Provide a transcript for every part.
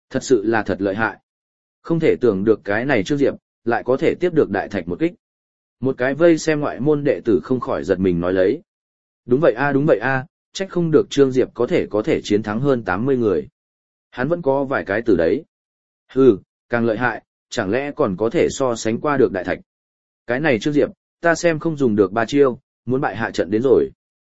Thật sự là thật lợi hại. Không thể tưởng được cái này Trương Diệp, lại có thể tiếp được đại thạch một kích. Một cái vây xem ngoại môn đệ tử không khỏi giật mình nói lấy. Đúng vậy a, trách không được Trương Diệp có thể chiến thắng hơn 80 người. Hắn vẫn có vài cái từ đấy. Hừ, càng lợi hại, chẳng lẽ còn có thể so sánh qua được đại thạch. Cái này Trương Diệp, ta xem không dùng được 3 chiêu, muốn bại hạ trận đến rồi.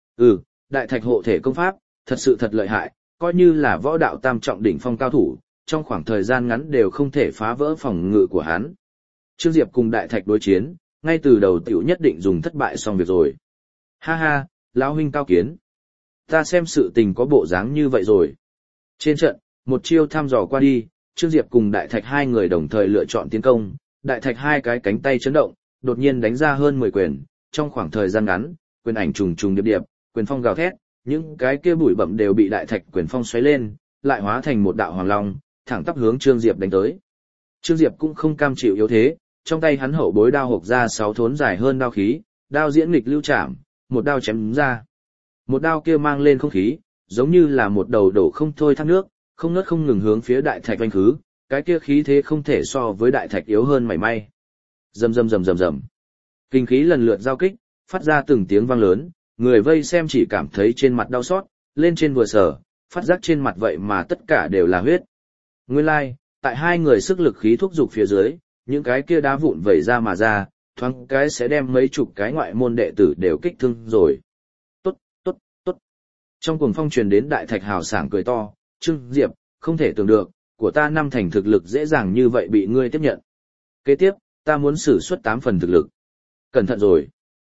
Đại thạch hộ thể công pháp, thật sự thật lợi hại, coi như là võ đạo tam trọng đỉnh phong cao thủ, trong khoảng thời gian ngắn đều không thể phá vỡ phòng ngự của hắn. Trương Diệp cùng đại thạch đối chiến, ngay từ đầu tiểu nhất định dùng thất bại xong việc rồi. Ha ha, lão huynh cao kiến. Ta xem sự tình có bộ dáng như vậy rồi. Trên trận, một chiêu thăm dò qua đi, Trương Diệp cùng đại thạch hai người đồng thời lựa chọn tiến công, đại thạch hai cái cánh tay chấn động, đột nhiên đánh ra hơn 10 quyền, trong khoảng thời gian ngắn, quyền ảnh trùng trùng điệp điệp, quyền phong gào thét, những cái kia bụi bặm đều bị đại thạch quyền phong xoáy lên, lại hóa thành một đạo hoàng long, thẳng tắp hướng Trương Diệp đánh tới. Trương Diệp cũng không cam chịu yếu thế, trong tay hắn hậu bối đao hộc ra 6 thốn dài hơn đao khí, đao diễn nghịch lưu chạm, một đao chém ra. Một đao kia mang lên không khí, giống như là một đầu đổ không thôi thác nước, không ngớt không ngừng hướng phía đại thạch oanh khứ, cái kia khí thế không thể so với đại thạch yếu hơn mảy may. Rầm rầm rầm rầm rầm. Kinh khí lần lượt giao kích, phát ra từng tiếng vang lớn, người vây xem chỉ cảm thấy trên mặt đau xót, lên trên vừa sở, phát giác trên mặt vậy mà tất cả đều là huyết. Nguyên lai, tại hai người sức lực khí thúc dục phía dưới, những cái kia đá vụn vẩy ra mà ra, thoáng cái sẽ đem mấy chục cái ngoại môn đệ tử đều kích thương rồi. Tốt, tốt, tốt. Trong cuồng phong truyền đến đại thạch hào sảng cười to, Trương Diệp, không thể tưởng được, của ta 5 thành thực lực dễ dàng như vậy bị ngươi tiếp nhận. Kế tiếp, ta muốn sử xuất 8 phần thực lực. Cẩn thận rồi.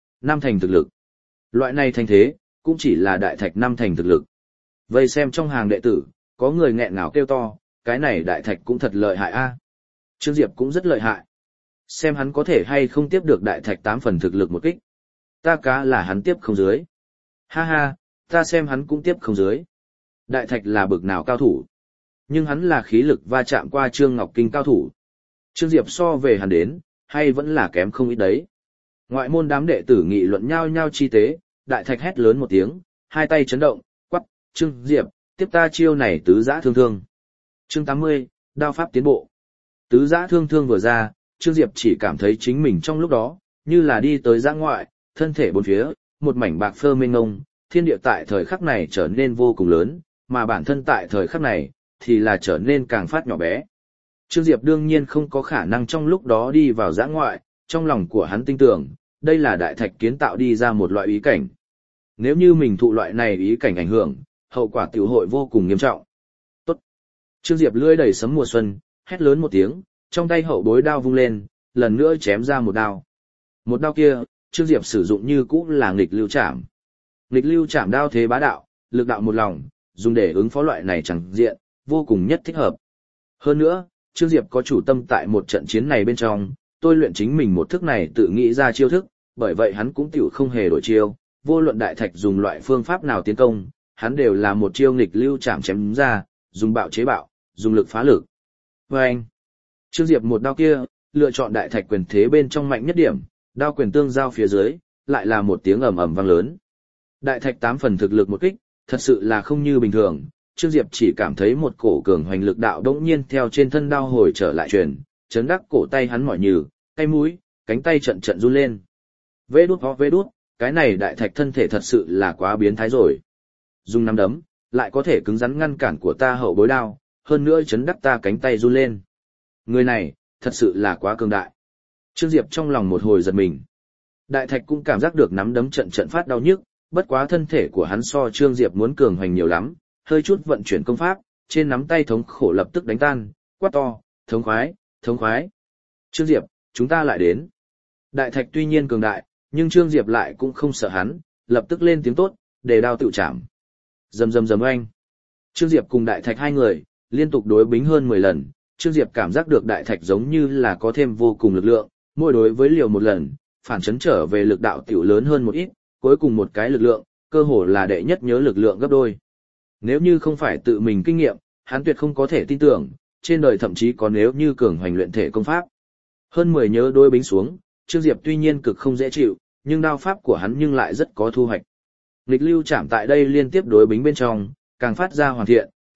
5 thành thực lực. Loại này thành thế, cũng chỉ là đại thạch 5 thành thực lực. Vây xem trong hàng đệ tử, có người nghẹn ngào kêu to, cái này đại thạch cũng thật lợi hại a. Trương Diệp cũng rất lợi hại. Xem hắn có thể hay không tiếp được đại thạch 8 phần thực lực một kích. Ta cá là hắn tiếp không dưới. Ha ha, ta xem hắn cũng tiếp không dưới. Đại thạch là bực nào cao thủ. Nhưng hắn là khí lực va chạm qua Trương Ngọc Kinh cao thủ. Trương Diệp so về hắn đến, hay vẫn là kém không ít đấy. Ngoại môn đám đệ tử nghị luận nhau nhau chi tế, đại thạch hét lớn một tiếng, hai tay chấn động, quắc, Trương Diệp, tiếp ta chiêu này tứ giã thương thương. Chương 80, đao pháp tiến bộ. Tứ giã thương thương vừa ra, Trương Diệp chỉ cảm thấy chính mình trong lúc đó, như là đi tới giã ngoại, thân thể bốn phía, một mảnh bạc phơ mênh ngông, thiên địa tại thời khắc này trở nên vô cùng lớn, mà bản thân tại thời khắc này, thì là trở nên càng phát nhỏ bé. Trương Diệp đương nhiên không có khả năng trong lúc đó đi vào giã ngoại, trong lòng của hắn tin tưởng, đây là đại thạch kiến tạo đi ra một loại ý cảnh. Nếu như mình thụ loại này ý cảnh ảnh hưởng, hậu quả tiểu hội vô cùng nghiêm trọng. Tốt. Trương Diệp lưỡi đầy sấm mùa xuân, hét lớn một tiếng, trong tay hậu bối đao vung lên, lần nữa chém ra một đao. Một đao kia, Trương Diệp sử dụng như cũ là nghịch lưu chạm. Nghịch lưu chạm đao thế bá đạo, lực đạo một lòng, dùng để ứng phó loại này chẳng diện, vô cùng nhất thích hợp. Hơn nữa, Trương Diệp có chủ tâm tại một trận chiến này bên trong, tôi luyện chính mình một thức này tự nghĩ ra chiêu thức, bởi vậy hắn cũng tiểu không hề đổi chiêu, vô luận đại thạch dùng loại phương pháp nào tiến công, hắn đều là một chiêu nghịch lưu chạm chém ra, dùng bạo chế bạo, dùng lực phá lực. Và anh, Trương Diệp một đao kia, lựa chọn đại thạch quyền thế bên trong mạnh nhất điểm, đao quyền tương giao phía dưới, lại là một tiếng ầm ầm vang lớn. Đại thạch 8 phần thực lực một kích, thật sự là không như bình thường. Trương Diệp chỉ cảm thấy một cổ cường hoành lực đạo đống nhiên theo trên thân đao hồi trở lại truyền, chấn đắc cổ tay hắn mỏi nhừ, tay mũi, cánh tay trận trận run lên. Vê đút, cái này đại thạch thân thể thật sự là quá biến thái rồi. Dùng nắm đấm, lại có thể cứng rắn ngăn cản của ta hậu bối đao, hơn nữa chấn đắc ta cánh tay run lên. Người này, thật sự là quá cường đại. Trương Diệp trong lòng một hồi giật mình. Đại thạch cũng cảm giác được nắm đấm trận trận phát đau nhức, bất quá thân thể của hắn so Trương Diệp muốn cường hoành nhiều lắm, hơi chút vận chuyển công pháp, trên nắm tay thống khổ lập tức đánh tan, quát to, thống khoái, thống khoái. Trương Diệp, chúng ta lại đến. Đại thạch tuy nhiên cường đại, nhưng Trương Diệp lại cũng không sợ hắn, lập tức lên tiếng tốt, đề đao tự chạm. Rầm rầm rầm oanh. Trương Diệp cùng đại thạch hai người, liên tục đối bính hơn 10 lần, Trương Diệp cảm giác được đại thạch giống như là có thêm vô cùng lực lượng, mỗi đối với liều một lần, phản chấn trở về lực đạo tiểu lớn hơn một ít, cuối cùng một cái lực lượng, cơ hồ là đệ nhất nhớ lực lượng gấp đôi. Nếu như không phải tự mình kinh nghiệm, hắn tuyệt không có thể tin tưởng, trên đời thậm chí có nếu như cường hoành luyện thể công pháp. Hơn 10 nhớ đối bính xuống, Trương Diệp tuy nhiên cực không dễ chịu, nhưng đao pháp của hắn nhưng lại rất có thu hoạch. Nghịch lưu chạm tại đây liên tiếp đối bính bên trong, càng phát ra hoàn thiện,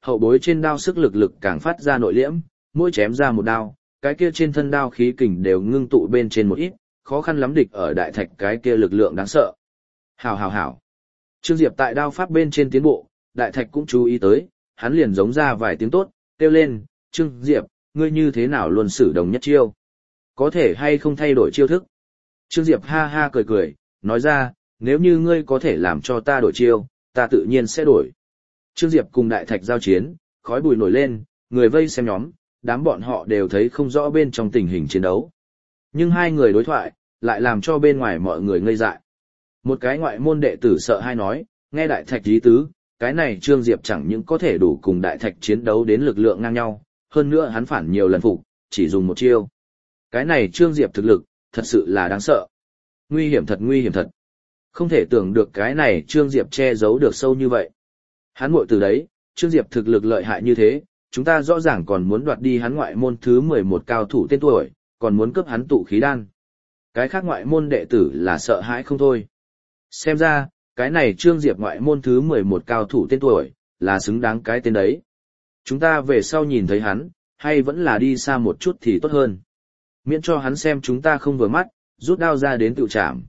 hậu bối trên đao sức lực càng phát ra nội liễm, mỗi chém ra một đao, cái kia trên thân đao khí kình đều ngưng tụ bên trên một ít, khó khăn lắm địch ở đại thạch cái kia lực lượng đáng sợ. Hảo hảo hảo. Trương Diệp tại đao pháp bên trên tiến bộ, đại thạch cũng chú ý tới, hắn liền giống ra vài tiếng tốt, kêu lên, Trương Diệp, ngươi như thế nào luôn sử đồng nhất chiêu? Có thể hay không thay đổi chiêu thức? Trương Diệp ha ha cười cười, nói ra, nếu như ngươi có thể làm cho ta đổi chiêu, ta tự nhiên sẽ đổi. Trương Diệp cùng đại thạch giao chiến, khói bụi nổi lên, người vây xem nhóm, đám bọn họ đều thấy không rõ bên trong tình hình chiến đấu. Nhưng hai người đối thoại, lại làm cho bên ngoài mọi người ngây dại. Một cái ngoại môn đệ tử sợ hai nói, nghe đại thạch ý tứ, cái này Trương Diệp chẳng những có thể đủ cùng đại thạch chiến đấu đến lực lượng ngang nhau, hơn nữa hắn phản nhiều lần phục, chỉ dùng một chiêu. Cái này Trương Diệp thực lực, thật sự là đáng sợ. Nguy hiểm thật nguy hiểm thật. Không thể tưởng được cái này Trương Diệp che giấu được sâu như vậy. Hắn muội từ đấy, Trương Diệp thực lực lợi hại như thế, chúng ta rõ ràng còn muốn đoạt đi hắn ngoại môn thứ 11 cao thủ tên tuổi, còn muốn cướp hắn tụ khí đan. Cái khác ngoại môn đệ tử là sợ hãi không thôi. Xem ra, cái này Trương Diệp ngoại môn thứ 11 cao thủ tên tuổi, là xứng đáng cái tên đấy. Chúng ta về sau nhìn thấy hắn, hay vẫn là đi xa một chút thì tốt hơn. Miễn cho hắn xem chúng ta không vừa mắt, rút đao ra đến tự trảm.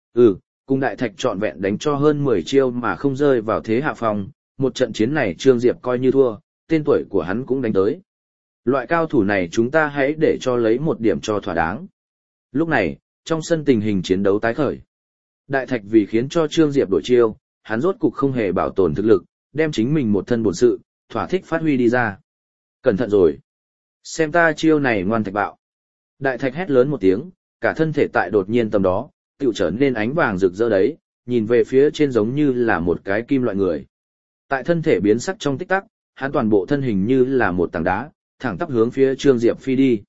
Cùng đại thạch trọn vẹn đánh cho hơn 10 chiêu mà không rơi vào thế hạ phong, một trận chiến này Trương Diệp coi như thua, tên tuổi của hắn cũng đánh tới. Loại cao thủ này chúng ta hãy để cho lấy một điểm cho thỏa đáng. Lúc này, trong sân tình hình chiến đấu tái khởi. Đại thạch vì khiến cho Trương Diệp đổi chiêu, hắn rốt cục không hề bảo tồn thực lực, đem chính mình một thân bổn sự, thỏa thích phát huy đi ra. Cẩn thận rồi. Xem ta chiêu này ngoan thạch bạo. Đại thạch hét lớn một tiếng, cả thân thể tại đột nhiên tầm đó, tựu trở nên ánh vàng rực rỡ đấy, nhìn về phía trên giống như là một cái kim loại người. Tại thân thể biến sắc trong tích tắc, hắn toàn bộ thân hình như là một tảng đá, thẳng tắp hướng phía Trương Diệp phi đi.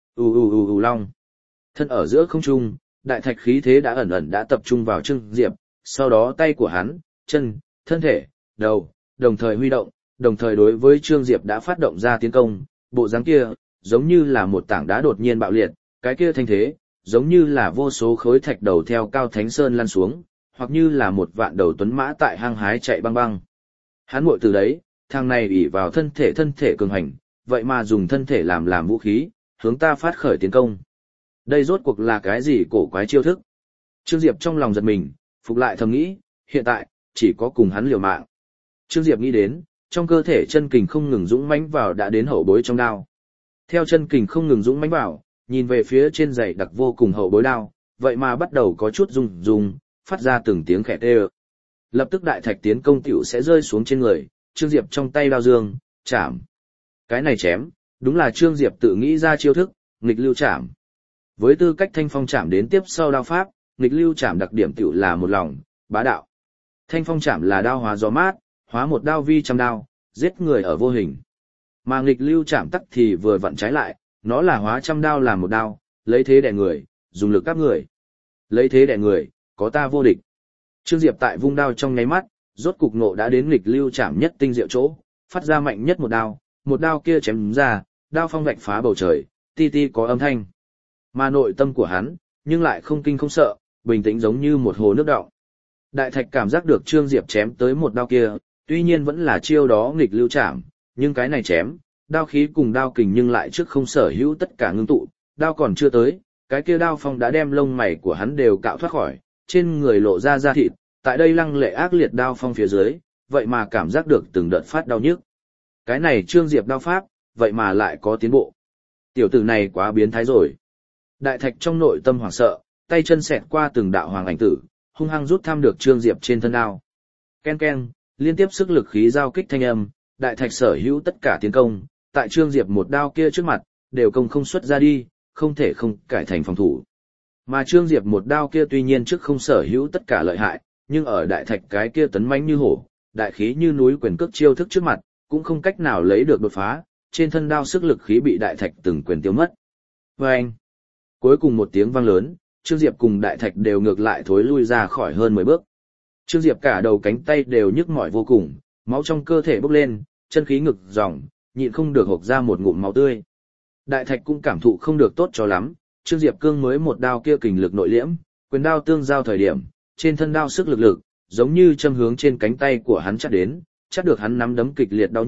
Long. Thân ở giữa không trung, đại thạch khí thế đã ẩn đã tập trung vào Trương Diệp, sau đó tay của hắn, chân, thân thể, đầu, đồng thời huy động, đồng thời đối với Trương Diệp đã phát động ra tiến công, bộ dáng kia, giống như là một tảng đá đột nhiên bạo liệt, cái kia thanh thế, giống như là vô số khối thạch đầu theo cao thánh sơn lăn xuống, hoặc như là một vạn đầu tuấn mã tại hang hái chạy băng băng. Hắn muội từ đấy, thằng này ỷ vào thân thể cường hành, vậy mà dùng thân thể làm vũ khí, hướng ta phát khởi tiến công. Đây rốt cuộc là cái gì cổ quái chiêu thức? Trương Diệp trong lòng giật mình, phục lại thầm nghĩ, hiện tại, chỉ có cùng hắn liều mạng. Trương Diệp nghĩ đến, trong cơ thể chân kình không ngừng dũng mãnh vào đã đến hậu bối trong đao. Theo chân kình không ngừng dũng mãnh vào, nhìn về phía trên dày đặc vô cùng hậu bối đao, vậy mà bắt đầu có chút rung, phát ra từng tiếng khẽ tê. Lập tức đại thạch tiến công tiểu sẽ rơi xuống trên người, Trương Diệp trong tay đao dương, chạm. Cái này chém, đúng là Trương Diệp tự nghĩ ra chiêu thức, nghịch lưu chạm. Với tư cách thanh phong chạm đến tiếp sau đao pháp, nghịch lưu chạm đặc điểm tiểu là một lòng, bá đạo. Thanh phong chạm là đao hóa gió mát, hóa một đao vi trăm đao, giết người ở vô hình. Mà nghịch lưu chạm tắc thì vừa vặn trái lại, nó là hóa trăm đao làm một đao, lấy thế đè người, dùng lực áp người. Lấy thế đè người, có ta vô địch. Trương Diệp tại vung đao trong nháy mắt, rốt cục ngộ đã đến nghịch lưu chạm nhất tinh diệu chỗ, phát ra mạnh nhất một đao kia chém ra, đao phong vạch phá bầu trời, ti ti có âm thanh. Mà nội tâm của hắn, nhưng lại không kinh không sợ, bình tĩnh giống như một hồ nước đọng. Đại thạch cảm giác được Trương Diệp chém tới một đao kia, tuy nhiên vẫn là chiêu đó nghịch lưu chạm, nhưng cái này chém, đao khí cùng đao kình nhưng lại trước không sở hữu tất cả ngưng tụ, đao còn chưa tới, cái kia đao phong đã đem lông mày của hắn đều cạo thoát khỏi, trên người lộ ra da thịt, tại đây lăng lệ ác liệt đao phong phía dưới, vậy mà cảm giác được từng đợt phát đau nhức. Cái này Trương Diệp đao pháp, vậy mà lại có tiến bộ. Tiểu tử này quá biến thái rồi. Đại thạch trong nội tâm hoảng sợ, tay chân xẹt qua từng đạo hoàng ảnh tử, hung hăng rút thăm được Trương Diệp trên thân đao. Ken ken, liên tiếp sức lực khí giao kích thanh âm, đại thạch sở hữu tất cả tiến công, tại Trương Diệp một đao kia trước mặt, đều công không xuất ra đi, không thể không cải thành phòng thủ. Mà Trương Diệp một đao kia tuy nhiên trước không sở hữu tất cả lợi hại, nhưng ở đại thạch cái kia tấn mãnh như hổ, đại khí như núi quyền cước chiêu thức trước mặt, cũng không cách nào lấy được đột phá, trên thân đao sức lực khí bị đại thạch từng quyền tiêu mất. Vâng! Cuối cùng một tiếng vang lớn, Trương Diệp cùng đại thạch đều ngược lại thối lui ra khỏi hơn 10 bước. Trương Diệp cả đầu cánh tay đều nhức mỏi vô cùng, máu trong cơ thể bốc lên, chân khí ngực dòng, nhịn không được hộc ra một ngụm máu tươi. Đại thạch cũng cảm thụ không được tốt cho lắm, Trương Diệp cương mới một đao kia kình lực nội liễm, quyền đao tương giao thời điểm, trên thân đao sức lực, giống như châm hướng trên cánh tay của hắn chắt đến, chắc được hắn nắm đấm kịch liệt đau nhức,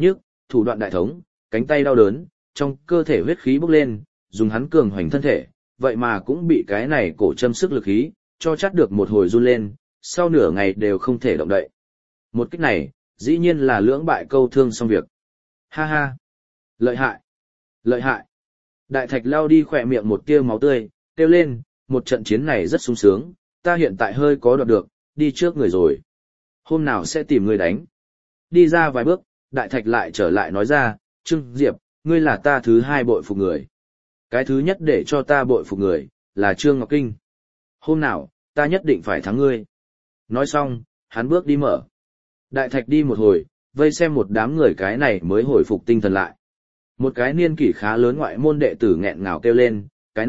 thủ đoạn đại thống, cánh tay đau đớn, trong cơ thể huyết khí bốc lên, dùng hắn cường hoành thân thể, vậy mà cũng bị cái này cổ châm sức lực khí, cho chắt được một hồi run lên, sau nửa ngày đều không thể động đậy. Một kích này, dĩ nhiên là lưỡng bại câu thương xong việc. Ha ha! Lợi hại! Lợi hại! Đại thạch lao đi khỏe miệng một tia máu tươi, kêu lên, một trận chiến này rất sung sướng, ta hiện tại hơi có đoạt được, đi trước người rồi. Hôm nào sẽ tìm người đánh. Đi ra vài bước, đại thạch lại trở lại nói ra, Trương Diệp, ngươi là ta thứ hai bội phục người. Cái thứ nhất để cho ta bội phục người, là Trương Ngọc Kinh. Hôm nào, ta nhất định phải thắng ngươi. Nói xong, hắn bước đi mở. Đại thạch đi một hồi, vây xem một đám người cái này mới hồi phục tinh thần lại. Một cái niên kỷ khá lớn ngoại môn đệ tử nghẹn ngào kêu lên,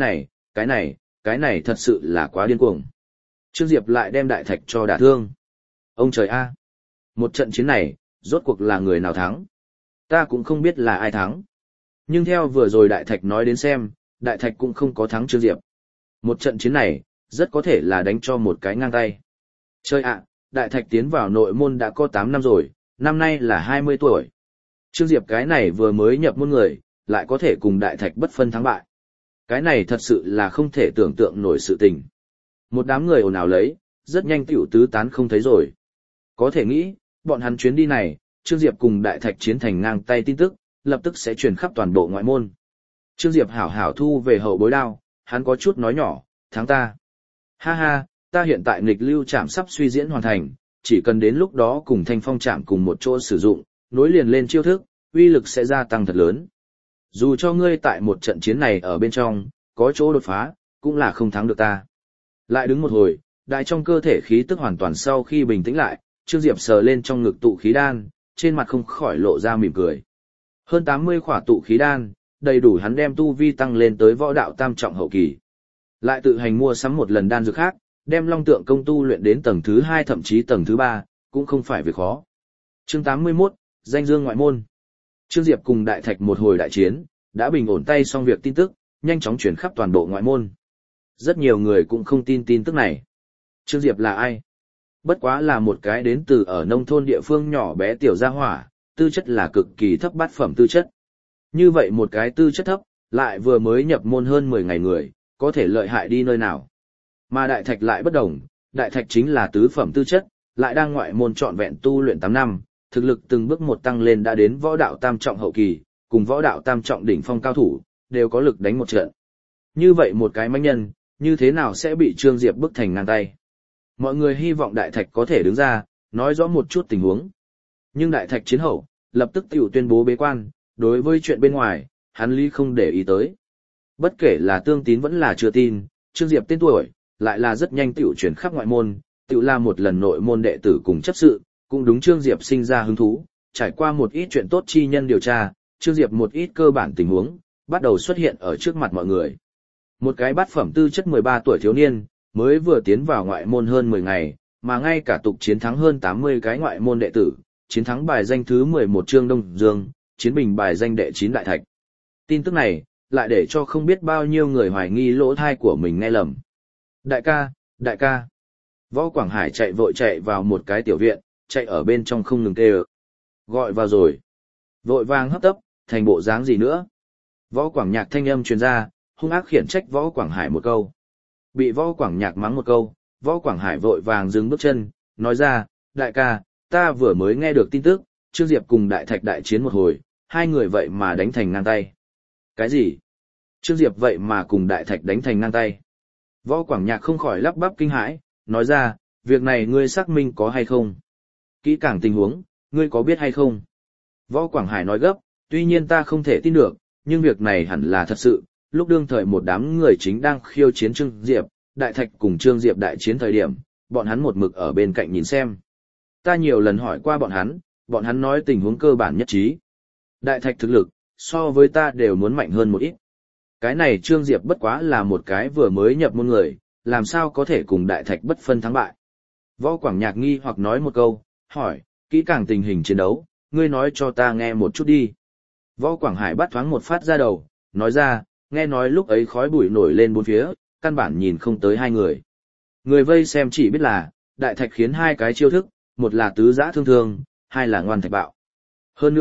cái này thật sự là quá điên cuồng. Trương Diệp lại đem đại thạch cho đả thương. Ông trời a! Một trận chiến này, rốt cuộc là người nào thắng? Ta cũng không biết là ai thắng. Nhưng theo vừa rồi đại thạch nói đến xem, đại thạch cũng không có thắng Trương Diệp. Một trận chiến này, rất có thể là đánh cho một cái ngang tay. Chơi ạ, đại thạch tiến vào nội môn đã có 8 năm rồi, năm nay là 20 tuổi. Trương Diệp cái này vừa mới nhập môn người, lại có thể cùng đại thạch bất phân thắng bại. Cái này thật sự là không thể tưởng tượng nổi sự tình. Một đám người ồn ào lấy, rất nhanh tiểu tứ tán không thấy rồi. Có thể nghĩ, bọn hắn chuyến đi này, Trương Diệp cùng đại thạch chiến thành ngang tay tin tức, lập tức sẽ truyền khắp toàn bộ ngoại môn. Trương Diệp hảo hảo thu về hậu bối đao, hắn có chút nói nhỏ, thắng ta. Ha ha, ta hiện tại nghịch lưu trảm sắp suy diễn hoàn thành, chỉ cần đến lúc đó cùng thanh phong trảm cùng một chỗ sử dụng, nối liền lên chiêu thức, uy lực sẽ gia tăng thật lớn. Dù cho ngươi tại một trận chiến này ở bên trong, có chỗ đột phá, cũng là không thắng được ta. Lại đứng một hồi, đại trong cơ thể khí tức hoàn toàn sau khi bình tĩnh lại, Trương Diệp sờ lên trong ngực tụ khí đan, trên mặt không khỏi lộ ra mỉm cười. Hơn 80 khỏa tụ khí đan, đầy đủ hắn đem tu vi tăng lên tới võ đạo tam trọng hậu kỳ. Lại tự hành mua sắm một lần đan dược khác, đem long tượng công tu luyện đến tầng thứ 2 thậm chí tầng thứ 3, cũng không phải việc khó. Chương 81, danh dương ngoại môn. Trương Diệp cùng đại thạch một hồi đại chiến, đã bình ổn tay xong việc tin tức, nhanh chóng chuyển khắp toàn bộ ngoại môn. Rất nhiều người cũng không tin tin tức này. Trương Diệp là ai? Bất quá là một cái đến từ ở nông thôn địa phương nhỏ bé tiểu gia hỏa, tư chất là cực kỳ thấp bát phẩm tư chất. Như vậy một cái tư chất thấp, lại vừa mới nhập môn hơn 10 ngày người, có thể lợi hại đi nơi nào. Mà đại thạch lại bất đồng, đại thạch chính là tứ phẩm tư chất, lại đang ngoại môn trọn vẹn tu luyện 8 năm, thực lực từng bước một tăng lên đã đến võ đạo tam trọng hậu kỳ, cùng võ đạo tam trọng đỉnh phong cao thủ, đều có lực đánh một trận. Như vậy một cái mãnh nhân, như thế nào sẽ bị Trương Diệp bức thành ngang tay? Mọi người hy vọng đại thạch có thể đứng ra, nói rõ một chút tình huống. Nhưng đại thạch chiến hậu, lập tức tiểu tuyên bố bế quan, đối với chuyện bên ngoài, hắn lý không để ý tới. Bất kể là tương tín vẫn là chưa tin, Trương Diệp tên tuổi, lại là rất nhanh tiểu chuyển khắp ngoại môn, tiểu là một lần nội môn đệ tử cùng chấp sự, cũng đúng Trương Diệp sinh ra hứng thú, trải qua một ít chuyện tốt chi nhân điều tra, Trương Diệp một ít cơ bản tình huống, bắt đầu xuất hiện ở trước mặt mọi người. Một cái bát phẩm tư chất 13 tuổi thiếu niên, mới vừa tiến vào ngoại môn hơn 10 ngày, mà ngay cả tục chiến thắng hơn 80 cái ngoại môn đệ tử, chiến thắng bài danh thứ 11 Trương Đông Dương, chiến bình bài danh đệ 9 Đại Thạch. Tin tức này, lại để cho không biết bao nhiêu người hoài nghi lỗ thai của mình nghe lầm. Đại ca. Võ Quảng Hải chạy vội chạy vào một cái tiểu viện, chạy ở bên trong không ngừng kêu. Gọi vào rồi. Vội vàng hấp tấp, thành bộ dáng gì nữa. Võ Quảng Nhạc thanh âm truyền ra, hung ác khiển trách Võ Quảng Hải một câu. Bị Võ Quảng Nhạc mắng một câu, Võ Quảng Hải vội vàng dừng bước chân, nói ra, đại ca, ta vừa mới nghe được tin tức, Trương Diệp cùng Đại Thạch đại chiến một hồi, hai người vậy mà đánh thành ngang tay. Cái gì? Trương Diệp vậy mà cùng Đại Thạch đánh thành ngang tay. Võ Quảng Nhạc không khỏi lắp bắp kinh hãi, nói ra, việc này ngươi xác minh có hay không? Kỹ càng tình huống, ngươi có biết hay không? Võ Quảng Hải nói gấp, tuy nhiên ta không thể tin được, nhưng việc này hẳn là thật sự. Lúc đương thời một đám người chính đang khiêu chiến Trương Diệp, Đại Thạch cùng Trương Diệp đại chiến thời điểm, bọn hắn một mực ở bên cạnh nhìn xem. Ta nhiều lần hỏi qua bọn hắn nói tình huống cơ bản nhất trí. Đại Thạch thực lực, so với ta đều muốn mạnh hơn một ít. Cái này Trương Diệp bất quá là một cái vừa mới nhập môn người, làm sao có thể cùng Đại Thạch bất phân thắng bại. Võ Quảng Nhạc nghi hoặc nói một câu, hỏi, kỹ càng tình hình chiến đấu, ngươi nói cho ta nghe một chút đi. Võ Quảng Hải bắt thoáng một phát ra đầu, nói ra, nghe nói lúc ấy khói bụi nổi lên bốn phía, căn bản nhìn không tới hai người. Người vây xem chỉ biết là, Đại Thạch khiến hai cái chiêu thức, một là tứ giã thương thương, hai là ngoan thạch bạo. Hơn nữa,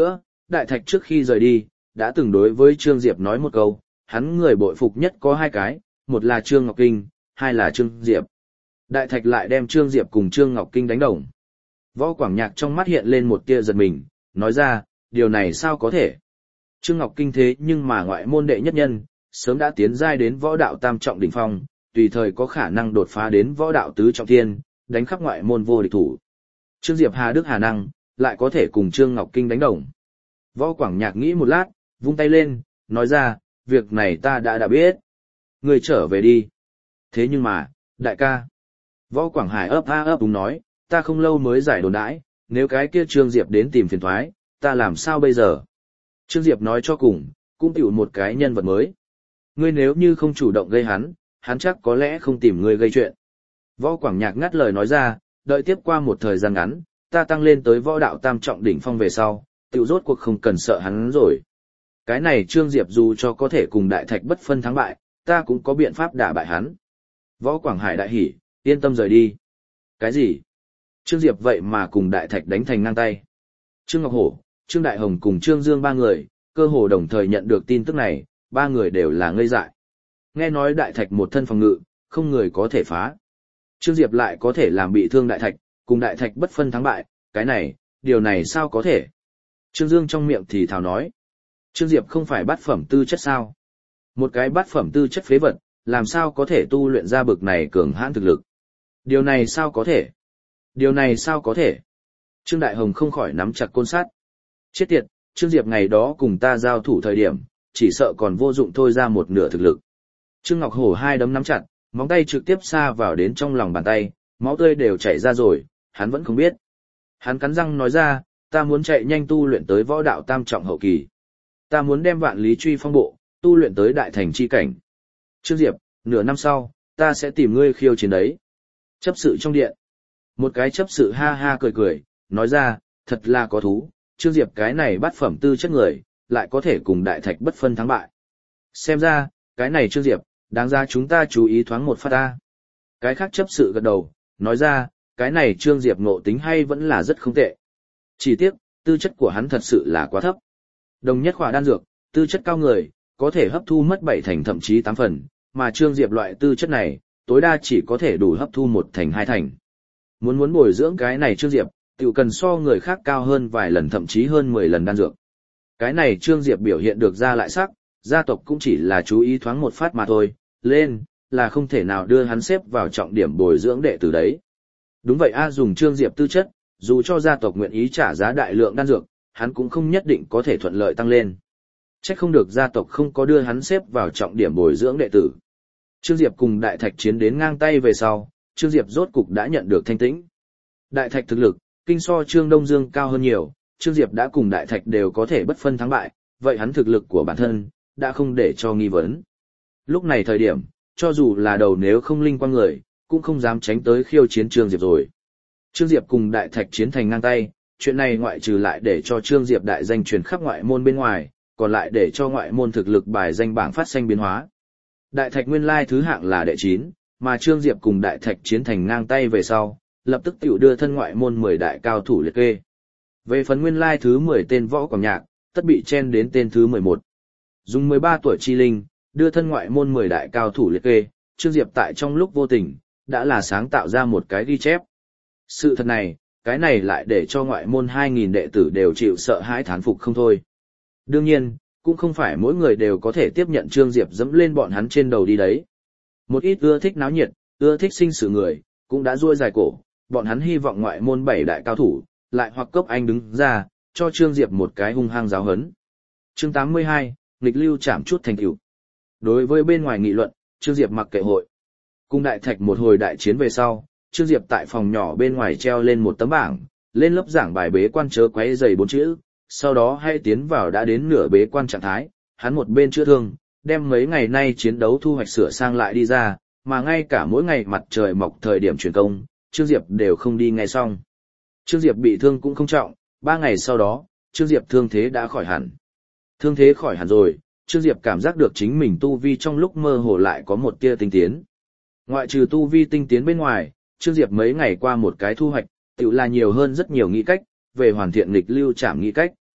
Đại Thạch trước khi rời đi, đã từng đối với Trương Diệp nói một câu, hắn người bội phục nhất có hai cái, một là Trương Ngọc Kinh, hai là Trương Diệp. Đại Thạch lại đem Trương Diệp cùng Trương Ngọc Kinh đánh đồng. Võ Quảng Nhạc trong mắt hiện lên một tia giật mình, nói ra, điều này sao có thể? Trương Ngọc Kinh thế nhưng mà ngoại môn đệ nhất nhân, sớm đã tiến giai đến võ đạo tam trọng đỉnh phong, tùy thời có khả năng đột phá đến võ đạo tứ trọng thiên, đánh khắp ngoại môn vô địch thủ. Trương Diệp hà đức hà năng, lại có thể cùng Trương Ngọc Kinh đánh đồng. Võ Quảng Nhạc nghĩ một lát, vung tay lên, nói ra, việc này ta đã biết. Người trở về đi. Thế nhưng mà, đại ca. Võ Quảng Hải ấp a ấp đúng nói, ta không lâu mới giải đồn đãi, nếu cái kia Trương Diệp đến tìm phiền thoái, ta làm sao bây giờ? Trương Diệp nói cho cùng, cũng tiểu một cái nhân vật mới. Ngươi nếu như không chủ động gây hắn chắc có lẽ không tìm ngươi gây chuyện. Võ Quảng Nhạc ngắt lời nói ra, đợi tiếp qua một thời gian ngắn, ta tăng lên tới võ đạo tam trọng đỉnh phong về sau, tiểu rốt cuộc không cần sợ hắn rồi. Cái này Trương Diệp dù cho có thể cùng Đại Thạch bất phân thắng bại, ta cũng có biện pháp đả bại hắn. Võ Quảng Hải đại hỉ, yên tâm rời đi. Cái gì? Trương Diệp vậy mà cùng Đại Thạch đánh thành ngang tay. Trương Ngọc Hổ, Trương Đại Hồng cùng Trương Dương ba người, cơ hồ đồng thời nhận được tin tức này, ba người đều là ngây dại. Nghe nói Đại Thạch một thân phòng ngự, không người có thể phá. Trương Diệp lại có thể làm bị thương Đại Thạch, cùng Đại Thạch bất phân thắng bại, cái này, điều này sao có thể? Trương Dương trong miệng thì thào nói. Trương Diệp không phải bát phẩm tư chất sao? Một cái bát phẩm tư chất phế vật, làm sao có thể tu luyện ra bực này cường hãn thực lực? Điều này sao có thể? Điều này sao có thể? Trương Đại Hồng không khỏi nắm chặt côn sắt. Chết tiệt, Trương Diệp ngày đó cùng ta giao thủ thời điểm, chỉ sợ còn vô dụng thôi ra một nửa thực lực. Trương Ngọc Hổ hai đấm nắm chặt, móng tay trực tiếp xa vào đến trong lòng bàn tay, máu tươi đều chảy ra rồi, hắn vẫn không biết. Hắn cắn răng nói ra, ta muốn chạy nhanh tu luyện tới võ đạo tam trọng hậu kỳ. Ta muốn đem vạn lý truy phong bộ, tu luyện tới đại thành chi cảnh. Trương Diệp, nửa năm sau, ta sẽ tìm ngươi khiêu chiến đấy. Chấp sự trong điện. Một cái chấp sự ha ha cười cười, nói ra, thật là có thú, Trương Diệp cái này bát phẩm tư chất người, lại có thể cùng Đại Thạch bất phân thắng bại. Xem ra, cái này Trương Diệp, đáng ra chúng ta chú ý thoáng một phát ta. Cái khác chấp sự gật đầu, nói ra, cái này Trương Diệp ngộ tính hay vẫn là rất không tệ. Chỉ tiếc, tư chất của hắn thật sự là quá thấp. Đồng nhất khỏa đan dược, tư chất cao người, có thể hấp thu mất 7 thành thậm chí 8 phần, mà Trương Diệp loại tư chất này, tối đa chỉ có thể đủ hấp thu 1 thành 2 thành. Muốn bồi dưỡng cái này Trương Diệp, tiểu cần so người khác cao hơn vài lần thậm chí hơn 10 lần đan dược. Cái này Trương Diệp biểu hiện được ra lại sắc, gia tộc cũng chỉ là chú ý thoáng một phát mà thôi, lên, là không thể nào đưa hắn xếp vào trọng điểm bồi dưỡng đệ tử đấy. Đúng vậy dùng Trương Diệp tư chất, dù cho gia tộc nguyện ý trả giá đại lượng đan dược, hắn cũng không nhất định có thể thuận lợi tăng lên. Chắc không được gia tộc không có đưa hắn xếp vào trọng điểm bồi dưỡng đệ tử. Trương Diệp cùng Đại Thạch chiến đến ngang tay về sau, Trương Diệp rốt cục đã nhận được thanh tĩnh. Đại Thạch thực lực, kinh so Trương Đông Dương cao hơn nhiều, Trương Diệp đã cùng Đại Thạch đều có thể bất phân thắng bại, vậy hắn thực lực của bản thân, đã không để cho nghi vấn. Lúc này thời điểm, cho dù là đầu nếu không linh quang người, cũng không dám tránh tới khiêu chiến Trương Diệp rồi. Trương Diệp cùng Đại Thạch chiến thành ngang tay, chuyện này ngoại trừ lại để cho Trương Diệp đại danh truyền khắp ngoại môn bên ngoài, còn lại để cho ngoại môn thực lực bài danh bảng phát sinh biến hóa. Đại Thạch nguyên lai thứ hạng là đệ 9, mà Trương Diệp cùng Đại Thạch chiến thành ngang tay về sau, lập tức tiểu đưa thân ngoại môn 10 đại cao thủ liệt kê. Về phần nguyên lai thứ 10 tên Võ Quảng Nhạc, tất bị chen đến tên thứ 11. Dùng 13 tuổi chi linh, đưa thân ngoại môn 10 đại cao thủ liệt kê, Trương Diệp tại trong lúc vô tình, đã là sáng tạo ra một cái ghi chép. Sự thật này, cái này lại để cho ngoại môn 2.000 đệ tử đều chịu sợ hãi thán phục không thôi. Đương nhiên, cũng không phải mỗi người đều có thể tiếp nhận Trương Diệp dẫm lên bọn hắn trên đầu đi đấy. Một ít ưa thích náo nhiệt, ưa thích sinh sự người, cũng đã ruôi dài cổ, bọn hắn hy vọng ngoại môn 7 đại cao thủ, lại hoặc Cốc Anh đứng ra, cho Trương Diệp một cái hung hăng giáo hấn. Chương 82, nghịch lưu chạm chút thành tựu. Đối với bên ngoài nghị luận, Trương Diệp mặc kệ hội. Cùng Đại Thạch một hồi đại chiến về sau, Trương Diệp tại phòng nhỏ bên ngoài treo lên một tấm bảng, lên lớp giảng bài bế quan chớ quấy rầy 4 chữ, sau đó hay tiến vào đã đến nửa bế quan trạng thái, hắn một bên chữa thương, đem mấy ngày nay chiến đấu thu hoạch sửa sang lại đi ra, mà ngay cả mỗi ngày mặt trời mọc thời điểm truyền công, Trương Diệp đều không đi ngay xong. Trương Diệp bị thương cũng không trọng, 3 ngày sau đó, Trương Diệp thương thế đã khỏi hẳn. Thương thế khỏi hẳn rồi, Trương Diệp cảm giác được chính mình tu vi trong lúc mơ hồ lại có một tia tinh tiến. Ngoại trừ tu vi tinh tiến bên ngoài, Trương Diệp mấy ngày qua một cái thu hoạch, tự là nhiều hơn rất nhiều nghĩ cách, về hoàn thiện nghịch lưu trảm nghĩ cách.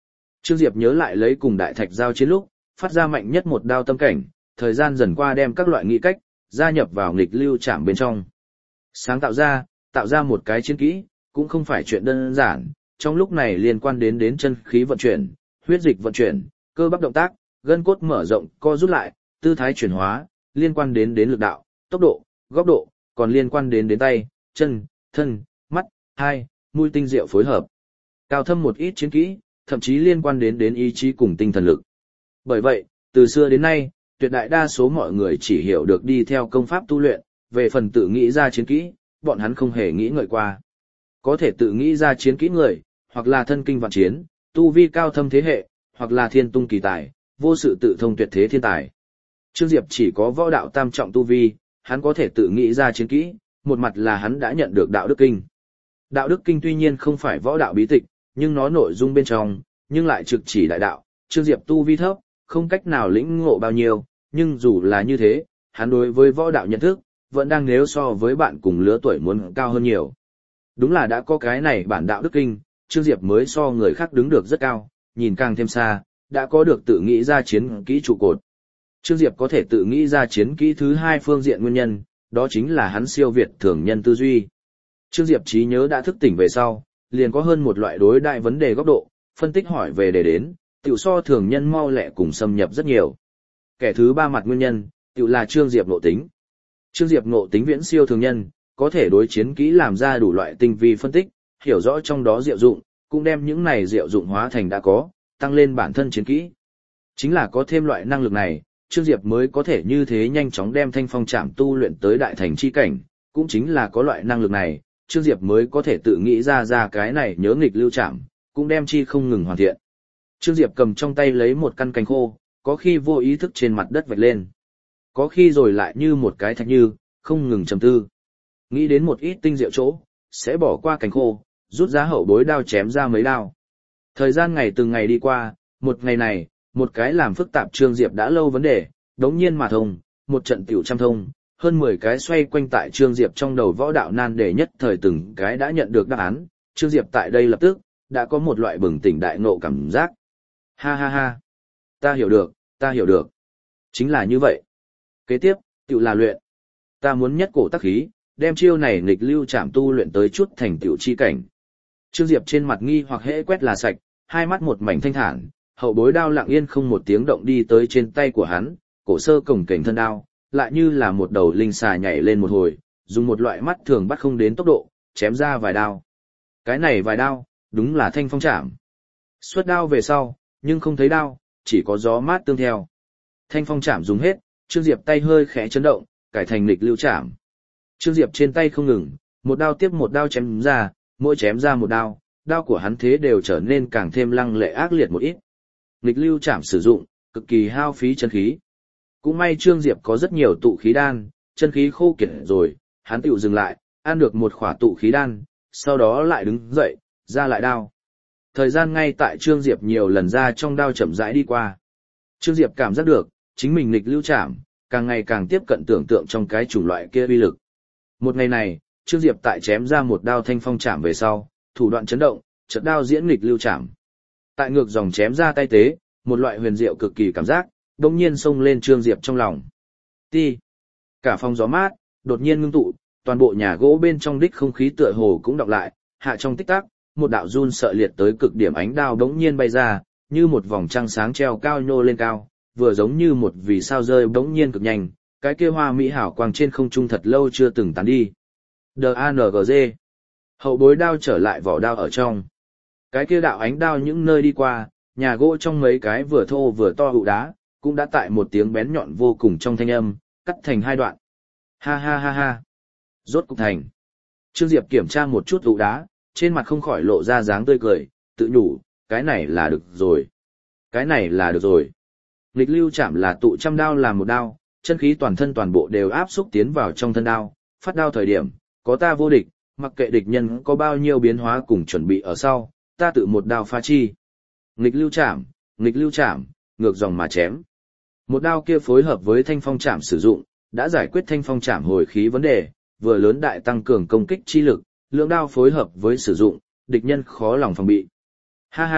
Trương Diệp nhớ lại lấy cùng đại thạch giao chiến lúc, phát ra mạnh nhất một đao tâm cảnh, thời gian dần qua đem các loại nghị cách, gia nhập vào nghịch lưu trảm bên trong. Sáng tạo ra một cái chiến kỹ, cũng không phải chuyện đơn giản, trong lúc này liên quan đến chân khí vận chuyển, huyết dịch vận chuyển, cơ bắp động tác, gân cốt mở rộng, co rút lại, tư thái chuyển hóa, liên quan đến lực đạo, tốc độ, góc độ, còn liên quan đến tay, chân, thân, mắt, hai, mũi tinh diệu phối hợp. Cao thâm một ít chiến kỹ, thậm chí liên quan đến ý chí cùng tinh thần lực. Bởi vậy, từ xưa đến nay, tuyệt đại đa số mọi người chỉ hiểu được đi theo công pháp tu luyện, về phần tự nghĩ ra chiến kỹ, bọn hắn không hề nghĩ ngợi qua. Có thể tự nghĩ ra chiến kỹ người, hoặc là thân kinh vạn chiến, tu vi cao thâm thế hệ, hoặc là thiên tung kỳ tài, vô sự tự thông tuyệt thế thiên tài. Trương Diệp chỉ có võ đạo tam trọng tu vi, hắn có thể tự nghĩ ra chiến kỹ, một mặt là hắn đã nhận được đạo đức kinh. Đạo đức kinh tuy nhiên không phải võ đạo bí tịch, nhưng nó nội dung bên trong, nhưng lại trực chỉ đại đạo. Trương Diệp tu vi thấp, không cách nào lĩnh ngộ bao nhiêu, nhưng dù là như thế, hắn đối với võ đạo nhận thức, vẫn đang nếu so với bạn cùng lứa tuổi muốn cao hơn nhiều. Đúng là đã có cái này bản đạo đức kinh, Trương Diệp mới so người khác đứng được rất cao, nhìn càng thêm xa, đã có được tự nghĩ ra chiến kỹ trụ cột. Trương Diệp có thể tự nghĩ ra chiến kỹ thứ hai phương diện nguyên nhân, đó chính là hắn siêu việt thường nhân tư duy. Trương Diệp trí nhớ đã thức tỉnh về sau, liền có hơn một loại đối đại vấn đề góc độ, phân tích hỏi về đề đến, tiểu so thường nhân mau lẹ cùng xâm nhập rất nhiều. Kẻ thứ ba mặt nguyên nhân, tiểu là Trương Diệp ngộ tính. Trương Diệp ngộ tính viễn siêu thường nhân, có thể đối chiến kỹ làm ra đủ loại tinh vi phân tích, hiểu rõ trong đó diệu dụng, cũng đem những này diệu dụng hóa thành đã có, tăng lên bản thân chiến kỹ. Chính là có thêm loại năng lực này, Trương Diệp mới có thể như thế nhanh chóng đem thanh phong trảm tu luyện tới đại thành chi cảnh, cũng chính là có loại năng lực này, Trương Diệp mới có thể tự nghĩ ra cái này nhớ nghịch lưu trảm, cũng đem chi không ngừng hoàn thiện. Trương Diệp cầm trong tay lấy một căn cành khô, có khi vô ý thức trên mặt đất vạch lên. Có khi rồi lại như một cái thạch như, không ngừng trầm tư. Nghĩ đến một ít tinh diệu chỗ, sẽ bỏ qua cành khô, rút ra hậu bối đao chém ra mấy đao. Thời gian ngày từng ngày đi qua, một ngày này, một cái làm phức tạp Trương Diệp đã lâu vấn đề, đống nhiên mà thông, một trận tiểu trăm thông, hơn 10 cái xoay quanh tại Trương Diệp trong đầu võ đạo nan đề nhất thời từng cái đã nhận được đáp án, Trương Diệp tại đây lập tức, đã có một loại bừng tỉnh đại ngộ cảm giác. Ha ha ha, ta hiểu được. Chính là như vậy. Kế tiếp, tiểu là luyện. Ta muốn nhất cổ tác khí, đem chiêu này nghịch lưu trảm tu luyện tới chút thành tiểu chi cảnh. Trương Diệp trên mặt nghi hoặc hễ quét là sạch, hai mắt một mảnh thanh thản, hậu bối đao lặng yên không một tiếng động đi tới trên tay của hắn, cổ sơ cổng kềnh thân đao, lại như là một đầu linh xà nhảy lên một hồi, dùng một loại mắt thường bắt không đến tốc độ, chém ra vài đao. Cái này vài đao, đúng là thanh phong trảm. Xuất đao về sau, nhưng không thấy đao, chỉ có gió mát tương theo. Thanh phong trảm dùng hết, Trương Diệp tay hơi khẽ chấn động, cải thành nghịch lưu trảm. Trương Diệp trên tay không ngừng, một đao tiếp một đao chém ra, mỗi chém ra một đao, đao của hắn thế đều trở nên càng thêm lăng lệ ác liệt một ít. Nghịch lưu trảm sử dụng, cực kỳ hao phí chân khí. Cũng may Trương Diệp có rất nhiều tụ khí đan, chân khí khô kiệt rồi, hắn tiểu dừng lại, ăn được một khỏa tụ khí đan, sau đó lại đứng dậy, ra lại đao. Thời gian ngay tại Trương Diệp nhiều lần ra trong đao chậm rãi đi qua. Trương Diệp cảm giác được, chính mình nghịch lưu trảm, càng ngày càng tiếp cận tưởng tượng trong cái chủng loại kia uy lực. Một ngày này, Trương Diệp tại chém ra một đao thanh phong trảm về sau, thủ đoạn chấn động, chợt đao diễn nghịch lưu trảm. Tại ngược dòng chém ra tay tế, một loại huyền diệu cực kỳ cảm giác, đột nhiên xông lên Trương Diệp trong lòng. Ti. Cả phòng gió mát, đột nhiên ngưng tụ, toàn bộ nhà gỗ bên trong đích không khí tựa hồ cũng đọc lại, hạ trong tích tắc, một đạo run sợ liệt tới cực điểm ánh đao đống nhiên bay ra, như một vòng trăng sáng treo cao nhô lên cao, vừa giống như một vì sao rơi đống nhiên cực nhanh, cái kia hoa mỹ hảo quang trên không trung thật lâu chưa từng tán đi. DANGG. Hậu bối đao trở lại vỏ đao ở trong. Cái kia đạo ánh đao những nơi đi qua, nhà gỗ trong mấy cái vừa thô vừa to hụ đá, cũng đã tại một tiếng bén nhọn vô cùng trong thanh âm, cắt thành hai đoạn. Ha ha ha ha. Rốt cục thành. Trương Diệp kiểm tra một chút hụ đá, trên mặt không khỏi lộ ra dáng tươi cười, tự nhủ, cái này là được rồi. Cái này là được rồi. Nghịch lưu chạm là tụ trăm đao làm một đao, chân khí toàn thân toàn bộ đều áp xúc tiến vào trong thân đao, phát đao thời điểm, có ta vô địch, mặc kệ địch nhân có bao nhiêu biến hóa cùng chuẩn bị ở sau, ta tự một đao phá chi. Nghịch lưu chạm, ngược dòng mà chém. Một đao kia phối hợp với thanh phong chạm sử dụng, đã giải quyết thanh phong chạm hồi khí vấn đề, vừa lớn đại tăng cường công kích chi lực, lượng đao phối hợp với sử dụng, địch nhân khó lòng phòng bị. Ha ha,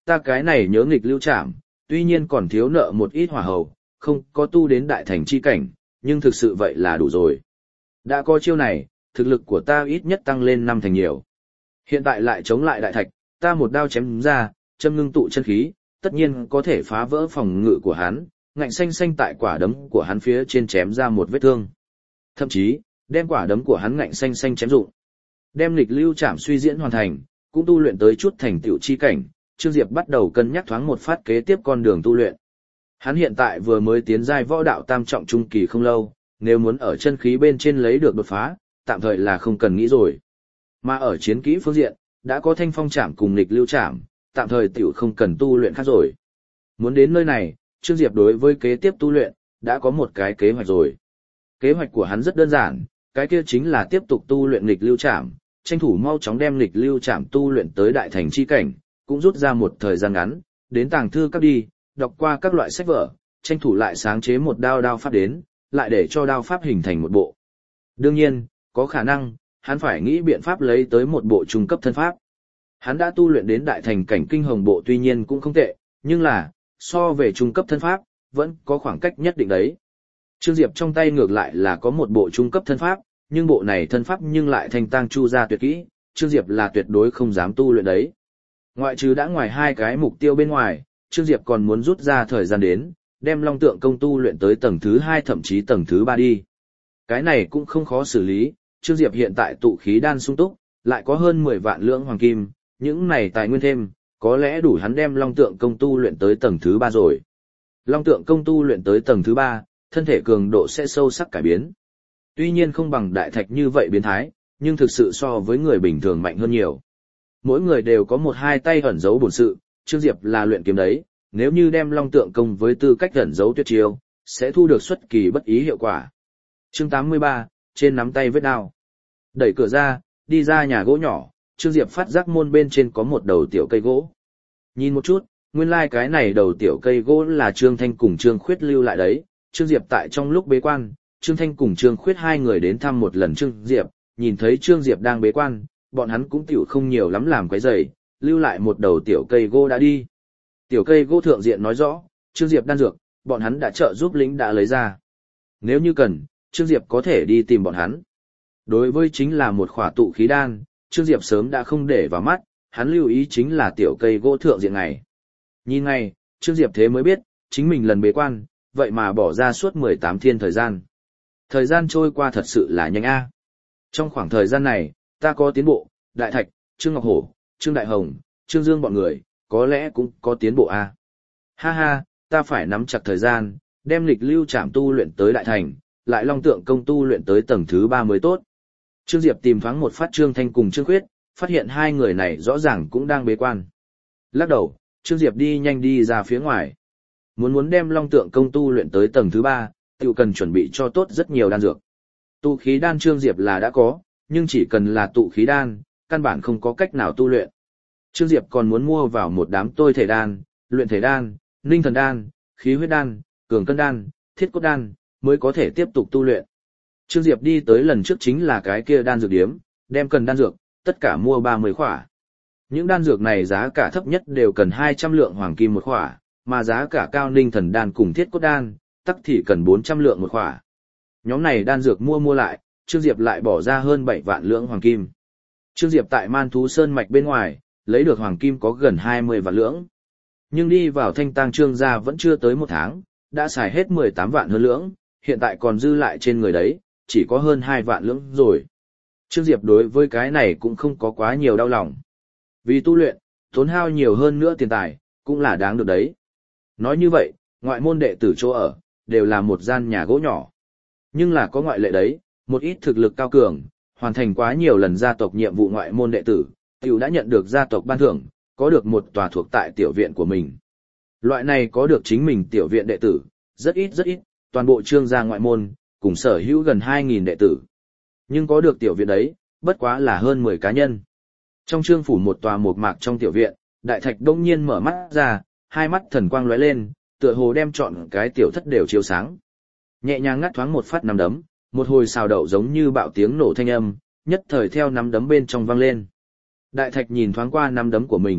ta cái này nhớ nghịch lưu trảm, tuy nhiên còn thiếu nợ một ít hỏa hầu, không có tu đến đại thành chi cảnh, nhưng thực sự vậy là đủ rồi. Đã có chiêu này, thực lực của ta ít nhất tăng lên 5 thành nhiều. Hiện tại lại chống lại đại thạch, ta một đao chém ra, châm ngưng tụ chân khí, tất nhiên có thể phá vỡ phòng ngự của hắn, ngạnh xanh xanh tại quả đấm của hắn phía trên chém ra một vết thương. Thậm chí, đem quả đấm của hắn ngạnh xanh xanh chém dụng. Đem nghịch lưu trảm suy diễn hoàn thành, cũng tu luyện tới chút thành tựu chi cảnh, Trương Diệp bắt đầu cân nhắc thoáng một phát kế tiếp con đường tu luyện. Hắn hiện tại vừa mới tiến giai võ đạo tam trọng trung kỳ không lâu, nếu muốn ở chân khí bên trên lấy được đột phá, tạm thời là không cần nghĩ rồi. Mà ở chiến kỹ phương diện, đã có thanh phong trảm cùng nghịch lưu trảm, tạm thời tiểu không cần tu luyện khác rồi. Muốn đến nơi này, Trương Diệp đối với kế tiếp tu luyện, đã có một cái kế hoạch rồi. Kế hoạch của hắn rất đơn giản, cái kia chính là tiếp tục tu luyện nghịch lưu trảm, tranh thủ mau chóng đem nghịch lưu trảm tu luyện tới đại thành chi cảnh, cũng rút ra một thời gian ngắn, đến tàng thư các đi, đọc qua các loại sách vở, tranh thủ lại sáng chế một đao pháp đến, lại để cho đao pháp hình thành một bộ. Đương nhiên, có khả năng, hắn phải nghĩ biện pháp lấy tới một bộ trung cấp thân pháp. Hắn đã tu luyện đến đại thành cảnh kinh hồng bộ tuy nhiên cũng không tệ, nhưng là, so về trung cấp thân pháp, vẫn có khoảng cách nhất định đấy. Trương Diệp trong tay ngược lại là có một bộ trung cấp thân pháp, nhưng bộ này thân pháp nhưng lại thành tang chu ra tuyệt kỹ, Trương Diệp là tuyệt đối không dám tu luyện đấy. Ngoại trừ đã ngoài hai cái mục tiêu bên ngoài, Trương Diệp còn muốn rút ra thời gian đến, đem long tượng công tu luyện tới tầng thứ 2 thậm chí tầng thứ 3 đi. Cái này cũng không khó xử lý, Trương Diệp hiện tại tụ khí đan sung túc, lại có hơn 10 vạn lượng hoàng kim, những này tài nguyên thêm, có lẽ đủ hắn đem long tượng công tu luyện tới tầng thứ 3 rồi. Long tượng công tu luyện tới tầng thứ 3, thân thể cường độ sẽ sâu sắc cải biến. Tuy nhiên không bằng đại thạch như vậy biến thái, nhưng thực sự so với người bình thường mạnh hơn nhiều. Mỗi người đều có một hai tay ẩn giấu bổn sự, Trương Diệp là luyện kiếm đấy, nếu như đem long tượng công với tư cách ẩn giấu tuyệt chiêu, sẽ thu được xuất kỳ bất ý hiệu quả. Chương 83, trên nắm tay vết đao. Đẩy cửa ra, đi ra nhà gỗ nhỏ, Trương Diệp phát giác môn bên trên có một đầu tiểu cây gỗ. Nhìn một chút, nguyên lai cái này đầu tiểu cây gỗ là Trương Thanh cùng Trương Khuyết lưu lại đấy. Trương Diệp tại trong lúc bế quan, Trương Thanh cùng Trương Khuyết hai người đến thăm một lần Trương Diệp, nhìn thấy Trương Diệp đang bế quan, bọn hắn cũng tiểu không nhiều lắm làm quấy rầy, lưu lại một đầu tiểu cây gỗ đã đi. Tiểu cây gỗ thượng diện nói rõ, Trương Diệp đan dược, bọn hắn đã trợ giúp lính đã lấy ra. Nếu như cần, Trương Diệp có thể đi tìm bọn hắn. Đối với chính là một khỏa tụ khí đan, Trương Diệp sớm đã không để vào mắt, hắn lưu ý chính là tiểu cây gỗ thượng diện này. Nhìn ngay, Trương Diệp thế mới biết, chính mình lần bế quan, vậy mà bỏ ra suốt 18 thiên thời gian. Thời gian trôi qua thật sự là nhanh a. Trong khoảng thời gian này, ta có tiến bộ, Đại Thạch, Trương Ngọc Hổ, Trương Đại Hồng, Trương Dương bọn người, có lẽ cũng có tiến bộ a. Ha ha, ta phải nắm chặt thời gian, đem lịch lưu trảm tu luyện tới đại thành, lại long tượng công tu luyện tới tầng thứ 3 mới tốt. Trương Diệp tìm thoáng một phát Trương Thanh cùng Trương Khuyết, phát hiện hai người này rõ ràng cũng đang bế quan. Lắc đầu, Trương Diệp đi nhanh đi ra phía ngoài. Muốn đem long tượng công tu luyện tới tầng thứ 3, tự cần chuẩn bị cho tốt rất nhiều đan dược. Tụ khí đan Trương Diệp là đã có, nhưng chỉ cần là tụ khí đan, căn bản không có cách nào tu luyện. Trương Diệp còn muốn mua vào một đám tôi thể đan, luyện thể đan, ninh thần đan, khí huyết đan, cường cân đan, thiết cốt đan, mới có thể tiếp tục tu luyện. Trương Diệp đi tới lần trước chính là cái kia đan dược điếm, đem cần đan dược, tất cả mua 30 khỏa. Những đan dược này giá cả thấp nhất đều cần 200 lượng hoàng kim một khỏa, mà giá cả cao ninh thần đan cùng thiết cốt đan, tắc thì cần 400 lượng một khỏa. Nhóm này đan dược mua lại, Trương Diệp lại bỏ ra hơn 7 vạn lượng hoàng kim. Trương Diệp tại Man Thú Sơn mạch bên ngoài, lấy được hoàng kim có gần 20 vạn lượng. Nhưng đi vào Thanh Tang Trương gia vẫn chưa tới một tháng, đã xài hết 18 vạn hơn lượng, hiện tại còn dư lại trên người đấy, chỉ có hơn 2 vạn lượng rồi. Trương Diệp đối với cái này cũng không có quá nhiều đau lòng. Vì tu luyện, tốn hao nhiều hơn nữa tiền tài, cũng là đáng được đấy. Nói như vậy, ngoại môn đệ tử chỗ ở, đều là một gian nhà gỗ nhỏ. Nhưng là có ngoại lệ đấy, một ít thực lực cao cường, hoàn thành quá nhiều lần gia tộc nhiệm vụ ngoại môn đệ tử, tiểu đã nhận được gia tộc ban thưởng, có được một tòa thuộc tại tiểu viện của mình. Loại này có được chính mình tiểu viện đệ tử, rất ít, toàn bộ Trương gia ngoại môn, cùng sở hữu gần 2.000 đệ tử. Nhưng có được tiểu viện đấy, bất quá là hơn 10 cá nhân. Trong Trương phủ một tòa một mạc trong tiểu viện, Đại Thạch đông nhiên mở mắt ra, hai mắt thần quang lóe lên, tựa hồ đem trọn cái tiểu thất đều chiếu sáng. Nhẹ nhàng ngắt thoáng một phát nắm đấm, một hồi xào đậu giống như bạo tiếng nổ thanh âm, nhất thời theo nắm đấm bên trong vang lên. Đại Thạch nhìn thoáng qua nắm đấm của mình,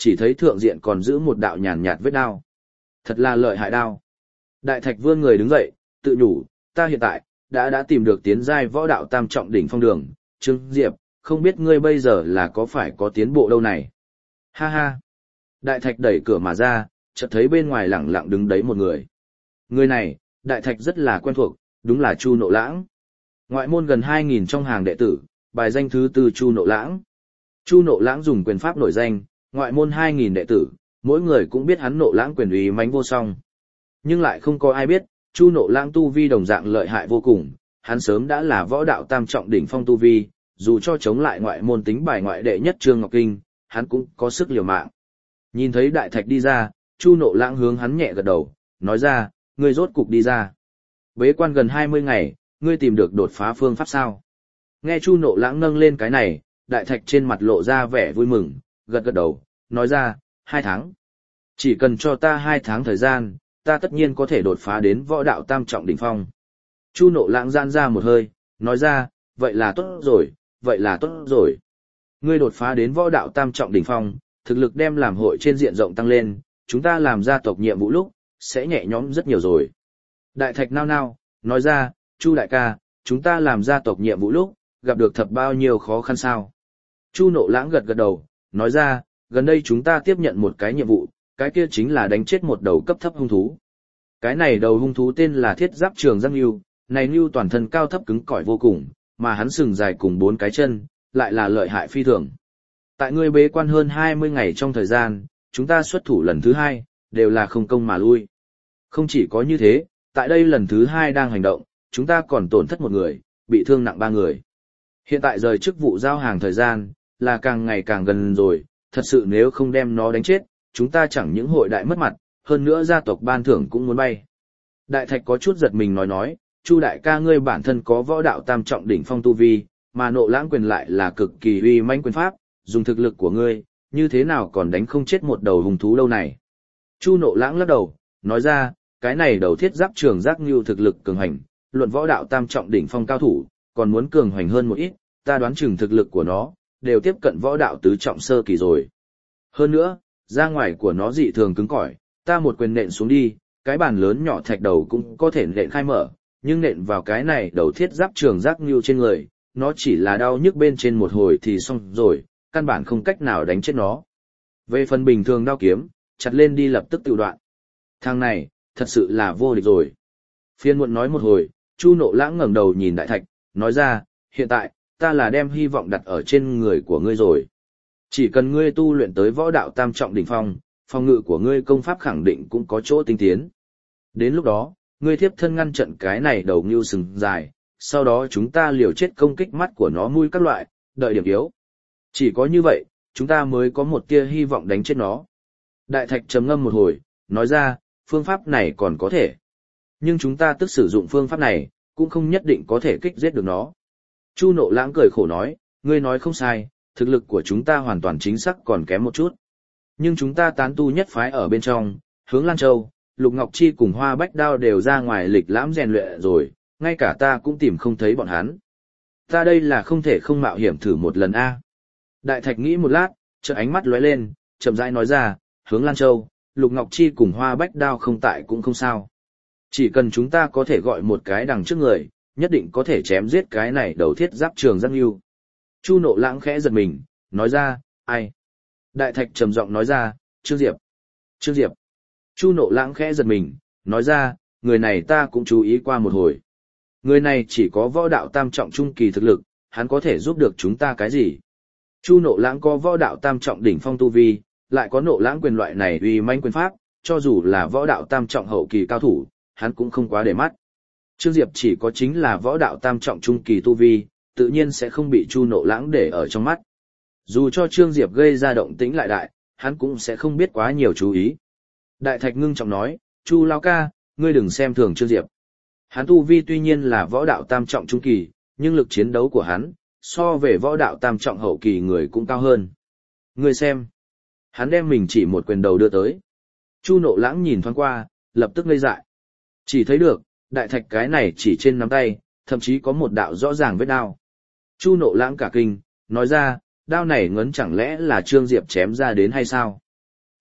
chỉ thấy thượng diện còn giữ một đạo nhàn nhạt vết đao. Thật là lợi hại đao. Đại Thạch vươn người đứng dậy, tự nhủ, ta hiện tại đã tìm được tiến giai võ đạo tam trọng đỉnh phong đường, Trương Diệp, không biết ngươi bây giờ là có phải có tiến bộ đâu này. Ha ha. Đại Thạch đẩy cửa mà ra, chợt thấy bên ngoài lẳng lặng đứng đấy một người. Người này, Đại Thạch rất là quen thuộc, đúng là Chu Nộ Lãng. Ngoại môn gần 2.000 trong hàng đệ tử, bài danh thứ tư Chu Nộ Lãng. Chu Nộ Lãng dùng quyền pháp nổi danh, ngoại môn 2.000 đệ tử, mỗi người cũng biết hắn Nộ Lãng quyền uy mãnh vô song. Nhưng lại không có ai biết, Chu Nộ Lãng tu vi đồng dạng lợi hại vô cùng, hắn sớm đã là võ đạo tam trọng đỉnh phong tu vi, dù cho chống lại ngoại môn tính bài ngoại đệ nhất Trương Ngọc Kinh, hắn cũng có sức liều mạng. Nhìn thấy Đại Thạch đi ra, Chu Nộ Lãng hướng hắn nhẹ gật đầu, nói ra, ngươi rốt cục đi ra. Bế quan gần 20 ngày, ngươi tìm được đột phá phương pháp sao? Nghe Chu Nộ Lãng nâng lên cái này, Đại Thạch trên mặt lộ ra vẻ vui mừng, gật gật đầu, nói ra, 2 tháng. Chỉ cần cho ta 2 tháng thời gian, ta tất nhiên có thể đột phá đến võ đạo tam trọng đỉnh phong. Chu Nộ Lãng giãn ra một hơi, nói ra, vậy là tốt rồi, vậy là tốt rồi. Ngươi đột phá đến võ đạo tam trọng đỉnh phong, thực lực đem làm hội trên diện rộng tăng lên, chúng ta làm gia tộc nhiệm vụ lúc, sẽ nhẹ nhõm rất nhiều rồi. Đại Thạch nao nao, nói ra, Chu đại ca, chúng ta làm gia tộc nhiệm vụ lúc, gặp được thật bao nhiêu khó khăn sao? Chu Nộ Lãng gật gật đầu, nói ra, gần đây chúng ta tiếp nhận một cái nhiệm vụ, cái kia chính là đánh chết một đầu cấp thấp hung thú. Cái này đầu hung thú tên là Thiết Giáp Trường Giác Nưu, này Nưu toàn thân cao thấp cứng cỏi vô cùng, mà hắn sừng dài cùng 4 cái chân, lại là lợi hại phi thường. Tại ngươi bế quan hơn 20 ngày trong thời gian, chúng ta xuất thủ lần thứ 2, đều là không công mà lui. Không chỉ có như thế, tại đây lần thứ 2 đang hành động, chúng ta còn tổn thất 1 người, bị thương nặng 3 người. Hiện tại rời chức vụ giao hàng thời gian, là càng ngày càng gần rồi, thật sự nếu không đem nó đánh chết, chúng ta chẳng những hội đại mất mặt, hơn nữa gia tộc ban thưởng cũng muốn bay. Đại Thạch có chút giật mình nói, Chu đại ca ngươi bản thân có võ đạo tam trọng đỉnh phong tu vi, mà Nộ Lãng quyền lại là cực kỳ uy mãnh quyền pháp, dùng thực lực của ngươi, như thế nào còn đánh không chết một đầu hung thú đâu này. Chu Nộ Lãng lắc đầu, nói ra, cái này đầu Thiết Giáp Trường Giác Nưu thực lực cường hành, luận võ đạo tam trọng đỉnh phong cao thủ, còn muốn cường hành hơn một ít, ta đoán chừng thực lực của nó, đều tiếp cận võ đạo tứ trọng sơ kỳ rồi. Hơn nữa, ra ngoài của nó dị thường cứng cỏi, ta một quyền nện xuống đi, cái bàn lớn nhỏ thạch đầu cũng có thể nện khai mở, nhưng nện vào cái này đầu Thiết Giáp Trường Giác Nưu trên người, nó chỉ là đau nhức bên trên một hồi thì xong rồi, căn bản không cách nào đánh chết nó. Về phần bình thường đao kiếm, chặt lên đi lập tức tự đoạn. Thằng này, thật sự là vô địch rồi. Phiên muộn nói một hồi, Chu Nộ Lãng ngẩng đầu nhìn Đại Thạch, nói ra, hiện tại, ta là đem hy vọng đặt ở trên người của ngươi rồi. Chỉ cần ngươi tu luyện tới võ đạo tam trọng đỉnh phong, phòng ngự của ngươi công pháp khẳng định cũng có chỗ tinh tiến. Đến lúc đó, ngươi thiếp thân ngăn trận cái này đầu ngưu sừng dài, sau đó chúng ta liều chết công kích mắt của nó mũi các loại, đợi điểm yếu. Chỉ có như vậy, chúng ta mới có một tia hy vọng đánh chết nó. Đại Thạch trầm ngâm một hồi, nói ra, phương pháp này còn có thể. Nhưng chúng ta tức sử dụng phương pháp này, cũng không nhất định có thể kích giết được nó. Chu Nộ Lãng cười khổ nói, ngươi nói không sai, thực lực của chúng ta hoàn toàn chính xác còn kém một chút. Nhưng chúng ta tán tu nhất phái ở bên trong, hướng Lan Châu, Lục Ngọc Chi cùng Hoa Bách Đao đều ra ngoài lịch lãm rèn luyện rồi, ngay cả ta cũng tìm không thấy bọn hắn. Ta đây là không thể không mạo hiểm thử một lần a. Đại Thạch nghĩ một lát, chợt ánh mắt lóe lên, chậm rãi nói ra, hướng Lan Châu, Lục Ngọc Chi cùng Hoa Bách Đao không tại cũng không sao. Chỉ cần chúng ta có thể gọi một cái đằng trước người, nhất định có thể chém giết cái này đầu Thiết Giáp Trường Giác Nưu. Chu Nộ Lãng khẽ giật mình, nói ra, ai? Đại Thạch trầm giọng nói ra, Trương Diệp. Trương Diệp. Chu Nộ Lãng khẽ giật mình, nói ra, người này ta cũng chú ý qua một hồi. Người này chỉ có võ đạo tam trọng trung kỳ thực lực, hắn có thể giúp được chúng ta cái gì? Chu Nộ Lãng có võ đạo tam trọng đỉnh phong tu vi, lại có Nộ Lãng quyền loại này uy mãnh quyền pháp, cho dù là võ đạo tam trọng hậu kỳ cao thủ, hắn cũng không quá để mắt. Trương Diệp chỉ có chính là võ đạo tam trọng trung kỳ tu vi, tự nhiên sẽ không bị Chu Nộ Lãng để ở trong mắt. Dù cho Trương Diệp gây ra động tĩnh lại đại, hắn cũng sẽ không biết quá nhiều chú ý. Đại Thạch ngưng trọng nói, Chu lão ca, ngươi đừng xem thường Trương Diệp. Hắn tu vi tuy nhiên là võ đạo tam trọng trung kỳ, nhưng lực chiến đấu của hắn, so về võ đạo tam trọng hậu kỳ người cũng cao hơn. Ngươi xem. Hắn đem mình chỉ một quyền đầu đưa tới. Chu Nộ Lãng nhìn thoáng qua, lập tức ngây dại. Chỉ thấy được, Đại Thạch cái này chỉ trên nắm tay, thậm chí có một đạo rõ ràng vết đao. Chu Nộ Lãng cả kinh, nói ra, đao này ngấn chẳng lẽ là Trương Diệp chém ra đến hay sao?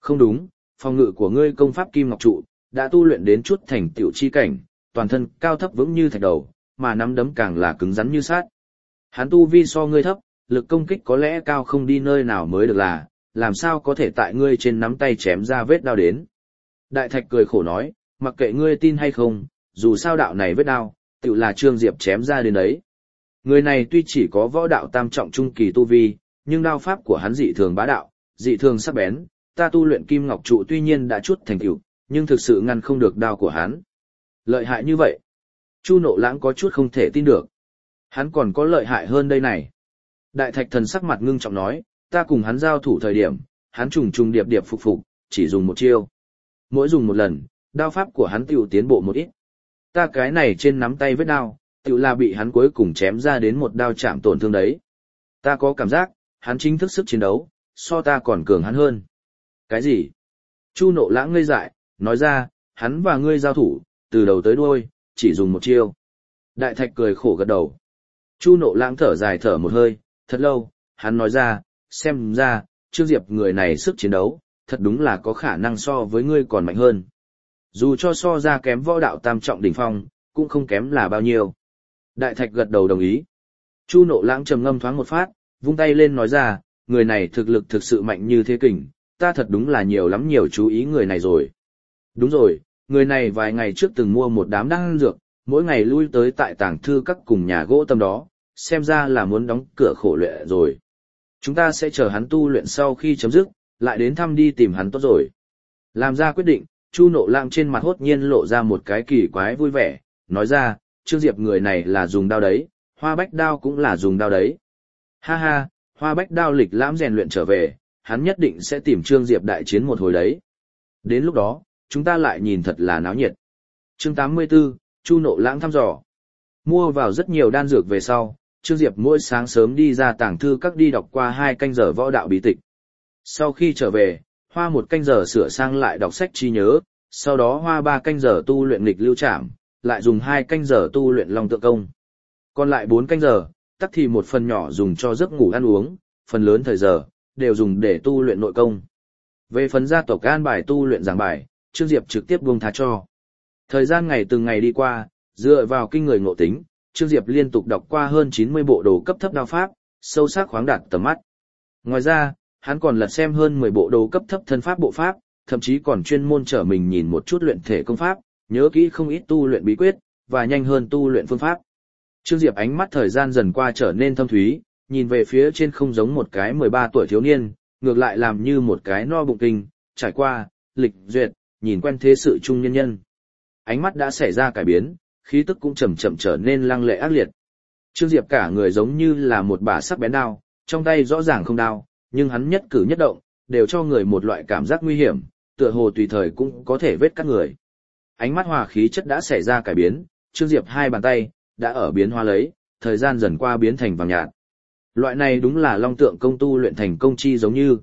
Không đúng, phòng ngự của ngươi công pháp kim ngọc trụ, đã tu luyện đến chút thành tựu chi cảnh, toàn thân cao thấp vững như thạch đầu, mà nắm đấm càng là cứng rắn như sát. Hắn tu vi so ngươi thấp, lực công kích có lẽ cao không đi nơi nào mới được là, làm sao có thể tại ngươi trên nắm tay chém ra vết đao đến. Đại Thạch cười khổ nói, mặc kệ ngươi tin hay không, dù sao đạo này vết đao, tự là Trương Diệp chém ra đến đấy. Người này tuy chỉ có võ đạo tam trọng trung kỳ tu vi, nhưng đao pháp của hắn dị thường bá đạo, dị thường sắc bén, ta tu luyện kim ngọc trụ tuy nhiên đã chút thành tựu, nhưng thực sự ngăn không được đao của hắn. Lợi hại như vậy. Chu Nộ Lãng có chút không thể tin được. Hắn còn có lợi hại hơn đây này. Đại Thạch Thần sắc mặt ngưng trọng nói, ta cùng hắn giao thủ thời điểm, hắn trùng trùng điệp điệp phục, chỉ dùng một chiêu. Mỗi dùng một lần, đao pháp của hắn tiểu tiến bộ một ít. Ta cái này trên nắm tay vết đao, tiểu là bị hắn cuối cùng chém ra đến một đao chạm tổn thương đấy. Ta có cảm giác, hắn chính thức sức chiến đấu, so ta còn cường hắn hơn. Cái gì? Chu Nộ Lãng ngây dại, nói ra, hắn và ngươi giao thủ, từ đầu tới đuôi, chỉ dùng một chiêu. Đại Thạch cười khổ gật đầu. Chu Nộ Lãng thở dài thở một hơi, thật lâu, hắn nói ra, xem ra, Trương Diệp người này sức chiến đấu, thật đúng là có khả năng so với ngươi còn mạnh hơn. Dù cho so ra kém võ đạo tam trọng đỉnh phong, cũng không kém là bao nhiêu. Đại Thạch gật đầu đồng ý. Chu Nộ Lãng trầm ngâm thoáng một phát, vung tay lên nói ra, người này thực lực thực sự mạnh như thế kình, ta thật đúng là nhiều chú ý người này rồi. Đúng rồi, người này vài ngày trước từng mua một đám đan dược, mỗi ngày lui tới tại tàng thư các cùng nhà gỗ tâm đó, xem ra là muốn đóng cửa khổ luyện rồi. Chúng ta sẽ chờ hắn tu luyện sau khi chấm dứt, lại đến thăm đi tìm hắn tốt rồi. Làm ra quyết định, Chu Nộ Lãng trên mặt hốt nhiên lộ ra một cái kỳ quái vui vẻ, nói ra, Trương Diệp người này là dùng đao đấy, Hoa Bách Đao cũng là dùng đao đấy. Ha ha, Hoa Bách Đao lịch lãm rèn luyện trở về, hắn nhất định sẽ tìm Trương Diệp đại chiến một hồi đấy. Đến lúc đó, chúng ta lại nhìn thật là náo nhiệt. Chương 84, Chu Nộ Lãng thăm dò. Mua vào rất nhiều đan dược về sau, Trương Diệp mỗi sáng sớm đi ra tàng thư các đi đọc qua 2 canh giờ võ đạo bí tịch. Sau khi trở về, hoa 1 canh giờ sửa sang lại đọc sách trí nhớ, sau đó hoa 3 canh giờ tu luyện nghịch lưu trảm, lại dùng 2 canh giờ tu luyện long tượng công. Còn lại 4 canh giờ, tắc thì một phần nhỏ dùng cho giấc ngủ ăn uống, phần lớn thời giờ, đều dùng để tu luyện nội công. Về phần gia tộc an bài tu luyện giảng bài, Trương Diệp trực tiếp buông tha cho. Thời gian ngày từng ngày đi qua, dựa vào kinh người ngộ tính, Trương Diệp liên tục đọc qua hơn 90 bộ đồ cấp thấp đao pháp, sâu sắc khoáng đạt tầm mắt. Ngoài ra, hắn còn lật xem hơn 10 bộ đồ cấp thấp thân pháp bộ pháp, thậm chí còn chuyên môn trở mình nhìn một chút luyện thể công pháp, nhớ kỹ không ít tu luyện bí quyết, và nhanh hơn tu luyện phương pháp. Trương Diệp ánh mắt thời gian dần qua trở nên thâm thúy, nhìn về phía trên không giống một cái 13 tuổi thiếu niên, ngược lại làm như một cái no bụng kinh, trải qua, lịch duyệt, nhìn quen thế sự trung nhân nhân. Ánh mắt đã xảy ra cải biến, khí tức cũng chậm chậm trở nên lăng lệ ác liệt. Trương Diệp cả người giống như là một bả sắc bén đao, trong tay rõ ràng không đao, nhưng hắn nhất cử nhất động, đều cho người một loại cảm giác nguy hiểm, tựa hồ tùy thời cũng có thể vết cắt người. Ánh mắt hòa khí chất đã xảy ra cải biến, Trương Diệp hai bàn tay, đã ở biến hóa lấy, thời gian dần qua biến thành vàng nhạt. Loại này đúng là long tượng công tu luyện thành công chi giống như.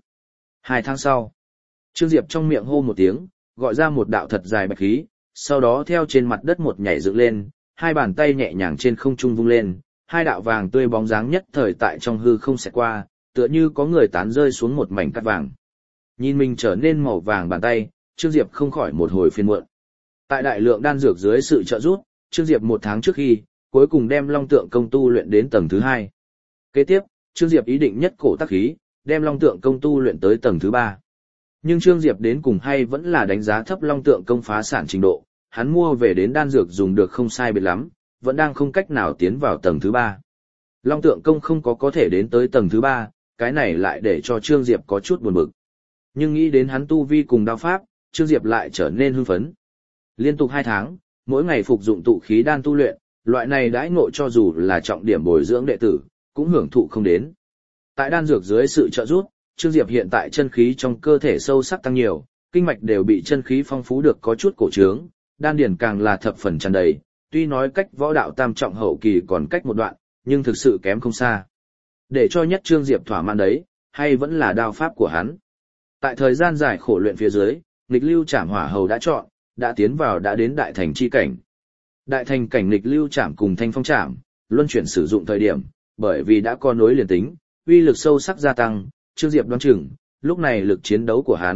2 tháng sau, Trương Diệp trong miệng hô một tiếng, gọi ra một đạo thật dài bạch khí, sau đó theo trên mặt đất một nhảy dựng lên, hai bàn tay nhẹ nhàng trên không trung vung lên, hai đạo vàng tươi bóng dáng nhất thời tại trong hư không xẹt qua, tựa như có người tán rơi xuống một mảnh cát vàng. Nhìn mình trở nên màu vàng bàn tay, Trương Diệp không khỏi một hồi phiền muộn. Tại đại lượng đan dược dưới sự trợ giúp, Trương Diệp 1 tháng trước khi, cuối cùng đem long tượng công tu luyện đến tầng thứ 2. Kế tiếp, Trương Diệp ý định nhất cổ tác khí, đem long tượng công tu luyện tới tầng thứ 3. Nhưng Trương Diệp đến cùng hay vẫn là đánh giá thấp long tượng công phá sản trình độ, hắn mua về đến đan dược dùng được không sai biệt lắm, vẫn đang không cách nào tiến vào tầng thứ 3. Long tượng công không có thể đến tới tầng thứ 3, cái này lại để cho Trương Diệp có chút buồn bực. Nhưng nghĩ đến hắn tu vi cùng đao pháp, Trương Diệp lại trở nên hưng phấn. Liên tục 2 tháng, mỗi ngày phục dụng tụ khí đan tu luyện, loại này đãi ngộ cho dù là trọng điểm bồi dưỡng đệ tử, cũng hưởng thụ không đến. Tại đan dược dưới sự trợ giúp, Trương Diệp hiện tại chân khí trong cơ thể sâu sắc tăng nhiều, kinh mạch đều bị chân khí phong phú được có chút cổ trướng, đan điển càng là thập phần tràn đầy, tuy nói cách võ đạo tam trọng hậu kỳ còn cách một đoạn, nhưng thực sự kém không xa. Để cho nhất Trương Diệp thỏa mãn đấy, hay vẫn là đao pháp của hắn. Tại thời gian dài khổ luyện phía dưới, nghịch lưu trảm hỏa hầu đã chọn, đã tiến vào đã đến đại thành chi cảnh. Đại thành cảnh nghịch lưu trảm cùng thanh phong trảm, luân chuyển sử dụng thời điểm, bởi vì đã có nối liền tính, uy lực sâu sắc gia tăng, Trương Diệp đoán chừng, lúc này lực chiến đấu của hắn,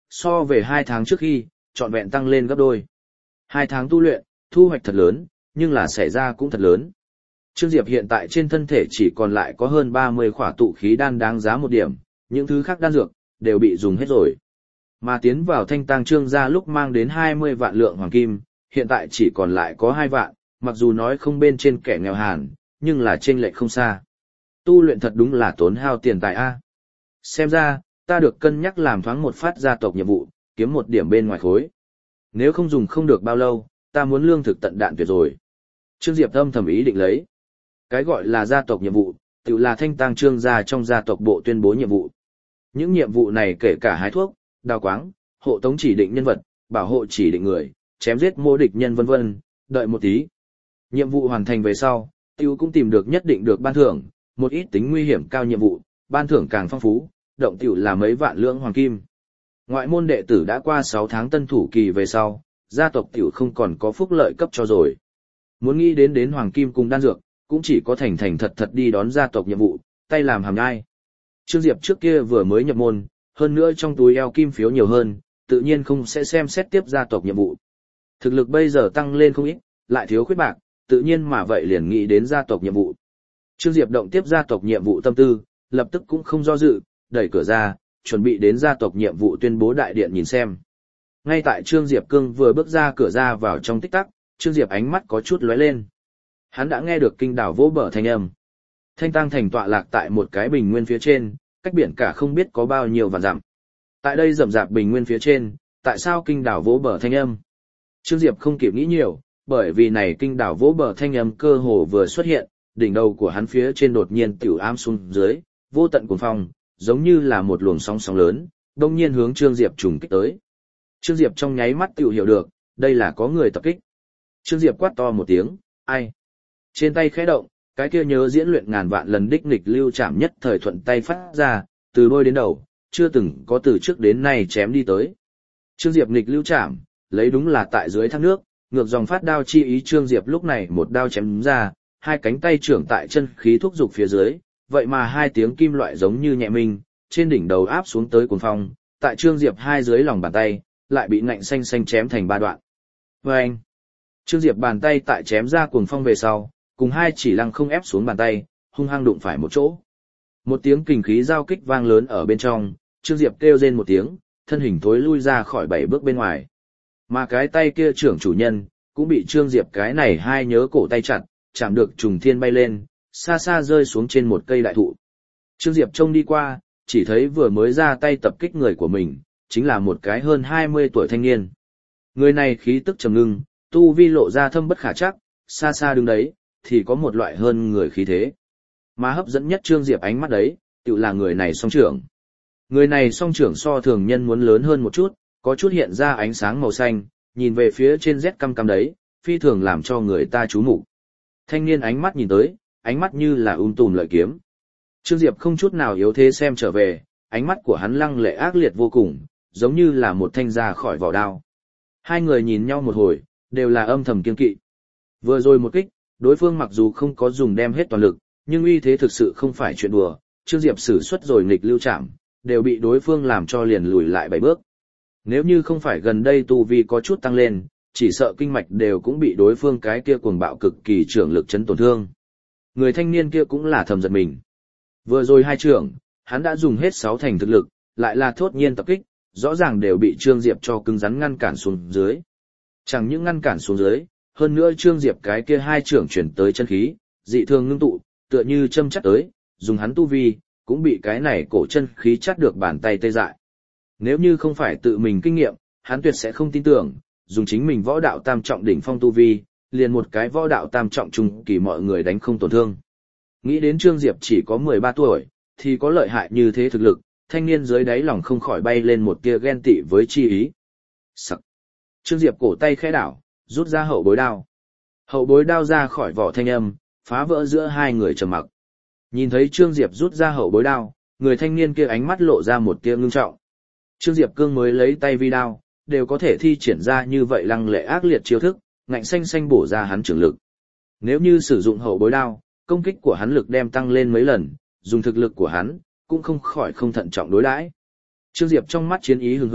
so về 2 tháng trước khi, trọn vẹn tăng lên gấp đôi. 2 tháng tu luyện, thu hoạch thật lớn, nhưng là xảy ra cũng thật lớn. Trương Diệp hiện tại trên thân thể chỉ còn lại có hơn 30 khỏa tụ khí đan đáng giá 1 điểm, những thứ khác đan dược, đều bị dùng hết rồi. Mà tiến vào thanh tang Trương gia lúc mang đến 20 vạn lượng hoàng kim, hiện tại chỉ còn lại có 2 vạn, mặc dù nói không bên trên kẻ nghèo hàn, nhưng là chênh lệch không xa. Tu luyện thật đúng là tốn hao tiền tài a. Xem ra, ta được cân nhắc làm thoáng một phát gia tộc nhiệm vụ, kiếm 1 điểm bên ngoài khối. Nếu không dùng không được bao lâu, ta muốn lương thực tận đạn tuyệt rồi. Trương Diệp âm thầm ý định lấy. Cái gọi là gia tộc nhiệm vụ, tự là thanh tang Trương gia trong gia tộc bộ tuyên bố nhiệm vụ. Những nhiệm vụ này kể cả hái thuốc, đào quáng, hộ tống chỉ định nhân vật, bảo hộ chỉ định người, chém giết mô địch nhân vân vân, đợi một tí. Nhiệm vụ hoàn thành về sau, tiêu cũng tìm được nhất định được ban thưởng, một ít tính nguy hiểm cao nhiệm vụ, ban thưởng càng phong phú, động tiểu là mấy vạn lượng hoàng kim. Ngoại môn đệ tử đã qua 6 tháng tân thủ kỳ về sau, gia tộc tiểu không còn có phúc lợi cấp cho rồi. Muốn nghĩ đến hoàng kim cùng đan dược, cũng chỉ có thành thật thật đi đón gia tộc nhiệm vụ, tay làm hàm nhai. Trương Diệp trước kia vừa mới nhập môn, hơn nữa trong túi eo kim phiếu nhiều hơn, tự nhiên không sẽ xem xét tiếp gia tộc nhiệm vụ. Thực lực bây giờ tăng lên không ít, lại thiếu khuyết bạc, tự nhiên mà vậy liền nghĩ đến gia tộc nhiệm vụ. Trương Diệp động tiếp gia tộc nhiệm vụ tâm tư, lập tức cũng không do dự, đẩy cửa ra, chuẩn bị đến gia tộc nhiệm vụ tuyên bố đại điện nhìn xem. Ngay tại Trương Diệp Cương vừa bước ra cửa ra vào trong tích tắc, Trương Diệp ánh mắt có chút lóe lên. Hắn đã nghe được kinh đảo vỗ bờ thanh âm. Thanh tang thành tọa lạc tại một cái bình nguyên phía trên, cách biển cả không biết có bao nhiêu vạn dặm. Tại đây rậm rạp bình nguyên phía trên, tại sao kinh đảo vỗ bờ thanh âm? Trương Diệp không kịp nghĩ nhiều, bởi vì này kinh đảo vỗ bờ thanh âm cơ hồ vừa xuất hiện, đỉnh đầu của hắn phía trên đột nhiên tiểu ám xuống dưới, vô tận cuồng phong, giống như là một luồng sóng sóng lớn, đông nhiên hướng Trương Diệp trùng kích tới. Trương Diệp trong nháy mắt tiểu hiểu được, đây là có người tập kích. Trương Diệp quát to một tiếng, ai? Trên tay khẽ động, cái kia nhớ diễn luyện ngàn vạn lần đích nghịch lưu chạm nhất thời thuận tay phát ra, từ đôi đến đầu, chưa từng có từ trước đến nay chém đi tới. Trương Diệp nghịch lưu chạm, lấy đúng là tại dưới thác nước, ngược dòng phát đao chi ý. Trương Diệp lúc này một đao chém ra, hai cánh tay trưởng tại chân khí thúc dục phía dưới, vậy mà hai tiếng kim loại giống như nhẹ minh, trên đỉnh đầu áp xuống tới cuồng phong, tại Trương Diệp hai dưới lòng bàn tay, lại bị ngạnh xanh xanh chém thành 3 đoạn. Vâng! Trương Diệp bàn tay tại chém ra cuồng phong về sau, cùng hai chỉ lăng không ép xuống bàn tay, hung hăng đụng phải một chỗ. Một tiếng kình khí giao kích vang lớn ở bên trong, Trương Diệp kêu rên một tiếng, thân hình thối lui ra khỏi 7 bước bên ngoài. Mà cái tay kia trưởng chủ nhân, cũng bị Trương Diệp cái này hai nhớ cổ tay chặt, chạm được trùng thiên bay lên, xa xa rơi xuống trên một cây đại thụ. Trương Diệp trông đi qua, chỉ thấy vừa mới ra tay tập kích người của mình, chính là một cái hơn 20 tuổi thanh niên. Người này khí tức trầm ngưng, tu vi lộ ra thâm bất khả trắc, xa xa đứng đấy, thì có một loại hơn người khí thế. Mà hấp dẫn nhất Trương Diệp ánh mắt đấy, tự là người này song trưởng. Người này song trưởng so thường nhân muốn lớn hơn một chút, có chút hiện ra ánh sáng màu xanh, nhìn về phía trên rét căm căm đấy, phi thường làm cho người ta chú mục. Thanh niên ánh mắt nhìn tới, ánh mắt như là tùm lợi kiếm. Trương Diệp không chút nào yếu thế xem trở về, ánh mắt của hắn lăng lệ ác liệt vô cùng, giống như là một thanh ra khỏi vỏ đao. Hai người nhìn nhau một hồi, đều là âm thầm kiêng kỵ. Vừa rồi một kích, đối phương mặc dù không có dùng đem hết toàn lực, nhưng uy thế thực sự không phải chuyện đùa. Trương Diệp sử xuất rồi nghịch lưu chạm, đều bị đối phương làm cho liền lùi lại 7 bước. Nếu như không phải gần đây tu vi có chút tăng lên, chỉ sợ kinh mạch đều cũng bị đối phương cái kia cuồng bạo cực kỳ trưởng lực chấn tổn thương. Người thanh niên kia cũng là thầm giật mình. Vừa rồi hai trưởng, hắn đã dùng hết 6 thành thực lực, lại là thốt nhiên tập kích, rõ ràng đều bị Trương Diệp cho cứng rắn ngăn cản xuống dưới. Chẳng những ngăn cản xuống dưới, hơn nữa Trương Diệp cái kia hai trưởng chuyển tới chân khí, dị thường ngưng tụ, tựa như châm chắc tới, dùng hắn tu vi, cũng bị cái này cổ chân khí chắt được bàn tay tê dại. Nếu như không phải tự mình kinh nghiệm, hắn tuyệt sẽ không tin tưởng, dùng chính mình võ đạo tam trọng đỉnh phong tu vi, liền một cái võ đạo tam trọng trung kỳ mọi người đánh không tổn thương. Nghĩ đến Trương Diệp chỉ có 13 tuổi, thì có lợi hại như thế thực lực, thanh niên dưới đáy lòng không khỏi bay lên một tia ghen tị với chi ý. Sắc. Trương Diệp cổ tay khẽ đảo, rút ra hậu bối đao. Hậu bối đao ra khỏi vỏ thanh âm, phá vỡ giữa hai người trầm mặc. Nhìn thấy Trương Diệp rút ra hậu bối đao, người thanh niên kia ánh mắt lộ ra một tia ngưng trọng. Trương Diệp Cương mới lấy tay vi đao, đều có thể thi triển ra như vậy lăng lệ ác liệt chiêu thức, ngạnh xanh xanh bổ ra hắn trường lực. Nếu như sử dụng hậu bối đao, công kích của hắn lực đem tăng lên mấy lần, dùng thực lực của hắn, cũng không khỏi không thận trọng đối đãi. Trương Diệp trong mắt chiến ý hừng hực,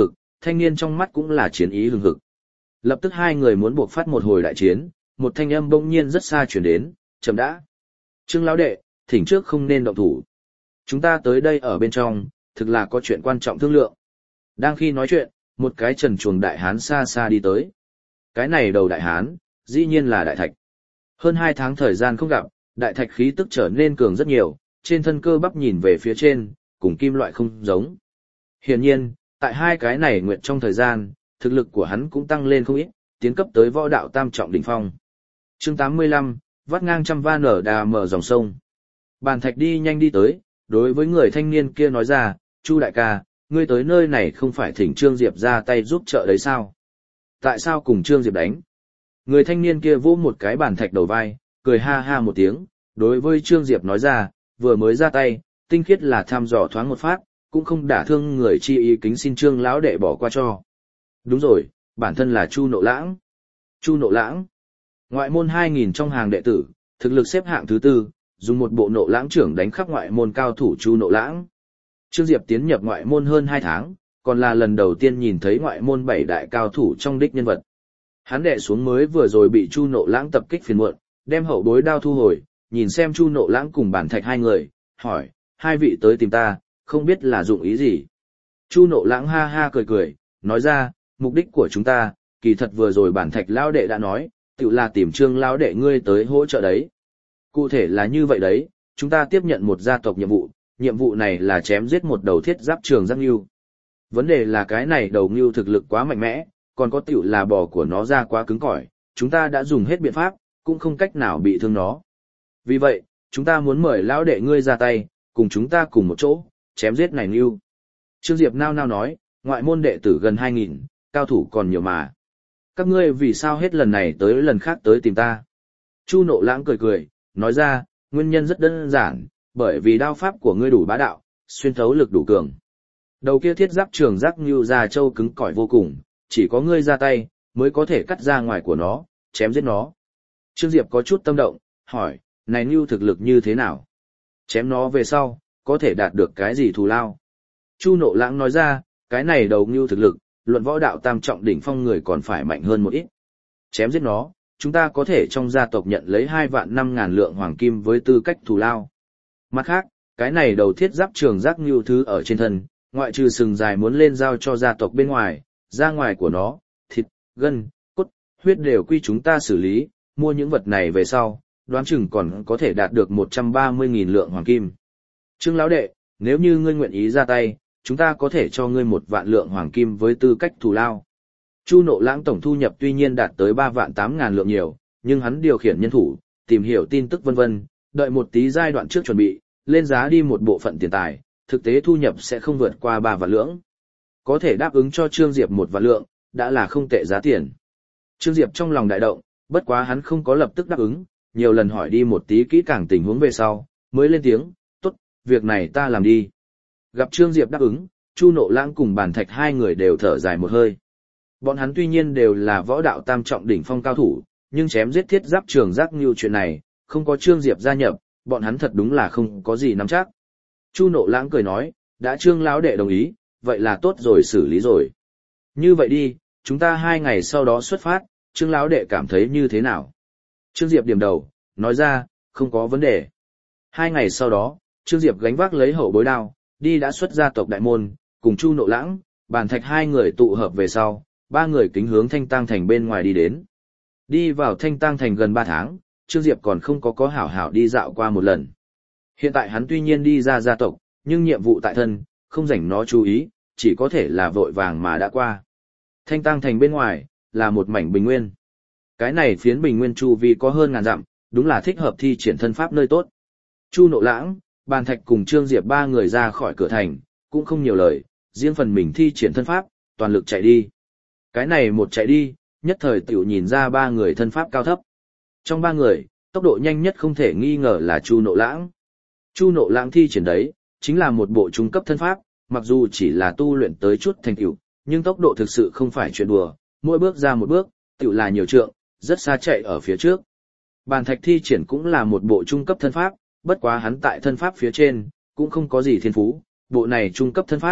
thanh niên trong mắt cũng là chiến ý hừng hực. Lập tức hai người muốn buộc phát một hồi đại chiến, một thanh âm bỗng nhiên rất xa chuyển đến, chậm đã. Trương lão đệ, thỉnh trước không nên động thủ. Chúng ta tới đây ở bên trong, thực là có chuyện quan trọng thương lượng. Đang khi nói chuyện, một cái trần truồng đại hán xa xa đi tới. Cái này đầu đại hán, dĩ nhiên là đại thạch. Hơn 2 tháng thời gian không gặp, đại thạch khí tức trở nên cường rất nhiều, trên thân cơ bắp nhìn về phía trên, cùng kim loại không giống. Hiển nhiên, tại hai cái này nguyện trong thời gian, thực lực của hắn cũng tăng lên không ít, tiến cấp tới võ đạo tam trọng đỉnh phong. Chương 85, vắt ngang trăm va nở đà mở dòng sông. Bàn thạch đi nhanh đi tới, đối với người thanh niên kia nói ra, Chu đại ca, ngươi tới nơi này không phải thỉnh Trương Diệp ra tay giúp trợ đấy sao? Tại sao cùng Trương Diệp đánh? Người thanh niên kia vỗ một cái bàn thạch đầu vai, cười ha ha một tiếng, đối với Trương Diệp nói ra, vừa mới ra tay, tinh khiết là tham dò thoáng một phát, cũng không đả thương người chi ý, kính xin Trương lão đệ bỏ qua cho. Đúng rồi, bản thân là Chu Nộ Lãng. Chu Nộ Lãng, ngoại môn 2000 trong hàng đệ tử, thực lực xếp hạng thứ 4, dùng một bộ Nộ Lãng trưởng đánh khắp ngoại môn cao thủ Chu Nộ Lãng. Trương Diệp tiến nhập ngoại môn hơn 2 tháng, còn là lần đầu tiên nhìn thấy ngoại môn 7 đại cao thủ trong đích nhân vật. Hắn đệ xuống mới vừa rồi bị Chu Nộ Lãng tập kích phiền muộn, đem hậu bối đao thu hồi, nhìn xem Chu Nộ Lãng cùng Bản Thạch hai người, hỏi, hai vị tới tìm ta, không biết là dụng ý gì. Chu Nộ Lãng ha ha cười cười, nói ra, mục đích của chúng ta, kỳ thật vừa rồi Bản Thạch lão đệ đã nói, tự là tìm Trương lão đệ ngươi tới hỗ trợ đấy. Cụ thể là như vậy đấy, chúng ta tiếp nhận một gia tộc nhiệm vụ này là chém giết một đầu thiết giáp trường giác ngưu. Vấn đề là cái này đầu ngưu thực lực quá mạnh mẽ, còn có tiểu là bò của nó ra quá cứng cỏi, chúng ta đã dùng hết biện pháp, cũng không cách nào bị thương nó. Vì vậy, chúng ta muốn mời lão đệ ngươi ra tay, cùng chúng ta cùng một chỗ, chém giết này ngưu. Trương Diệp nao nao nói, ngoại môn đệ tử gần 2000, cao thủ còn nhiều mà. Các ngươi vì sao hết lần này tới lần khác tới tìm ta? Chu Nộ Lãng cười cười, nói ra, nguyên nhân rất đơn giản, bởi vì đao pháp của ngươi đủ bá đạo, xuyên thấu lực đủ cường. Đầu kia thiết giáp trường giác ngưu già trâu cứng cỏi vô cùng, chỉ có ngươi ra tay, mới có thể cắt ra ngoài của nó, chém giết nó. Trương Diệp có chút tâm động, hỏi, này ngưu thực lực như thế nào? Chém nó về sau, có thể đạt được cái gì thù lao? Chu Nộ Lãng nói ra, cái này đầu ngưu thực lực, luận võ đạo tam trọng đỉnh phong người còn phải mạnh hơn một ít. Chém giết nó, chúng ta có thể trong gia tộc nhận lấy 2.500.000 lượng hoàng kim với tư cách thù lao. Mặt khác, cái này đầu thiết giáp trường giác ngưu thứ ở trên thân, ngoại trừ sừng dài muốn lên giao cho gia tộc bên ngoài, ra ngoài của nó, thịt, gân, cốt, huyết đều quy chúng ta xử lý, mua những vật này về sau, đoán chừng còn có thể đạt được 130.000 lượng hoàng kim. Trương lão đệ, nếu như ngươi nguyện ý ra tay, chúng ta có thể cho ngươi 1.000.000 lượng hoàng kim với tư cách thù lao. Chu Nộ Lãng tổng thu nhập tuy nhiên đạt tới 3.800.000 lượng nhiều, nhưng hắn điều khiển nhân thủ, tìm hiểu tin tức vân vân, đợi một tí giai đoạn trước chuẩn bị, lên giá đi một bộ phận tiền tài, thực tế thu nhập sẽ không vượt qua 3 vạn lượng. Có thể đáp ứng cho Trương Diệp 1 vạn lượng, đã là không tệ giá tiền. Trương Diệp trong lòng đại động, bất quá hắn không có lập tức đáp ứng, nhiều lần hỏi đi một tí kỹ càng tình huống về sau, mới lên tiếng, tốt, việc này ta làm đi. Gặp Trương Diệp đáp ứng, Chu Nộ Lãng cùng Bản Thạch hai người đều thở dài một hơi. Bọn hắn tuy nhiên đều là võ đạo tam trọng đỉnh phong cao thủ, nhưng chém giết thiết giáp trường giác ngưu chuyện này, không có Trương Diệp gia nhập, bọn hắn thật đúng là không có gì nắm chắc. Chu Nộ Lãng cười nói, đã Trương lão đệ đồng ý, vậy là tốt rồi, xử lý rồi. Như vậy đi, chúng ta 2 ngày sau đó xuất phát, Trương lão đệ cảm thấy như thế nào? Trương Diệp điểm đầu, nói ra, không có vấn đề. 2 ngày sau đó, Trương Diệp gánh vác lấy hậu bối đao, đi đã xuất gia tộc đại môn, cùng Chu Nộ Lãng, Bản Thạch hai người tụ hợp về sau, 3 người kính hướng Thanh Tang Thành bên ngoài đi đến. Đi vào Thanh Tang Thành gần 3 tháng, Trương Diệp còn không có hảo hảo đi dạo qua một lần. Hiện tại hắn tuy nhiên đi ra gia tộc, nhưng nhiệm vụ tại thân, không rảnh nó chú ý, chỉ có thể là vội vàng mà đã qua. Thanh Tang Thành bên ngoài, là một mảnh bình nguyên. Cái này phiến bình nguyên chu vi có hơn 1000 dặm, đúng là thích hợp thi triển thân pháp nơi tốt. Chu Nộ Lãng, Bàn Thạch cùng Trương Diệp 3 người ra khỏi cửa thành, cũng không nhiều lời, riêng phần mình thi triển thân pháp, toàn lực chạy đi. Cái này một chạy đi, nhất thời tiểu nhìn ra 3 người thân pháp cao thấp. Trong 3 người, tốc độ nhanh nhất không thể nghi ngờ là Chu Nộ Lãng. Chu Nộ Lãng thi triển đấy, chính là một bộ trung cấp thân pháp, mặc dù chỉ là tu luyện tới chút thành tựu, nhưng tốc độ thực sự không phải chuyện đùa, mỗi bước ra một bước, tựu là nhiều trượng, rất xa chạy ở phía trước. Bàn Thạch thi triển cũng là một bộ trung cấp thân pháp, bất quá hắn tại thân pháp phía trên, cũng không có gì thiên phú, bộ này trung cấp thân pháp,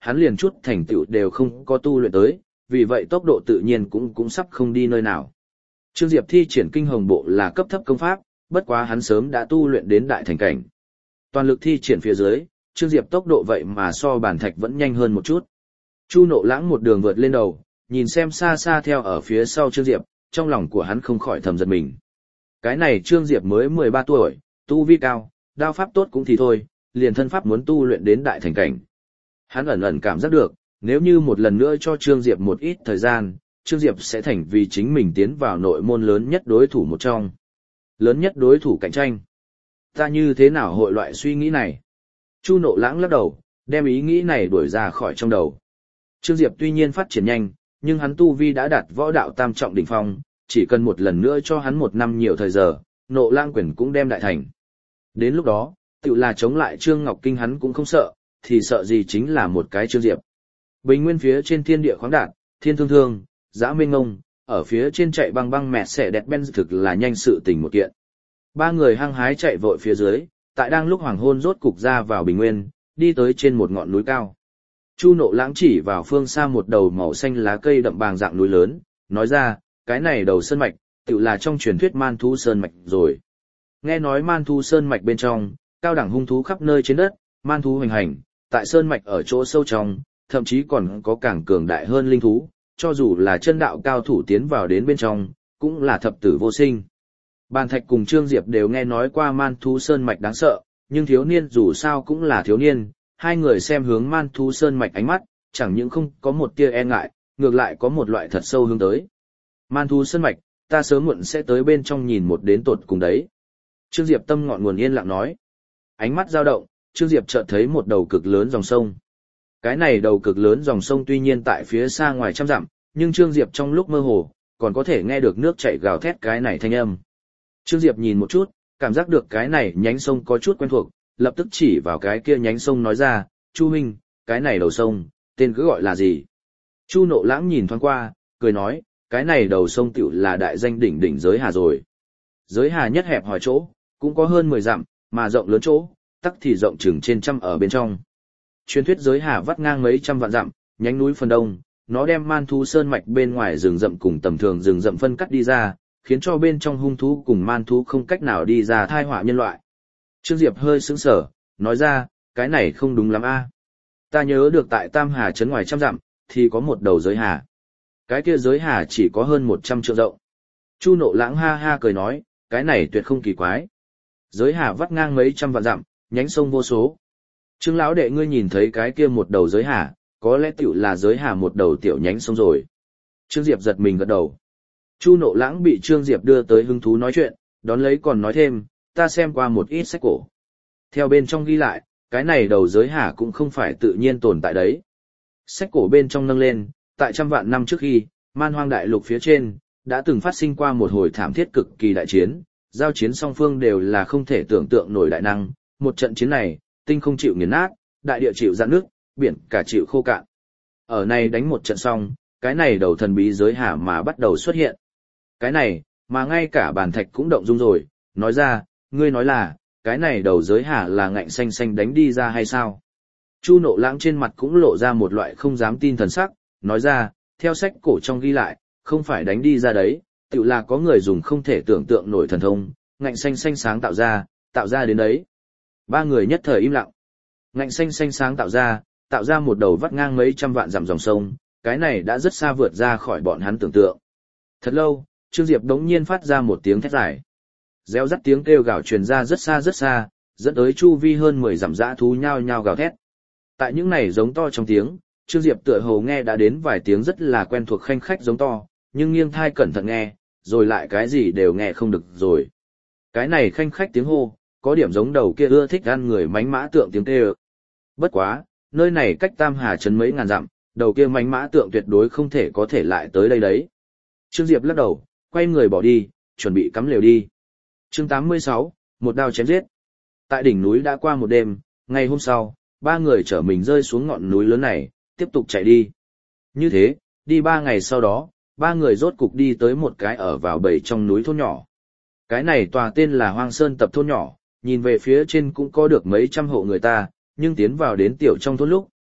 hắn liền chút thành tựu đều không có tu luyện tới, vì vậy tốc độ tự nhiên cũng sắp không đi nơi nào. Trương Diệp thi triển kinh hồng bộ là cấp thấp công pháp, bất quá hắn sớm đã tu luyện đến đại thành cảnh. Toàn lực thi triển phía dưới, Trương Diệp tốc độ vậy mà so Bàn Thạch vẫn nhanh hơn một chút. Chu Nộ Lãng một đường vượt lên đầu, nhìn xem xa xa theo ở phía sau Trương Diệp, trong lòng của hắn không khỏi thầm giật mình. Cái này Trương Diệp mới 13 tuổi, tu vi cao, đao pháp tốt cũng thì thôi, liền thân pháp muốn tu luyện đến đại thành cảnh. Hắn ẩn ẩn cảm giác được, nếu như một lần nữa cho Trương Diệp một ít thời gian, Trương Diệp sẽ thành vì chính mình tiến vào nội môn lớn nhất đối thủ một trong. Lớn nhất đối thủ cạnh tranh. Ta như thế nào hội loại suy nghĩ này? Chu Nộ Lãng lắc đầu, đem ý nghĩ này đuổi ra khỏi trong đầu. Trương Diệp tuy nhiên phát triển nhanh, nhưng hắn tu vi đã đạt võ đạo tam trọng đỉnh phong, chỉ cần một lần nữa cho hắn 1 năm nhiều thời giờ, Nộ Lãng quyền cũng đem đại thành. Đến lúc đó, tự là chống lại Trương Ngọc Kinh hắn cũng không sợ, thì sợ gì chính là một cái Trương Diệp. Bình nguyên phía trên thiên địa khoáng đạt, thiên thương thương, dã mênh ngông, ở phía trên chạy băng băng mẹ xẻ đẹp Benz thực là nhanh sự tình một kiện. 3 người hăng hái chạy vội phía dưới, tại đang lúc hoàng hôn rốt cục ra vào bình nguyên, đi tới trên một ngọn núi cao. Chu Nộ Lãng chỉ vào phương xa một đầu màu xanh lá cây đậm bàng dạng núi lớn, nói ra, cái này đầu sơn mạch, tự là trong truyền thuyết man thú sơn mạch rồi. Nghe nói man thú sơn mạch bên trong, cao đẳng hung thú khắp nơi trên đất, man thú hoành hành, tại sơn mạch ở chỗ sâu trong, thậm chí còn có càng cường đại hơn linh thú, cho dù là chân đạo cao thủ tiến vào đến bên trong, cũng là thập tử vô sinh. Bàn Thạch cùng Trương Diệp đều nghe nói qua man thú sơn mạch đáng sợ, nhưng thiếu niên dù sao cũng là thiếu niên, hai người xem hướng man thú sơn mạch ánh mắt, chẳng những không có một tia e ngại, ngược lại có một loại thật sâu hướng tới. Man thú sơn mạch, ta sớm muộn sẽ tới bên trong nhìn một đến tột cùng đấy. Trương Diệp tâm ngọn nguồn yên lặng nói. Ánh mắt dao động, Trương Diệp chợt thấy một đầu cực lớn dòng sông. Cái này đầu cực lớn dòng sông tuy nhiên tại phía xa ngoài trăm dặm, nhưng Trương Diệp trong lúc mơ hồ, còn có thể nghe được nước chảy gào thét cái này thanh âm. Trương Diệp nhìn một chút, cảm giác được cái này nhánh sông có chút quen thuộc, lập tức chỉ vào cái kia nhánh sông nói ra, Chu huynh, cái này đầu sông, tên cứ gọi là gì? Chu Nộ Lãng nhìn thoáng qua, cười nói, cái này đầu sông tiểu là đại danh đỉnh đỉnh giới hà rồi. Giới hà nhất hẹp hỏi chỗ, cũng có hơn 10 dặm, mà rộng lớn chỗ, tắc thì rộng chừng trên trăm ở bên trong. Truyền thuyết giới hà vắt ngang mấy trăm vạn dặm, nhánh núi phần đông, nó đem man thú sơn mạch bên ngoài rừng rậm cùng tầm thường rừng rậm phân cắt đi ra, khiến cho bên trong hung thú cùng man thú không cách nào đi ra thai họa nhân loại. Trương Diệp hơi sững sờ, nói ra, cái này không đúng lắm a. Ta nhớ được tại Tam Hà trấn ngoài trăm dặm, thì có một đầu giới hà. Cái kia giới hà chỉ có hơn 100 trượng rộng. Chu Nộ Lãng ha ha cười nói, cái này tuyệt không kỳ quái. Giới hà vắt ngang mấy trăm vạn dặm, nhánh sông vô số. Trương lão đệ ngươi nhìn thấy cái kia một đầu giới hà, có lẽ tiểu là giới hà một đầu tiểu nhánh sông rồi. Trương Diệp giật mình gật đầu. Chu Nộ Lãng bị Trương Diệp đưa tới hứng thú nói chuyện, đón lấy còn nói thêm, ta xem qua một ít sách cổ. Theo bên trong ghi lại, cái này đầu giới hà cũng không phải tự nhiên tồn tại đấy. Sách cổ bên trong nâng lên, tại trăm vạn năm trước khi, man hoang đại lục phía trên, đã từng phát sinh qua một hồi thảm thiết cực kỳ đại chiến, giao chiến song phương đều là không thể tưởng tượng nổi đại năng, một trận chiến này, tinh không chịu nghiền nát, đại địa chịu rạn nước, biển cả chịu khô cạn. Ở này đánh một trận xong, cái này đầu thần bí giới hà mà bắt đầu xuất hiện. Cái này, mà ngay cả Bàn Thạch cũng động dung rồi, nói ra, ngươi nói là, cái này đầu giới hà là ngạnh xanh xanh đánh đi ra hay sao? Chu Nộ Lãng trên mặt cũng lộ ra một loại không dám tin thần sắc, nói ra, theo sách cổ trong ghi lại, không phải đánh đi ra đấy, tự là có người dùng không thể tưởng tượng nổi thần thông, ngạnh xanh xanh sáng tạo ra đến đấy. 3 người nhất thời im lặng. Ngạnh xanh xanh sáng tạo ra một đầu vắt ngang mấy trăm vạn dặm dòng sông, cái này đã rất xa vượt ra khỏi bọn hắn tưởng tượng. Thật lâu, Trương Diệp đống nhiên phát ra một tiếng thét dài. Réo rắt tiếng kêu gào truyền ra rất xa, dẫn tới chu vi hơn 10 dặm dã thú nhao nhao gào thét. Tại những này giống to trong tiếng, Trương Diệp tựa hồ nghe đã đến vài tiếng rất là quen thuộc khanh khách giống to, nhưng nghiêng thai cẩn thận nghe, rồi lại cái gì đều nghe không được rồi. Cái này khanh khách tiếng hô, có điểm giống đầu kia ưa thích ăn người mánh mã tượng tiếng kêu. Bất quá, nơi này cách Tam Hà trấn mấy ngàn dặm, đầu kia mánh mã tượng tuyệt đối không thể có thể lại tới đây đấy. Trương Diệp lắc đầu, quay người bỏ đi, chuẩn bị cắm lều đi. Chương 86, một đao chém giết. Tại đỉnh núi đã qua một đêm, ngày hôm sau, 3 người chở mình rơi xuống ngọn núi lớn này, tiếp tục chạy đi. Như thế, đi 3 ngày sau đó, 3 người rốt cục đi tới một cái ở vào bầy trong núi thôn nhỏ. Cái này tòa tên là Hoang Sơn Tập thôn nhỏ, nhìn về phía trên cũng có được mấy trăm hộ người ta, nhưng tiến vào đến tiểu trong thôn lúc,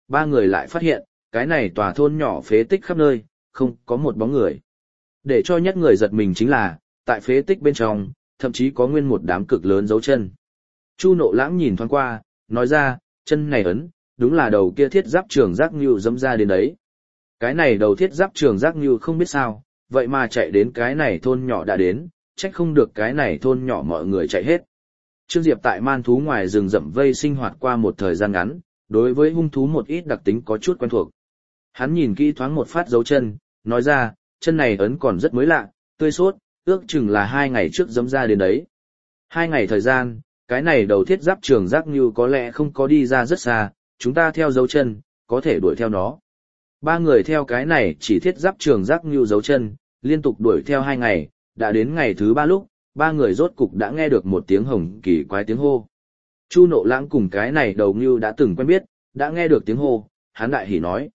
ba người lại phát hiện, cái này tòa thôn nhỏ phế tích khắp nơi, không có một bóng người. Để cho nhất người giật mình chính là, tại phế tích bên trong, thậm chí có nguyên một đám cực lớn dấu chân. Chu Nộ Lãng nhìn thoáng qua, nói ra, chân này ấn, đúng là đầu kia thiết giáp trường giác ngưu dẫm ra đến đấy. Cái này đầu thiết giáp trường giác ngưu không biết sao, vậy mà chạy đến cái này thôn nhỏ đã đến, trách không được cái này thôn nhỏ mọi người chạy hết. Trương Diệp tại man thú ngoài rừng rậm vây sinh hoạt qua một thời gian ngắn, đối với hung thú một ít đặc tính có chút quen thuộc. Hắn nhìn kỹ thoáng một phát dấu chân, nói ra, chân này ấn còn rất mới lạ, tươi sốt, ước chừng là 2 ngày trước dẫm ra đến đấy. 2 ngày thời gian, cái này đầu thiết giáp trường giác ngưu có lẽ không có đi ra rất xa, chúng ta theo dấu chân, có thể đuổi theo nó. Ba người theo cái này chỉ thiết giáp trường giác ngưu dấu chân, liên tục đuổi theo 2 ngày, đã đến ngày thứ 3 lúc, ba người rốt cục đã nghe được một tiếng hồng kỳ quái tiếng hô. Chu Nộ Lãng cùng cái này đầu ngưu đã từng quen biết, đã nghe được tiếng hô, hắn đại hỉ nói,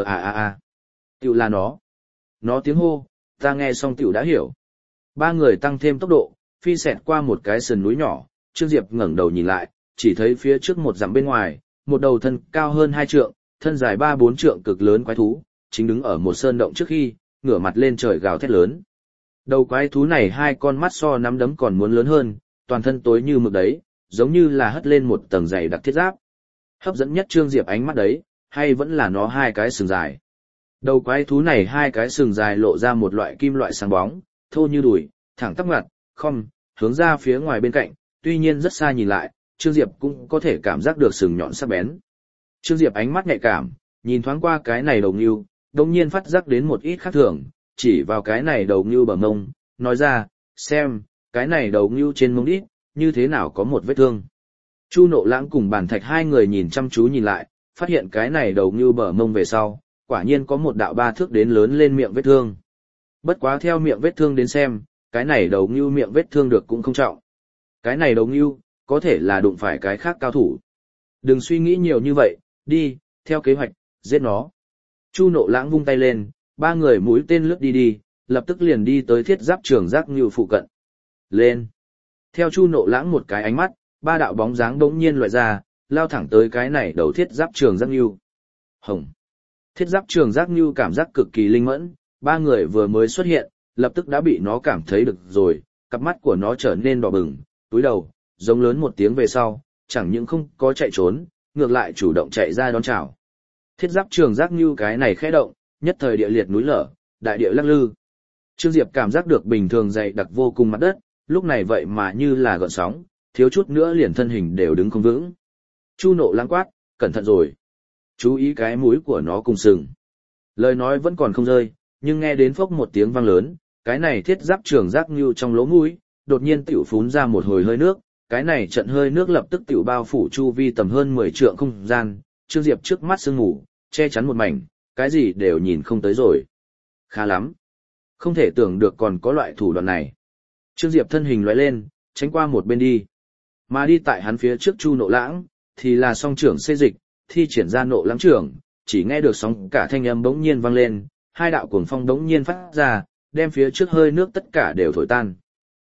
tiểu là nó. Nó tiếng hô, ta nghe xong tiểu đã hiểu. Ba người tăng thêm tốc độ, phi xẹt qua một cái sườn núi nhỏ, Trương Diệp ngẩng đầu nhìn lại, chỉ thấy phía trước một dặm bên ngoài, một đầu thân cao hơn 2 trượng, thân dài 3-4 trượng cực lớn quái thú, chính đứng ở một sơn động trước khi, ngửa mặt lên trời gào thét lớn. Đầu quái thú này 2 con mắt so nắm đấm còn muốn lớn hơn, toàn thân tối như mực đấy, giống như là hất lên một tầng dày đặc thiết giáp. Hấp dẫn nhất Trương Diệp ánh mắt đấy, hay vẫn là nó 2 cái sừng dài. Đầu quái thú này 2 cái sừng dài lộ ra một loại kim loại sáng bóng, thô như đùi, thẳng tắp ngặt, khom, hướng ra phía ngoài bên cạnh, tuy nhiên rất xa nhìn lại, Trương Diệp cũng có thể cảm giác được sừng nhọn sắc bén. Trương Diệp ánh mắt nhạy cảm, nhìn thoáng qua cái này đầu ngưu, đồng nhiên phát giác đến một ít khác thường, chỉ vào cái này đầu ngưu bờ mông, nói ra, xem, cái này đầu ngưu trên mông đít, như thế nào có một vết thương. Chu Nộ Lãng cùng Bàn Thạch 2 người nhìn chăm chú nhìn lại, phát hiện cái này đầu ngưu bờ mông về sau, quả nhiên có một đạo 3 thước đến lớn lên miệng vết thương. Bất quá theo miệng vết thương đến xem, cái này đầu ngưu miệng vết thương được cũng không trọng. Cái này đầu ngưu, có thể là đụng phải cái khác cao thủ. Đừng suy nghĩ nhiều như vậy, đi, theo kế hoạch, giết nó. Chu Nộ Lãng vung tay lên, 3 người mũi tên lướt đi, lập tức liền đi tới thiết giáp trường giác ngưu phụ cận. Lên. Theo Chu Nộ Lãng một cái ánh mắt, 3 đạo bóng dáng bỗng nhiên loại ra, lao thẳng tới cái này đầu thiết giáp trường giác ngưu. Hồng. Thiết giáp trường giác ngưu cảm giác cực kỳ linh mẫn, 3 người vừa mới xuất hiện, lập tức đã bị nó cảm thấy được rồi, cặp mắt của nó trở nên đỏ bừng, túi đầu, giống lớn một tiếng về sau, chẳng những không có chạy trốn, ngược lại chủ động chạy ra đón chào. Thiết giáp trường giác ngưu cái này khẽ động, nhất thời địa liệt núi lở, đại địa lắc lư. Trương Diệp cảm giác được bình thường dày đặc vô cùng mặt đất, lúc này vậy mà như là gợn sóng, thiếu chút nữa liền thân hình đều đứng không vững. Chu Nộ Lãng quát, cẩn thận rồi. Chú ý cái mũi của nó cùng sừng. Lời nói vẫn còn không rơi, nhưng nghe đến phốc một tiếng vang lớn, cái này thiết giáp trường giác ngưu trong lỗ mũi, đột nhiên tiểu phún ra một hồi hơi nước, cái này trận hơi nước lập tức tiểu bao phủ chu vi tầm hơn 10 trượng không gian, Trương Diệp trước mắt sương mù, che chắn một mảnh, cái gì đều nhìn không tới rồi. Khá lắm. Không thể tưởng được còn có loại thủ đoạn này. Trương Diệp thân hình lóe lên, tránh qua một bên đi. Mà đi tại hắn phía trước Chu Nộ Lãng, thì là song trưởng xê dịch, thi triển ra Nộ Lãng trưởng, chỉ nghe được sóng cả thanh âm bỗng nhiên vang lên, 2 đạo cuồng phong bỗng nhiên phát ra, đem phía trước hơi nước tất cả đều thổi tan.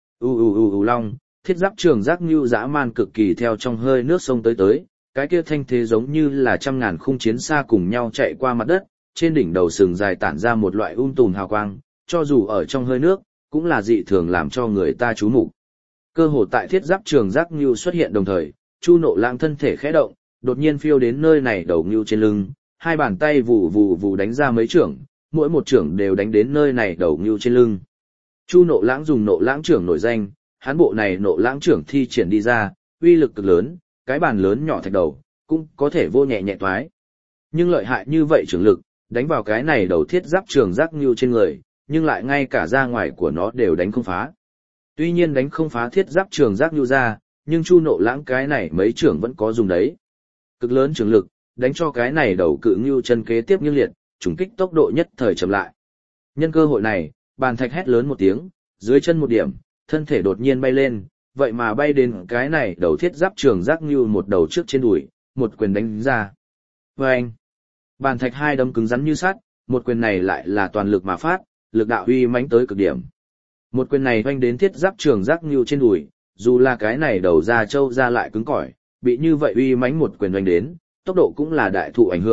Long, thiết giáp trường giác ngưu dã man cực kỳ theo trong hơi nước sông tới, cái kia thanh thế giống như là trăm ngàn khung chiến xa cùng nhau chạy qua mặt đất, trên đỉnh đầu sừng dài tản ra một loại tùm hào quang, cho dù ở trong hơi nước, cũng là dị thường làm cho người ta chú mục. Cơ hồ tại thiết giáp trường giác ngưu xuất hiện đồng thời, Chu Nộ Lãng thân thể khẽ động, đột nhiên phiêu đến nơi này đầu ngưu trên lưng, 2 bàn tay vù vù vù đánh ra mấy chưởng, mỗi một chưởng đều đánh đến nơi này đầu ngưu trên lưng. Chu Nộ Lãng dùng Nộ Lãng trưởng nổi danh, hắn bộ này Nộ Lãng trưởng thi triển đi ra, uy lực cực lớn, cái bàn lớn nhỏ thạch đầu, cũng có thể vô nhẹ nhẹ toái. Nhưng lợi hại như vậy trưởng lực, đánh vào cái này đầu thiết giáp trường giác ngưu trên người, nhưng lại ngay cả ra ngoài của nó đều đánh không phá. Tuy nhiên đánh không phá thiết giáp trường giác ngưu ra, nhưng Chu Nộ Lãng cái này mấy trưởng vẫn có dùng đấy. Cực lớn trưởng lực, đánh cho cái này đầu cự ngưu chân kế tiếp nghiêng liệt, trùng kích tốc độ nhất thời chậm lại. Nhân cơ hội này, Bàn Thạch hét lớn một tiếng, dưới chân một điểm, thân thể đột nhiên bay lên, vậy mà bay đến cái này đầu thiết giáp trường giác ngưu một đầu trước trên đùi, một quyền đánh ra. Vâng! Bàn Thạch 2 đấm cứng rắn như sắt, một quyền này lại là toàn lực mà phát, lực đạo uy mãnh tới cực điểm. Một quyền này oanh đến thiết giáp trường giác ngưu trên đùi, dù là cái này đầu da trâu ra lại cứng cỏi, bị như vậy uy mãnh một quyền oanh đến, tốc độ cũng là đại thụ ảnh hưởng,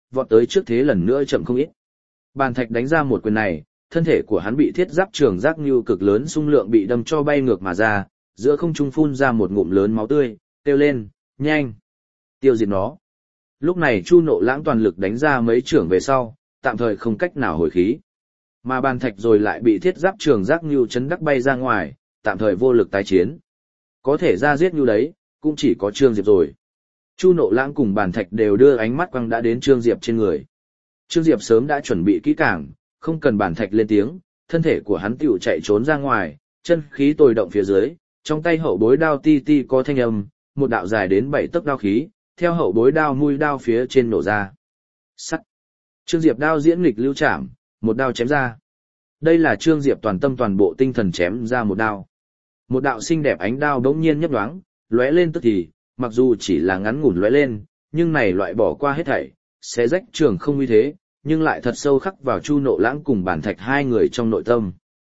vọt tới trước thế lần nữa chậm không ít. Bàn thạch đánh ra một quyền này, thân thể của hắn bị thiết giáp trường giác như cực lớn xung lượng bị đâm cho bay ngược mà ra, giữa không trung phun ra một ngụm lớn máu tươi, kêu lên, nhanh, tiêu diệt nó. Lúc này Chu Nộ Lãng toàn lực đánh ra mấy trưởng về sau, tạm thời không cách nào hồi khí. Mà bàn thạch rồi lại bị thiết giáp trường giác như chấn đắc bay ra ngoài, tạm thời vô lực tái chiến. Có thể ra giết như đấy, cũng chỉ có Trương Diệp rồi. Chu Nộ Lãng cùng bàn thạch đều đưa ánh mắt quăng đã đến Trương Diệp trên người. Trương Diệp sớm đã chuẩn bị kỹ càng, không cần bàn thạch lên tiếng, thân thể của hắn tiểu chạy trốn ra ngoài, chân khí tồi động phía dưới, trong tay hậu bối đao ti ti có thanh âm, một đạo dài đến 7 tấc đao khí, theo hậu bối đao mũi đao phía trên nổ ra. Sắt. Trương Diệp đao diễn nghịch lưu chạm, một đao chém ra. Đây là Trương Diệp toàn tâm toàn bộ tinh thần chém ra một đao. Một đạo xinh đẹp ánh đao đống nhiên nhấp nhoáng, lóe lên tức thì, mặc dù chỉ là ngắn ngủn lóe lên, nhưng này loại bỏ qua hết thảy, sẽ rách trường không uy thế, nhưng lại thật sâu khắc vào Chu Nộ Lãng cùng Bàn Thạch hai người trong nội tâm.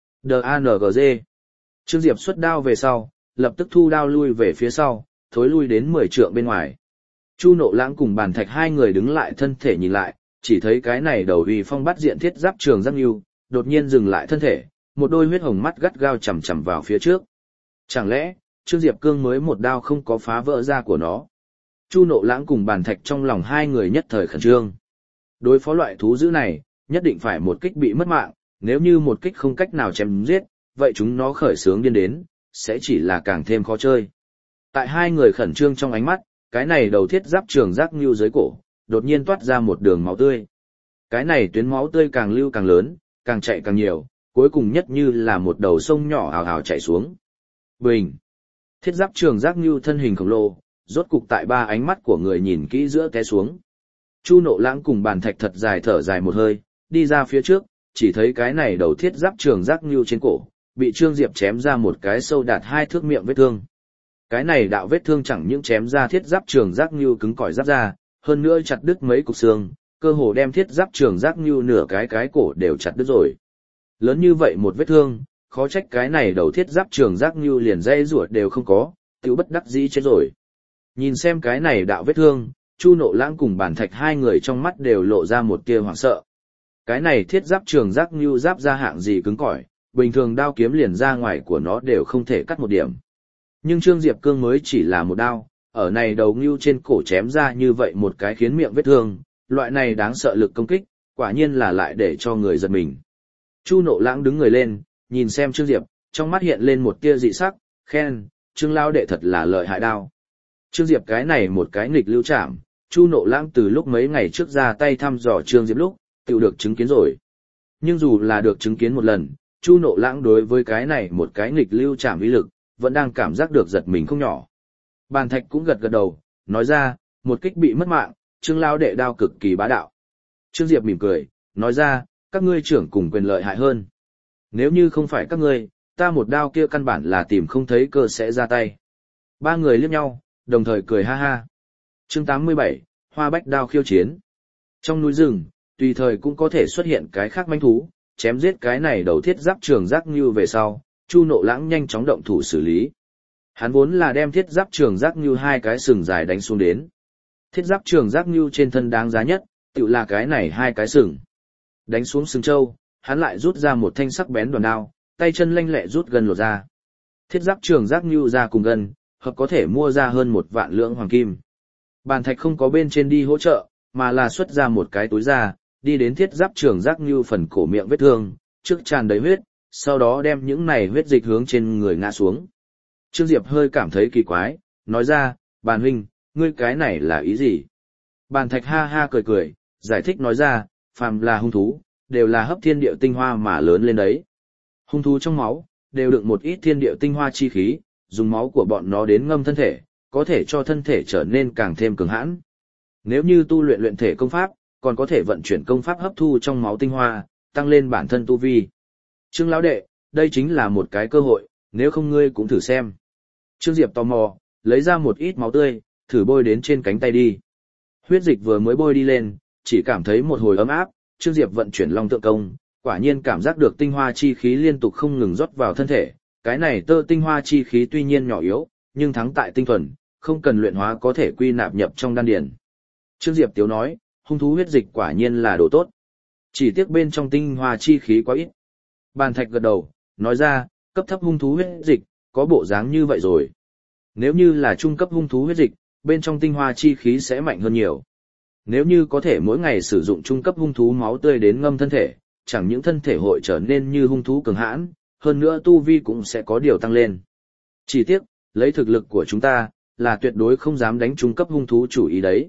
DANGG. Trương Diệp xuất đao về sau, lập tức thu đao lui về phía sau, thối lui đến 10 trượng bên ngoài. Chu Nộ Lãng cùng Bàn Thạch hai người đứng lại thân thể nhìn lại, chỉ thấy cái này đầu uy phong bắt diện thiết giáp trường giác nhu, đột nhiên dừng lại thân thể, một đôi huyết hồng mắt gắt gao chằm chằm vào phía trước. Chẳng lẽ, Trương Diệp Cương mới một đao không có phá vỡ da của nó? Chu Nộ Lãng cùng Bàn Thạch trong lòng hai người nhất thời khẩn trương. Đối phó loại thú dữ này, nhất định phải một kích bị mất mạng, nếu như một kích không cách nào chém giết, vậy chúng nó khởi sướng điên đến, sẽ chỉ là càng thêm khó chơi. Tại hai người khẩn trương trong ánh mắt, cái này đầu thiết giáp trường giác nhu dưới cổ, đột nhiên toát ra một đường máu tươi. Cái này tuyến máu tươi càng lưu càng lớn, càng chạy càng nhiều, cuối cùng nhất như là một đầu sông nhỏ ào ào chảy xuống. Bình! Thiết giáp trường giác nhu thân hình khổng lồ, rốt cục tại ba ánh mắt của người nhìn kỹ giữa té xuống. Chu Nộ Lãng cùng Bàn Thạch thật dài thở dài một hơi, đi ra phía trước, chỉ thấy cái này đầu thiết giáp trường giác nhu trên cổ, bị Trương Diệp chém ra một cái sâu đạt 2 thước miệng vết thương. Cái này đạo vết thương chẳng những chém ra thiết giáp trường giác nhu cứng cỏi giáp ra, hơn nữa chặt đứt mấy cục xương, cơ hồ đem thiết giáp trường giác nhu nửa cái cổ đều chặt đứt rồi. Lớn như vậy một vết thương, khó trách cái này đầu thiết giáp trường giác nhu liền dây ruột đều không có, tiểu bất đắc dĩ chết rồi. Nhìn xem cái này đạo vết thương, Chu Nộ Lãng cùng Bàn Thạch hai người trong mắt đều lộ ra một tia hoảng sợ. Cái này thiết giáp trường giác nhu giáp ra hạng gì cứng cỏi, bình thường đao kiếm liền ra ngoài của nó đều không thể cắt một điểm. Nhưng Trương Diệp Cương mới chỉ là một đao, ở này đầu nhu trên cổ chém ra như vậy một cái khiến miệng vết thương, loại này đáng sợ lực công kích, quả nhiên là lại để cho người giật mình. Chu Nộ Lãng đứng người lên, nhìn xem Trương Diệp, trong mắt hiện lên một tia dị sắc, khen, Trương lão đệ thật là lợi hại đao. Trương Diệp cái này một cái nghịch lưu chạm, Chu Nộ Lãng từ lúc mấy ngày trước ra tay thăm dò Trương Diệp lúc, tự được chứng kiến rồi. Nhưng dù là được chứng kiến một lần, Chu Nộ Lãng đối với cái này một cái nghịch lưu chạm uy lực, vẫn đang cảm giác được giật mình không nhỏ. Bàn Thạch cũng gật gật đầu, nói ra, một kích bị mất mạng, Trương lão đệ đao cực kỳ bá đạo. Trương Diệp mỉm cười, nói ra, các ngươi trưởng cùng quyền lợi hại hơn. Nếu như không phải các ngươi, ta một đao kia căn bản là tìm không thấy cơ sẽ ra tay. Ba người liếc nhau, đồng thời cười ha ha. Chương 87, Hoa Bách đao khiêu chiến. Trong núi rừng, tùy thời cũng có thể xuất hiện cái khác manh thú, chém giết cái này đầu thiết giáp trường giác như về sau, Chu Nộ Lãng nhanh chóng động thủ xử lý. Hắn vốn là đem thiết giáp trường giác như hai cái sừng dài đánh xuống đến. Thiết giáp trường giác như trên thân đáng giá nhất, tự là cái này hai cái sừng. Đánh xuống sừng trâu, hắn lại rút ra một thanh sắc bén đoàn đao, tay chân lanh lẹ rút gần lột ra. Thiết giáp trường giác như ra cùng gần, hợp có thể mua ra hơn 1 vạn lượng hoàng kim. Bàn Thạch không có bên trên đi hỗ trợ, mà là xuất ra một cái túi ra, đi đến thiết giáp trường giác như phần cổ miệng vết thương, trước tràn đầy huyết, sau đó đem những này huyết dịch hướng trên người ngã xuống. Trương Diệp hơi cảm thấy kỳ quái, nói ra, Bàn huynh, ngươi cái này là ý gì? Bàn Thạch ha ha cười cười, giải thích nói ra, phàm là hung thú, đều là hấp thiên địa tinh hoa mà lớn lên đấy. Hung thú trong máu, đều đựng một ít thiên địa tinh hoa chi khí, dùng máu của bọn nó đến ngâm thân thể, có thể cho thân thể trở nên càng thêm cường hãn. Nếu như tu luyện luyện thể công pháp, còn có thể vận chuyển công pháp hấp thu trong máu tinh hoa, tăng lên bản thân tu vi. Trương lão đệ, đây chính là một cái cơ hội, nếu không ngươi cũng thử xem. Trương Diệp tò mò, lấy ra một ít máu tươi, thử bôi đến trên cánh tay đi. Huyết dịch vừa mới bôi đi lên, chỉ cảm thấy một hồi ấm áp, Trương Diệp vận chuyển Long Tượng Công, quả nhiên cảm giác được tinh hoa chi khí liên tục không ngừng rót vào thân thể. Cái này tơ tinh hoa chi khí tuy nhiên nhỏ yếu, nhưng thắng tại tinh thuần, không cần luyện hóa có thể quy nạp nhập trong đan điền. Trương Diệp tiếu nói, hung thú huyết dịch quả nhiên là đồ tốt. Chỉ tiếc bên trong tinh hoa chi khí quá ít. Bàn thạch gật đầu, nói ra, cấp thấp hung thú huyết dịch, có bộ dáng như vậy rồi. Nếu như là trung cấp hung thú huyết dịch, bên trong tinh hoa chi khí sẽ mạnh hơn nhiều. Nếu như có thể mỗi ngày sử dụng trung cấp hung thú máu tươi đến ngâm thân thể, chẳng những thân thể hội trở nên như hung thú cường hãn, hơn nữa tu vi cũng sẽ có điều tăng lên. Chỉ tiếc, lấy thực lực của chúng ta, là tuyệt đối không dám đánh trung cấp hung thú chủ ý đấy.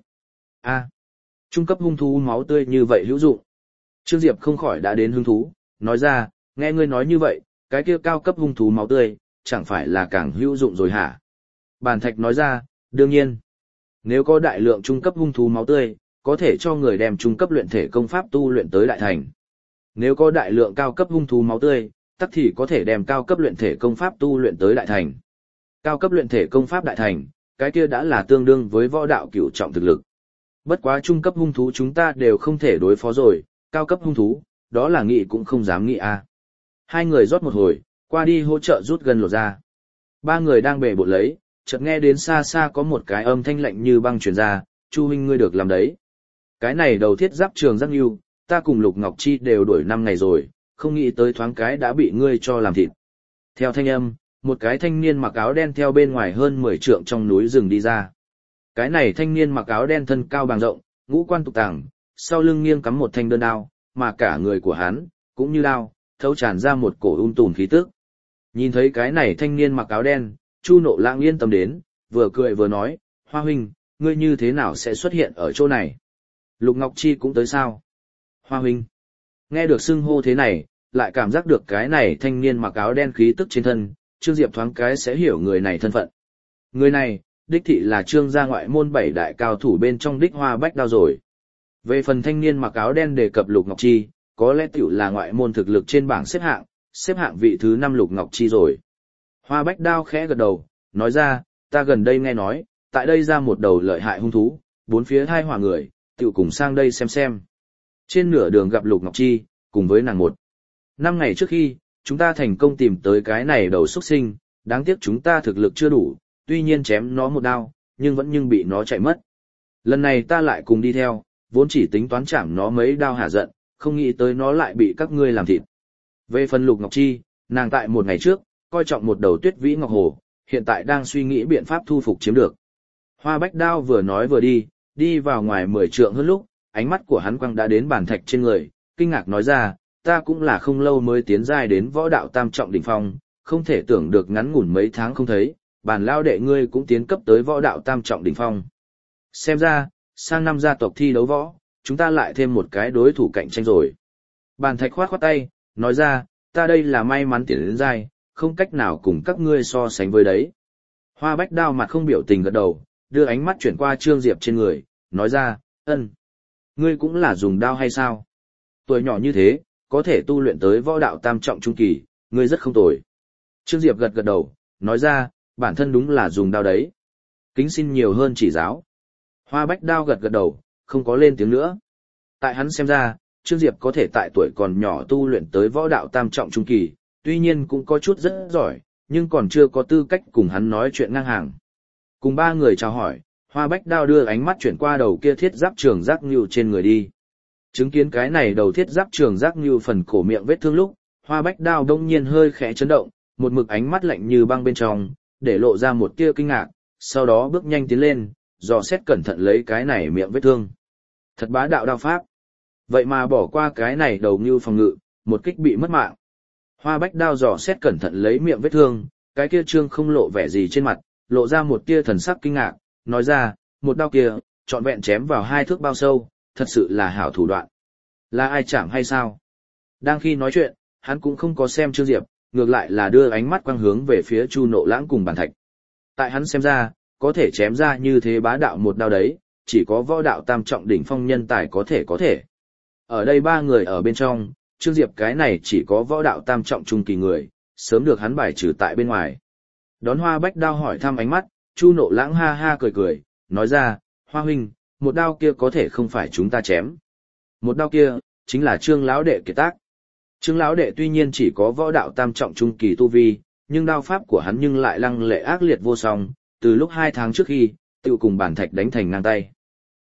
Trung cấp hung thú máu tươi như vậy hữu dụng. Trương Diệp không khỏi đã đến hứng thú, nói ra, nghe ngươi nói như vậy, cái kia cao cấp hung thú máu tươi, chẳng phải là càng hữu dụng rồi hả? Bàn thạch nói ra, đương nhiên. Nếu có đại lượng trung cấp hung thú máu tươi, có thể cho người đem trung cấp luyện thể công pháp tu luyện tới đại thành. Nếu có đại lượng cao cấp hung thú máu tươi, tắc thì có thể đem cao cấp luyện thể công pháp tu luyện tới đại thành. Cao cấp luyện thể công pháp đại thành, cái kia đã là tương đương với võ đạo cửu trọng thực lực. Bất quá trung cấp hung thú chúng ta đều không thể đối phó rồi, cao cấp hung thú, đó là nghĩ cũng không dám nghĩ a. Hai người rót một hồi, qua đi hỗ trợ rút gần lột ra. Ba người đang bề bộn lấy, chợt nghe đến xa xa có một cái âm thanh lạnh như băng truyền ra, Chu huynh ngươi được làm đấy. Cái này đầu thiết giáp trường giác nhu, ta cùng Lục Ngọc Chi đều đuổi 5 ngày rồi, không nghĩ tới thoáng cái đã bị ngươi cho làm thịt. Theo thanh âm, một cái thanh niên mặc áo đen theo bên ngoài hơn 10 trượng trong núi rừng đi ra. Cái này thanh niên mặc áo đen thân cao bàng rộng, ngũ quan tục tàng, sau lưng nghiêng cắm một thanh đơn đao, mà cả người của hắn, cũng như đao, thấu tràn ra một cổ tùn khí tức. Nhìn thấy cái này thanh niên mặc áo đen, Chu Nộ Lãng yên tâm đến, vừa cười vừa nói, Hoa huynh, ngươi như thế nào sẽ xuất hiện ở chỗ này? Lục Ngọc Chi cũng tới sao? Hoa huynh. Nghe được xưng hô thế này, lại cảm giác được cái này thanh niên mặc áo đen khí tức trên thân, Trương Diệp thoáng cái sẽ hiểu người này thân phận. Người này, đích thị là Trương gia ngoại môn 7 đại cao thủ bên trong đích Hoa Bách Đao rồi. Về phần thanh niên mặc áo đen đề cập Lục Ngọc Chi, có lẽ tiểu là ngoại môn thực lực trên bảng xếp hạng vị thứ 5 Lục Ngọc Chi rồi. Hoa Bách Đao khẽ gật đầu, nói ra, ta gần đây nghe nói, tại đây ra một đầu lợi hại hung thú, bốn phía hai hỏa người, tiểu cùng sang đây xem. Trên nửa đường gặp Lục Ngọc Chi, cùng với nàng 5 ngày trước khi, chúng ta thành công tìm tới cái này đầu xuất sinh, đáng tiếc chúng ta thực lực chưa đủ, tuy nhiên chém nó một đao, nhưng bị nó chạy mất. Lần này ta lại cùng đi theo, vốn chỉ tính toán chạm nó mấy đao hả giận, không nghĩ tới nó lại bị các ngươi làm thịt. Về phần Lục Ngọc Chi, nàng tại một ngày trước, coi trọng một đầu tuyết vĩ ngọc hồ, hiện tại đang suy nghĩ biện pháp thu phục chiếm được. Hoa Bách Đao vừa nói vừa đi vào ngoài 10 trượng hơn lúc, ánh mắt của hắn quăng đã đến bàn thạch trên người, kinh ngạc nói ra, ta cũng là không lâu mới tiến giai đến võ đạo tam trọng đỉnh phong, không thể tưởng được ngắn ngủn mấy tháng không thấy, bản lao đệ ngươi cũng tiến cấp tới võ đạo tam trọng đỉnh phong. Xem ra, sang năm gia tộc thi đấu võ, chúng ta lại thêm một cái đối thủ cạnh tranh rồi. Bàn thạch khoát tay, nói ra, ta đây là may mắn tiến đến giai, không cách nào cùng các ngươi so sánh với đấy. Hoa Bách Đao mặt không biểu tình gật đầu, đưa ánh mắt chuyển qua Trương Diệp trên người, nói ra, ân, ngươi cũng là dùng đao hay sao? Tuổi nhỏ như thế, có thể tu luyện tới võ đạo tam trọng trung kỳ, ngươi rất không tồi. Trương Diệp gật đầu, nói ra, bản thân đúng là dùng đao đấy. Kính xin nhiều hơn chỉ giáo. Hoa Bách Đao gật đầu, không có lên tiếng nữa. Tại hắn xem ra, Trương Diệp có thể tại tuổi còn nhỏ tu luyện tới võ đạo tam trọng trung kỳ, tuy nhiên cũng có chút rất giỏi, nhưng còn chưa có tư cách cùng hắn nói chuyện ngang hàng. Cùng ba người chào hỏi, Hoa Bách Đao đưa ánh mắt chuyển qua đầu kia thiết giáp trường giác nhưu trên người đi. Chứng kiến cái này đầu thiết giáp trường giác nhưu phần cổ miệng vết thương lúc, Hoa Bách Đao đông nhiên hơi khẽ chấn động, một mực ánh mắt lạnh như băng bên trong, để lộ ra một tia kinh ngạc, sau đó bước nhanh tiến lên, dò xét cẩn thận lấy cái này miệng vết thương. Thật bá đạo đao pháp. Vậy mà bỏ qua cái này đầu nhưu phòng ngự, một kích bị mất mạng. Hoa Bách Đao dò xét cẩn thận lấy miệng vết thương, cái kia trương không lộ vẻ gì trên mặt, lộ ra một tia thần sắc kinh ngạc, nói ra, một đao kia, trọn vẹn chém vào 2 thước bao sâu, thật sự là hảo thủ đoạn. Là ai chạm hay sao? Đang khi nói chuyện, hắn cũng không có xem Trương Diệp, ngược lại là đưa ánh mắt quang hướng về phía Chu Nộ Lãng cùng Bàn Thạch. Tại hắn xem ra, có thể chém ra như thế bá đạo một đao đấy, chỉ có võ đạo tam trọng đỉnh phong nhân tài có thể. Ở đây 3 người ở bên trong, Trương Diệp cái này chỉ có võ đạo tam trọng trung kỳ người, sớm được hắn bài trừ tại bên ngoài. Đón Hoa Bách Đao hỏi thăm ánh mắt, Chu Nộ Lãng ha ha cười, nói ra, Hoa huynh, một đao kia có thể không phải chúng ta chém. Một đao kia, chính là Trương lão đệ kiệt tác. Trương lão đệ tuy nhiên chỉ có võ đạo tam trọng trung kỳ tu vi, nhưng đao pháp của hắn nhưng lại lăng lệ ác liệt vô song, từ lúc 2 tháng trước khi, tự cùng Bàn Thạch đánh thành ngang tay.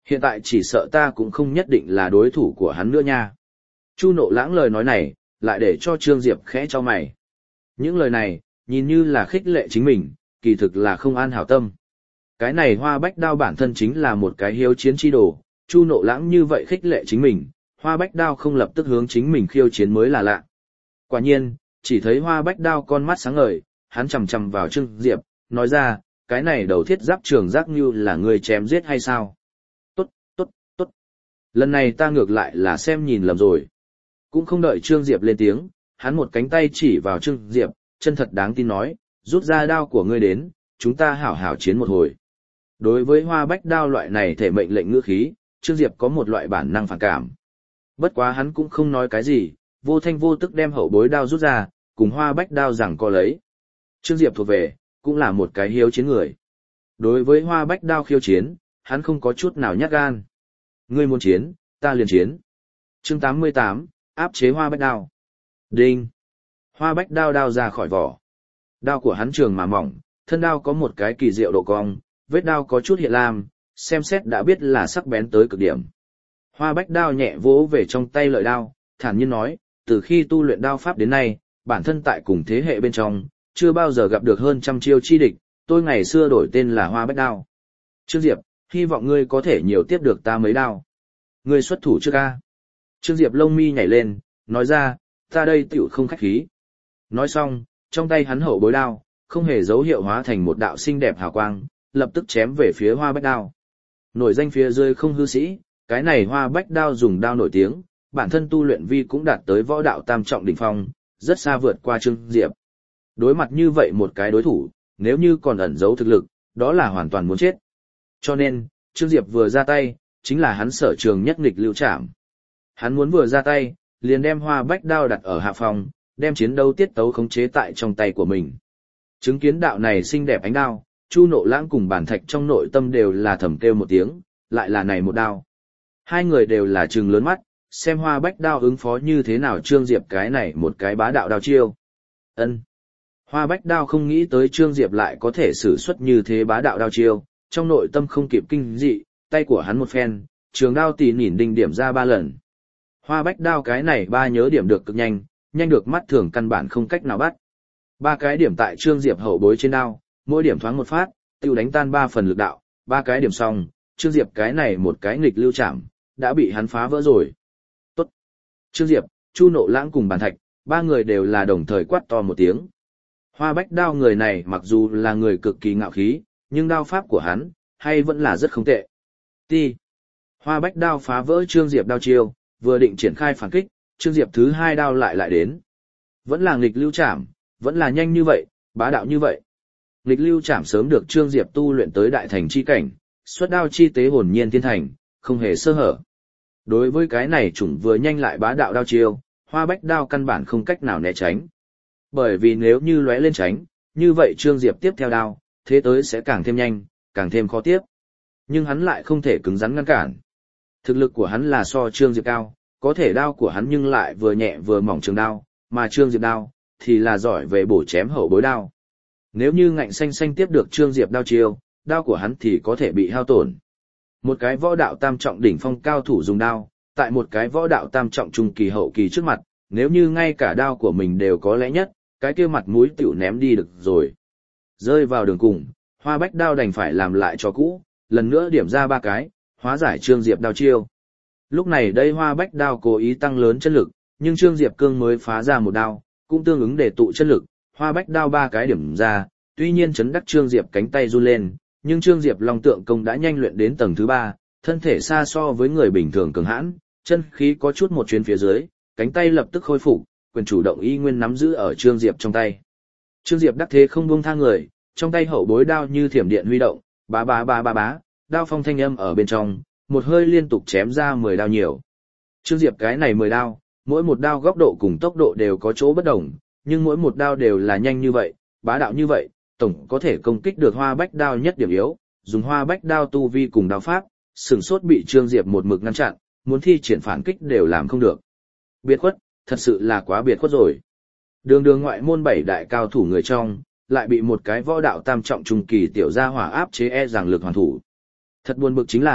Hiện tại chỉ sợ ta cũng không nhất định là đối thủ của hắn nữa nha. Chu Nộ Lãng lời nói này, lại để cho Trương Diệp khẽ cho mày. Những lời này, nhìn như là khích lệ chính mình, kỳ thực là không an hảo tâm. Cái này Hoa Bách Đao bản thân chính là một cái hiếu chiến chi đồ, Chu Nộ Lãng như vậy khích lệ chính mình, Hoa Bách Đao không lập tức hướng chính mình khiêu chiến mới là lạ. Quả nhiên, chỉ thấy Hoa Bách Đao con mắt sáng ngời, hắn chằm chằm vào Trương Diệp, nói ra, cái này đầu thiết giáp trường giác như là người chém giết hay sao? Tốt, tốt, tốt. Lần này ta ngược lại là xem nhìn lầm rồi. Cũng không đợi Trương Diệp lên tiếng, hắn một cánh tay chỉ vào Trương Diệp, chân thật đáng tin nói, rút ra đao của ngươi đến, chúng ta hảo hảo chiến một hồi. Đối với Hoa Bách Đao loại này thể mệnh lệnh ngữ khí, Trương Diệp có một loại bản năng phản cảm. Bất quá hắn cũng không nói cái gì, vô thanh vô tức đem hậu bối đao rút ra, cùng Hoa Bách Đao giằng co lấy. Trương Diệp thuộc về, cũng là một cái hiếu chiến người. Đối với Hoa Bách Đao khiêu chiến, hắn không có chút nào nhát gan. Ngươi muốn chiến, ta liền chiến. Chương 88, áp chế Hoa Bách Đao. Đinh. Hoa Bách Đao đao ra khỏi vỏ. Đao của hắn trường mà mỏng, thân đao có một cái kỳ diệu độ cong, vết đao có chút hiện lam, xem xét đã biết là sắc bén tới cực điểm. Hoa Bách Đao nhẹ vỗ về trong tay lợi đao, thản nhiên nói, từ khi tu luyện đao pháp đến nay, bản thân tại cùng thế hệ bên trong, chưa bao giờ gặp được hơn trăm chiêu chi địch, tôi ngày xưa đổi tên là Hoa Bách Đao. Trương Diệp, hy vọng ngươi có thể nhiều tiếp được ta mấy đao. Ngươi xuất thủ trước ca. Trương Diệp lông mi nhảy lên, nói ra, ta đây tiểu không khách khí. Nói xong, trong tay hắn hậu bối đao, không hề dấu hiệu hóa thành một đạo xinh đẹp hào quang, lập tức chém về phía Hoa Bách Đao. Nổi danh phía dưới không hư sĩ, cái này Hoa Bách Đao dùng đao nổi tiếng, bản thân tu luyện vi cũng đạt tới võ đạo tam trọng đỉnh phong, rất xa vượt qua Trương Diệp. Đối mặt như vậy một cái đối thủ, nếu như còn ẩn giấu thực lực, đó là hoàn toàn muốn chết. Cho nên, Trương Diệp vừa ra tay, chính là hắn sở trường nhất nghịch lưu trảm. Hắn muốn vừa ra tay, liền đem Hoa Bách Đao đặt ở hạ phòng, đem chiến đấu tiết tấu khống chế tại trong tay của mình. Chứng kiến đạo này xinh đẹp ánh đao, Chu Nộ Lãng cùng Bản Thạch trong nội tâm đều là thầm kêu một tiếng, lại là này một đao. Hai người đều là trừng lớn mắt, xem Hoa Bách Đao ứng phó như thế nào Trương Diệp cái này một cái bá đạo đao chiêu. Ân. Hoa Bách Đao không nghĩ tới Trương Diệp lại có thể sử xuất như thế bá đạo đao chiêu, trong nội tâm không kịp kinh dị, tay của hắn một phen, trường đao tỉ nỉn đinh điểm ra 3 lần. Hoa Bách Đao cái này ba nhớ điểm được cực nhanh, nhanh được mắt thường căn bản không cách nào bắt. 3 cái điểm tại Trương Diệp hậu bối trên đao, mỗi điểm thoáng một phát, tiêu đánh tan 3 phần lực đạo, 3 cái điểm xong, Trương Diệp cái này một cái nghịch lưu chạm, đã bị hắn phá vỡ rồi. Tốt. Trương Diệp, Chu Nộ Lãng cùng Bản Thạch, 3 người đều là đồng thời quát to một tiếng. Hoa Bách Đao người này mặc dù là người cực kỳ ngạo khí, nhưng đao pháp của hắn, hay vẫn là rất không tệ. Ti. Hoa Bách Đao phá vỡ Trương Diệp đao chiêu, vừa định triển khai phản kích, Trương Diệp thứ 2 đao lại đến. Vẫn là nghịch lưu chạm, vẫn là nhanh như vậy, bá đạo như vậy. Nghịch lưu chạm sớm được Trương Diệp tu luyện tới đại thành chi cảnh, xuất đao chi tế hồn nhiên thiên thành, không hề sơ hở. Đối với cái này chủng vừa nhanh lại bá đạo đao chiêu, Hoa Bách Đao căn bản không cách nào né tránh. Bởi vì nếu như lóe lên tránh, như vậy Trương Diệp tiếp theo đao, thế tới sẽ càng thêm nhanh, càng thêm khó tiếp. Nhưng hắn lại không thể cứng rắn ngăn cản. Thực lực của hắn là so Trương Diệp cao, có thể đao của hắn nhưng lại vừa nhẹ vừa mỏng trường đao, mà Trương Diệp đao, thì là giỏi về bổ chém hậu bối đao. Nếu như ngạnh xanh xanh tiếp được Trương Diệp đao chiêu, đao của hắn thì có thể bị hao tổn. Một cái võ đạo tam trọng đỉnh phong cao thủ dùng đao, tại một cái võ đạo tam trọng trung kỳ hậu kỳ trước mặt, nếu như ngay cả đao của mình đều có lẽ nhất, cái kia mặt mũi tiểu ném đi được rồi. Rơi vào đường cùng, Hoa Bách Đao đành phải làm lại cho cũ, lần nữa điểm ra 3 cái, hóa giải Trương Diệp đao chiêu. Lúc này đây Hoa Bách Đao cố ý tăng lớn chân lực, nhưng Trương Diệp cương mới phá ra một đao, cũng tương ứng để tụ chân lực, Hoa Bách Đao 3 cái điểm ra, tuy nhiên chấn đắc Trương Diệp cánh tay run lên, nhưng Trương Diệp Long Tượng Công đã nhanh luyện đến tầng thứ 3, thân thể xa so với người bình thường cường hãn, chân khí có chút một chuyến phía dưới, cánh tay lập tức khôi phục, quyền chủ động y nguyên nắm giữ ở Trương Diệp trong tay. Trương Diệp đắc thế không buông tha người, trong tay hậu bối đao như thiểm điện huy động, bá bá bá bá bá, đao phong thanh âm ở bên trong, một hơi liên tục chém ra 10 đao nhiều. Trương Diệp cái này 10 đao, mỗi một đao góc độ cùng tốc độ đều có chỗ bất đồng, nhưng mỗi một đao đều là nhanh như vậy, bá đạo như vậy, tổng có thể công kích được Hoa Bách Đao nhất điểm yếu, dùng Hoa Bách Đao tu vi cùng đao pháp, sừng sốt bị Trương Diệp một mực ngăn chặn, muốn thi triển phản kích đều làm không được. Biệt khuất, thật sự là quá biệt khuất rồi. Đường đường ngoại môn 7 đại cao thủ người trong, lại bị một cái võ đạo tam trọng trung kỳ tiểu gia hỏa áp chế e rằng lực hoàn thủ. Thật buồn bực chính là,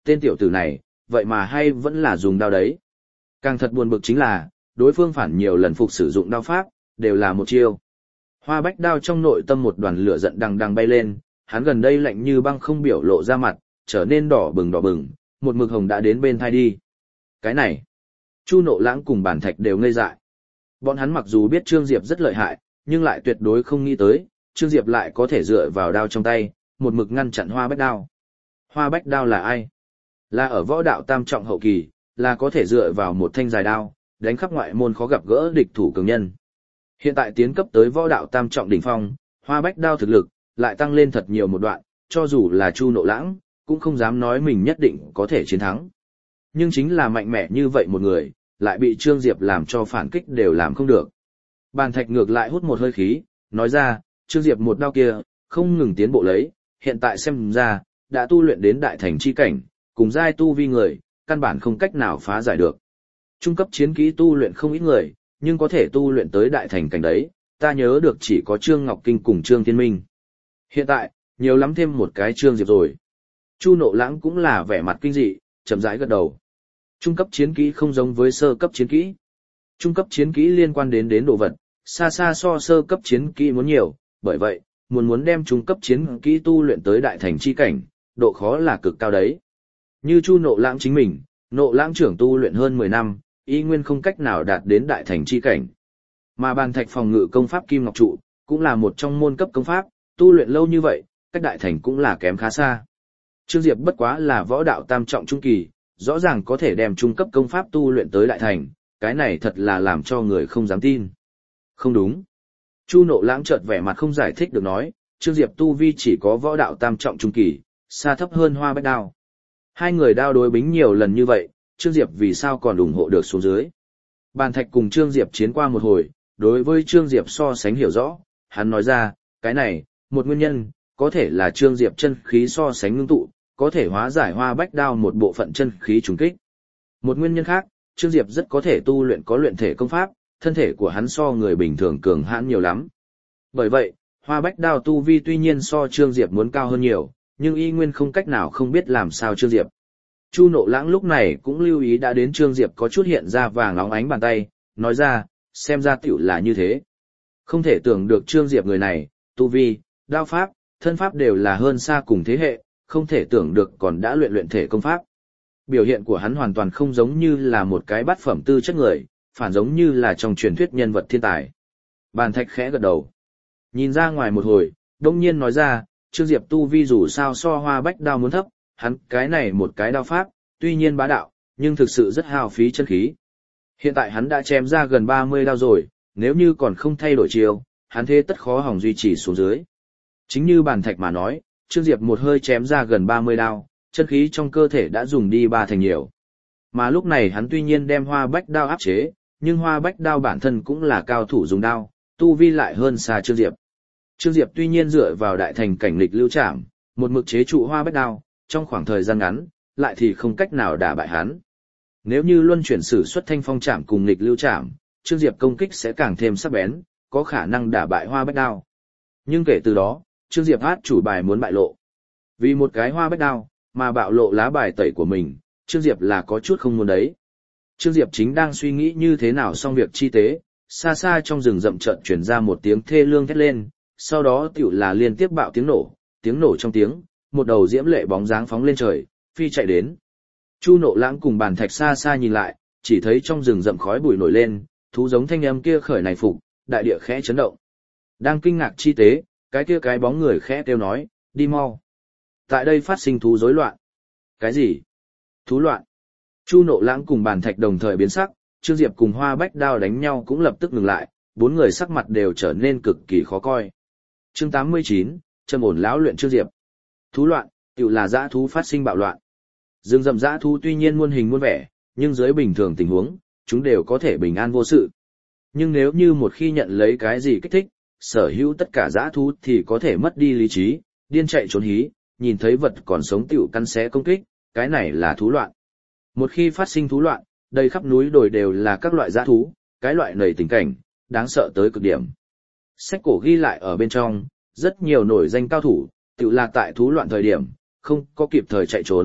tên tiểu tử này, vậy mà hay vẫn là dùng đao đấy. Càng thật buồn bực chính là, đối phương phản nhiều lần phục sử dụng đao pháp, đều là một chiêu. Hoa Bách Đao trong nội tâm một đoàn lửa giận đằng đằng bay lên, hắn gần đây lạnh như băng không biểu lộ ra mặt, trở nên đỏ bừng, một mực hồng đã đến bên thai đi. Cái này, Chu Nộ Lãng cùng Bàn Thạch đều ngây dại. Bọn hắn mặc dù biết Trương Diệp rất lợi hại, nhưng lại tuyệt đối không nghĩ tới, Trương Diệp lại có thể dựa vào đao trong tay, một mực ngăn chặn Hoa Bách Đao. Hoa Bách Đao là ai? Là ở võ đạo tam trọng hậu kỳ, là có thể dựa vào một thanh dài đao, đánh khắp ngoại môn khó gặp gỡ địch thủ cường nhân. Hiện tại tiến cấp tới võ đạo tam trọng đỉnh phong, Hoa Bách Đao thực lực lại tăng lên thật nhiều một đoạn, cho dù là Chu Nộ Lãng, cũng không dám nói mình nhất định có thể chiến thắng. Nhưng chính là mạnh mẽ như vậy một người, lại bị Trương Diệp làm cho phản kích đều làm không được. Bàn Thạch ngược lại hút một hơi khí, nói ra, Trương Diệp một đao kia, không ngừng tiến bộ lấy, hiện tại xem ra, đã tu luyện đến đại thành chi cảnh, cùng giai tu vi người, căn bản không cách nào phá giải được. Trung cấp chiến kỹ tu luyện không ít người, nhưng có thể tu luyện tới đại thành cảnh đấy, ta nhớ được chỉ có Trương Ngọc Kinh cùng Trương Thiên Minh. Hiện tại, nhiều lắm thêm một cái Trương Diệp rồi. Chu Nộ Lãng cũng là vẻ mặt kinh dị, chậm rãi gật đầu. Trung cấp chiến kỹ không giống với sơ cấp chiến kỹ. Trung cấp chiến kỹ liên quan đến đồ vật, xa xa so sơ cấp chiến kỹ muốn nhiều, bởi vậy, muốn đem trung cấp chiến kỹ tu luyện tới đại thành chi cảnh, độ khó là cực cao đấy. Như Chu Nộ Lãng chính mình, Nộ Lãng trưởng tu luyện hơn 10 năm, y nguyên không cách nào đạt đến đại thành chi cảnh. Mà Bàn Thạch phòng ngự công pháp Kim Ngọc Trụ, cũng là một trong môn cấp công pháp, tu luyện lâu như vậy, cách đại thành cũng là kém khá xa. Trương Diệp bất quá là võ đạo tam trọng trung kỳ, rõ ràng có thể đem trung cấp công pháp tu luyện tới đại thành, cái này thật là làm cho người không dám tin. Không đúng. Chu Nộ Lãng chợt vẻ mặt không giải thích được nói, Trương Diệp tu vi chỉ có võ đạo tam trọng trung kỳ, xa thấp hơn Hoa Bách Đao. Hai người đao đối bính nhiều lần như vậy, Trương Diệp vì sao còn ủng hộ được xuống dưới. Bàn Thạch cùng Trương Diệp chiến qua một hồi, đối với Trương Diệp so sánh hiểu rõ, hắn nói ra, cái này, một nguyên nhân, có thể là Trương Diệp chân khí so sánh ngưng tụ, có thể hóa giải Hoa Bách Đao một bộ phận chân khí trùng kích. Một nguyên nhân khác, Trương Diệp rất có thể tu luyện có luyện thể công pháp, thân thể của hắn so người bình thường cường hãn nhiều lắm. Bởi vậy, Hoa Bách Đao tu vi tuy nhiên so Trương Diệp muốn cao hơn nhiều, nhưng y nguyên không cách nào không biết làm sao Trương Diệp. Chu Nộ Lãng lúc này cũng lưu ý đã đến Trương Diệp có chút hiện ra vàng óng ánh bàn tay, nói ra, xem ra tiểu là như thế. Không thể tưởng được Trương Diệp người này, tu vi, đao pháp, thân pháp đều là hơn xa cùng thế hệ, không thể tưởng được còn đã luyện thể công pháp. Biểu hiện của hắn hoàn toàn không giống như là một cái bát phẩm tư chất người, phản giống như là trong truyền thuyết nhân vật thiên tài. Bàn Thạch khẽ gật đầu. Nhìn ra ngoài một hồi, đông nhiên nói ra, Trương Diệp tu vi dù sao so Hoa Bách Đao muốn thấp, hắn cái này một cái đao pháp, tuy nhiên bá đạo, nhưng thực sự rất hao phí chân khí. Hiện tại hắn đã chém ra gần 30 đao rồi, nếu như còn không thay đổi chiêu, hắn thế tất khó hỏng duy trì xuống dưới. Chính như Bàn Thạch mà nói, Trương Diệp một hơi chém ra gần 30 đao, chân khí trong cơ thể đã dùng đi 3 thành nhiều. Mà lúc này hắn tuy nhiên đem Hoa Bách Đao áp chế, nhưng Hoa Bách Đao bản thân cũng là cao thủ dùng đao, tu vi lại hơn xa Trương Diệp. Trương Diệp tuy nhiên dựa vào đại thành cảnh lịch lưu trảm, một mực chế trụ Hoa Bách Đao, trong khoảng thời gian ngắn, lại thì không cách nào đả bại hắn. Nếu như luân chuyển sử xuất thanh phong trảm cùng lịch lưu trảm, Trương Diệp công kích sẽ càng thêm sắc bén, có khả năng đả bại Hoa Bách Đao. Nhưng kể từ đó, Trương Diệp át chủ bài muốn bại lộ. Vì một cái Hoa Bách Đao, mà bạo lộ lá bài tẩy của mình, Trương Diệp là có chút không muốn đấy. Trương Diệp chính đang suy nghĩ như thế nào xong việc chi tế, xa xa trong rừng rậm chợt truyền ra một tiếng thê lương thét lên, sau đó tiểu là liên tiếp bạo tiếng nổ trong tiếng, một đầu diễm lệ bóng dáng phóng lên trời, phi chạy đến. Chu Nộ Lãng cùng Bàn Thạch xa xa nhìn lại, chỉ thấy trong rừng rậm khói bụi nổi lên, thú giống thanh âm kia khởi này phục, đại địa khẽ chấn động. Đang kinh ngạc chi tế, cái bóng người khẽ kêu nói, đi mau. Tại đây phát sinh thú rối loạn. Cái gì? Thú loạn. Chu Nộ Lãng cùng Bàn Thạch đồng thời biến sắc, Trương Diệp cùng Hoa Bách Đao đánh nhau cũng lập tức ngừng lại, bốn người sắc mặt đều trở nên cực kỳ khó coi. Chương 89, trầm ổn lão luyện Trương Diệp. Thú loạn, tiểu là dã thú phát sinh bạo loạn. Rừng rậm dã thú tuy nhiên muôn hình muôn vẻ, nhưng dưới bình thường tình huống, chúng đều có thể bình an vô sự. Nhưng nếu như một khi nhận lấy cái gì kích thích, sở hữu tất cả dã thú thì có thể mất đi lý trí, điên chạy trốn hí, nhìn thấy vật còn sống tiểu cắn xé công kích, cái này là thú loạn. Một khi phát sinh thú loạn, đầy khắp núi đồi đều là các loại dã thú, cái loại nầy tình cảnh, đáng sợ tới cực điểm. Sách cổ ghi lại ở bên trong, rất nhiều nổi danh cao thủ, tự là tại thú loạn thời điểm, không có kịp thời chạy trốn,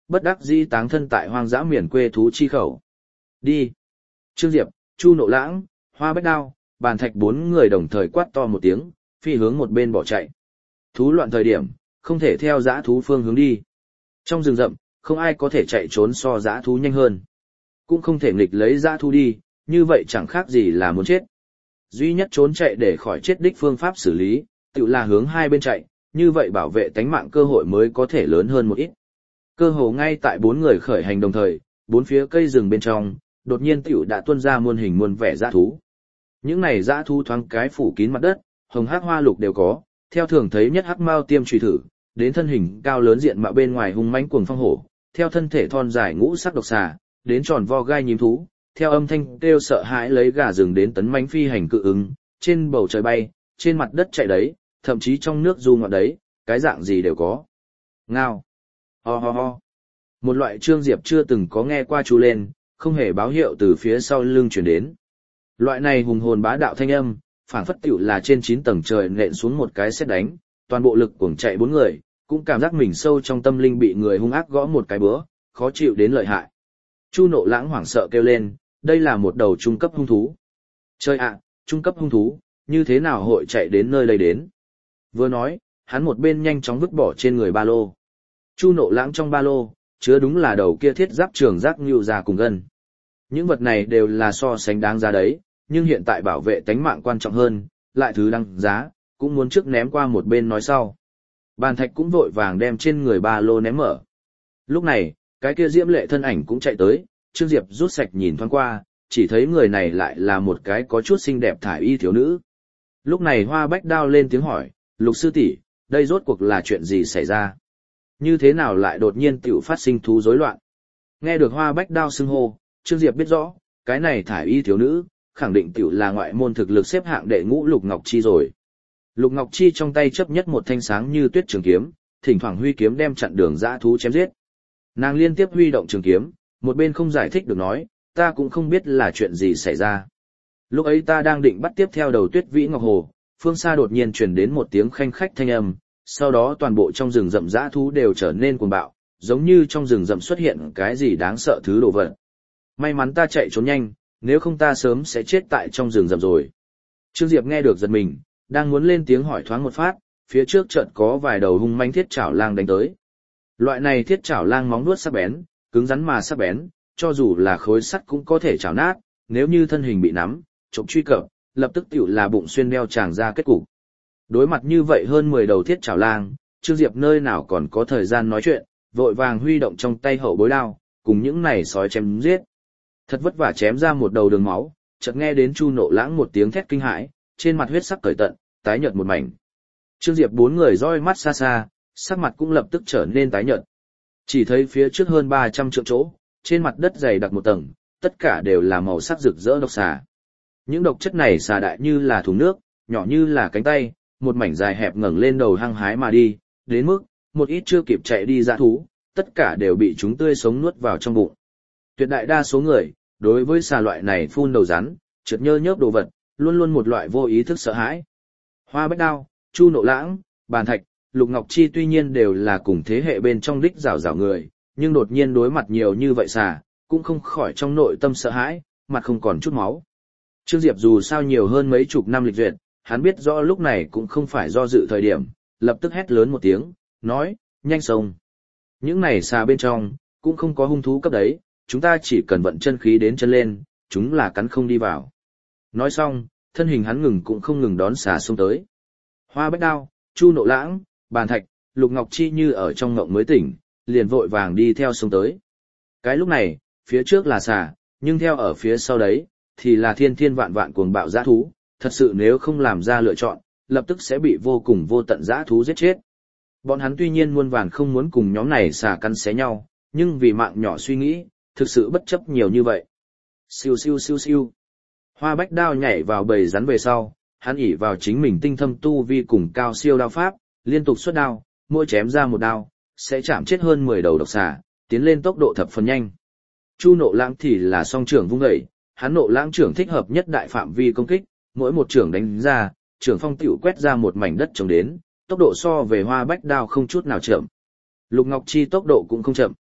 bất đắc dĩ táng thân tại hoang dã miền quê thú chi khẩu. Đi! Trương Diệp, Chu Nộ Lãng, Hoa Bách Đao, Bàn Thạch bốn người đồng thời quát to một tiếng, phi hướng một bên bỏ chạy. Thú loạn thời điểm, không thể theo dã thú phương hướng đi. Trong rừng rậm, không ai có thể chạy trốn so dã thú nhanh hơn. Cũng không thể nghịch lấy dã thú đi, như vậy chẳng khác gì là muốn chết. Duy nhất trốn chạy để khỏi chết đích phương pháp xử lý, tự là hướng hai bên chạy, như vậy bảo vệ tánh mạng cơ hội mới có thể lớn hơn một ít. Cơ hồ ngay tại bốn người khởi hành đồng thời, bốn phía cây rừng bên trong, đột nhiên tiểu đã tuôn ra muôn hình muôn vẻ dã thú. Những này dã thú thoáng cái phủ kín mặt đất, hồng hắc hoa lục đều có, theo thường thấy nhất hắc mao tiêm truy thử, đến thân hình cao lớn diện mạo bên ngoài hung mãnh cuồng phong hổ, theo thân thể thon dài ngũ sắc độc xà, đến tròn vo gai nhím thú, theo âm thanh kêu sợ hãi lấy gà rừng đến tấn mãnh phi hành cự ứng, trên bầu trời bay, trên mặt đất chạy đấy, thậm chí trong nước du ngoạn đấy, cái dạng gì đều có. Ngao. Ho ho ho. Một loại Trương Diệp chưa từng có nghe qua chú lên, không hề báo hiệu từ phía sau lưng truyền đến. Loại này hùng hồn bá đạo thanh âm, phảng phất tiểu là trên 9 tầng trời nện xuống một cái sét đánh, toàn bộ lực cuồng chạy bốn người, cũng cảm giác mình sâu trong tâm linh bị người hung ác gõ một cái bữa, khó chịu đến lợi hại. Chu Nộ Lãng hoảng sợ kêu lên, đây là một đầu trung cấp hung thú. Chơi ạ, trung cấp hung thú, như thế nào hội chạy đến nơi đây đến? Vừa nói, hắn một bên nhanh chóng vứt bỏ trên người ba lô. Chu Nộ Lãng trong ba lô, chứa đúng là đầu kia thiết giáp trường giác nhưu già cùng gân. Những vật này đều là so sánh đáng giá đấy, nhưng hiện tại bảo vệ tánh mạng quan trọng hơn, lại thứ đăng giá, cũng muốn trước ném qua một bên nói sau. Bàn Thạch cũng vội vàng đem trên người ba lô ném mở. Lúc này, cái kia diễm lệ thân ảnh cũng chạy tới, Trương Diệp rút sạch nhìn thoáng qua, chỉ thấy người này lại là một cái có chút xinh đẹp thải y thiếu nữ. Lúc này Hoa Bách Đao lên tiếng hỏi, Lục sư tỷ, đây rốt cuộc là chuyện gì xảy ra? Như thế nào lại đột nhiên tiểu phát sinh thú rối loạn? Nghe được Hoa Bách Đao xưng hô, Trương Diệp biết rõ, cái này thải y thiếu nữ, khẳng định tiểu là ngoại môn thực lực xếp hạng đệ ngũ Lục Ngọc Chi rồi. Lục Ngọc Chi trong tay chấp nhất một thanh sáng như tuyết trường kiếm, thỉnh thoảng huy kiếm đem chặn đường dã thú chém giết. Nàng liên tiếp huy động trường kiếm, một bên không giải thích được nói, ta cũng không biết là chuyện gì xảy ra. Lúc ấy ta đang định bắt tiếp theo đầu Tuyết Vĩ Ngọc Hồ, phương xa đột nhiên truyền đến một tiếng khanh khách thanh âm, sau đó toàn bộ trong rừng rậm dã thú đều trở nên cuồng bạo, giống như trong rừng rậm xuất hiện cái gì đáng sợ thứ đồ vật. May mắn ta chạy trốn nhanh, nếu không ta sớm sẽ chết tại trong rừng rậm rồi. Trương Diệp nghe được giật mình, đang muốn lên tiếng hỏi thoáng một phát, phía trước chợt có vài đầu hung manh thiết chảo lang đánh tới. Loại này thiết chảo lang móng vuốt sắc bén, cứng rắn mà sắc bén, cho dù là khối sắt cũng có thể chảo nát, nếu như thân hình bị nắm, trộm truy cập, lập tức tiểu là bụng xuyên đeo tràng ra kết cục. Đối mặt như vậy hơn 10 đầu thiết chảo lang, Trương Diệp nơi nào còn có thời gian nói chuyện, vội vàng huy động trong tay hậu bối đao, cùng những này sói chém giết. Thật vất vả chém ra một đầu đường máu, chợt nghe đến Chu Nộ Lãng một tiếng thét kinh hãi, trên mặt huyết sắc cởi tận, tái nhợt một mảnh. Trương Diệp bốn người roi mắt xa xa, sắc mặt cũng lập tức trở nên tái nhợt. Chỉ thấy phía trước hơn 300 trượng chỗ, trên mặt đất dày đặc một tầng, tất cả đều là màu sắc rực rỡ độc xà. Những độc chất này xà đại như là thùng nước, nhỏ như là cánh tay, một mảnh dài hẹp ngẩng lên đầu hăng hái mà đi, đến mức một ít chưa kịp chạy đi dã thú, tất cả đều bị chúng tươi sống nuốt vào trong bụng. Tuyệt đại đa số người, đối với xà loại này phun đầu rắn, trượt nhơ nhớp đồ vật, luôn luôn một loại vô ý thức sợ hãi. Hoa Bách Đao, Chu Nộ Lãng, Bàn Thạch, Lục Ngọc Chi tuy nhiên đều là cùng thế hệ bên trong đích rào rào người, nhưng đột nhiên đối mặt nhiều như vậy xà, cũng không khỏi trong nội tâm sợ hãi, mặt không còn chút máu. Trương Diệp dù sao nhiều hơn mấy chục năm lịch duyệt, hắn biết rõ lúc này cũng không phải do dự thời điểm, lập tức hét lớn một tiếng, nói, nhanh xông. Những này xà bên trong, cũng không có hung thú cấp đấy, chúng ta chỉ cần vận chân khí đến chân lên, chúng là cắn không đi vào. Nói xong, thân hình hắn ngừng cũng không ngừng đón xà xông tới. Hoa Bách Đao, Chu Nộ Lãng, Bàn Thạch, Lục Ngọc Chi như ở trong ngộng mới tỉnh, liền vội vàng đi theo xông tới. Cái lúc này, phía trước là xà, nhưng theo ở phía sau đấy, thì là thiên thiên vạn vạn cuồng bạo dã thú, thật sự nếu không làm ra lựa chọn, lập tức sẽ bị vô cùng vô tận dã thú giết chết. Bọn hắn tuy nhiên muôn vàn không muốn cùng nhóm này xà cắn xé nhau, nhưng vì mạng nhỏ suy nghĩ, thực sự bất chấp nhiều như vậy. Siêu siêu siêu siêu. Hoa Bách Đao nhảy vào bầy rắn về sau, hắn ỷ vào chính mình tinh thâm tu vi cùng cao siêu đao pháp, liên tục xuất đao, mỗi chém ra một đao, sẽ chạm chết hơn 10 đầu độc xà, tiến lên tốc độ thập phần nhanh. Chu Nộ Lãng thì là song trưởng vung dậy, hắn Nộ Lãng trưởng thích hợp nhất đại phạm vi công kích, mỗi một trưởng đánh ra, trưởng phong tiểu quét ra một mảnh đất trống đến, tốc độ so về Hoa Bách Đao không chút nào chậm. Lục Ngọc Chi tốc độ cũng không chậm.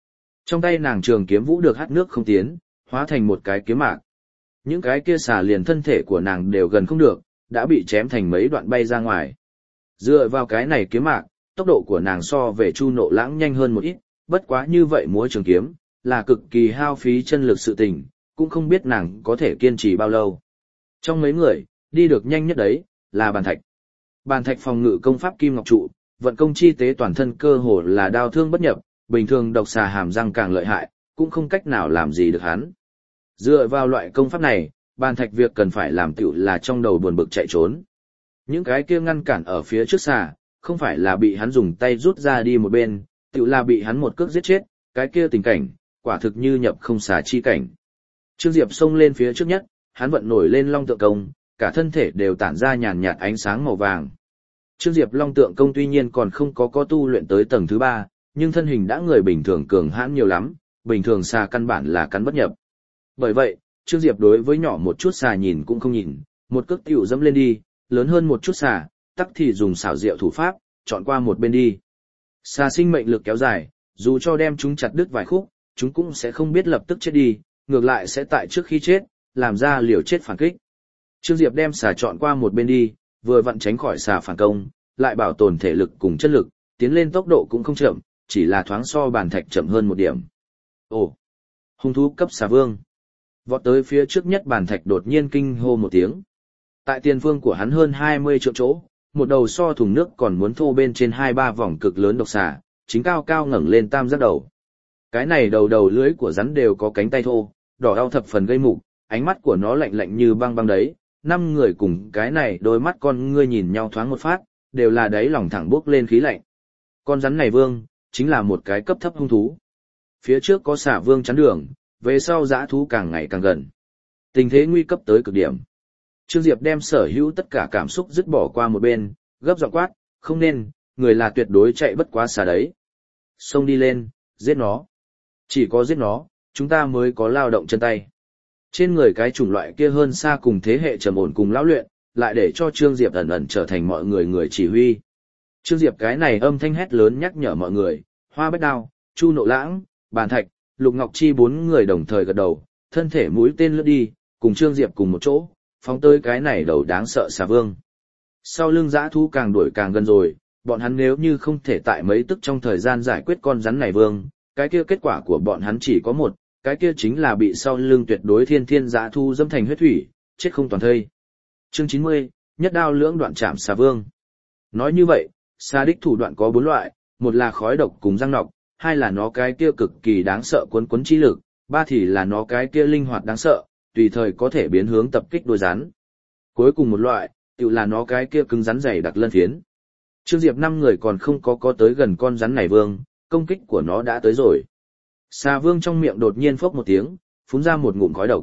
Trong tay nàng trường kiếm vũ được hắt nước không tiến, hóa thành một cái kiếm mạc. Những cái kia xà liền thân thể của nàng đều gần không được, đã bị chém thành mấy đoạn bay ra ngoài. Dựa vào cái này kiếm mạc, tốc độ của nàng so về Chu Nộ Lãng nhanh hơn một ít, bất quá như vậy múa trường kiếm, là cực kỳ hao phí chân lực sự tình, cũng không biết nàng có thể kiên trì bao lâu. Trong mấy người, đi được nhanh nhất đấy, là Bàn Thạch. Bàn Thạch phòng ngự công pháp kim ngọc trụ, vận công chi tế toàn thân cơ hồ là đao thương bất nhập, bình thường độc xà hàm răng càng lợi hại, cũng không cách nào làm gì được hắn. Dựa vào loại công pháp này, Bàn Thạch việc cần phải làm tựu là trong đầu buồn bực chạy trốn. Những cái kia ngăn cản ở phía trước xà, không phải là bị hắn dùng tay rút ra đi một bên, tựu là bị hắn một cước giết chết, cái kia tình cảnh, quả thực như nhập không xà chi cảnh. Trương Diệp xông lên phía trước nhất, hắn vận nổi lên long tượng công, cả thân thể đều tản ra nhàn nhạt ánh sáng màu vàng. Trương Diệp long tượng công tuy nhiên còn không có tu luyện tới tầng thứ 3, nhưng thân hình đã người bình thường cường hãn nhiều lắm, bình thường xà căn bản là cắn bất nhập. Bởi vậy, Trương Diệp đối với nhỏ một chút xà nhìn cũng không nhìn, một cước tiểu dẫm lên đi, lớn hơn một chút xà, tắc thì dùng xảo diệu thủ pháp, chọn qua một bên đi. Xà sinh mệnh lực kéo dài, dù cho đem chúng chặt đứt vài khúc, chúng cũng sẽ không biết lập tức chết đi, ngược lại sẽ tại trước khi chết, làm ra liều chết phản kích. Trương Diệp đem xà chọn qua một bên đi, vừa vặn tránh khỏi xà phản công, lại bảo tồn thể lực cùng chất lực, tiến lên tốc độ cũng không chậm, chỉ là thoáng so Bàn Thạch chậm hơn một điểm. Ồ, hung thú cấp xà vương. Vọt tới phía trước nhất Bàn Thạch đột nhiên kinh hô một tiếng. Tại tiền phương của hắn hơn 20 trượng chỗ, một đầu so thùng nước còn muốn thô bên trên 2-3 vòng cực lớn độc xà, chính cao cao ngẩng lên tam giác đầu. Cái này đầu lưới của rắn đều có cánh tay thô, đỏ đau thập phần gây mục, ánh mắt của nó lạnh lạnh như băng băng đấy. 5 người cùng cái này đôi mắt con ngươi nhìn nhau thoáng một phát, đều là đáy lòng thẳng bốc lên khí lạnh. Con rắn này vương, chính là một cái cấp thấp hung thú. Phía trước có xà vương chắn đường, về sau dã thú càng ngày càng gần. Tình thế nguy cấp tới cực điểm. Trương Diệp đem sở hữu tất cả cảm xúc dứt bỏ qua một bên, gấp giọng quát, không nên, người là tuyệt đối chạy bất quá xà đấy. Xông đi lên, giết nó. Chỉ có giết nó, chúng ta mới có lao động chân tay. Trên người cái chủng loại kia hơn xa cùng thế hệ trầm ổn cùng lão luyện, lại để cho Trương Diệp ẩn ẩn trở thành mọi người chỉ huy. Trương Diệp cái này âm thanh hét lớn nhắc nhở mọi người, Hoa Bách Đao, Chu Nộ Lãng, Bàn Thạch, Lục Ngọc Chi 4 người đồng thời gật đầu, thân thể mũi tên lướt đi, cùng Trương Diệp cùng một chỗ, phóng tới cái này đầu đáng sợ xà vương. Sau lưng dã thú càng đuổi càng gần rồi, bọn hắn nếu như không thể tại mấy tức trong thời gian giải quyết con rắn này vương, cái kia kết quả của bọn hắn chỉ có một, cái kia chính là bị sau lưng tuyệt đối thiên dã thu dâm thành huyết thủy, chết không toàn thây. Chương 90, nhất đao lưỡng đoạn chạm xà vương. Nói như vậy, xà đích thủ đoạn có 4 loại, một là khói độc cùng răng nọc, hai là nó cái kia cực kỳ đáng sợ cuốn chi lực, ba thì là nó cái kia linh hoạt đáng sợ, tùy thời có thể biến hướng tập kích đuôi rắn. Cuối cùng một loại, tự là nó cái kia cứng rắn dày đặc lân phiến. Trương Diệp 5 người còn không có tới gần con rắn này vương, công kích của nó đã tới rồi. Xà vương trong miệng đột nhiên phốc một tiếng, phun ra một ngụm khói độc.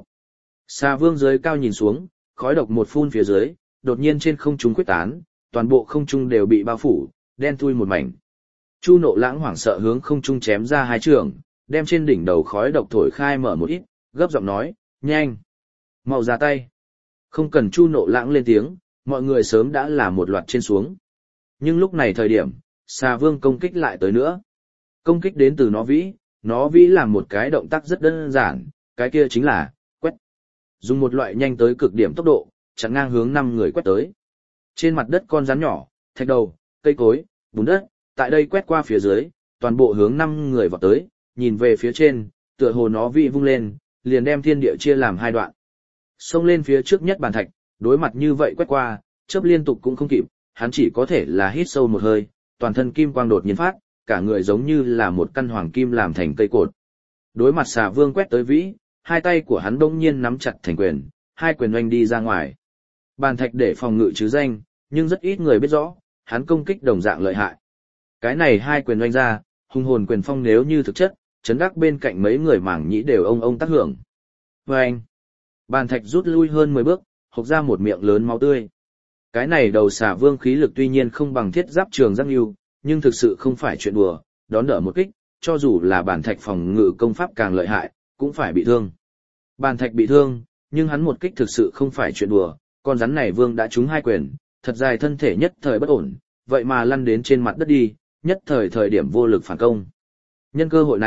Xà vương dưới cao nhìn xuống, khói độc một phun phía dưới, đột nhiên trên không trung quyết tán, toàn bộ không trung đều bị bao phủ, đen thui một mảnh. Chu Nộ Lãng hoảng sợ hướng không trung chém ra 2 trường, đem trên đỉnh đầu khói độc thổi khai mở một ít, gấp giọng nói, nhanh, mau ra tay. Không cần Chu Nộ Lãng lên tiếng, mọi người sớm đã là một loạt trên xuống. Nhưng lúc này thời điểm, xà vương công kích lại tới nữa. Công kích đến từ nó vĩ làm một cái động tác rất đơn giản, cái kia chính là quét. Dùng một loại nhanh tới cực điểm tốc độ, chặn ngang hướng 5 người quét tới. Trên mặt đất con rắn nhỏ, thạch đầu, cây cối, bùn đất, tại đây quét qua phía dưới, toàn bộ hướng 5 người vọt tới, nhìn về phía trên, tựa hồ nó vĩ vung lên, liền đem thiên địa chia làm 2 đoạn. Xông lên phía trước nhất Bàn Thạch, đối mặt như vậy quét qua, chớp liên tục cũng không kịp, hắn chỉ có thể là hít sâu một hơi, toàn thân kim quang đột nhiên phát, cả người giống như là một căn hoàng kim làm thành cây cột. Đối mặt xà vương quét tới vĩ, 2 tay của hắn bỗng nhiên nắm chặt thành quyền, 2 quyền oanh đi ra ngoài. Bàn Thạch để phòng ngự chứ danh, nhưng rất ít người biết rõ, hắn công kích đồng dạng lợi hại. Cái này 2 quyền oanh ra, hung hồn quyền phong nếu như thực chất, chấn đắc bên cạnh mấy người mảng nhĩ đều ông tác hưởng. Oanh! Bàn Thạch rút lui hơn 10 bước, hộc ra một miệng lớn máu tươi. Cái này đầu xà vương khí lực tuy nhiên không bằng thiết giáp trường giác yêu, nhưng thực sự không phải chuyện đùa, đón đỡ một kích, cho dù là Bàn Thạch phòng ngự công pháp càng lợi hại, cũng phải bị thương. Bàn Thạch bị thương, nhưng hắn một kích thực sự không phải chuyện đùa, con rắn này vương đã trúng 2 quyền, thật dài thân thể nhất thời bất ổn, vậy mà lăn đến trên mặt đất đi, nhất thời điểm vô lực phản công. Nhân cơ hội này,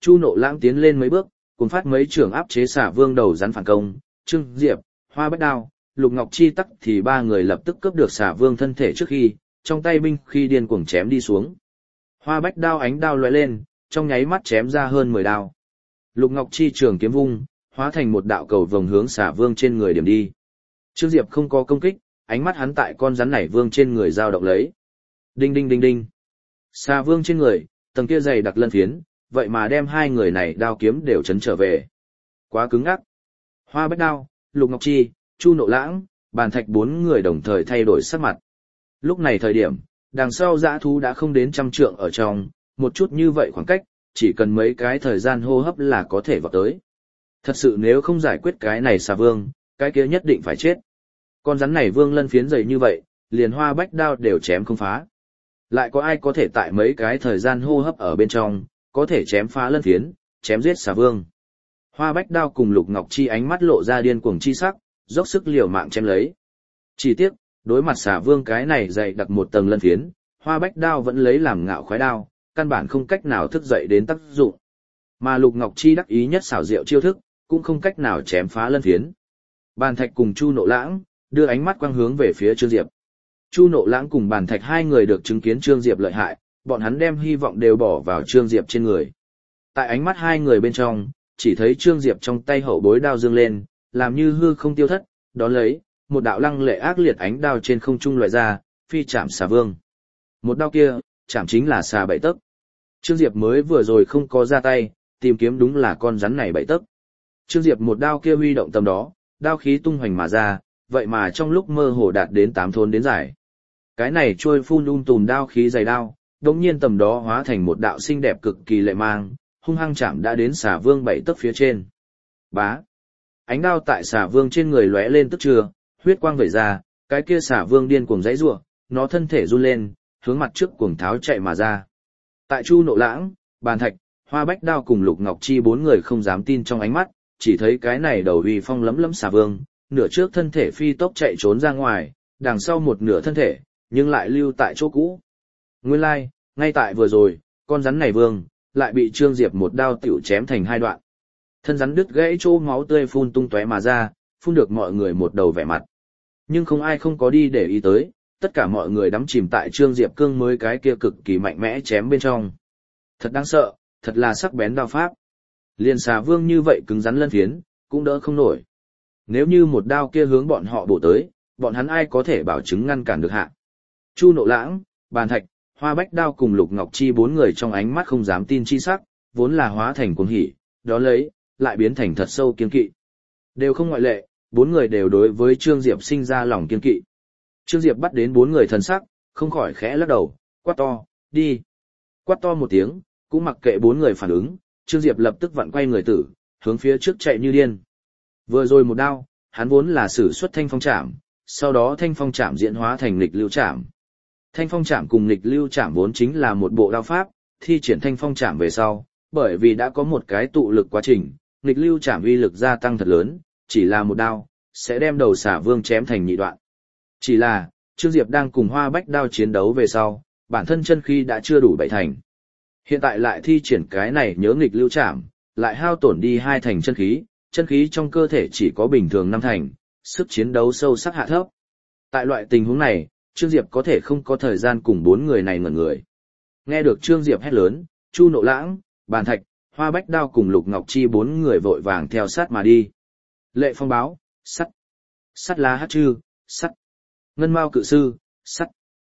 Chu Nộ Lãng tiến lên mấy bước, cùng phát mấy trường áp chế Xà Vương đầu rắn phản công, Trương Diệp, Hoa Bách Đao, Lục Ngọc Chi tắc thì ba người lập tức cướp được Xà Vương thân thể trước khi, trong tay binh khi điên cuồng chém đi xuống. Hoa Bách Đao ánh đao lóe lên, trong nháy mắt chém ra hơn 10 đao. Lục Ngọc Chi trường kiếm vung, hóa thành một đạo cầu vồng hướng Xà Vương trên người điểm đi. Trương Diệp không có công kích, ánh mắt hắn tại con rắn nảy vương trên người dao động lấy. Đinh đinh đinh đinh. Xà Vương trên người, tầng kia dày đặc lân phiến, vậy mà đem hai người này đao kiếm đều chấn trở về. Quá cứng ngắc. Hoa Bách Đao, Lục Ngọc Chi, Chu Nộ Lãng, Bàn Thạch bốn người đồng thời thay đổi sắc mặt. Lúc này thời điểm, đằng sau dã thú đã không đến 100 trượng ở trong, một chút như vậy khoảng cách, chỉ cần mấy cái thời gian hô hấp là có thể vào tới. Thật sự nếu không giải quyết cái này Xà Vương, cái kia nhất định phải chết. Con rắn này vương lân phiến dày như vậy, liền Hoa Bách Đao đều chém không phá. Lại có ai có thể tại mấy cái thời gian hô hấp ở bên trong, có thể chém phá lân phiến, chém giết Xà Vương. Hoa Bách Đao cùng Lục Ngọc Chi ánh mắt lộ ra điên cuồng chi sắc, dốc sức liều mạng chém lấy. Chỉ tiếc, đối mặt Xà Vương cái này dày đặc một tầng lân phiến, Hoa Bách Đao vẫn lấy làm ngạo khoái đao, căn bản không cách nào thức dậy đến tác dụng. Mà Lục Ngọc Chi đắc ý nhất xảo diệu chiêu thức, cũng không cách nào chém phá lân phiến. Bàn Thạch cùng Chu Nộ Lãng đưa ánh mắt quang hướng về phía Trương Diệp. Chu Nộ Lãng cùng Bàn Thạch hai người được chứng kiến Trương Diệp lợi hại, bọn hắn đem hy vọng đều bỏ vào Trương Diệp trên người. Tại ánh mắt hai người bên trong, chỉ thấy Trương Diệp trong tay hậu bối đao dương lên, làm như hư không tiêu thất, đón lấy, một đạo lăng lệ ác liệt ánh đao trên không trung loại ra, phi chạm Xà Vương. Một đao kia, chạm chính là xà bảy tấc. Trương Diệp mới vừa rồi không có ra tay, tìm kiếm đúng là con rắn này bảy tấc. Trương Diệp một đao kia huy động tầm đó, đao khí tung hoành mà ra, vậy mà trong lúc mơ hồ đạt đến 8 thốn đến dài. Cái này trôi phun tùm đao khí dày đao, đột nhiên tầm đó hóa thành một đạo xinh đẹp cực kỳ lệ mang, hung hăng chạm đã đến Xà Vương bảy tấc phía trên. Bá. Ánh đao tại Xà Vương trên người lóe lên tức chưa, huyết quang vẩy ra, cái kia Xà Vương điên cuồng giãy giụa, nó thân thể run lên, hướng mặt trước cuồng tháo chạy mà ra. Tại Chu Nộ Lãng, Bàn Thạch, Hoa Bách Đao cùng Lục Ngọc Chi bốn người không dám tin trong ánh mắt, chỉ thấy cái này đầu uy phong lấm lấm Xà Vương, nửa trước thân thể phi tốc chạy trốn ra ngoài, đằng sau một nửa thân thể, nhưng lại lưu tại chỗ cũ. Nguyên lai, ngay tại vừa rồi, con rắn này vương, lại bị Trương Diệp một đao tiểu chém thành hai đoạn. Thân rắn đứt gãy chỗ máu tươi phun tung tóe mà ra, phun được mọi người một đầu vẻ mặt. Nhưng không ai không có đi để ý tới, tất cả mọi người đắm chìm tại Trương Diệp cương mới cái kia cực kỳ mạnh mẽ chém bên trong. Thật đáng sợ, thật là sắc bén đao pháp. Liền Xà Vương như vậy cứng rắn lân phiến, cũng đỡ không nổi. Nếu như một đao kia hướng bọn họ bổ tới, bọn hắn ai có thể bảo chứng ngăn cản được hạ. Chu Nộ Lãng, Bàn Thạch, Hoa Bách Đao cùng Lục Ngọc Chi bốn người trong ánh mắt không dám tin chi sắc, vốn là hóa thành cuồng hỉ, đó lấy, lại biến thành thật sâu kiên kỵ. Đều không ngoại lệ, bốn người đều đối với Trương Diệp sinh ra lòng kiên kỵ. Trương Diệp bắt đến bốn người thần sắc, không khỏi khẽ lắc đầu, quát to, đi. Quát to một tiếng, cũng mặc kệ bốn người phản ứng, Trương Diệp lập tức vặn quay người tử, hướng phía trước chạy như điên. Vừa rồi một đao, hắn vốn là sử xuất thanh phong trảm, sau đó thanh phong trảm diễn hóa thành nghịch lưu trảm. Thanh phong trảm cùng nghịch lưu trảm vốn chính là một bộ đao pháp, thi triển thanh phong trảm về sau, bởi vì đã có một cái tụ lực quá trình, nghịch lưu trảm uy lực gia tăng thật lớn, chỉ là một đao, sẽ đem đầu Xà Vương chém thành nhị đoạn. Chỉ là, Trương Diệp đang cùng Hoa Bách Đao chiến đấu về sau, bản thân chân khí đã chưa đủ bảy thành. Hiện tại lại thi triển cái này nhớ nghịch lưu trảm, lại hao tổn đi 2 thành chân khí trong cơ thể chỉ có bình thường 5 thành, sức chiến đấu sâu sắc hạ thấp. Tại loại tình huống này, Trương Diệp có thể không có thời gian cùng bốn người này ngẩn người. Nghe được Trương Diệp hét lớn, Chu Nộ Lãng, Bàn Thạch, Hoa Bách Đao cùng Lục Ngọc Chi bốn người vội vàng theo sát mà đi. Lệ Phong Báo, sắt. Sắt La Hát Trư, sắt. Ngân Mao Cự Sư, sắt.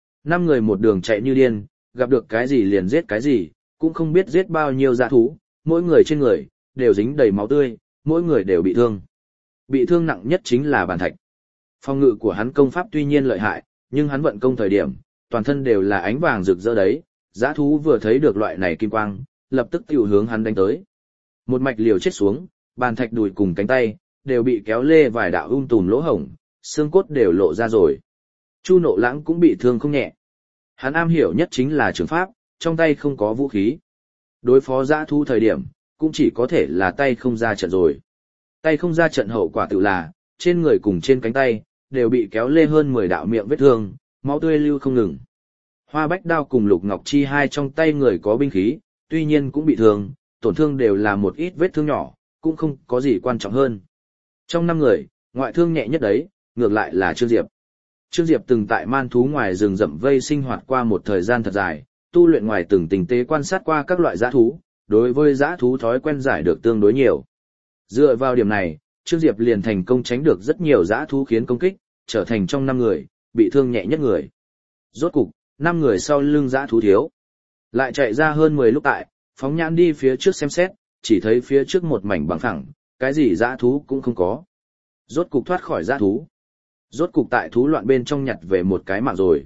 5 người một đường chạy như điên, gặp được cái gì liền giết cái gì, cũng không biết giết bao nhiêu dã thú, mỗi người trên người đều dính đầy máu tươi, mỗi người đều bị thương. Bị thương nặng nhất chính là Bàn Thạch. Phòng ngự của hắn công pháp tuy nhiên lợi hại, nhưng hắn vận công thời điểm, toàn thân đều là ánh vàng rực rỡ đấy, dã thú vừa thấy được loại này kim quang, lập tức tiểu hướng hắn đánh tới. Một mạch liều chết xuống, Bàn Thạch đùi cùng cánh tay đều bị kéo lê vài đạo tùm lỗ hổng, xương cốt đều lộ ra rồi. Chu Nộ Lãng cũng bị thương không nhẹ. Hắn am hiểu nhất chính là trường pháp, trong tay không có vũ khí. Đối phó dã thú thời điểm, cũng chỉ có thể là tay không ra trận rồi. Tay không ra trận hậu quả tự là, trên người cùng trên cánh tay, đều bị kéo lê hơn 10 đạo miệng vết thương, máu tươi lưu không ngừng. Hoa Bách Đao cùng Lục Ngọc Chi hai trong tay người có binh khí, tuy nhiên cũng bị thương, tổn thương đều là một ít vết thương nhỏ, cũng không có gì quan trọng hơn. Trong 5 người, ngoại thương nhẹ nhất đấy, ngược lại là Trương Diệp. Trương Diệp từng tại man thú ngoài rừng rậm vây sinh hoạt qua một thời gian thật dài, tu luyện ngoài từng tình tế quan sát qua các loại dã thú, đối với dã thú thói quen giải được tương đối nhiều. Dựa vào điểm này, Trương Diệp liền thành công tránh được rất nhiều dã thú khiến công kích, trở thành trong 5 người, bị thương nhẹ nhất người. Rốt cục, 5 người sau lưng dã thú thiếu. Lại chạy ra hơn 10 lúc tại, phóng nhãn đi phía trước xem xét, chỉ thấy phía trước một mảnh bằng phẳng, cái gì dã thú cũng không có. Rốt cục thoát khỏi dã thú. Rốt cục tại thú loạn bên trong nhặt về một cái mạng rồi.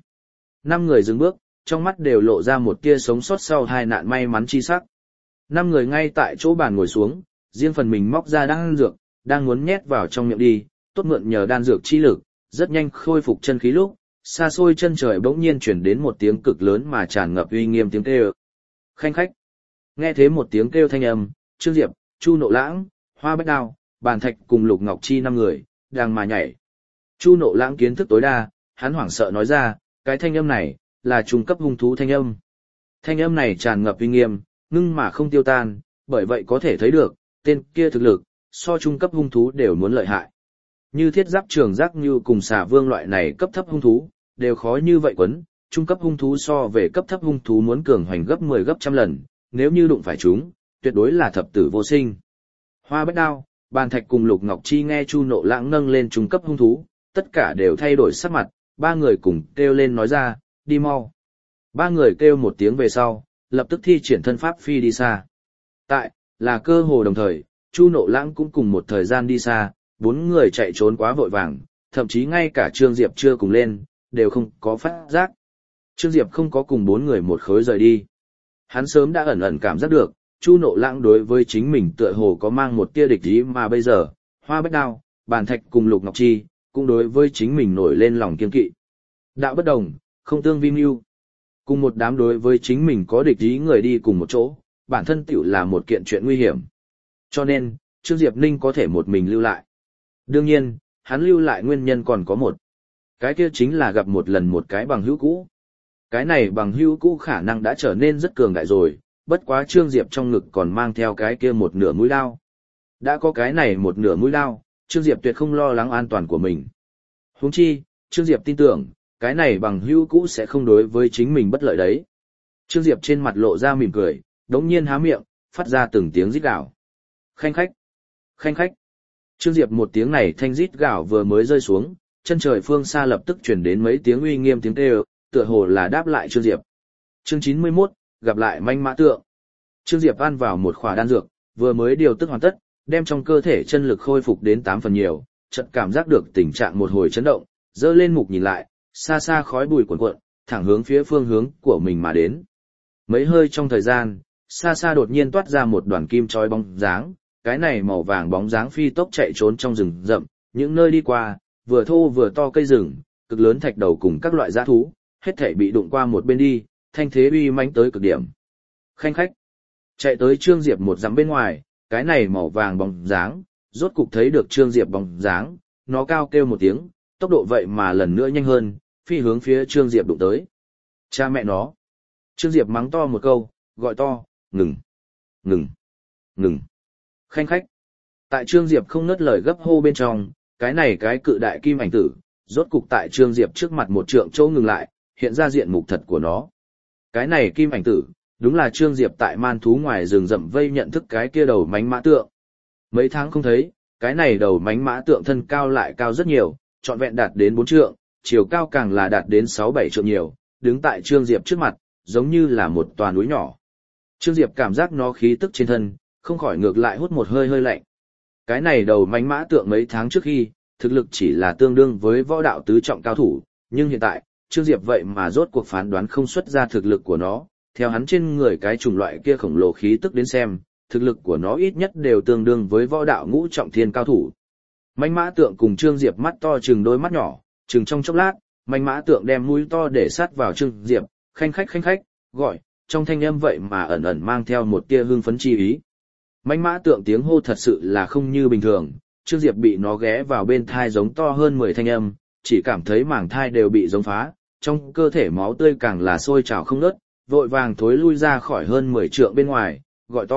5 người dừng bước, trong mắt đều lộ ra một tia sống sót sau hai nạn may mắn chi sắc. 5 người ngay tại chỗ bàn ngồi xuống, riêng phần mình móc ra đan dược, đang muốn nhét vào trong miệng đi, tốt mượn nhờ đan dược chi lực, rất nhanh khôi phục chân khí lúc, xa xôi chân trời bỗng nhiên chuyển đến một tiếng cực lớn mà tràn ngập uy nghiêm tiếng kêu. Khanh khách. Nghe thế một tiếng kêu thanh âm, Trương Diệp, Chu Nộ Lãng, Hoa Bách Đao, Bàn Thạch cùng Lục Ngọc Chi 5 người, đang mà nhảy. Chu Nộ Lãng kiến thức tối đa, hắn hoảng sợ nói ra, cái thanh âm này, là trung cấp hung thú thanh âm. Thanh âm này tràn ngập uy nghiêm, ngưng mà không tiêu tan, bởi vậy có thể thấy được, tên kia thực lực, so trung cấp hung thú đều muốn lợi hại. Như thiết giáp trường giác như cùng xà vương loại này cấp thấp hung thú, đều khó như vậy quấn, trung cấp hung thú so về cấp thấp hung thú muốn cường hoành gấp 10 gấp trăm lần, nếu như đụng phải chúng, tuyệt đối là thập tử vô sinh. Hoa Bách Đao, Bàn Thạch cùng Lục Ngọc Chi nghe Chu Nộ Lãng nâng lên trung cấp hung thú, tất cả đều thay đổi sắc mặt, 3 người cùng kêu lên nói ra, đi mau. 3 người kêu một tiếng về sau, lập tức thi triển thân pháp phi đi xa. Tại, là cơ hồ đồng thời, Chu Nộ Lãng cũng cùng một thời gian đi xa, 4 người chạy trốn quá vội vàng, thậm chí ngay cả Trương Diệp chưa cùng lên, đều không có phát giác. Trương Diệp không có cùng 4 người một khối rời đi. Hắn sớm đã ẩn ẩn cảm giác được, Chu Nộ Lãng đối với chính mình tựa hồ có mang một tia địch ý mà bây giờ, Hoa Bách Đao, Bàn Thạch cùng Lục Ngọc Chi, cũng đối với chính mình nổi lên lòng kiên kỵ. Đạo bất đồng, không tương vi mưu. Cùng một đám đối với chính mình có địch ý người đi cùng một chỗ, bản thân tiểu là một kiện chuyện nguy hiểm. Cho nên, Trương Diệp Ninh có thể một mình lưu lại. Đương nhiên, hắn lưu lại nguyên nhân còn có một. Cái kia chính là gặp một lần một cái bằng hữu cũ. Cái này bằng hữu cũ khả năng đã trở nên rất cường đại rồi, bất quá Trương Diệp trong ngực còn mang theo cái kia một nửa mũi đao. Đã có cái này một nửa mũi đao, Trương Diệp tuyệt không lo lắng an toàn của mình. Huống chi, Trương Diệp tin tưởng, cái này bằng hữu cũ sẽ không đối với chính mình bất lợi đấy. Trương Diệp trên mặt lộ ra mỉm cười, đống nhiên há miệng, phát ra từng tiếng rít gào. Khanh khách! Khanh khách! Trương Diệp một tiếng này thanh rít gào vừa mới rơi xuống, chân trời phương xa lập tức truyền đến mấy tiếng uy nghiêm tiếng kêu, tựa hồ là đáp lại Trương Diệp. Chương 91, gặp lại manh mã tượng. Trương Diệp ăn vào một khỏa đan dược, vừa mới điều tức hoàn tất, đem trong cơ thể chân lực khôi phục đến 8 phần nhiều, chợt cảm giác được tình trạng một hồi chấn động, dơ lên mục nhìn lại, xa xa khói bụi cuồn cuộn, thẳng hướng phía phương hướng của mình mà đến. Mấy hơi trong thời gian, xa xa đột nhiên toát ra một đoàn kim chói bóng dáng, cái này màu vàng bóng dáng phi tốc chạy trốn trong rừng rậm, những nơi đi qua, vừa thô vừa to cây rừng, cực lớn thạch đầu cùng các loại dã thú, hết thảy bị đụng qua một bên đi, thanh thế uy mãnh tới cực điểm. Khanh khách, chạy tới Trương Diệp một dặm bên ngoài, cái này màu vàng bóng dáng, rốt cục thấy được Trương Diệp bóng dáng, nó cao kêu một tiếng, tốc độ vậy mà lần nữa nhanh hơn, phi hướng phía Trương Diệp đụng tới. Cha mẹ nó. Trương Diệp mắng to một câu, gọi to, ngừng, ngừng, ngừng. Khanh khách. Tại Trương Diệp không ngớt lời gấp hô bên trong, cái này cái cự đại kim ảnh tử, rốt cục tại Trương Diệp trước mặt một trượng chỗ ngừng lại, hiện ra diện mục thật của nó. Cái này kim ảnh tử, đúng là Trương Diệp tại man thú ngoài rừng rậm vây nhận thức cái kia đầu mánh mã tượng. Mấy tháng không thấy, cái này đầu mánh mã tượng thân cao lại cao rất nhiều, trọn vẹn đạt đến 4 trượng, chiều cao càng là đạt đến 6-7 trượng nhiều, đứng tại Trương Diệp trước mặt, giống như là một tòa núi nhỏ. Trương Diệp cảm giác nó khí tức trên thân, không khỏi ngược lại hút một hơi hơi lạnh. Cái này đầu mánh mã tượng mấy tháng trước khi, thực lực chỉ là tương đương với võ đạo tứ trọng cao thủ, nhưng hiện tại, Trương Diệp vậy mà rốt cuộc phán đoán không xuất ra thực lực của nó, theo hắn trên người cái chủng loại kia khổng lồ khí tức đến xem, thực lực của nó ít nhất đều tương đương với võ đạo ngũ trọng thiên cao thủ. Mánh mã tượng cùng Trương Diệp mắt to chừng đôi mắt nhỏ, chừng trong chốc lát, mánh mã tượng đem mũi to để sát vào Trương Diệp, khanh khách, gọi, trong thanh âm vậy mà ẩn ẩn mang theo một tia hưng phấn chi ý. Mánh mã tượng tiếng hô thật sự là không như bình thường, Trương Diệp bị nó ghé vào bên thai giống to hơn 10 thanh âm, chỉ cảm thấy màng thai đều bị giống phá, trong cơ thể máu tươi càng là sôi trào không ngớt, vội vàng thối lui ra khỏi hơn 10 trượng bên ngoài, gọi to,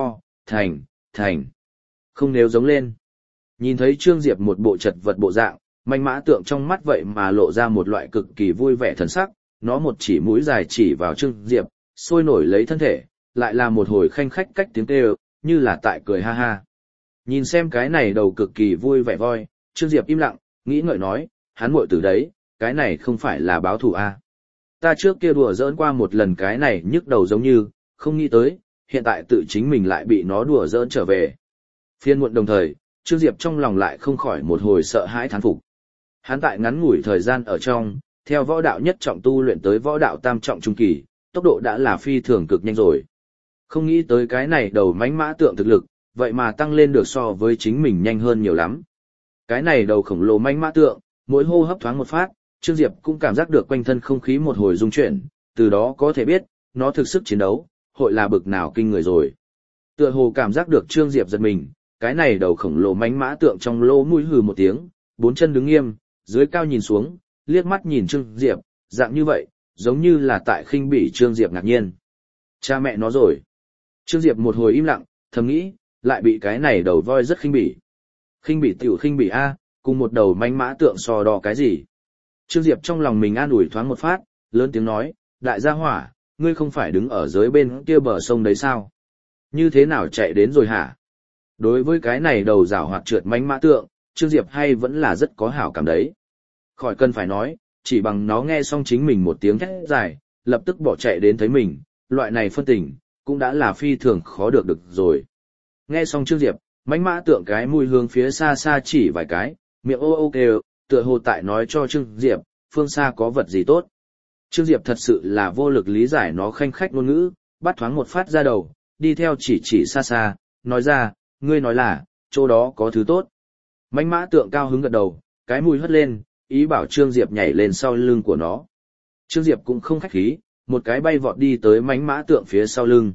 thành. Không nếu giống lên. Nhìn thấy Trương Diệp một bộ chật vật bộ dạng, manh mã tượng trong mắt vậy mà lộ ra một loại cực kỳ vui vẻ thần sắc, nó một chỉ mũi dài chỉ vào Trương Diệp, sôi nổi lấy thân thể, lại là một hồi khanh khách cách tiếng kêu, như là tại cười ha ha. Nhìn xem cái này đầu cực kỳ vui vẻ voi, Trương Diệp im lặng, nghĩ ngợi nói, hắn muội tử đấy, cái này không phải là báo thù à. Ta trước kia đùa giỡn qua một lần cái này nhức đầu giống như, không nghĩ tới, hiện tại tự chính mình lại bị nó đùa giỡn trở về. Phiên muộn đồng thời, Trương Diệp trong lòng lại không khỏi một hồi sợ hãi thán phục. Hắn tại ngắn ngủi thời gian ở trong, theo võ đạo nhất trọng tu luyện tới võ đạo tam trọng trung kỳ, tốc độ đã là phi thường cực nhanh rồi. Không nghĩ tới cái này đầu mãnh mã tượng thực lực, vậy mà tăng lên được so với chính mình nhanh hơn nhiều lắm. Cái này đầu khổng lồ mãnh mã tượng, mỗi hô hấp thoáng một phát, Trương Diệp cũng cảm giác được quanh thân không khí một hồi rung chuyển, từ đó có thể biết, nó thực sức chiến đấu, hội là bực nào kinh người rồi. Tựa hồ cảm giác được Trương Diệp giật mình, cái này đầu khổng lồ mãnh mã tượng trong lỗ mũi hừ một tiếng, bốn chân đứng nghiêm, dưới cao nhìn xuống, liếc mắt nhìn Trương Diệp, dạng như vậy, giống như là tại khinh bỉ Trương Diệp ngạc nhiên. Cha mẹ nó rồi. Trương Diệp một hồi im lặng, thầm nghĩ, lại bị cái này đầu voi rất khinh bỉ. Khinh bỉ tiểu khinh bỉ a, cùng một đầu manh mã tượng so đo cái gì. Trương Diệp trong lòng mình an ủi thoáng một phát, lớn tiếng nói, đại gia hỏa, ngươi không phải đứng ở dưới bên kia bờ sông đấy sao? Như thế nào chạy đến rồi hả? Đối với cái này đầu rảo hoạt trượt manh mã tượng, Trương Diệp hay vẫn là rất có hảo cảm đấy. Khỏi cần phải nói, chỉ bằng nó nghe xong chính mình một tiếng thét dài, lập tức bỏ chạy đến thấy mình, loại này phân tình, cũng đã là phi thường khó được rồi. Nghe xong Trương Diệp, mãnh mã tượng cái mùi hướng phía xa xa chỉ vài cái, miệng ô ô kêu, tựa hồ tại nói cho Trương Diệp, phương xa có vật gì tốt. Trương Diệp thật sự là vô lực lý giải nó khanh khách ngôn ngữ, bắt thoáng một phát ra đầu, đi theo chỉ xa xa, nói ra, ngươi nói là, chỗ đó có thứ tốt. Mãnh mã tượng cao hứng gật đầu, cái mùi hất lên, ý bảo Trương Diệp nhảy lên sau lưng của nó. Trương Diệp cũng không khách khí, một cái bay vọt đi tới mãnh mã tượng phía sau lưng.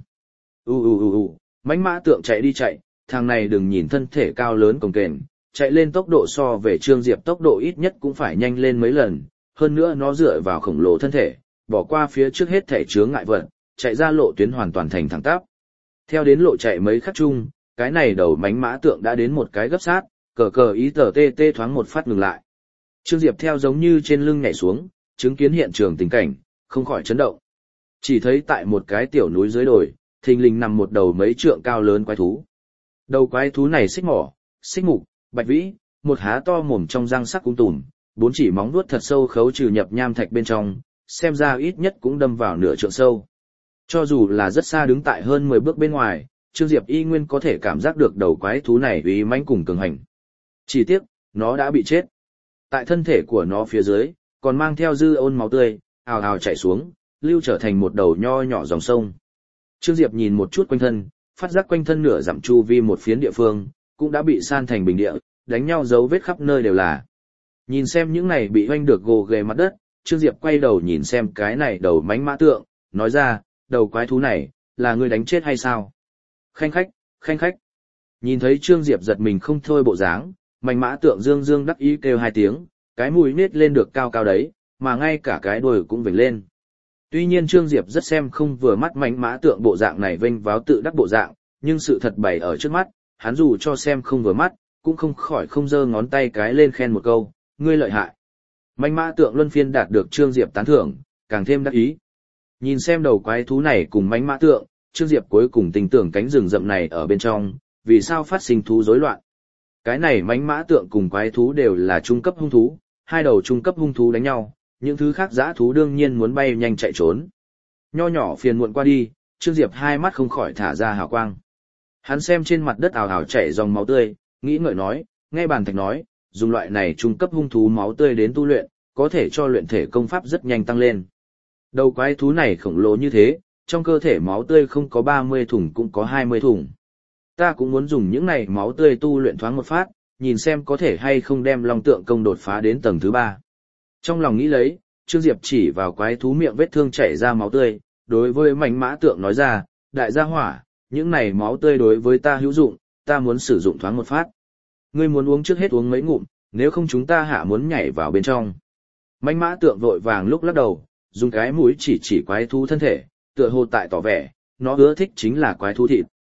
Mãnh mã tượng chạy đi chạy, thằng này đừng nhìn thân thể cao lớn cồng kềnh, chạy lên tốc độ so về Trương Diệp tốc độ ít nhất cũng phải nhanh lên mấy lần, hơn nữa nó dựa vào khổng lồ thân thể, bỏ qua phía trước hết thể chướng ngại vật, chạy ra lộ tuyến hoàn toàn thành thẳng tắp. Theo đến lộ chạy mấy khắc chung, cái này đầu mãnh mã tượng đã đến một cái gấp sát, cờ ý tờ tê tê thoáng một phát ngừng lại. Trương Diệp theo giống như trên lưng nhảy xuống, chứng kiến hiện trường tình cảnh, không khỏi chấn động. Chỉ thấy tại một cái tiểu núi dưới đồi, thình lình nằm một đầu mấy trượng cao lớn quái thú. Đầu quái thú này xích mỏ, xích mục, bạch vĩ, một há to mồm trong răng sắc cung tùm, bốn chỉ móng vuốt thật sâu khấu trừ nhập nham thạch bên trong, xem ra ít nhất cũng đâm vào nửa trượng sâu. Cho dù là rất xa đứng tại hơn 10 bước bên ngoài, Trương Diệp y nguyên có thể cảm giác được đầu quái thú này uy mãnh cùng cường hành. Chỉ tiếc, nó đã bị chết. Tại thân thể của nó phía dưới, còn mang theo dư ôn máu tươi, ào ào chảy xuống, lưu trở thành một đầu nho nhỏ dòng sông. Trương Diệp nhìn một chút quanh thân, phát giác quanh thân nửa dặm chu vi một phiến địa phương, cũng đã bị san thành bình địa, đánh nhau dấu vết khắp nơi đều là. Nhìn xem những này bị hoanh được gồ ghề mặt đất, Trương Diệp quay đầu nhìn xem cái này đầu mãnh mã tượng, nói ra, đầu quái thú này, là ngươi đánh chết hay sao? Khanh khách. Nhìn thấy Trương Diệp giật mình không thôi bộ dáng, mãnh mã tượng dương dương đắc ý kêu hai tiếng, cái mũi nết lên được cao cao đấy, mà ngay cả cái đuôi cũng vểnh lên. Tuy nhiên Trương Diệp rất xem không vừa mắt mãnh mã tượng bộ dạng này vênh váo tự đắc bộ dạng, nhưng sự thật bày ở trước mắt, hắn dù cho xem không vừa mắt, cũng không khỏi không giơ ngón tay cái lên khen một câu, ngươi lợi hại. Mãnh mã tượng luân phiên đạt được Trương Diệp tán thưởng, càng thêm đắc ý. Nhìn xem đầu quái thú này cùng mãnh mã tượng, Trương Diệp cuối cùng tin tưởng cánh rừng rậm này ở bên trong, vì sao phát sinh thú rối loạn. Cái này mãnh mã tượng cùng quái thú đều là trung cấp hung thú, hai đầu trung cấp hung thú đánh nhau, những thứ khác dã thú đương nhiên muốn bay nhanh chạy trốn. Nho nhỏ phiền muộn qua đi, Trương Diệp hai mắt không khỏi thả ra hào quang. Hắn xem trên mặt đất ào ào chảy dòng máu tươi, nghĩ ngợi nói, nghe bàn thạch nói, dùng loại này trung cấp hung thú máu tươi đến tu luyện, có thể cho luyện thể công pháp rất nhanh tăng lên. Đầu quái thú này khổng lồ như thế, trong cơ thể máu tươi không có 30 thùng cũng có 20 thùng. Ta cũng muốn dùng những này máu tươi tu luyện thoáng một phát, nhìn xem có thể hay không đem long tượng công đột phá đến tầng thứ 3. Trong lòng nghĩ lấy, Trương Diệp chỉ vào quái thú miệng vết thương chảy ra máu tươi, đối với mãnh mã tượng nói ra, đại gia hỏa, những này máu tươi đối với ta hữu dụng, ta muốn sử dụng thoáng một phát. Ngươi muốn uống trước hết uống mấy ngụm, nếu không chúng ta hạ muốn nhảy vào bên trong. Mãnh mã tượng vội vàng lúc lắc đầu, dùng cái mũi chỉ quái thú thân thể, tựa hồ tại tỏ vẻ, nó ưa thích chính là quái thú thịt.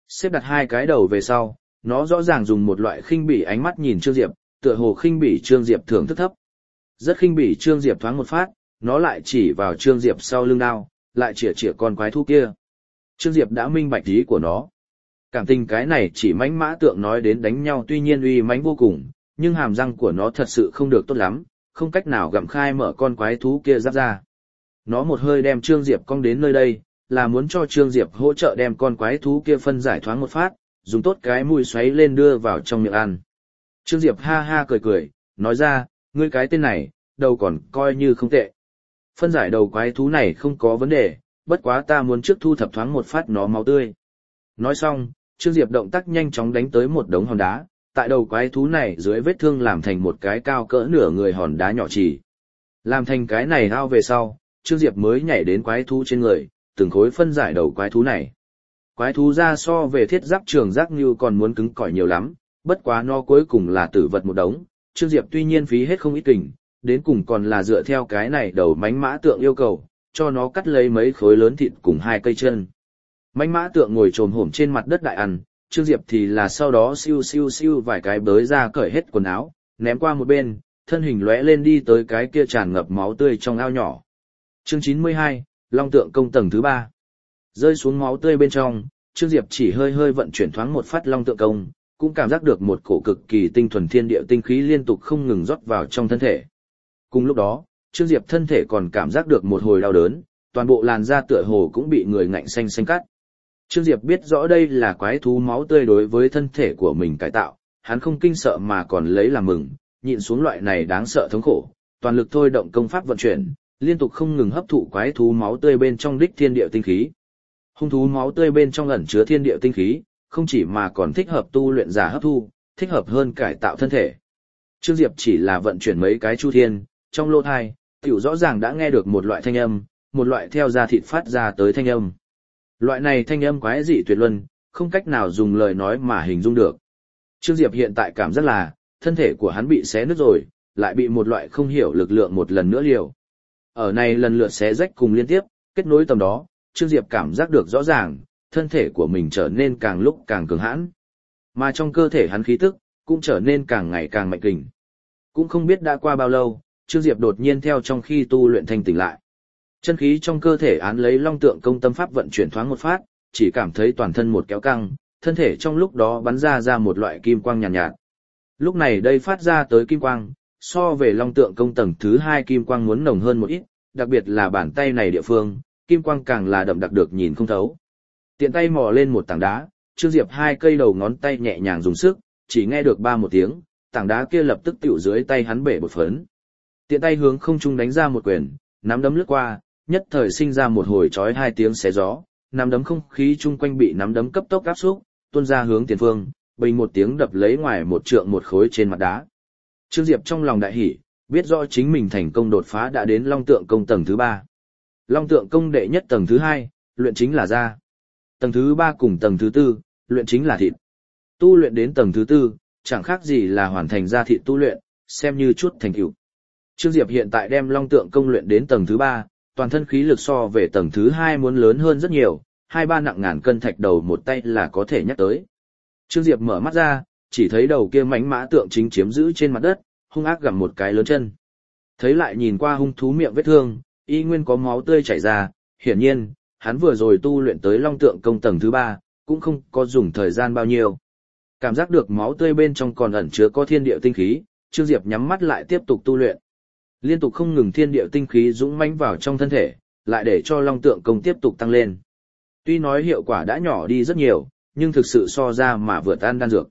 Xếp đặt hai cái đầu về sau, nó rõ ràng dùng một loại khinh bỉ ánh mắt nhìn Trương Diệp, tựa hồ khinh bỉ Trương Diệp thưởng thức thấp. Rất khinh bỉ Trương Diệp thoáng một phát, nó lại chỉ vào Trương Diệp sau lưng đao, lại chĩa chĩa con quái thú kia. Trương Diệp đã minh bạch ý của nó. Cảm tình cái này chỉ mãnh mã tượng nói đến đánh nhau tuy nhiên uy mãnh vô cùng, nhưng hàm răng của nó thật sự không được tốt lắm, không cách nào gặm khai mở con quái thú kia giáp ra. Nó một hơi đem Trương Diệp cong đến nơi đây, là muốn cho Trương Diệp hỗ trợ đem con quái thú kia phân giải thoáng một phát, dùng tốt cái mũi xoáy lên đưa vào trong miệng ăn. Trương Diệp ha ha cười cười, nói ra, ngươi cái tên này, đầu còn coi như không tệ. Phân giải đầu quái thú này không có vấn đề, bất quá ta muốn trước thu thập thoáng một phát nó máu tươi. Nói xong, Trương Diệp động tác nhanh chóng đánh tới một đống hòn đá, tại đầu quái thú này dưới vết thương làm thành một cái cao cỡ nửa người hòn đá nhỏ chỉ. Làm thành cái này ao về sau, Trương Diệp mới nhảy đến quái thú trên người, từng khối phân giải đầu quái thú này. Quái thú ra so về thiết giáp trường giác như còn muốn cứng cỏi nhiều lắm, bất quá nó cuối cùng là tử vật một đống. Trương Diệp tuy nhiên phí hết không ít kình, đến cùng còn là dựa theo cái này đầu mãnh mã tượng yêu cầu, cho nó cắt lấy mấy khối lớn thịt cùng hai cây chân. Mãnh mã tượng ngồi trồm hổm trên mặt đất đại ăn, Trương Diệp thì là sau đó siêu siêu siêu vài cái bới ra cởi hết quần áo, ném qua một bên, thân hình lóe lên đi tới cái kia tràn ngập máu tươi trong ao nhỏ. Chương 92, Long tượng công tầng thứ 3. Rơi xuống máu tươi bên trong, Trương Diệp chỉ hơi hơi vận chuyển thoáng một phát long tượng công, cũng cảm giác được một cổ cực kỳ tinh thuần thiên địa tinh khí liên tục không ngừng rót vào trong thân thể. Cùng lúc đó, Trương Diệp thân thể còn cảm giác được một hồi đau đớn, toàn bộ làn da tựa hồ cũng bị người ngạnh xanh xanh cắt. Trương Diệp biết rõ đây là quái thú máu tươi đối với thân thể của mình cải tạo, hắn không kinh sợ mà còn lấy làm mừng, nhịn xuống loại này đáng sợ thống khổ, toàn lực thôi động công pháp vận chuyển, liên tục không ngừng hấp thụ quái thú máu tươi bên trong đích thiên địa tinh khí. Hung thú máu tươi bên trong ẩn chứa thiên địa tinh khí, không chỉ mà còn thích hợp tu luyện giả hấp thu, thích hợp hơn cải tạo thân thể. Trương Diệp chỉ là vận chuyển mấy cái chu thiên, trong lỗ thai, tiểu rõ ràng đã nghe được một loại thanh âm, một loại theo da thịt phát ra tới thanh âm. Loại này thanh âm quái dị tuyệt luân, không cách nào dùng lời nói mà hình dung được. Trương Diệp hiện tại cảm giác là, thân thể của hắn bị xé nứt rồi, lại bị một loại không hiểu lực lượng một lần nữa liều. Ở này lần lượt xé rách cùng liên tiếp, kết nối tầm đó, Trương Diệp cảm giác được rõ ràng, thân thể của mình trở nên càng lúc càng cường hãn. Mà trong cơ thể hắn khí tức, cũng trở nên càng ngày càng mạnh kình. Cũng không biết đã qua bao lâu, Trương Diệp đột nhiên theo trong khi tu luyện thanh tỉnh lại. Chân khí trong cơ thể án lấy long tượng công tâm pháp vận chuyển thoáng một phát, chỉ cảm thấy toàn thân một kéo căng, thân thể trong lúc đó bắn ra một loại kim quang nhàn nhạt. Lúc này đây phát ra tới kim quang, so về long tượng công tầng thứ 2 kim quang muốn nồng hơn một ít, đặc biệt là bàn tay này địa phương, kim quang càng là đậm đặc được nhìn không thấu. Tiện tay mò lên một tảng đá, Trương Diệp hai cây đầu ngón tay nhẹ nhàng dùng sức, chỉ nghe được ba một tiếng, tảng đá kia lập tức tiểu dưới tay hắn bể bột phấn. Tiện tay hướng không trung đánh ra một quyền, nắm đấm lướt qua, nhất thời sinh ra một hồi chói hai tiếng xé gió, nắm đấm không khí chung quanh bị nắm đấm cấp tốc áp xúc, tuôn ra hướng tiền phương, bình một tiếng đập lấy ngoài một trượng một khối trên mặt đá. Trương Diệp trong lòng đại hỉ, biết rõ chính mình thành công đột phá đã đến long tượng công tầng thứ 3. Long tượng công đệ nhất tầng thứ 2, luyện chính là da. Tầng thứ 3 cùng tầng thứ 4, luyện chính là thịt. Tu luyện đến tầng thứ 4, chẳng khác gì là hoàn thành da thịt tu luyện, xem như chút thành tựu. Trương Diệp hiện tại đem long tượng công luyện đến tầng thứ 3, toàn thân khí lực so về tầng thứ 2 muốn lớn hơn rất nhiều, 2-3 nặng ngàn cân thạch đầu một tay là có thể nhắc tới. Trương Diệp mở mắt ra, chỉ thấy đầu kia mãnh mã tượng chính chiếm giữ trên mặt đất, hung ác gặm một cái lớn chân. Thấy lại nhìn qua hung thú miệng vết thương, y nguyên có máu tươi chảy ra, hiển nhiên, hắn vừa rồi tu luyện tới long tượng công tầng thứ 3, cũng không có dùng thời gian bao nhiêu. Cảm giác được máu tươi bên trong còn ẩn chứa có thiên địa tinh khí, Trương Diệp nhắm mắt lại tiếp tục tu luyện. Liên tục không ngừng thiên địa tinh khí dũng mãnh vào trong thân thể, lại để cho long tượng công tiếp tục tăng lên. Tuy nói hiệu quả đã nhỏ đi rất nhiều, nhưng thực sự so ra mà vượt tan đan dược.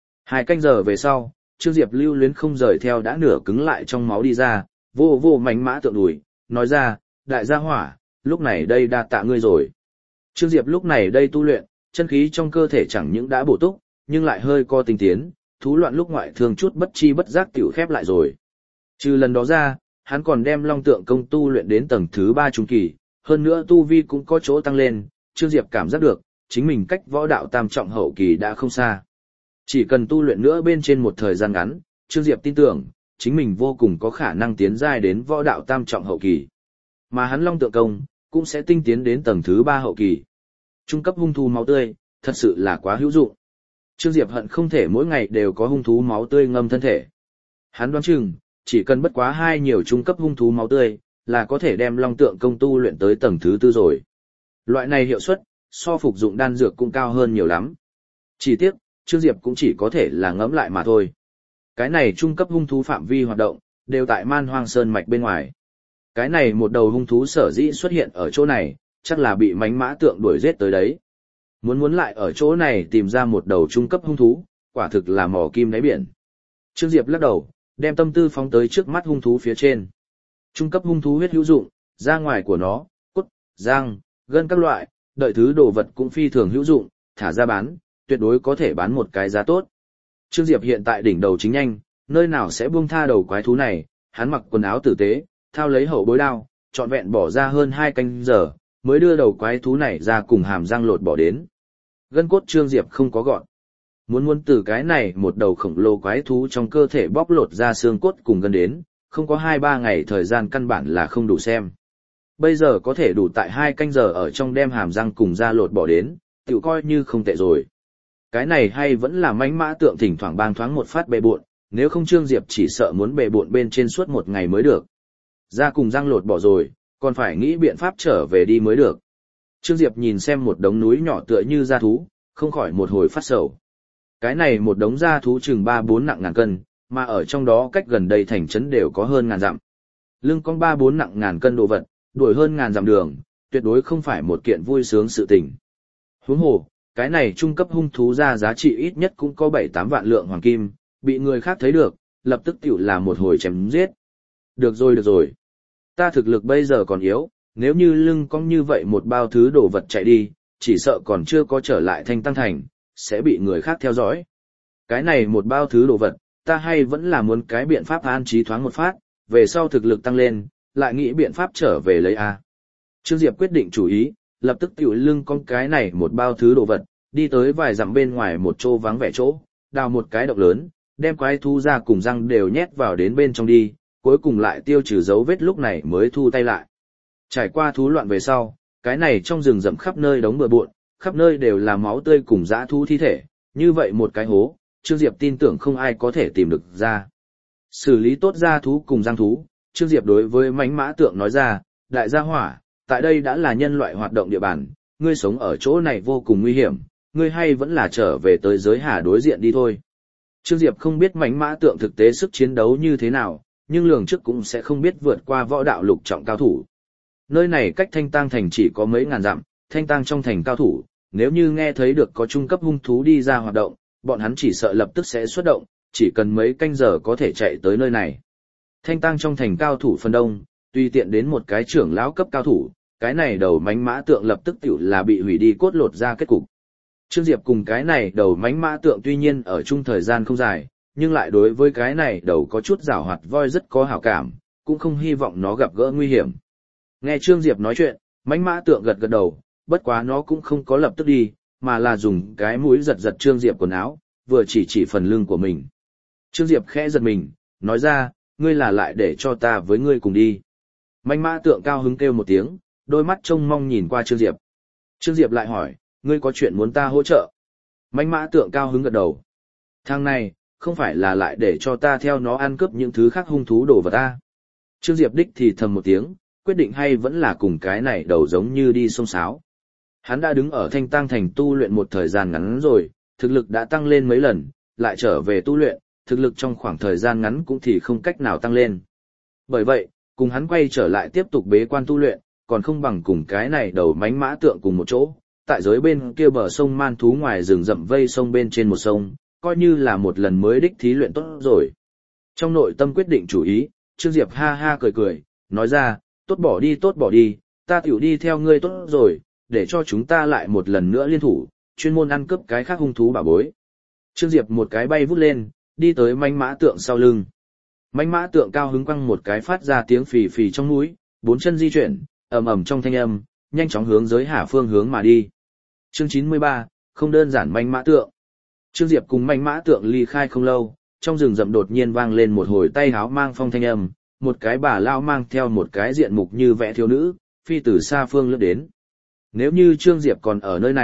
2 canh giờ về sau, Trương Diệp lưu luyến không rời theo đã nửa cứng lại trong máu đi ra, vô vô mánh mã tượng đùi, nói ra, đại gia hỏa, lúc này đây đa tạ ngươi rồi. Trương Diệp lúc này đây tu luyện, chân khí trong cơ thể chẳng những đã bổ túc, nhưng lại hơi co tinh tiến, thú loạn lúc ngoại thường chút bất chi bất giác tiểu khép lại rồi. Trừ lần đó ra, hắn còn đem long tượng công tu luyện đến tầng thứ 3 trung kỳ, hơn nữa tu vi cũng có chỗ tăng lên, Trương Diệp cảm giác được, chính mình cách võ đạo tam trọng hậu kỳ đã không xa. Chỉ cần tu luyện nữa bên trên một thời gian ngắn, Trương Diệp tin tưởng, chính mình vô cùng có khả năng tiến giai đến võ đạo tam trọng hậu kỳ. Mà hắn long tượng công, cũng sẽ tinh tiến đến tầng thứ 3 hậu kỳ. Trung cấp hung thú máu tươi, thật sự là quá hữu dụng. Trương Diệp hận không thể mỗi ngày đều có hung thú máu tươi ngâm thân thể. Hắn đoán chừng, chỉ cần bất quá 2 nhiều trung cấp hung thú máu tươi, là có thể đem long tượng công tu luyện tới tầng thứ 4 rồi. Loại này hiệu suất, so phục dụng đan dược cũng cao hơn nhiều lắm. Chỉ tiếc, Trương Diệp cũng chỉ có thể là ngẫm lại mà thôi. Cái này trung cấp hung thú phạm vi hoạt động, đều tại Man Hoang Sơn mạch bên ngoài. Cái này một đầu hung thú sở dĩ xuất hiện ở chỗ này, chắc là bị mánh mã tượng đuổi giết tới đấy. Muốn lại ở chỗ này tìm ra một đầu trung cấp hung thú, quả thực là mò kim đáy biển. Trương Diệp lắc đầu, đem tâm tư phóng tới trước mắt hung thú phía trên. Trung cấp hung thú huyết hữu dụng, ra ngoài của nó, cốt, răng, gân các loại, đợi thứ đồ vật cũng phi thường hữu dụng, thả ra bán, tuyệt đối có thể bán một cái giá tốt. Trương Diệp hiện tại đỉnh đầu chính nhanh, nơi nào sẽ buông tha đầu quái thú này, hắn mặc quần áo tử tế, thao lấy hậu bối đao, trọn vẹn bỏ ra hơn 2 canh giờ, mới đưa đầu quái thú này ra cùng hàm răng lột bỏ đến. Gân cốt Trương Diệp không có gọn. Muốn từ cái này một đầu khổng lồ quái thú trong cơ thể bóc lột ra xương cốt cùng gân đến, không có 2-3 ngày thời gian căn bản là không đủ xem. Bây giờ có thể đủ tại 2 canh giờ ở trong đem hàm răng cùng da lột bỏ đến, tự coi như không tệ rồi. Cái này hay vẫn là mánh mã tượng thỉnh thoảng bang thoáng một phát bề bộn, nếu không Trương Diệp chỉ sợ muốn bề bộn bên trên suốt 1 ngày mới được. Da cùng răng lột bỏ rồi, còn phải nghĩ biện pháp trở về đi mới được. Trương Diệp nhìn xem một đống núi nhỏ tựa như da thú, không khỏi một hồi phát sầu. Cái này một đống da thú chừng 3-4 nặng ngàn cân, mà ở trong đó cách gần đây thành trấn đều có hơn ngàn dặm. Lưng con 3-4 nặng ngàn cân đồ vật, đuổi hơn ngàn dặm đường, tuyệt đối không phải một kiện vui sướng sự tình. Huống hồ, cái này trung cấp hung thú ra giá trị ít nhất cũng có 7-8 vạn lượng hoàng kim, bị người khác thấy được, lập tức tiểu là một hồi chém giết. Được rồi. Ta thực lực bây giờ còn yếu, nếu như lưng cong như vậy một bao thứ đồ vật chạy đi, chỉ sợ còn chưa có trở lại Thanh Tăng Thành, sẽ bị người khác theo dõi. Cái này một bao thứ đồ vật, ta hay vẫn là muốn cái biện pháp an trí thoáng một phát, về sau thực lực tăng lên, lại nghĩ biện pháp trở về lấy A. Trương Diệp quyết định chủ ý, lập tức tiểu lưng cong cái này một bao thứ đồ vật, đi tới vài dặm bên ngoài một chỗ vắng vẻ chỗ, đào một cái động lớn, đem quái thú ra cùng răng đều nhét vào đến bên trong đi, cuối cùng lại tiêu trừ dấu vết lúc này mới thu tay lại. Trải qua thú loạn về sau, cái này trong rừng rậm khắp nơi đống bừa bộn, khắp nơi đều là máu tươi cùng dã thú thi thể, như vậy một cái hố, Trương Diệp tin tưởng không ai có thể tìm được ra. Xử lý tốt dã thú cùng răng thú, Trương Diệp đối với mãnh mã tượng nói ra, đại gia hỏa, tại đây đã là nhân loại hoạt động địa bàn, ngươi sống ở chỗ này vô cùng nguy hiểm, ngươi hay vẫn là trở về tới giới hà đối diện đi thôi. Trương Diệp không biết mãnh mã tượng thực tế sức chiến đấu như thế nào, nhưng lường trước cũng sẽ không biết vượt qua võ đạo lục trọng cao thủ. Nơi này cách Thanh Tang thành chỉ có mấy ngàn dặm, Thanh Tang trong thành cao thủ, nếu như nghe thấy được có trung cấp hung thú đi ra hoạt động, bọn hắn chỉ sợ lập tức sẽ xuất động, chỉ cần mấy canh giờ có thể chạy tới nơi này. Thanh Tang trong thành cao thủ phần đông, tùy tiện đến một cái trưởng lão cấp cao thủ, cái này đầu mãnh mã tượng lập tức tiểu là bị hủy đi cốt lột ra kết cục. Trương Diệp cùng cái này đầu mãnh mã tượng tuy nhiên ở chung thời gian không dài, nhưng lại đối với cái này đầu có chút giảo hoạt voi rất có hảo cảm, cũng không hy vọng nó gặp gỡ nguy hiểm. Nghe Trương Diệp nói chuyện, mãnh mã tượng gật gật đầu, bất quá nó cũng không có lập tức đi, mà là dùng cái mũi giật Trương Diệp quần áo, vừa chỉ phần lưng của mình. Trương Diệp khẽ giật mình, nói ra, ngươi là lại để cho ta với ngươi cùng đi. Mãnh mã tượng cao hứng kêu một tiếng, đôi mắt trông mong nhìn qua Trương Diệp. Trương Diệp lại hỏi, ngươi có chuyện muốn ta hỗ trợ? Mãnh mã tượng cao hứng gật đầu. Thằng này, không phải là lại để cho ta theo nó ăn cướp những thứ khác hung thú đồ vật ta. Trương Diệp đích thì thầm một tiếng, quyết định hay vẫn là cùng cái này đầu giống như đi xông xáo. Hắn đã đứng ở Thanh Tang thành tu luyện một thời gian ngắn rồi, thực lực đã tăng lên mấy lần, lại trở về tu luyện, thực lực trong khoảng thời gian ngắn cũng thì không cách nào tăng lên. Bởi vậy, cùng hắn quay trở lại tiếp tục bế quan tu luyện, còn không bằng cùng cái này đầu mãnh mã tượng cùng một chỗ, tại giới bên kia bờ sông man thú ngoài rừng rậm vây sông bên trên một sông, coi như là một lần mới đích thí luyện tốt rồi. Trong nội tâm quyết định chủ ý, Trương Diệp ha ha cười, nói ra, tốt bỏ đi, ta tiểu đi theo ngươi tốt rồi, để cho chúng ta lại một lần nữa liên thủ, chuyên môn ăn cướp cái khác hung thú bảo bối. Trương Diệp một cái bay vút lên, đi tới mãnh mã tượng sau lưng. Mãnh mã tượng cao hứng quăng một cái phát ra tiếng phì phì trong mũi, 4 chân di chuyển, ầm ầm trong thanh âm, nhanh chóng hướng giới hà phương hướng mà đi. Chương 93, không đơn giản mãnh mã tượng. Trương Diệp cùng mãnh mã tượng ly khai không lâu, trong rừng rậm đột nhiên vang lên một hồi tay háo mang phong thanh âm, một cái bà lao mang theo một cái diện mục như vẽ thiếu nữ, phi từ xa phương lướt đến. Nếu như Trương Diệp còn ở nơi này,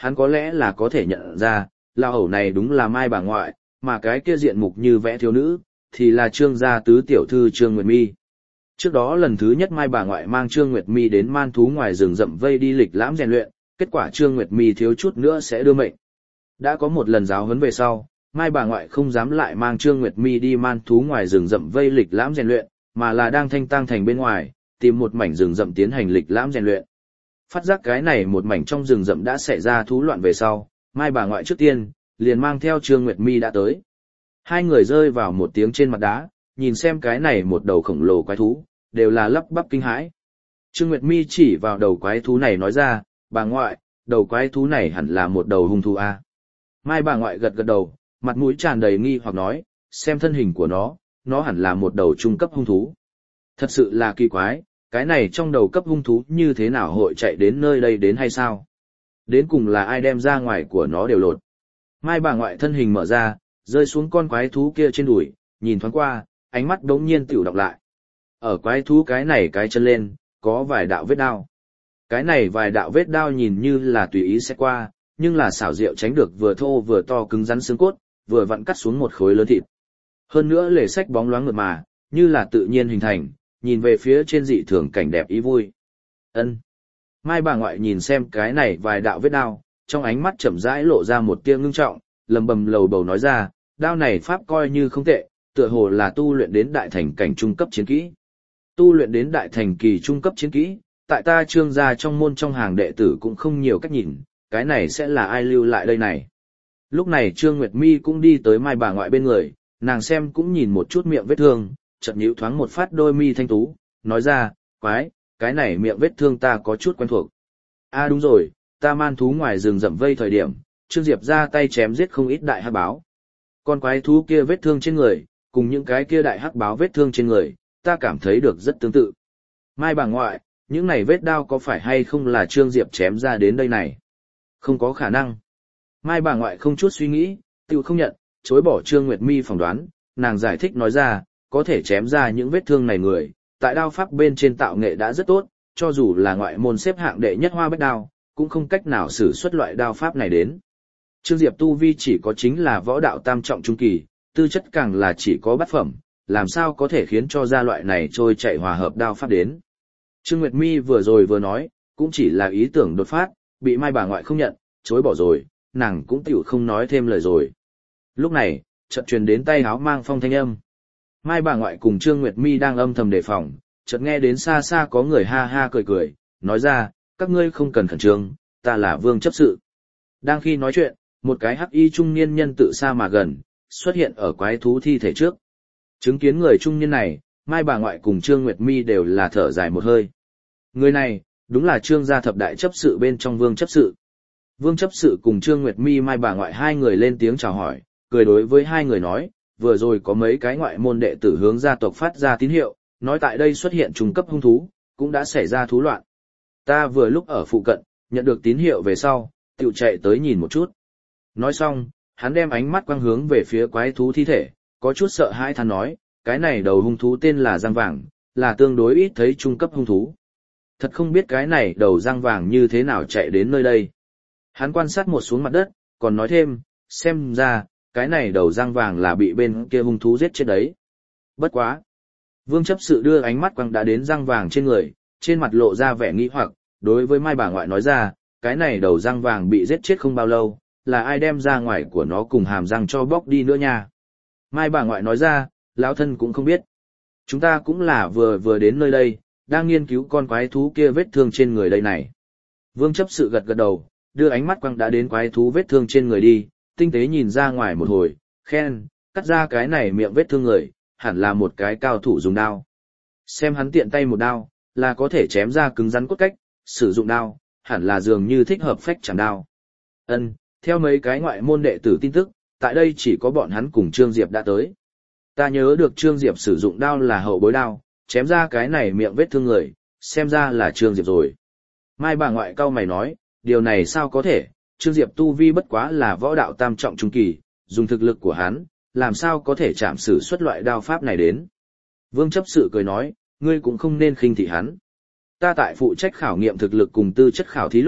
hắn có lẽ là có thể nhận ra, lao hầu này đúng là Mai bà ngoại, mà cái kia diện mục như vẽ thiếu nữ, thì là Trương gia tứ tiểu thư Trương Nguyệt Mi. Trước đó lần thứ nhất Mai bà ngoại mang Trương Nguyệt Mi đến man thú ngoài rừng rậm vây đi lịch lãm rèn luyện, kết quả Trương Nguyệt Mi thiếu chút nữa sẽ đưa mệnh. Đã có một lần giáo huấn về sau, Mai bà ngoại không dám lại mang Trương Nguyệt Mi đi man thú ngoài rừng rậm vây lịch lãm rèn luyện, mà là đang thanh tang thành bên ngoài, tìm một mảnh rừng rậm tiến hành lịch lãm rèn luyện. Phát giác cái này một mảnh trong rừng rậm đã xảy ra thú loạn về sau, Mai bà ngoại trước tiên liền mang theo Trương Nguyệt Mi đã tới. Hai người rơi vào một tiếng trên mặt đá, nhìn xem cái này một đầu khổng lồ quái thú, đều là lắp bắp kinh hãi. Trương Nguyệt Mi chỉ vào đầu quái thú này nói ra, bà ngoại, đầu quái thú này hẳn là một đầu hung thú a. Mai bà ngoại gật gật đầu, mặt mũi tràn đầy nghi hoặc nói, xem thân hình của nó hẳn là một đầu trung cấp hung thú. Thật sự là kỳ quái, cái này trong đầu cấp hung thú như thế nào hội chạy đến nơi đây đến hay sao? Đến cùng là ai đem ra ngoài của nó đều lột. Mai bà ngoại thân hình mở ra, rơi xuống con quái thú kia trên đùi, nhìn thoáng qua, ánh mắt đống nhiên tiểu đọc lại. Ở quái thú cái này cái chân lên, có vài đạo vết đao. Cái này vài đạo vết đao nhìn như là tùy ý sẽ qua, nhưng là xảo diệu tránh được vừa thô vừa to cứng rắn xương cốt, vừa vặn cắt xuống một khối lớn thịt. Hơn nữa lề sách bóng loáng mượt mà, như là tự nhiên hình thành, nhìn về phía trên dị thường cảnh đẹp ý vui. Ân. Mai bà ngoại nhìn xem cái này vài đạo vết đao, trong ánh mắt chậm rãi lộ ra một tia ngưng trọng, lầm bầm lầu bầu nói ra, đao này pháp coi như không tệ, tựa hồ là tu luyện đến đại thành cảnh trung cấp chiến kỹ. Tu luyện đến đại thành kỳ trung cấp chiến kỹ, tại ta Trương gia trong môn trong hàng đệ tử cũng không nhiều cách nhìn, cái này sẽ là ai lưu lại đây này. Lúc này Trương Nguyệt Mi cũng đi tới Mai bà ngoại bên người, nàng xem cũng nhìn một chút miệng vết thương, chợt nhíu thoáng một phát đôi mi thanh tú, nói ra, quái, cái này miệng vết thương ta có chút quen thuộc. À đúng rồi, ta man thú ngoài rừng rậm vây thời điểm, Trương Diệp ra tay chém giết không ít đại hắc báo. Con quái thú kia vết thương trên người, cùng những cái kia đại hắc báo vết thương trên người, ta cảm thấy được rất tương tự. Mai bà ngoại, những này vết đao có phải hay không là Trương Diệp chém ra đến đây này? Không có khả năng. Mai bà ngoại không chút suy nghĩ, tiêu không nhận, chối bỏ Trương Nguyệt Mi phỏng đoán, nàng giải thích nói ra, có thể chém ra những vết thương này người, tại đao pháp bên trên tạo nghệ đã rất tốt, cho dù là ngoại môn xếp hạng đệ nhất hoa bách đao, cũng không cách nào sử xuất loại đao pháp này đến. Trương Diệp tu vi chỉ có chính là võ đạo tam trọng trung kỳ, tư chất càng là chỉ có bát phẩm, làm sao có thể khiến cho ra loại này trôi chạy hòa hợp đao pháp đến. Trương Nguyệt Mi vừa rồi vừa nói, cũng chỉ là ý tưởng đột phát, bị Mai bà ngoại không nhận, chối bỏ rồi, nàng cũng tiểu không nói thêm lời rồi. Lúc này, chợt truyền đến tay háo mang phong thanh âm. Mai bà ngoại cùng Trương Nguyệt Mi đang âm thầm đề phòng, chợt nghe đến xa xa có người ha ha cười cười, nói ra, các ngươi không cần khẩn trương, ta là Vương chấp sự. Đang khi nói chuyện, một cái hắc y trung niên nhân tự xa mà gần, xuất hiện ở quái thú thi thể trước. Chứng kiến người trung niên này, Mai bà ngoại cùng Trương Nguyệt Mi đều là thở dài một hơi. Người này, đúng là Trương gia thập đại chấp sự bên trong Vương chấp sự. Vương chấp sự cùng Trương Nguyệt Mi Mai bà ngoại hai người lên tiếng chào hỏi, cười đối với hai người nói, vừa rồi có mấy cái ngoại môn đệ tử hướng gia tộc phát ra tín hiệu, nói tại đây xuất hiện trung cấp hung thú, cũng đã xảy ra thú loạn. Ta vừa lúc ở phụ cận, nhận được tín hiệu về sau, tiểu chạy tới nhìn một chút. Nói xong, hắn đem ánh mắt quang hướng về phía quái thú thi thể, có chút sợ hãi than nói, cái này đầu hung thú tên là răng vàng, là tương đối ít thấy trung cấp hung thú. Thật không biết cái này đầu răng vàng như thế nào chạy đến nơi đây. Hắn quan sát một xuống mặt đất, còn nói thêm, xem ra, cái này đầu răng vàng là bị bên kia hung thú giết chết đấy. Bất quá. Vương chấp sự đưa ánh mắt quăng đã đến răng vàng trên người, trên mặt lộ ra vẻ nghi hoặc, đối với Mai bà ngoại nói ra, cái này đầu răng vàng bị giết chết không bao lâu, là ai đem ra ngoài của nó cùng hàm răng cho bóc đi nữa nha. Mai bà ngoại nói ra, lão thân cũng không biết. Chúng ta cũng là vừa đến nơi đây, đang nghiên cứu con quái thú kia vết thương trên người đây này. Vương chấp sự gật gật đầu, đưa ánh mắt quăng đã đến quái thú vết thương trên người đi, tinh tế nhìn ra ngoài một hồi, khen, cắt ra cái này miệng vết thương người, hẳn là một cái cao thủ dùng đao. Xem hắn tiện tay một đao, là có thể chém ra cứng rắn cốt cách, sử dụng đao, hẳn là dường như thích hợp phách chạm đao. Ân, theo mấy cái ngoại môn đệ tử tin tức, tại đây chỉ có bọn hắn cùng Trương Diệp đã tới. Ta nhớ được Trương Diệp sử dụng đao là hậu bối đao, chém ra cái này miệng vết thương người, xem ra là Trương Diệp rồi. Mai bà ngoại cau mày nói, điều này sao có thể, Trương Diệp tu vi bất quá là võ đạo tam trọng trung kỳ, dùng thực lực của hắn, làm sao có thể chạm sử xuất loại đao pháp này đến. Vương chấp sự cười nói, ngươi cũng không nên khinh thị hắn. Ta tại phụ trách khảo nghiệm thực lực cùng tư chất khảo thí lúc,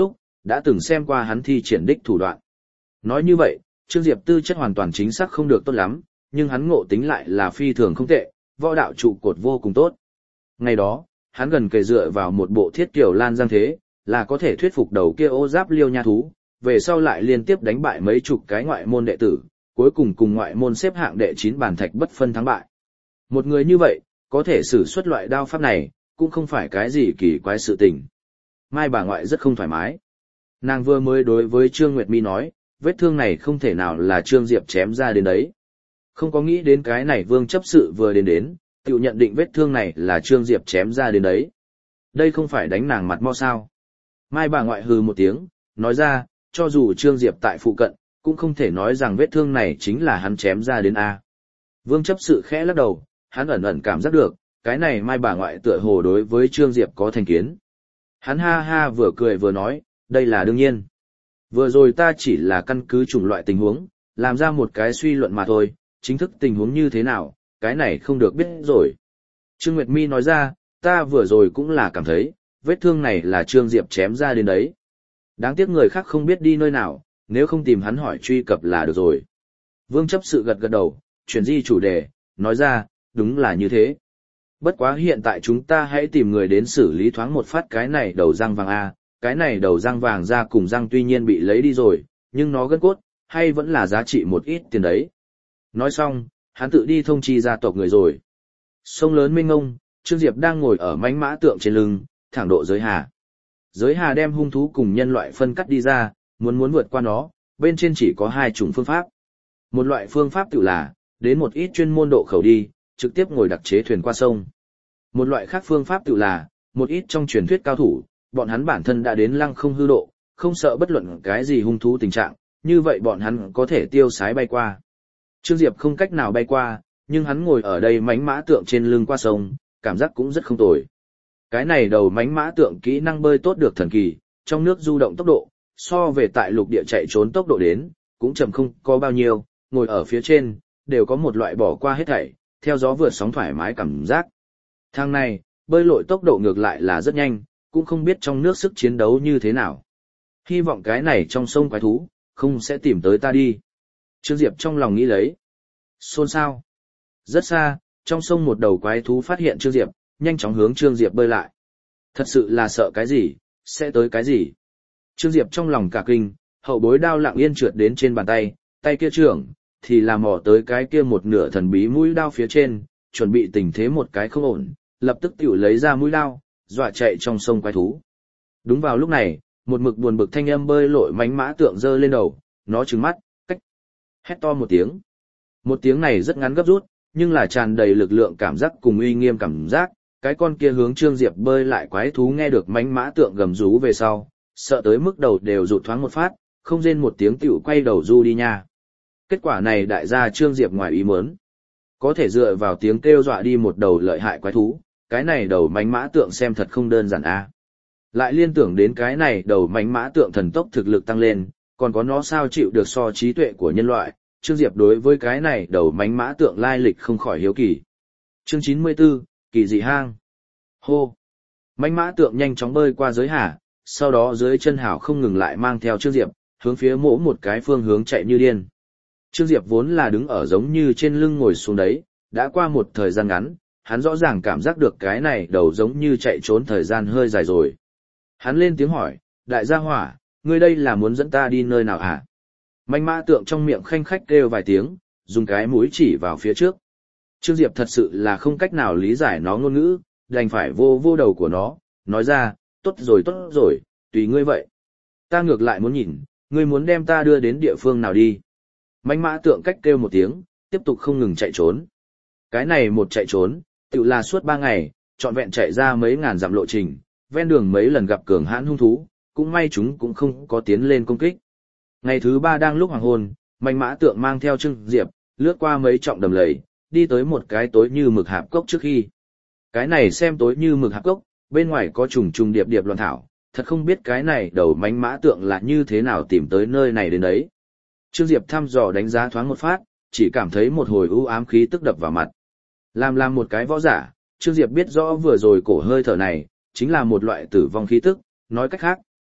đã từng xem qua hắn thi triển đích thủ đoạn. Nói như vậy, Trương Diệp tư chất hoàn toàn chính xác không được tốt lắm, nhưng hắn ngộ tính lại là phi thường không tệ, võ đạo trụ cột vô cùng tốt. Ngày đó, hắn gần kề dựa vào một bộ thiết kiểu lan giang thế, là có thể thuyết phục đầu kia ô giáp liêu nha thú, về sau lại liên tiếp đánh bại mấy chục cái ngoại môn đệ tử, cuối cùng cùng ngoại môn xếp hạng đệ 9 bàn thạch bất phân thắng bại. Một người như vậy, có thể sử xuất loại đao pháp này, cũng không phải cái gì kỳ quái sự tình. Mai bà ngoại rất không thoải mái. Nàng vừa mới đối với Trương Nguyệt Mi nói, vết thương này không thể nào là Trương Diệp chém ra đến đấy. Không có nghĩ đến cái này Vương chấp sự vừa đến, tự nhận định vết thương này là Trương Diệp chém ra đến đấy. Đây không phải đánh nàng mặt mo sao. Mai bà ngoại hừ một tiếng, nói ra, cho dù Trương Diệp tại phụ cận, cũng không thể nói rằng vết thương này chính là hắn chém ra đến A. Vương chấp sự khẽ lắc đầu, hắn ẩn ẩn cảm giác được, cái này Mai bà ngoại tựa hồ đối với Trương Diệp có thành kiến. Hắn ha ha vừa cười vừa nói, đây là đương nhiên. Vừa rồi ta chỉ là căn cứ chủng loại tình huống, làm ra một cái suy luận mà thôi, chính thức tình huống như thế nào, cái này không được biết rồi. Trương Nguyệt Mi nói ra, ta vừa rồi cũng là cảm thấy, vết thương này là Trương Diệp chém ra đến đấy. Đáng tiếc người khác không biết đi nơi nào, nếu không tìm hắn hỏi truy cập là được rồi. Vương chấp sự gật gật đầu, chuyển di chủ đề, nói ra, đúng là như thế. Bất quá hiện tại chúng ta hãy tìm người đến xử lý thoáng một phát cái này đầu răng vàng A, cái này đầu răng vàng ra cùng răng tuy nhiên bị lấy đi rồi, nhưng nó gân cốt, hay vẫn là giá trị một ít tiền đấy. Nói xong, hắn tự đi thông chi gia tộc người rồi. Sông lớn mênh ngông, Trương Diệp đang ngồi ở mánh mã tượng trên lưng, thẳng độ giới hà. Giới hà đem hung thú cùng nhân loại phân cắt đi ra, muốn vượt qua nó, bên trên chỉ có 2 chủng phương pháp. Một loại phương pháp tự là, đến một ít chuyên môn độ khẩu đi, trực tiếp ngồi đặc chế thuyền qua sông. Một loại khác phương pháp tự là, một ít trong truyền thuyết cao thủ, bọn hắn bản thân đã đến lăng không hư độ, không sợ bất luận cái gì hung thú tình trạng, như vậy bọn hắn có thể tiêu sái bay qua. Trương Diệp không cách nào bay qua, nhưng hắn ngồi ở đây mánh mã tượng trên lưng qua sông, cảm giác cũng rất không tồi. Cái này đầu mánh mã tượng kỹ năng bơi tốt được thần kỳ, trong nước du động tốc độ, so về tại lục địa chạy trốn tốc độ đến, cũng chậm không có bao nhiêu, ngồi ở phía trên, đều có một loại bỏ qua hết thảy, theo gió vượt sóng thoải mái cảm giác. Thang này, bơi lội tốc độ ngược lại là rất nhanh, cũng không biết trong nước sức chiến đấu như thế nào. Hy vọng cái này trong sông quái thú, không sẽ tìm tới ta đi. Trương Diệp trong lòng nghĩ lấy. Xôn xao. Rất xa, trong sông một đầu quái thú phát hiện Trương Diệp, nhanh chóng hướng Trương Diệp bơi lại. Thật sự là sợ cái gì, sẽ tới cái gì. Trương Diệp trong lòng cả kinh, hậu bối đao lặng yên trượt đến trên bàn tay, tay kia trưởng, thì làm mò tới cái kia một nửa thần bí mũi đao phía trên, chuẩn bị tình thế một cái không ổn, lập tức tiểu lấy ra mũi đao, dọa chạy trong sông quái thú. Đúng vào lúc này, một mực buồn bực thanh âm bơi lội mánh mã tượng giơ lên đầu, nó trừng mắt, cách, hét to một tiếng. Một tiếng này rất ngắn gấp rút, nhưng là tràn đầy lực lượng cảm giác cùng uy nghiêm cảm giác, cái con kia hướng Trương Diệp bơi lại quái thú nghe được mánh mã tượng gầm rú về sau, sợ tới mức đầu đều rụt thoáng một phát, không rên một tiếng tiểu quay đầu du đi nha. Kết quả này đại gia Trương Diệp ngoài ý muốn. Có thể dựa vào tiếng kêu dọa đi một đầu lợi hại quái thú, cái này đầu mánh mã tượng xem thật không đơn giản a. Lại liên tưởng đến cái này đầu mánh mã tượng thần tốc thực lực tăng lên, còn có nó sao chịu được so trí tuệ của nhân loại, Trương Diệp đối với cái này đầu mánh mã tượng lai lịch không khỏi hiếu kỳ. Chương 94, kỳ dị hang. Hô. Mánh mã tượng nhanh chóng bơi qua giới hà, sau đó dưới chân hảo không ngừng lại mang theo Trương Diệp, hướng phía mỗi một cái phương hướng chạy như điên. Trương Diệp vốn là đứng ở giống như trên lưng ngồi xuống đấy, đã qua một thời gian ngắn, hắn rõ ràng cảm giác được cái này đầu giống như chạy trốn thời gian hơi dài rồi. Hắn lên tiếng hỏi, đại gia hỏa, ngươi đây là muốn dẫn ta đi nơi nào hả? Manh mã tượng trong miệng khanh khách kêu vài tiếng, dùng cái mũi chỉ vào phía trước. Trương Diệp thật sự là không cách nào lý giải nó ngôn ngữ, đành phải vô đầu của nó, nói ra, tốt rồi, tùy ngươi vậy. Ta ngược lại muốn nhìn, ngươi muốn đem ta đưa đến địa phương nào đi. Manh mã tượng cách kêu một tiếng, tiếp tục không ngừng chạy trốn. Cái này một chạy trốn, tự là suốt 3 ngày, trọn vẹn chạy ra mấy ngàn dặm lộ trình, ven đường mấy lần gặp cường hãn hung thú, cũng may chúng cũng không có tiến lên công kích. Ngày thứ 3 đang lúc hoàng hôn, manh mã tượng mang theo Trương Diệp, lướt qua mấy trọng đầm lầy, đi tới một cái tối như mực hạp cốc trước khi. Cái này xem tối như mực hạp cốc, bên ngoài có trùng điệp loạn thảo, thật không biết cái này đầu manh mã tượng là như thế nào tìm tới nơi này đến đấy. Trương Diệp thăm dò đánh giá thoáng một phát, chỉ cảm thấy một hồi u ám khí tức đập vào mặt. Làm một cái võ giả, Trương Diệp biết rõ vừa rồi cổ hơi thở này, chính là một loại tử vong khí tức, nói cách khác,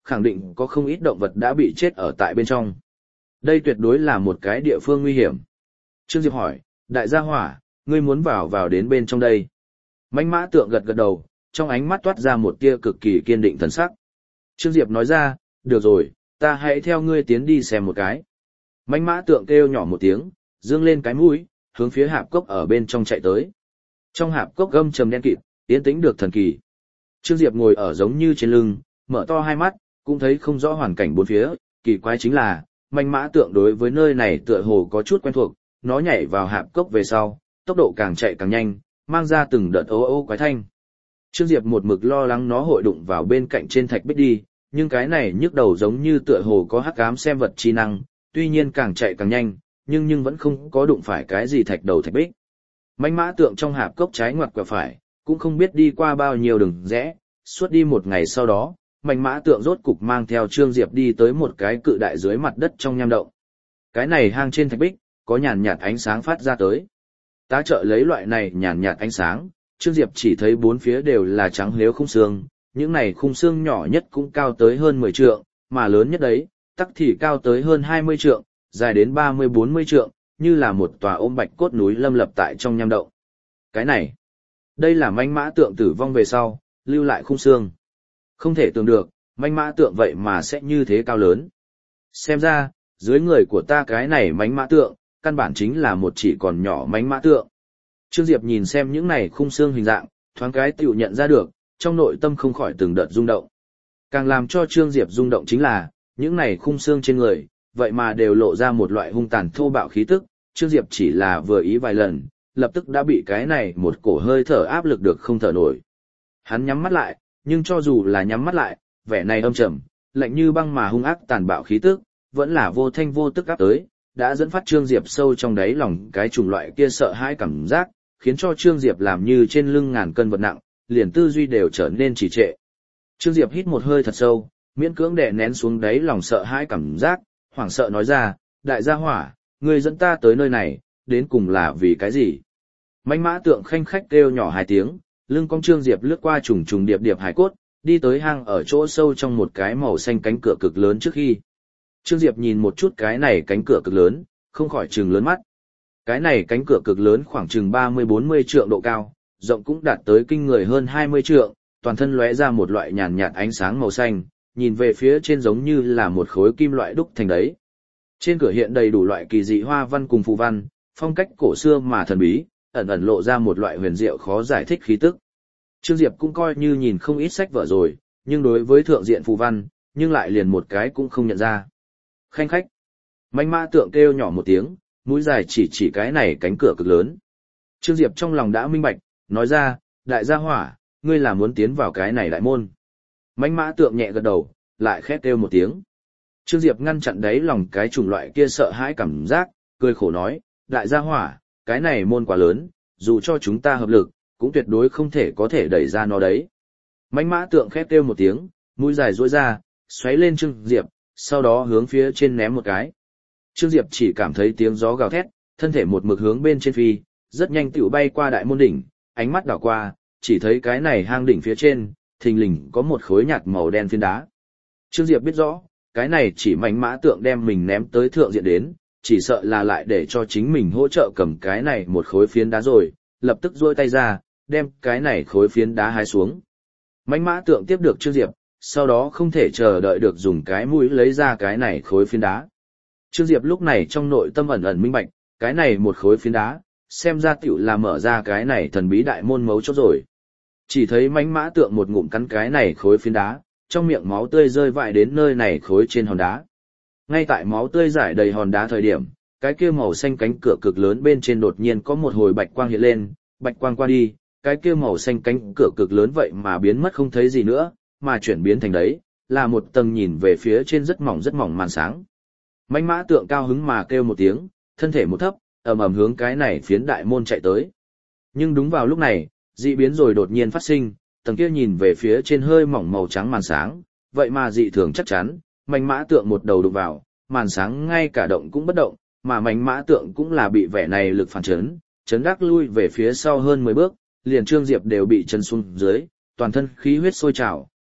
khẳng định có không ít động vật đã bị chết ở tại bên trong. Đây tuyệt đối là một cái địa phương nguy hiểm. Trương Diệp hỏi, đại gia hỏa, ngươi muốn vào đến bên trong đây. Mãnh mã tượng gật gật đầu, trong ánh mắt toát ra một tia cực kỳ kiên định thần sắc. Trương Diệp nói ra, được rồi, ta hãy theo ngươi tiến đi xem một cái. Mãnh mã tượng kêu nhỏ một tiếng, dương lên cái mũi, hướng phía hạp cốc ở bên trong chạy tới. Trong hạp cốc gâm trầm đen kịt, yên tĩnh được thần kỳ. Trương Diệp ngồi ở giống như trên lưng, mở to hai mắt, cũng thấy không rõ hoàn cảnh bốn phía, kỳ quái chính là, mãnh mã tượng đối với nơi này tựa hồ có chút quen thuộc, nó nhảy vào hạp cốc về sau, tốc độ càng chạy càng nhanh, mang ra từng đợt ô ô quái thanh. Trương Diệp một mực lo lắng nó hội đụng vào bên cạnh trên thạch bích đi, nhưng cái này nhức đầu giống như tựa hồ có hắc ám xem vật chi năng, tuy nhiên càng chạy càng nhanh, nhưng vẫn không có đụng phải cái gì thạch đầu thạch bích. Mãnh mã tượng trong hạp cốc trái ngoặt quẹo phải, cũng không biết đi qua bao nhiêu đường rẽ, suốt đi một ngày sau đó, mãnh mã tượng rốt cục mang theo Trương Diệp đi tới một cái cự đại dưới mặt đất trong nham động. Cái này hang trên thạch bích, có nhàn nhạt ánh sáng phát ra tới. Tá trợ lấy loại này nhàn nhạt ánh sáng, Trương Diệp chỉ thấy bốn phía đều là trắng lếu khung xương, những này khung xương nhỏ nhất cũng cao tới hơn 10 trượng, mà lớn nhất đấy, tắc thì cao tới hơn 20 trượng, dài đến 30-40 trượng, như là một tòa ôm bạch cốt núi lâm lập tại trong nham động. Cái này, đây là mãnh mã tượng tử vong về sau, lưu lại khung xương. Không thể tưởng được, mãnh mã tượng vậy mà sẽ như thế cao lớn. Xem ra, dưới người của ta cái này mãnh mã tượng, căn bản chính là một chỉ còn nhỏ mãnh mã tượng. Trương Diệp nhìn xem những này khung xương hình dạng, thoáng cái tiểu nhận ra được, trong nội tâm không khỏi từng đợt rung động. Càng làm cho Trương Diệp rung động chính là, những này khung xương trên người, vậy mà đều lộ ra một loại hung tàn thô bạo khí tức, Trương Diệp chỉ là vừa ý vài lần, lập tức đã bị cái này một cổ hơi thở áp lực được không thở nổi. Hắn nhắm mắt lại, nhưng cho dù là nhắm mắt lại, vẻ này âm trầm, lạnh như băng mà hung ác tàn bạo khí tức, vẫn là vô thanh vô tức áp tới, đã dẫn phát Trương Diệp sâu trong đáy lòng cái chủng loại kia sợ hãi cảm giác, khiến cho Trương Diệp làm như trên lưng ngàn cân vật nặng, liền tư duy đều trở nên trì trệ. Trương Diệp hít một hơi thật sâu, miễn cưỡng đè nén xuống đáy lòng sợ hãi cảm giác, hoảng sợ nói ra, đại gia hỏa, ngươi dẫn ta tới nơi này, đến cùng là vì cái gì? Mãnh mã tượng khanh khách kêu nhỏ hai tiếng, lưng cong Trương Diệp lướt qua trùng trùng điệp điệp hải cốt, đi tới hang ở chỗ sâu trong một cái màu xanh cánh cửa cực lớn trước khi. Trương Diệp nhìn một chút cái này cánh cửa cực lớn, không khỏi trừng lớn mắt. Cái này cánh cửa cực lớn khoảng chừng 30-40 trượng độ cao, rộng cũng đạt tới kinh người hơn 20 trượng, toàn thân lóe ra một loại nhàn nhạt ánh sáng màu xanh, nhìn về phía trên giống như là một khối kim loại đúc thành đấy. Trên cửa hiện đầy đủ loại kỳ dị hoa văn cùng phù văn, phong cách cổ xưa mà thần bí, ẩn ẩn lộ ra một loại huyền diệu khó giải thích khí tức. Trương Diệp cũng coi như nhìn không ít sách vở rồi, nhưng đối với thượng diện phù văn, nhưng lại liền một cái cũng không nhận ra. Khanh khách. Mãnh mã tượng kêu nhỏ một tiếng, mũi dài chỉ cái này cánh cửa cực lớn. Trương Diệp trong lòng đã minh bạch, nói ra, đại gia hỏa, ngươi là muốn tiến vào cái này đại môn. Mãnh mã tượng nhẹ gật đầu, lại khét kêu một tiếng. Trương Diệp ngăn chặn đáy lòng cái chủng loại kia sợ hãi cảm giác, cười khổ nói, đại gia hỏa, cái này môn quá lớn, dù cho chúng ta hợp lực, cũng tuyệt đối không thể có thể đẩy ra nó đấy. Mãnh mã tượng khét kêu một tiếng, mũi dài duỗi ra, xoáy lên Trương Diệp, sau đó hướng phía trên ném một cái. Trương Diệp chỉ cảm thấy tiếng gió gào thét, thân thể một mực hướng bên trên phi, rất nhanh tựu bay qua đại môn đỉnh, ánh mắt đảo qua, chỉ thấy cái này hang đỉnh phía trên, thình lình có một khối nhạt màu đen phiến đá. Trương Diệp biết rõ, cái này chỉ mãnh mã tượng đem mình ném tới thượng diện đến, chỉ sợ là lại để cho chính mình hỗ trợ cầm cái này một khối phiến đá rồi, lập tức duỗi tay ra, đem cái này khối phiến đá hái xuống. Mãnh mã tượng tiếp được Trương Diệp, sau đó không thể chờ đợi được dùng cái mũi lấy ra cái này khối phiến đá. Trương Diệp lúc này trong nội tâm ẩn ẩn minh bạch, cái này một khối phiến đá, xem ra tiểu là mở ra cái này thần bí đại môn mấu chốt rồi. Chỉ thấy mãnh mã tượng một ngụm cắn cái này khối phiến đá, trong miệng máu tươi rơi vãi đến nơi này khối trên hòn đá. Ngay tại máu tươi rải đầy hòn đá thời điểm, cái kia màu xanh cánh cửa cực lớn bên trên đột nhiên có một hồi bạch quang hiện lên, bạch quang qua đi, cái kia màu xanh cánh cửa cực lớn vậy mà biến mất không thấy gì nữa, mà chuyển biến thành đấy, là một tầng nhìn về phía trên rất mỏng màn sáng. Mãnh mã tượng cao hứng mà kêu một tiếng, thân thể một thấp, ầm ầm hướng cái này phiến đại môn chạy tới. Nhưng đúng vào lúc này, dị biến rồi đột nhiên phát sinh, tầng kia nhìn về phía trên hơi mỏng màu trắng màn sáng, vậy mà dị thường chắc chắn, mãnh mã tượng một đầu đụng vào, màn sáng ngay cả động cũng bất động, mà mãnh mã tượng cũng là bị vẻ này lực phản chấn đắc lui về phía sau hơn 10 bước, liền Trương Diệp đều bị chấn xuống dưới, toàn thân khí huyết sôi trào,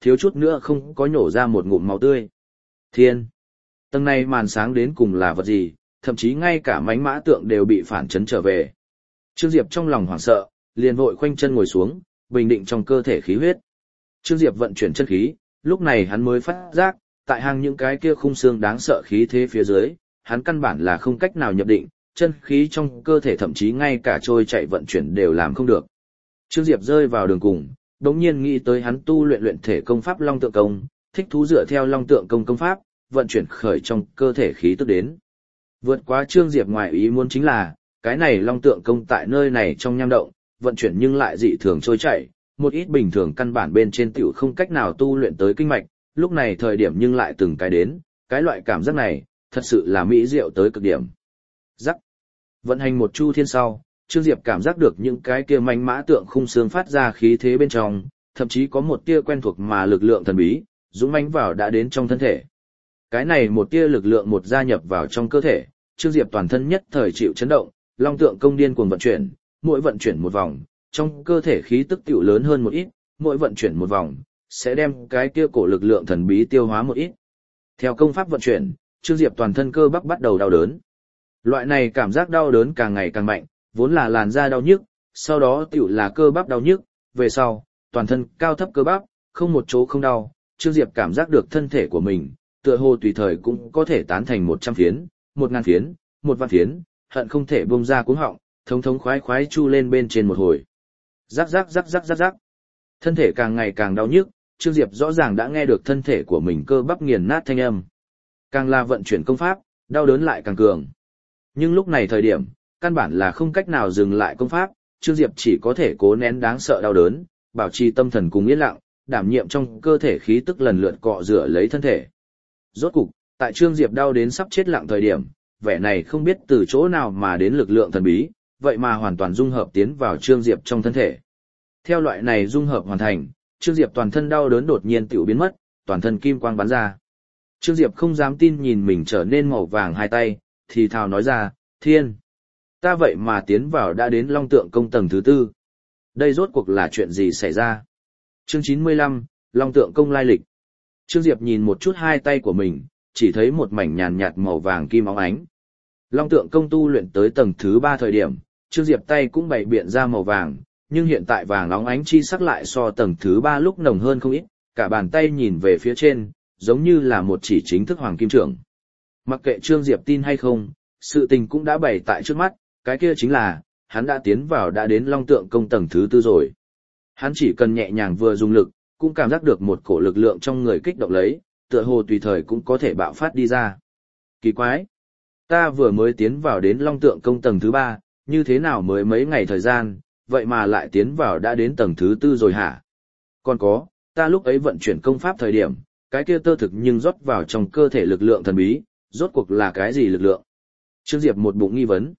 thiếu chút nữa không có nhổ ra một ngụm máu tươi. Thiên! Tầng này màn sáng đến cùng là vật gì, thậm chí ngay cả mánh mã tượng đều bị phản chấn trở về. Trương Diệp trong lòng hoảng sợ, liền vội khoanh chân ngồi xuống, bình định trong cơ thể khí huyết. Trương Diệp vận chuyển chân khí, lúc này hắn mới phát giác, tại hàng những cái kia khung xương đáng sợ khí thế phía dưới, hắn căn bản là không cách nào nhập định, chân khí trong cơ thể thậm chí ngay cả trôi chạy vận chuyển đều làm không được. Trương Diệp rơi vào đường cùng, đống nhiên nghĩ tới hắn tu luyện thể công pháp Long Tượng Công, thích thú dựa theo Long Tượng Công công pháp, vận chuyển khởi trong cơ thể khí tức đến. Vượt quá Trương Diệp ngoài ý muốn chính là, cái này Long Tượng Công tại nơi này trong nham động, vận chuyển nhưng lại dị thường trôi chảy, một ít bình thường căn bản bên trên tiểu không cách nào tu luyện tới kinh mạch, lúc này thời điểm nhưng lại từng cái đến, cái loại cảm giác này, thật sự là mỹ diệu tới cực điểm. Rắc. Vận hành một chu thiên sau, Trương Diệp cảm giác được những cái kia manh mã tượng khung xương phát ra khí thế bên trong, thậm chí có một tia quen thuộc mà lực lượng thần bí, dũng mãnh vào đã đến trong thân thể. Cái này một tia lực lượng một gia nhập vào trong cơ thể, Trương Diệp toàn thân nhất thời chịu chấn động, Long Tượng Công điên cuồng vận chuyển, mỗi vận chuyển một vòng, trong cơ thể khí tức tiểu lớn hơn một ít, mỗi vận chuyển một vòng, sẽ đem cái kia cổ lực lượng thần bí tiêu hóa một ít. Theo công pháp vận chuyển, Trương Diệp toàn thân cơ bắp bắt đầu đau đớn. Loại này cảm giác đau đớn càng ngày càng mạnh, vốn là làn da đau nhức, sau đó tiểu là cơ bắp đau nhức, về sau, toàn thân cao thấp cơ bắp, không một chỗ không đau, Trương Diệp cảm giác được thân thể của mình, tựa hồ tùy thời cũng có thể tán thành 100 phiến, 1000 phiến, 1 vạn phiến, hận không thể buông ra cuống họng, thống thống khoái khoái chu lên bên trên một hồi. Rắc rắc rắc rắc rắc rắc. Thân thể càng ngày càng đau nhức, Trương Diệp rõ ràng đã nghe được thân thể của mình cơ bắp nghiền nát thanh âm. Càng là vận chuyển công pháp, đau đớn lại càng cường. Nhưng lúc này thời điểm, căn bản là không cách nào dừng lại công pháp, Trương Diệp chỉ có thể cố nén đáng sợ đau đớn, bảo trì tâm thần cùng yên lặng, đảm nhiệm trong cơ thể khí tức lần lượt cọ rửa lấy thân thể. Rốt cục, tại Trương Diệp đau đến sắp chết lặng thời điểm, vẻ này không biết từ chỗ nào mà đến lực lượng thần bí, vậy mà hoàn toàn dung hợp tiến vào Trương Diệp trong thân thể. Theo loại này dung hợp hoàn thành, Trương Diệp toàn thân đau đớn đột nhiên tiểu biến mất, toàn thân kim quang bắn ra. Trương Diệp không dám tin nhìn mình trở nên màu vàng hai tay, thì thào nói ra, thiên, ta vậy mà tiến vào đã đến Long Tượng Công tầng thứ 4. Đây rốt cuộc là chuyện gì xảy ra? Chương 95, Long Tượng Công lai lịch. Trương Diệp nhìn một chút hai tay của mình, chỉ thấy một mảnh nhàn nhạt màu vàng kim óng ánh. Long Tượng Công tu luyện tới tầng thứ 3 thời điểm, Trương Diệp tay cũng bày biện ra màu vàng, nhưng hiện tại vàng óng ánh chi sắc lại so tầng thứ 3 lúc nồng hơn không ít, cả bàn tay nhìn về phía trên, giống như là một chỉ chính thức hoàng kim trưởng. Mặc kệ Trương Diệp tin hay không, sự tình cũng đã bày tại trước mắt, cái kia chính là, hắn đã tiến vào đã đến Long Tượng Công tầng thứ 4 rồi. Hắn chỉ cần nhẹ nhàng vừa dùng lực, cũng cảm giác được một cổ lực lượng trong người kích động lấy, tựa hồ tùy thời cũng có thể bạo phát đi ra. Kỳ quái! Ta vừa mới tiến vào đến Long Tượng Công tầng thứ 3, như thế nào mới mấy ngày thời gian, vậy mà lại tiến vào đã đến tầng thứ 4 rồi hả? Còn có, ta lúc ấy vận chuyển công pháp thời điểm, cái kia tơ thực nhưng rót vào trong cơ thể lực lượng thần bí, rốt cuộc là cái gì lực lượng? Trương Diệp một bụng nghi vấn.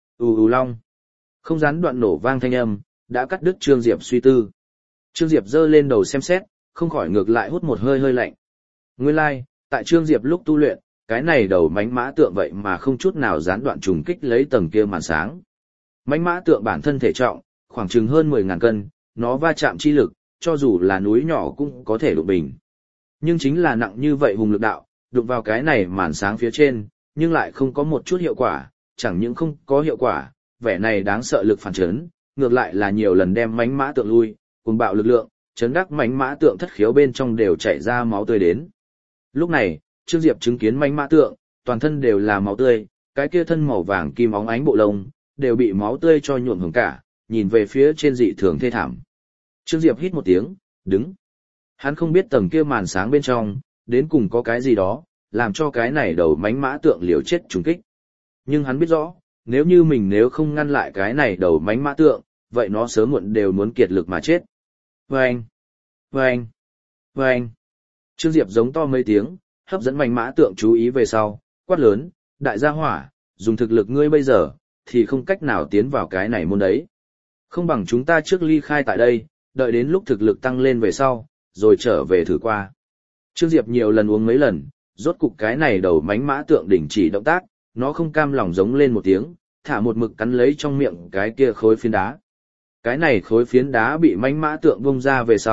Long. Không gián đoạn nổ vang thanh âm, đã cắt đứt Trương Diệp suy tư. Trương Diệp giơ lên đầu xem xét, không khỏi ngược lại hút một hơi hơi lạnh. Nguyên lai, tại Trương Diệp lúc tu luyện, cái này đầu mánh mã tượng vậy mà không chút nào gián đoạn trùng kích lấy tầng kia màn sáng. Mánh mã tượng bản thân thể trọng, khoảng chừng hơn 10.000 cân, nó va chạm chi lực, cho dù là núi nhỏ cũng có thể đụng bình. Nhưng chính là nặng như vậy hùng lực đạo, đụng vào cái này màn sáng phía trên, nhưng lại không có một chút hiệu quả, chẳng những không có hiệu quả, vẻ này đáng sợ lực phản chấn, ngược lại là nhiều lần đem mánh mã tượng lui, cùng bạo lực lượng, chấn đắc mánh mã tượng thất khiếu bên trong đều chảy ra máu tươi đến. Lúc này, Trương Diệp chứng kiến mánh mã tượng, toàn thân đều là máu tươi, cái kia thân màu vàng kim óng ánh bộ lông, đều bị máu tươi cho nhuộm hồng cả, nhìn về phía trên dị thường thê thảm. Trương Diệp hít một tiếng, đứng. Hắn không biết tầng kia màn sáng bên trong, đến cùng có cái gì đó, làm cho cái này đầu mánh mã tượng liều chết trùng kích. Nhưng hắn biết rõ, nếu không ngăn lại cái này đầu mánh mã tượng, vậy nó sớm muộn đều muốn kiệt lực mà chết. Vâng! Vâng! Vâng! Trương Diệp giống to mấy tiếng, hấp dẫn mánh mã tượng chú ý về sau, quát lớn, đại gia hỏa, dùng thực lực ngươi bây giờ, thì không cách nào tiến vào cái này môn đấy. Không bằng chúng ta trước ly khai tại đây, đợi đến lúc thực lực tăng lên về sau, rồi trở về thử qua. Trương Diệp nhiều lần uống mấy lần, rốt cục cái này đầu mánh mã tượng đình chỉ động tác, nó không cam lòng giống lên một tiếng, thả một mực cắn lấy trong miệng cái kia khối phiến đá. Cái này khối phiến đá bị mánh mã tượng bung ra về sau,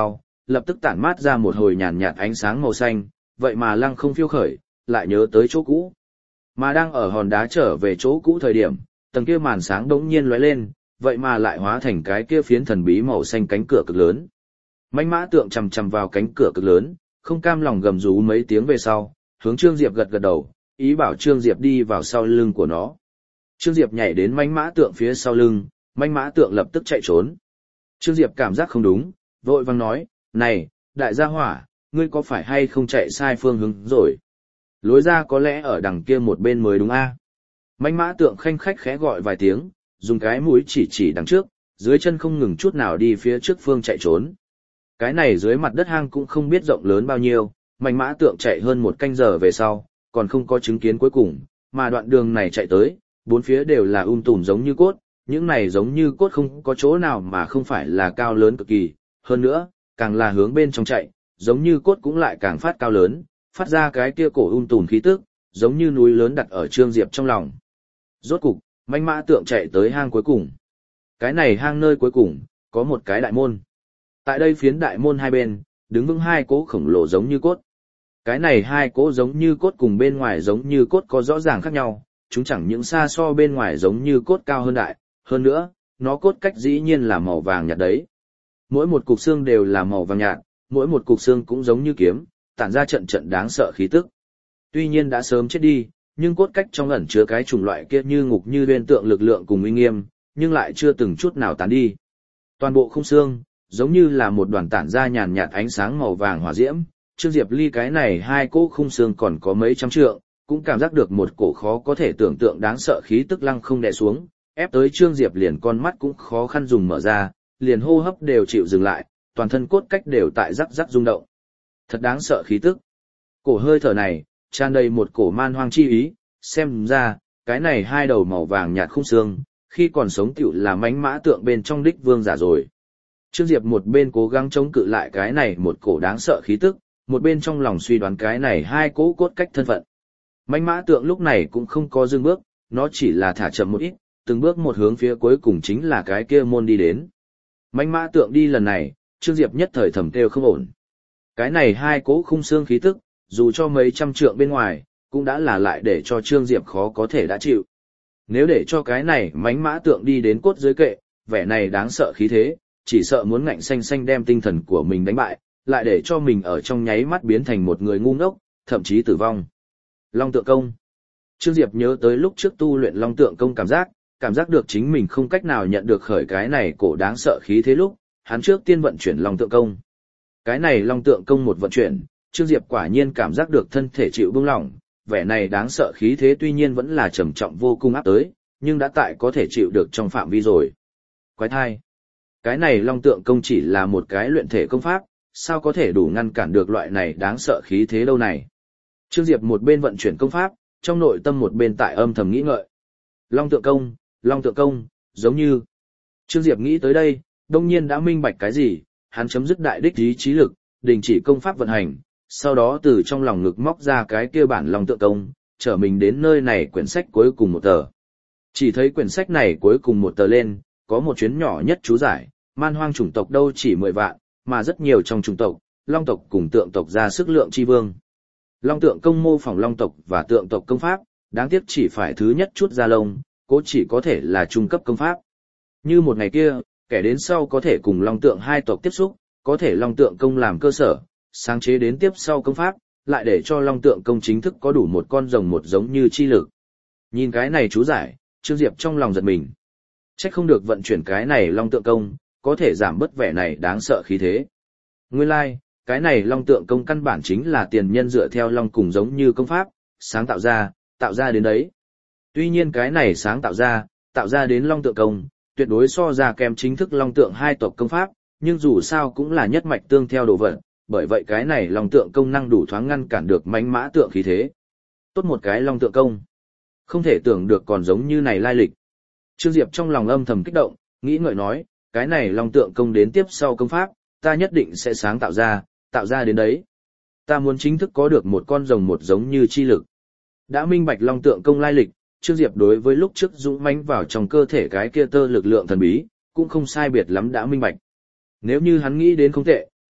lập tức tản mát ra một hồi nhàn nhạt ánh sáng màu xanh, vậy mà lăng không phiêu khởi, lại nhớ tới chỗ cũ. Mà đang ở hòn đá trở về chỗ cũ thời điểm, tầng kia màn sáng đống nhiên lóe lên, vậy mà lại hóa thành cái kia phiến thần bí màu xanh cánh cửa cực lớn. Mãnh mã tượng chằm chằm vào cánh cửa cực lớn, không cam lòng gầm rú mấy tiếng về sau, hướng Trương Diệp gật gật đầu, ý bảo Trương Diệp đi vào sau lưng của nó. Trương Diệp nhảy đến mãnh mã tượng phía sau lưng, mãnh mã tượng lập tức chạy trốn. Trương Diệp cảm giác không đúng, vội vàng nói, này, đại gia hỏa, ngươi có phải hay không chạy sai phương hướng rồi? Lối ra có lẽ ở đằng kia một bên mới đúng a? Mãnh mã tượng khanh khách khẽ gọi vài tiếng, dùng cái mũi chỉ đằng trước, dưới chân không ngừng chút nào đi phía trước phương chạy trốn. Cái này dưới mặt đất hang cũng không biết rộng lớn bao nhiêu, mãnh mã tượng chạy hơn một canh giờ về sau, còn không có chứng kiến cuối cùng, mà đoạn đường này chạy tới, bốn phía đều là tùm giống như cốt, những này giống như cốt không có chỗ nào mà không phải là cao lớn cực kỳ, hơn nữa, càng là hướng bên trong chạy, giống như cốt cũng lại càng phát cao lớn, phát ra cái kia cổ tùm khí tức, giống như núi lớn đặt ở Trương Diệp trong lòng. Rốt cục, mãnh mã tượng chạy tới hang cuối cùng. Cái này hang nơi cuối cùng, có một cái đại môn. Tại đây phiến đại môn hai bên, đứng vững hai cỗ khổng lồ giống như cốt. Cái này hai cỗ giống như cốt cùng bên ngoài giống như cốt có rõ ràng khác nhau, chúng chẳng những xa so bên ngoài giống như cốt cao hơn đại, hơn nữa, nó cốt cách dĩ nhiên là màu vàng nhạt đấy. Mỗi một cục xương đều là màu vàng nhạt, mỗi một cục xương cũng giống như kiếm, tản ra trận trận đáng sợ khí tức. Tuy nhiên đã sớm chết đi, nhưng cốt cách trong ẩn chứa cái chủng loại kia như ngục như uyên tượng lực lượng cùng uy nghiêm, nhưng lại chưa từng chút nào tán đi. Toàn bộ khung xương, giống như là một đoàn tản ra nhàn nhạt ánh sáng màu vàng hỏa diễm. Trương Diệp ly cái này hai cỗ khung xương còn có mấy trăm trượng, cũng cảm giác được một cổ khó có thể tưởng tượng đáng sợ khí tức lăng không đè xuống, ép tới Trương Diệp liền con mắt cũng khó khăn dùng mở ra, liền hô hấp đều chịu dừng lại, toàn thân cốt cách đều tại rắc rắc rung động. Thật đáng sợ khí tức. Cổ hơi thở này, tràn đầy một cổ man hoang chi ý, xem ra, cái này hai đầu màu vàng nhạt khung xương, khi còn sống tiểu là mãnh mã tượng bên trong đích vương giả rồi. Trương Diệp một bên cố gắng chống cự lại cái này một cổ đáng sợ khí tức, một bên trong lòng suy đoán cái này hai cỗ cốt cách thân phận. Mãnh mã tượng lúc này cũng không có dừng bước, nó chỉ là thả chậm một ít, từng bước một hướng phía cuối cùng chính là cái kia môn đi đến. Mãnh mã tượng đi lần này, Trương Diệp nhất thời thầm kêu không ổn. Cái này hai cỗ khung xương khí tức, dù cho mấy trăm trượng bên ngoài, cũng đã là lại để cho Trương Diệp khó có thể đã chịu. Nếu để cho cái này mãnh mã tượng đi đến cốt dưới kệ, vẻ này đáng sợ khí thế, chỉ sợ muốn ngạnh xanh xanh đem tinh thần của mình đánh bại, lại để cho mình ở trong nháy mắt biến thành một người ngu ngốc, thậm chí tử vong. Long tượng công. Trương Diệp nhớ tới lúc trước tu luyện long tượng công cảm giác được chính mình không cách nào nhận được khởi cái này cổ đáng sợ khí thế lúc, hắn trước tiên vận chuyển long tượng công. Cái này long tượng công một vận chuyển, Trương Diệp quả nhiên cảm giác được thân thể chịu buông lỏng, vẻ này đáng sợ khí thế tuy nhiên vẫn là trầm trọng vô cùng áp tới, nhưng đã tại có thể chịu được trong phạm vi rồi. Quái thai. Cái này long tượng công chỉ là một cái luyện thể công pháp, sao có thể đủ ngăn cản được loại này đáng sợ khí thế đâu này. Trương Diệp một bên vận chuyển công pháp, trong nội tâm một bên tại âm thầm nghĩ ngợi. Long tượng công, giống như. Trương Diệp nghĩ tới đây, đông nhiên đã minh bạch cái gì, hắn chấm dứt đại đích ý chí lực, đình chỉ công pháp vận hành, sau đó từ trong lòng ngực móc ra cái kia bản long tượng công, trở mình đến nơi này quyển sách cuối cùng một tờ. Chỉ thấy quyển sách này cuối cùng một tờ lên, có một chuyến nhỏ nhất chú giải, man hoang chủng tộc đâu chỉ 10 vạn, mà rất nhiều trong chủng tộc, long tộc cùng tượng tộc ra sức lượng chi vương. Long tượng công mô phỏng long tộc và tượng tộc công pháp, đáng tiếc chỉ phải thứ nhất chút ra lông, cố chỉ có thể là trung cấp công pháp. Như một ngày kia, kẻ đến sau có thể cùng long tượng hai tộc tiếp xúc, có thể long tượng công làm cơ sở, sáng chế đến tiếp sau công pháp, lại để cho long tượng công chính thức có đủ một con rồng một giống như chi lực. Nhìn cái này chú giải, Trương Diệp trong lòng giật mình. Chắc không được vận chuyển cái này long tượng công, có thể giảm bớt vẻ này đáng sợ khí thế. Nguyên lai, cái này long tượng công căn bản chính là tiền nhân dựa theo long cùng giống như công pháp, sáng tạo ra đến đấy. Tuy nhiên cái này sáng tạo ra đến long tượng công, tuyệt đối so ra kém chính thức long tượng hai tộc công pháp, nhưng dù sao cũng là nhất mạch tương theo đồ vật, bởi vậy cái này long tượng công năng đủ thoáng ngăn cản được mãnh mã tượng khí thế. Tốt một cái long tượng công. Không thể tưởng được còn giống như này lai lịch. Trương Diệp trong lòng âm thầm kích động, nghĩ ngợi nói, cái này long tượng công đến tiếp sau công pháp, ta nhất định sẽ sáng tạo ra đến đấy. Ta muốn chính thức có được một con rồng một giống như chi lực. Đã minh bạch long tượng công lai lịch, Trương Diệp đối với lúc trước dũng mãnh vào trong cơ thể cái kia tơ lực lượng thần bí, cũng không sai biệt lắm đã minh bạch. Nếu như hắn nghĩ đến không tệ,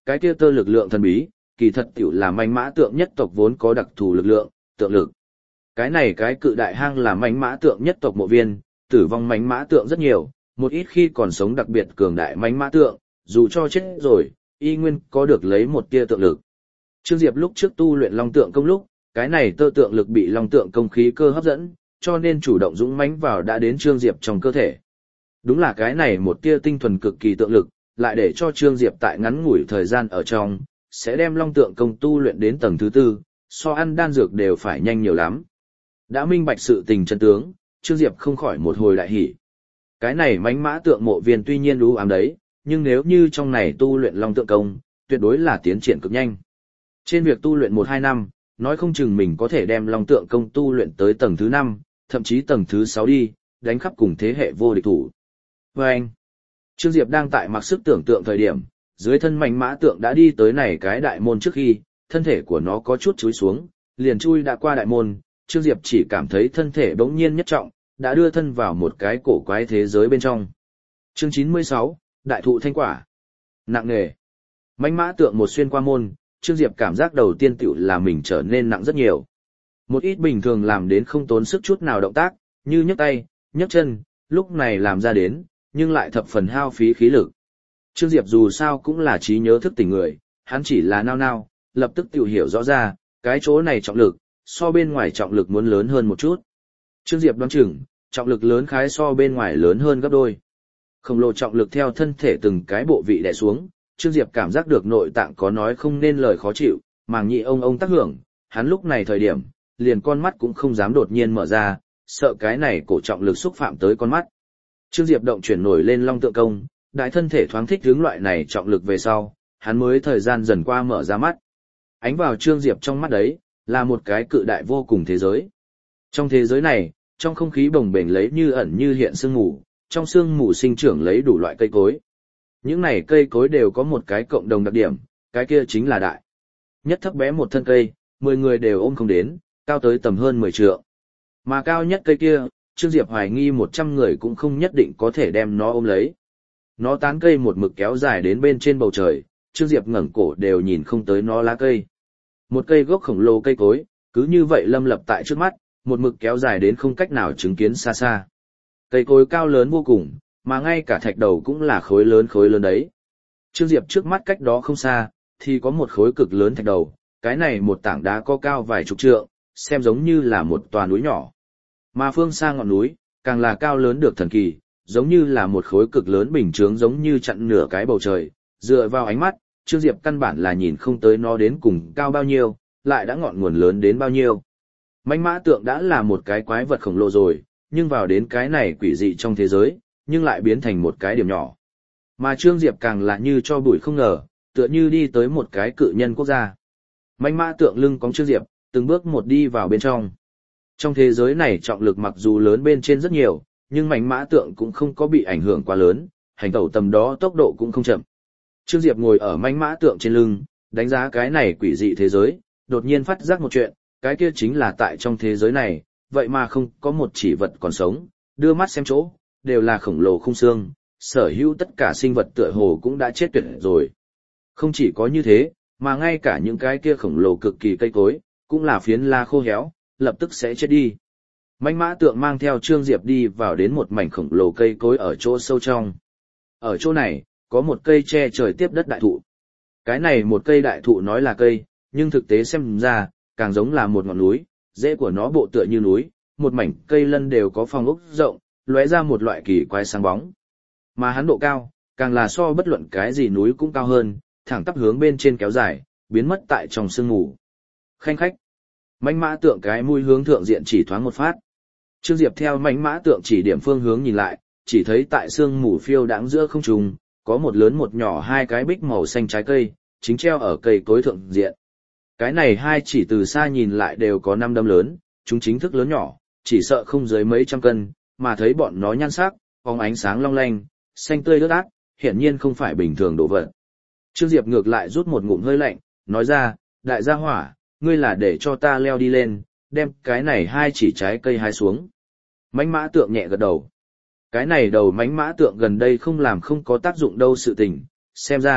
cái kia tơ lực lượng thần bí, kỳ thật tiểu là mãnh mã tượng nhất tộc vốn có đặc thù lực lượng, tượng lực. Cái này cái cự đại hang là mãnh mã tượng nhất tộc mộ viên, tử vong mãnh mã tượng rất nhiều, một ít khi còn sống đặc biệt cường đại mãnh mã tượng, dù cho chết rồi, y nguyên có được lấy một tia tượng lực. Trương Diệp lúc trước tu luyện long tượng công lúc, cái này tơ tượng lực bị long tượng công khí cơ hấp dẫn, cho nên chủ động dũng mãnh vào đã đến Trương Diệp trong cơ thể. Đúng là cái này một tia tinh thuần cực kỳ tượng lực, lại để cho Trương Diệp tại ngắn ngủi thời gian ở trong, sẽ đem long tượng công tu luyện đến tầng thứ 4, so ăn đan dược đều phải nhanh nhiều lắm. Đã minh bạch sự tình chân tướng, Trương Diệp không khỏi một hồi đại hỉ. Cái này mãnh mã tượng mộ viên tuy nhiên u ám đấy, nhưng nếu như trong này tu luyện long tượng công, tuyệt đối là tiến triển cực nhanh. Trên việc tu luyện 1-2 năm, nói không chừng mình có thể đem long tượng công tu luyện tới tầng thứ 5, thậm chí tầng thứ 6 đi, đánh khắp cùng thế hệ vô địch thủ. Và anh, Trương Diệp đang tại mặc sức tưởng tượng thời điểm, dưới thân mãnh mã tượng đã đi tới này cái đại môn trước khi, thân thể của nó có chút chúi xuống, liền chui đã qua đại môn, Trương Diệp chỉ cảm thấy thân thể bỗng nhiên nhất trọng, đã đưa thân vào một cái cổ quái thế giới bên trong. Chương 96, Đại thụ thanh quả. Nặng nề. Mãnh mã tượng một xuyên qua môn, Trương Diệp cảm giác đầu tiên tiểu là mình trở nên nặng rất nhiều. Một ít bình thường làm đến không tốn sức chút nào động tác, như nhấc tay, nhấc chân, lúc này làm ra đến, nhưng lại thập phần hao phí khí lực. Trương Diệp dù sao cũng là trí nhớ thức tỉnh người, hắn chỉ là nao nao, lập tức tiểu hiểu rõ ra, cái chỗ này trọng lực, so bên ngoài trọng lực muốn lớn hơn một chút. Trương Diệp đoán chừng, trọng lực lớn khái so bên ngoài lớn hơn gấp đôi. Khổng lồ trọng lực theo thân thể từng cái bộ vị đè xuống, Trương Diệp cảm giác được nội tạng có nói không nên lời khó chịu, màng nhĩ ông tác hưởng, hắn lúc này thời điểm, liền con mắt cũng không dám đột nhiên mở ra, sợ cái này cổ trọng lực xúc phạm tới con mắt. Trương Diệp động chuyển nổi lên long tượng công, đại thân thể thoáng thích hướng loại này trọng lực về sau, hắn mới thời gian dần qua mở ra mắt. Ánh vào Trương Diệp trong mắt đấy, là một cái cự đại vô cùng thế giới. Trong thế giới này, trong không khí bồng bềnh lấy như ẩn như hiện sương mù, trong sương mù sinh trưởng lấy đủ loại cây cối. Những này cây cối đều có một cái cộng đồng đặc điểm, cái kia chính là đại. Nhất thấp bé một thân cây, 10 người đều ôm không đến, cao tới tầm hơn 10 trượng. Mà cao nhất cây kia, Trương Diệp hoài nghi 100 người cũng không nhất định có thể đem nó ôm lấy. Nó tán cây một mực kéo dài đến bên trên bầu trời, Trương Diệp ngẩng cổ đều nhìn không tới nó lá cây. Một cây gốc khổng lồ cây cối, cứ như vậy lâm lập tại trước mắt, một mực kéo dài đến không cách nào chứng kiến xa xa. Cây cối cao lớn vô cùng, mà ngay cả thạch đầu cũng là khối lớn đấy. Trương Diệp trước mắt cách đó không xa, thì có một khối cực lớn thạch đầu, cái này một tảng đá có cao vài chục trượng, xem giống như là một tòa núi nhỏ. Mà phương xa ngọn núi, càng là cao lớn được thần kỳ, giống như là một khối cực lớn bình chướng giống như chặn nửa cái bầu trời, dựa vào ánh mắt, Trương Diệp căn bản là nhìn không tới nó đến cùng cao bao nhiêu, lại đã ngọn nguồn lớn đến bao nhiêu. Mãnh mã tượng đã là một cái quái vật khổng lồ rồi, nhưng vào đến cái này quỷ dị trong thế giới, nhưng lại biến thành một cái điểm nhỏ. Mà Trương Diệp càng là như cho bụi không ngờ, tựa như đi tới một cái cự nhân quốc gia. Mãnh mã tượng lưng cõng Trương Diệp, từng bước một đi vào bên trong. Trong thế giới này trọng lực mặc dù lớn bên trên rất nhiều, nhưng mãnh mã tượng cũng không có bị ảnh hưởng quá lớn, hành tẩu tầm đó tốc độ cũng không chậm. Trương Diệp ngồi ở mãnh mã tượng trên lưng, đánh giá cái này quỷ dị thế giới, đột nhiên phát giác một chuyện, cái kia chính là tại trong thế giới này, vậy mà không có một chỉ vật còn sống, đưa mắt xem chỗ, đều là khổng lồ khung xương, sở hữu tất cả sinh vật tựa hồ cũng đã chết tuyệt rồi. Không chỉ có như thế, mà ngay cả những cái kia khổng lồ cực kỳ cây cối, cũng là phiến la khô héo, lập tức sẽ chết đi. Mãnh mã tượng mang theo Trương Diệp đi vào đến một mảnh khổng lồ cây cối ở chỗ sâu trong. Ở chỗ này, có một cây che trời tiếp đất đại thụ. Cái này một cây đại thụ nói là cây, nhưng thực tế xem ra, càng giống là một ngọn núi, rễ của nó bộ tựa như núi, một mảnh cây lân đều có phong ốc rộng, lóe ra một loại kỳ quái sáng bóng. Mà hắn độ cao, càng là so bất luận cái gì núi cũng cao hơn, thẳng tắp hướng bên trên kéo dài, biến mất tại trong sương mù. Khanh khách. Mãnh mã tượng cái mũi hướng thượng diện chỉ thoáng một phát. Trương Diệp theo mãnh mã tượng chỉ điểm phương hướng nhìn lại, chỉ thấy tại sương mù phiêu đãng giữa không trung, có một lớn một nhỏ hai cái bích màu xanh trái cây, chính treo ở cây cối thượng diện. Cái này hai chỉ từ xa nhìn lại đều có 5 đâm lớn, chúng chính thức lớn nhỏ, chỉ sợ không dưới mấy trăm cân, mà thấy bọn nó nhan sắc, phóng ánh sáng long lanh, xanh tươi ướt át, hiển nhiên không phải bình thường đồ vật. Trương Diệp ngược lại rút một ngụm hơi lạnh, nói ra, đại gia hỏa, ngươi là để cho ta leo đi lên, đem cái này hai chỉ trái cây hái xuống. Mãnh mã tượng nhẹ gật đầu. Cái này đầu mãnh mã tượng gần đây không làm không có tác dụng đâu sự tình, xem ra,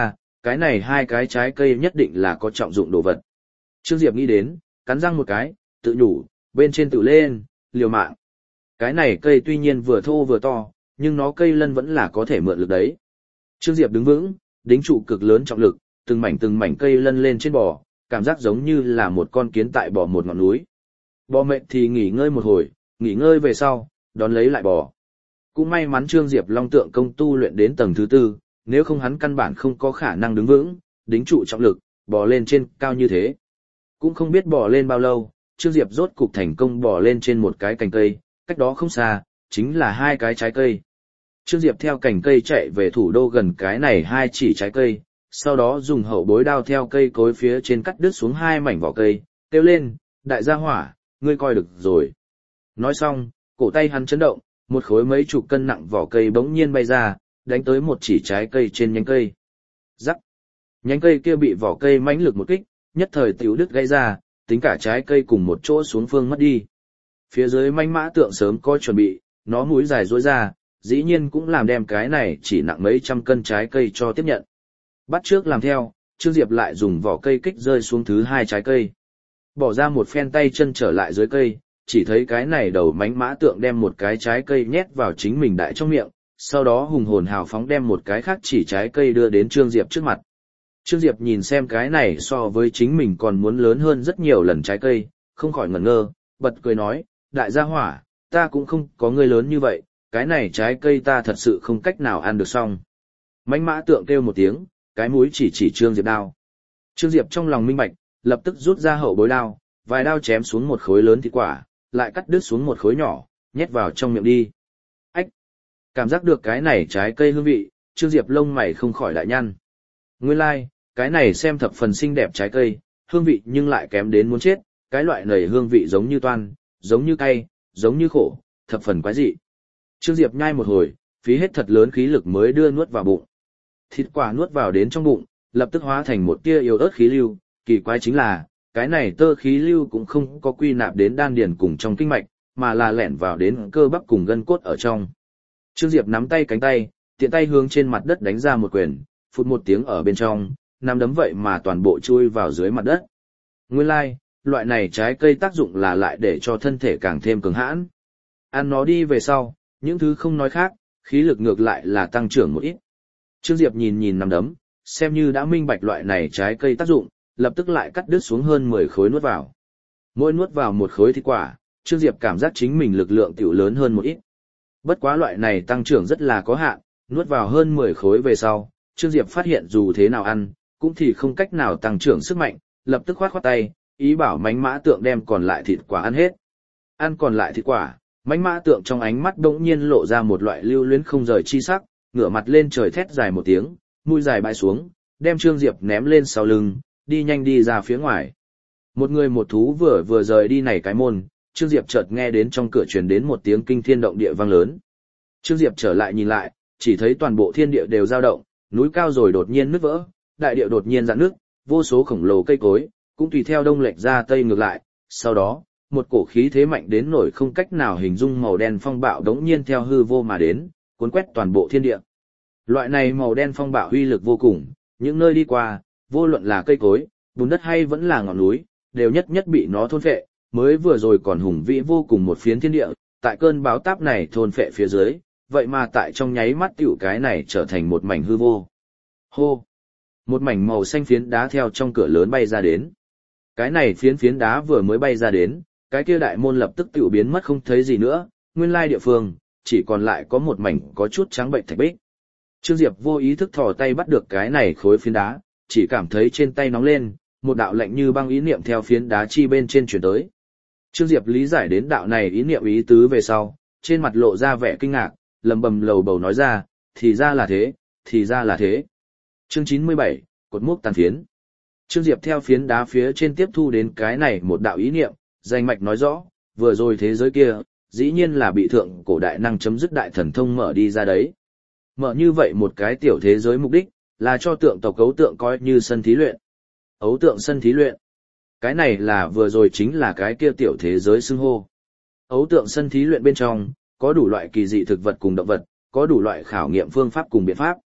cái này hai cái trái cây nhất định là có trọng dụng đồ vật. Trương Diệp nghĩ đến, cắn răng một cái, tự nhủ, bên trên tự lên, liều mạng. Cái này cây tuy nhiên vừa thô vừa to, nhưng nó cây lân vẫn là có thể mượn lực đấy. Trương Diệp đứng vững, đính trụ cực lớn trọng lực, từng mảnh cây lân lên trên bò, cảm giác giống như là một con kiến tại bò một ngọn núi. Bò mệt thì nghỉ ngơi một hồi, nghỉ ngơi về sau, đón lấy lại bò. Cũng may mắn Trương Diệp Long tượng công tu luyện đến tầng thứ 4, nếu không hắn căn bản không có khả năng đứng vững, đính trụ trọng lực, bò lên trên cao như thế. Cũng không biết bò lên bao lâu, Trương Diệp rốt cục thành công bò lên trên một cái cành cây, cách đó không xa, chính là hai cái trái cây. Trương Diệp theo cành cây chạy về thủ đô gần cái này hai chỉ trái cây, sau đó dùng hậu bối đao theo cây cối phía trên cắt đứt xuống hai mảnh vỏ cây, kêu lên, đại gia hỏa, ngươi coi được rồi. Nói xong, cổ tay hắn chấn động, một khối mấy chục cân nặng vỏ cây bỗng nhiên bay ra, đánh tới một chỉ trái cây trên nhánh cây. Rắc. Nhánh cây kia bị vỏ cây mãnh lực một kích, nhất thời tiểu đứt gãy ra, tính cả trái cây cùng một chỗ xuống phương mất đi. Phía dưới manh mã tượng sớm có chuẩn bị, nó mũi dài rối ra, dĩ nhiên cũng làm đem cái này chỉ nặng mấy trăm cân trái cây cho tiếp nhận. Bắt trước làm theo, Trương Diệp lại dùng vỏ cây kích rơi xuống thứ hai trái cây. Bỏ ra một phen tay chân trở lại dưới cây, chỉ thấy cái này đầu mánh mã tượng đem một cái trái cây nhét vào chính mình đại trong miệng, sau đó hùng hồn hào phóng đem một cái khác chỉ trái cây đưa đến Trương Diệp trước mặt. Trương Diệp nhìn xem cái này so với chính mình còn muốn lớn hơn rất nhiều lần trái cây, không khỏi ngẩn ngơ, bật cười nói, đại gia hỏa, ta cũng không có ngươi lớn như vậy, cái này trái cây ta thật sự không cách nào ăn được xong. Mánh mã tượng kêu một tiếng, cái mũi chỉ Trương Diệp đao. Trương Diệp trong lòng minh bạch, lập tức rút ra hậu bối đao, vài đao chém xuống một khối lớn thịt quả, lại cắt đứt xuống một khối nhỏ, nhét vào trong miệng đi. Ách! Cảm giác được cái này trái cây hương vị, Trương Diệp lông mày không khỏi đại nhăn. Nguyên lai, cái này xem thập phần xinh đẹp trái cây, hương vị nhưng lại kém đến muốn chết, cái loại này hương vị giống như toan, giống như cay, giống như khổ, thập phần quái dị. Trương Diệp nhai một hồi, phí hết thật lớn khí lực mới đưa nuốt vào bụng. Thịt quả nuốt vào đến trong bụng, lập tức hóa thành một tia yếu ớt khí lưu, kỳ quái chính là, cái này tơ khí lưu cũng không có quy nạp đến đan điền cùng trong kinh mạch, mà là lẻn vào đến cơ bắp cùng gân cốt ở trong. Trương Diệp nắm tay cánh tay, tiện tay hướng trên mặt đất đánh ra một quyền, phụt một tiếng ở bên trong, nắm đấm vậy mà toàn bộ chui vào dưới mặt đất. Nguyên lai, loại này trái cây tác dụng là lại để cho thân thể càng thêm cứng hãn. Ăn nó đi về sau, những thứ không nói khác, khí lực ngược lại là tăng trưởng một ít. Trương Diệp nhìn nắm đấm, xem như đã minh bạch loại này trái cây tác dụng, lập tức lại cắt đứt xuống hơn 10 khối nuốt vào. Mỗi nuốt vào một khối thịt quả, Trương Diệp cảm giác chính mình lực lượng tiểu lớn hơn một ít. Bất quá loại này tăng trưởng rất là có hạn, nuốt vào hơn 10 khối về sau, Trương Diệp phát hiện dù thế nào ăn, cũng thì không cách nào tăng trưởng sức mạnh, lập tức khoát tay, ý bảo mánh mã tượng đem còn lại thịt quả ăn hết. Ăn còn lại thịt quả, mánh mã tượng trong ánh mắt đột nhiên lộ ra một loại lưu luyến không rời chi sắc, ngửa mặt lên trời thét dài một tiếng, mũi dài bãi xuống, đem Trương Diệp ném lên sau lưng, đi nhanh đi ra phía ngoài. Một người một thú vừa rời đi này cái môn, Trương Diệp chợt nghe đến trong cửa truyền đến một tiếng kinh thiên động địa vang lớn. Trương Diệp trở lại nhìn lại, chỉ thấy toàn bộ thiên địa đều dao động, núi cao rồi đột nhiên nứt vỡ, đại địa đột nhiên rạn nước, vô số khổng lồ cây cối cũng tùy theo đông lệch ra tây ngược lại. Sau đó, một cổ khí thế mạnh đến nổi không cách nào hình dung màu đen phong bạo đống nhiên theo hư vô mà đến, cuốn quét toàn bộ thiên địa. Loại này màu đen phong bạo uy lực vô cùng, những nơi đi qua, vô luận là cây cối, bùn đất hay vẫn là ngọn núi, đều nhất nhất bị nó thôn phệ, mới vừa rồi còn hùng vĩ vô cùng một phiến thiên địa, tại cơn bão táp này thôn phệ phía dưới, vậy mà tại trong nháy mắt tiểu cái này trở thành một mảnh hư vô. Hô! Một mảnh màu xanh phiến đá theo trong cửa lớn bay ra đến. Cái này phiến đá vừa mới bay ra đến, cái kia đại môn lập tức tiểu biến mất không thấy gì nữa, nguyên lai địa phương, chỉ còn lại có một mảnh có chút trắng bệnh thạch bích. Trương Diệp vô ý thức thò tay bắt được cái này khối phiến đá, chỉ cảm thấy trên tay nóng lên, một đạo lạnh như băng ý niệm theo phiến đá chi bên trên chuyển tới. Trương Diệp lý giải đến đạo này ý niệm ý tứ về sau, trên mặt lộ ra vẻ kinh ngạc, lầm bầm lầu bầu nói ra, thì ra là thế, thì ra là thế. Chương 97, cột mốc tàn phiến. Trương Diệp theo phiến đá phía trên tiếp thu đến cái này một đạo ý niệm, danh mạch nói rõ, vừa rồi thế giới kia, dĩ nhiên là bị thượng cổ đại năng chấm dứt đại thần thông mở đi ra đấy. Mở như vậy một cái tiểu thế giới mục đích, là cho tượng tộc ấu tượng coi như sân thí luyện. Ấu tượng sân thí luyện. Cái này là vừa rồi chính là cái kia tiểu thế giới xưng hô. Ấu tượng sân thí luyện bên trong, có đủ loại kỳ dị thực vật cùng động vật, có đủ loại khảo nghiệm phương pháp cùng biện pháp.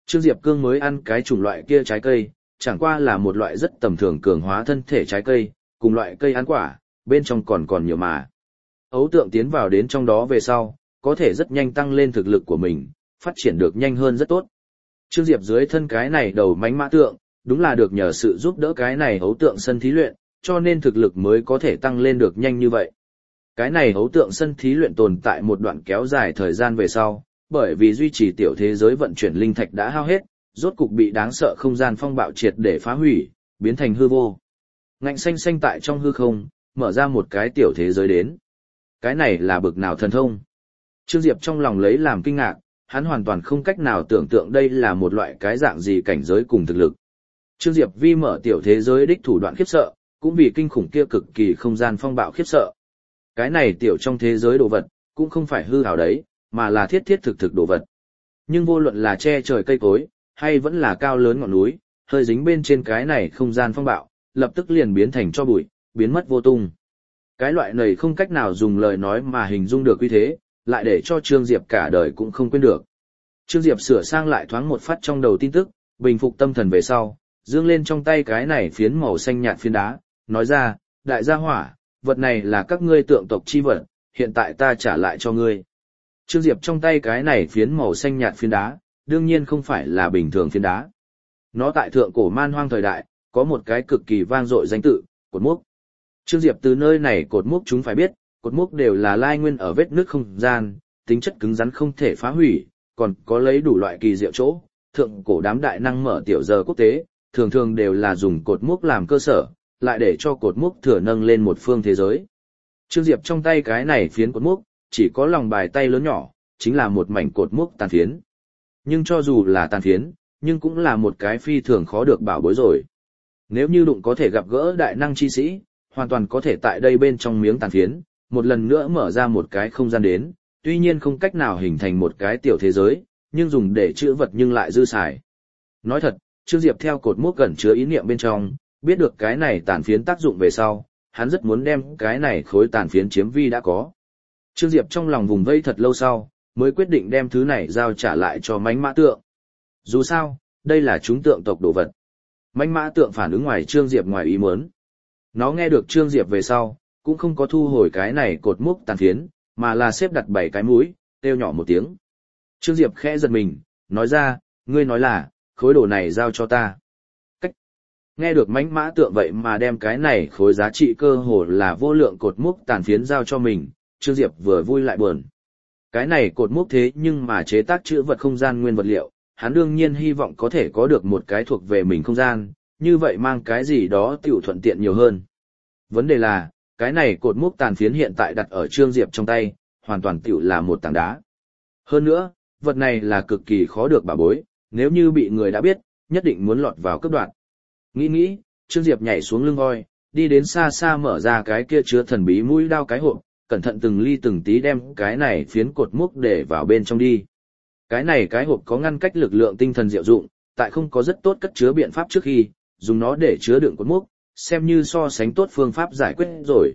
Trương Diệp Cương mới ăn cái chủng loại kia trái cây, chẳng qua là một loại rất tầm thường cường hóa thân thể trái cây, cùng loại cây ăn quả, bên trong còn nhiều mà. Ấu tượng tiến vào đến trong đó về sau, có thể rất nhanh tăng lên thực lực của mình, phát triển được nhanh hơn rất tốt. Trương Diệp dưới thân cái này đầu mánh mã tượng, đúng là được nhờ sự giúp đỡ cái này ấu tượng sân thí luyện, cho nên thực lực mới có thể tăng lên được nhanh như vậy. Cái này ấu tượng sân thí luyện tồn tại một đoạn kéo dài thời gian về sau, bởi vì duy trì tiểu thế giới vận chuyển linh thạch đã hao hết, rốt cục bị đáng sợ không gian phong bạo triệt để phá hủy, biến thành hư vô. Ngạnh xanh xanh tại trong hư không, mở ra một cái tiểu thế giới đến. Cái này là bực nào thần thông? Trương Diệp trong lòng lấy làm kinh ngạc, hắn hoàn toàn không cách nào tưởng tượng đây là một loại cái dạng gì cảnh giới cùng thực lực. Trương Diệp vi mở tiểu thế giới đích thủ đoạn khiếp sợ, cũng vì kinh khủng kia cực kỳ không gian phong bạo khiếp sợ. Cái này tiểu trong thế giới đồ vật, cũng không phải hư ảo đấy, mà là thiết thiết thực thực đồ vật. Nhưng vô luận là che trời cây cối, hay vẫn là cao lớn ngọn núi, hơi dính bên trên cái này không gian phong bạo, lập tức liền biến thành cho bụi, biến mất vô tung. Cái loại này không cách nào dùng lời nói mà hình dung được uy thế, lại để cho Trương Diệp cả đời cũng không quên được. Trương Diệp sửa sang lại thoáng một phát trong đầu tin tức, bình phục tâm thần về sau, dương lên trong tay cái này phiến màu xanh nhạt phiến đá, nói ra, đại gia hỏa, vật này là các ngươi tượng tộc chi vật, hiện tại ta trả lại cho ngươi. Trương Diệp trong tay cái này phiến màu xanh nhạt phiến đá, đương nhiên không phải là bình thường phiến đá. Nó tại thượng cổ man hoang thời đại, có một cái cực kỳ vang dội danh tự, cột mốc. Trương Diệp từ nơi này cột mốc chúng phải biết, cột mốc đều là lai nguyên ở vết nước không gian, tính chất cứng rắn không thể phá hủy, còn có lấy đủ loại kỳ diệu chỗ. Thượng cổ đám đại năng mở tiểu giờ quốc tế, thường thường đều là dùng cột mốc làm cơ sở, lại để cho cột mốc thừa nâng lên một phương thế giới. Trương Diệp trong tay cái này phiến cột mốc, chỉ có lòng bài tay lớn nhỏ, chính là một mảnh cột mốc tàn phiến. Nhưng cho dù là tàn phiến, nhưng cũng là một cái phi thường khó được bảo bối rồi. Nếu như đụng có thể gặp gỡ đại năng chi sĩ, hoàn toàn có thể tại đây bên trong miếng tàn phiến, một lần nữa mở ra một cái không gian đến, tuy nhiên không cách nào hình thành một cái tiểu thế giới, nhưng dùng để chữa vật nhưng lại dư xài. Nói thật, Trương Diệp theo cột mốc gần chứa ý niệm bên trong, biết được cái này tàn phiến tác dụng về sau, hắn rất muốn đem cái này khối tàn phiến chiếm vi đã có. Trương Diệp trong lòng vùng vây thật lâu sau, mới quyết định đem thứ này giao trả lại cho mãnh mã tượng. Dù sao, đây là chúng tượng tộc đồ vật. Mãnh mã tượng phản ứng ngoài Trương Diệp ngoài ý muốn. Nó nghe được Trương Diệp về sau, cũng không có thu hồi cái này cột mốc tàn phiến, mà là xếp đặt 7 cái mũi, kêu nhỏ một tiếng. Trương Diệp khẽ giật mình, nói ra, ngươi nói là, khối đồ này giao cho ta. Cách. Nghe được mãnh mã tượng vậy mà đem cái này khối giá trị cơ hồ là vô lượng cột mốc tàn phiến giao cho mình, Trương Diệp vừa vui lại buồn. Cái này cột mốc thế nhưng mà chế tác chữ vật không gian nguyên vật liệu, hắn đương nhiên hy vọng có thể có được một cái thuộc về mình không gian, như vậy mang cái gì đó tiểu thuận tiện nhiều hơn. Vấn đề là, cái này cột mốc tàn phiến hiện tại đặt ở Trương Diệp trong tay, hoàn toàn tiểu là một tảng đá. Hơn nữa, vật này là cực kỳ khó được bảo bối, nếu như bị người đã biết, nhất định muốn lọt vào cấp đoạn. Nghĩ, Trương Diệp nhảy xuống lưng voi, đi đến xa xa mở ra cái kia chứa thần bí mũi đao cái hộp, cẩn thận từng ly từng tí đem cái này phiến cột mốc để vào bên trong đi. Cái này cái hộp có ngăn cách lực lượng tinh thần diệu dụng, tại không có rất tốt cất chứa biện pháp trước khi, dùng nó để chứa đựng cột mốc, xem như so sánh tốt phương pháp giải quyết rồi.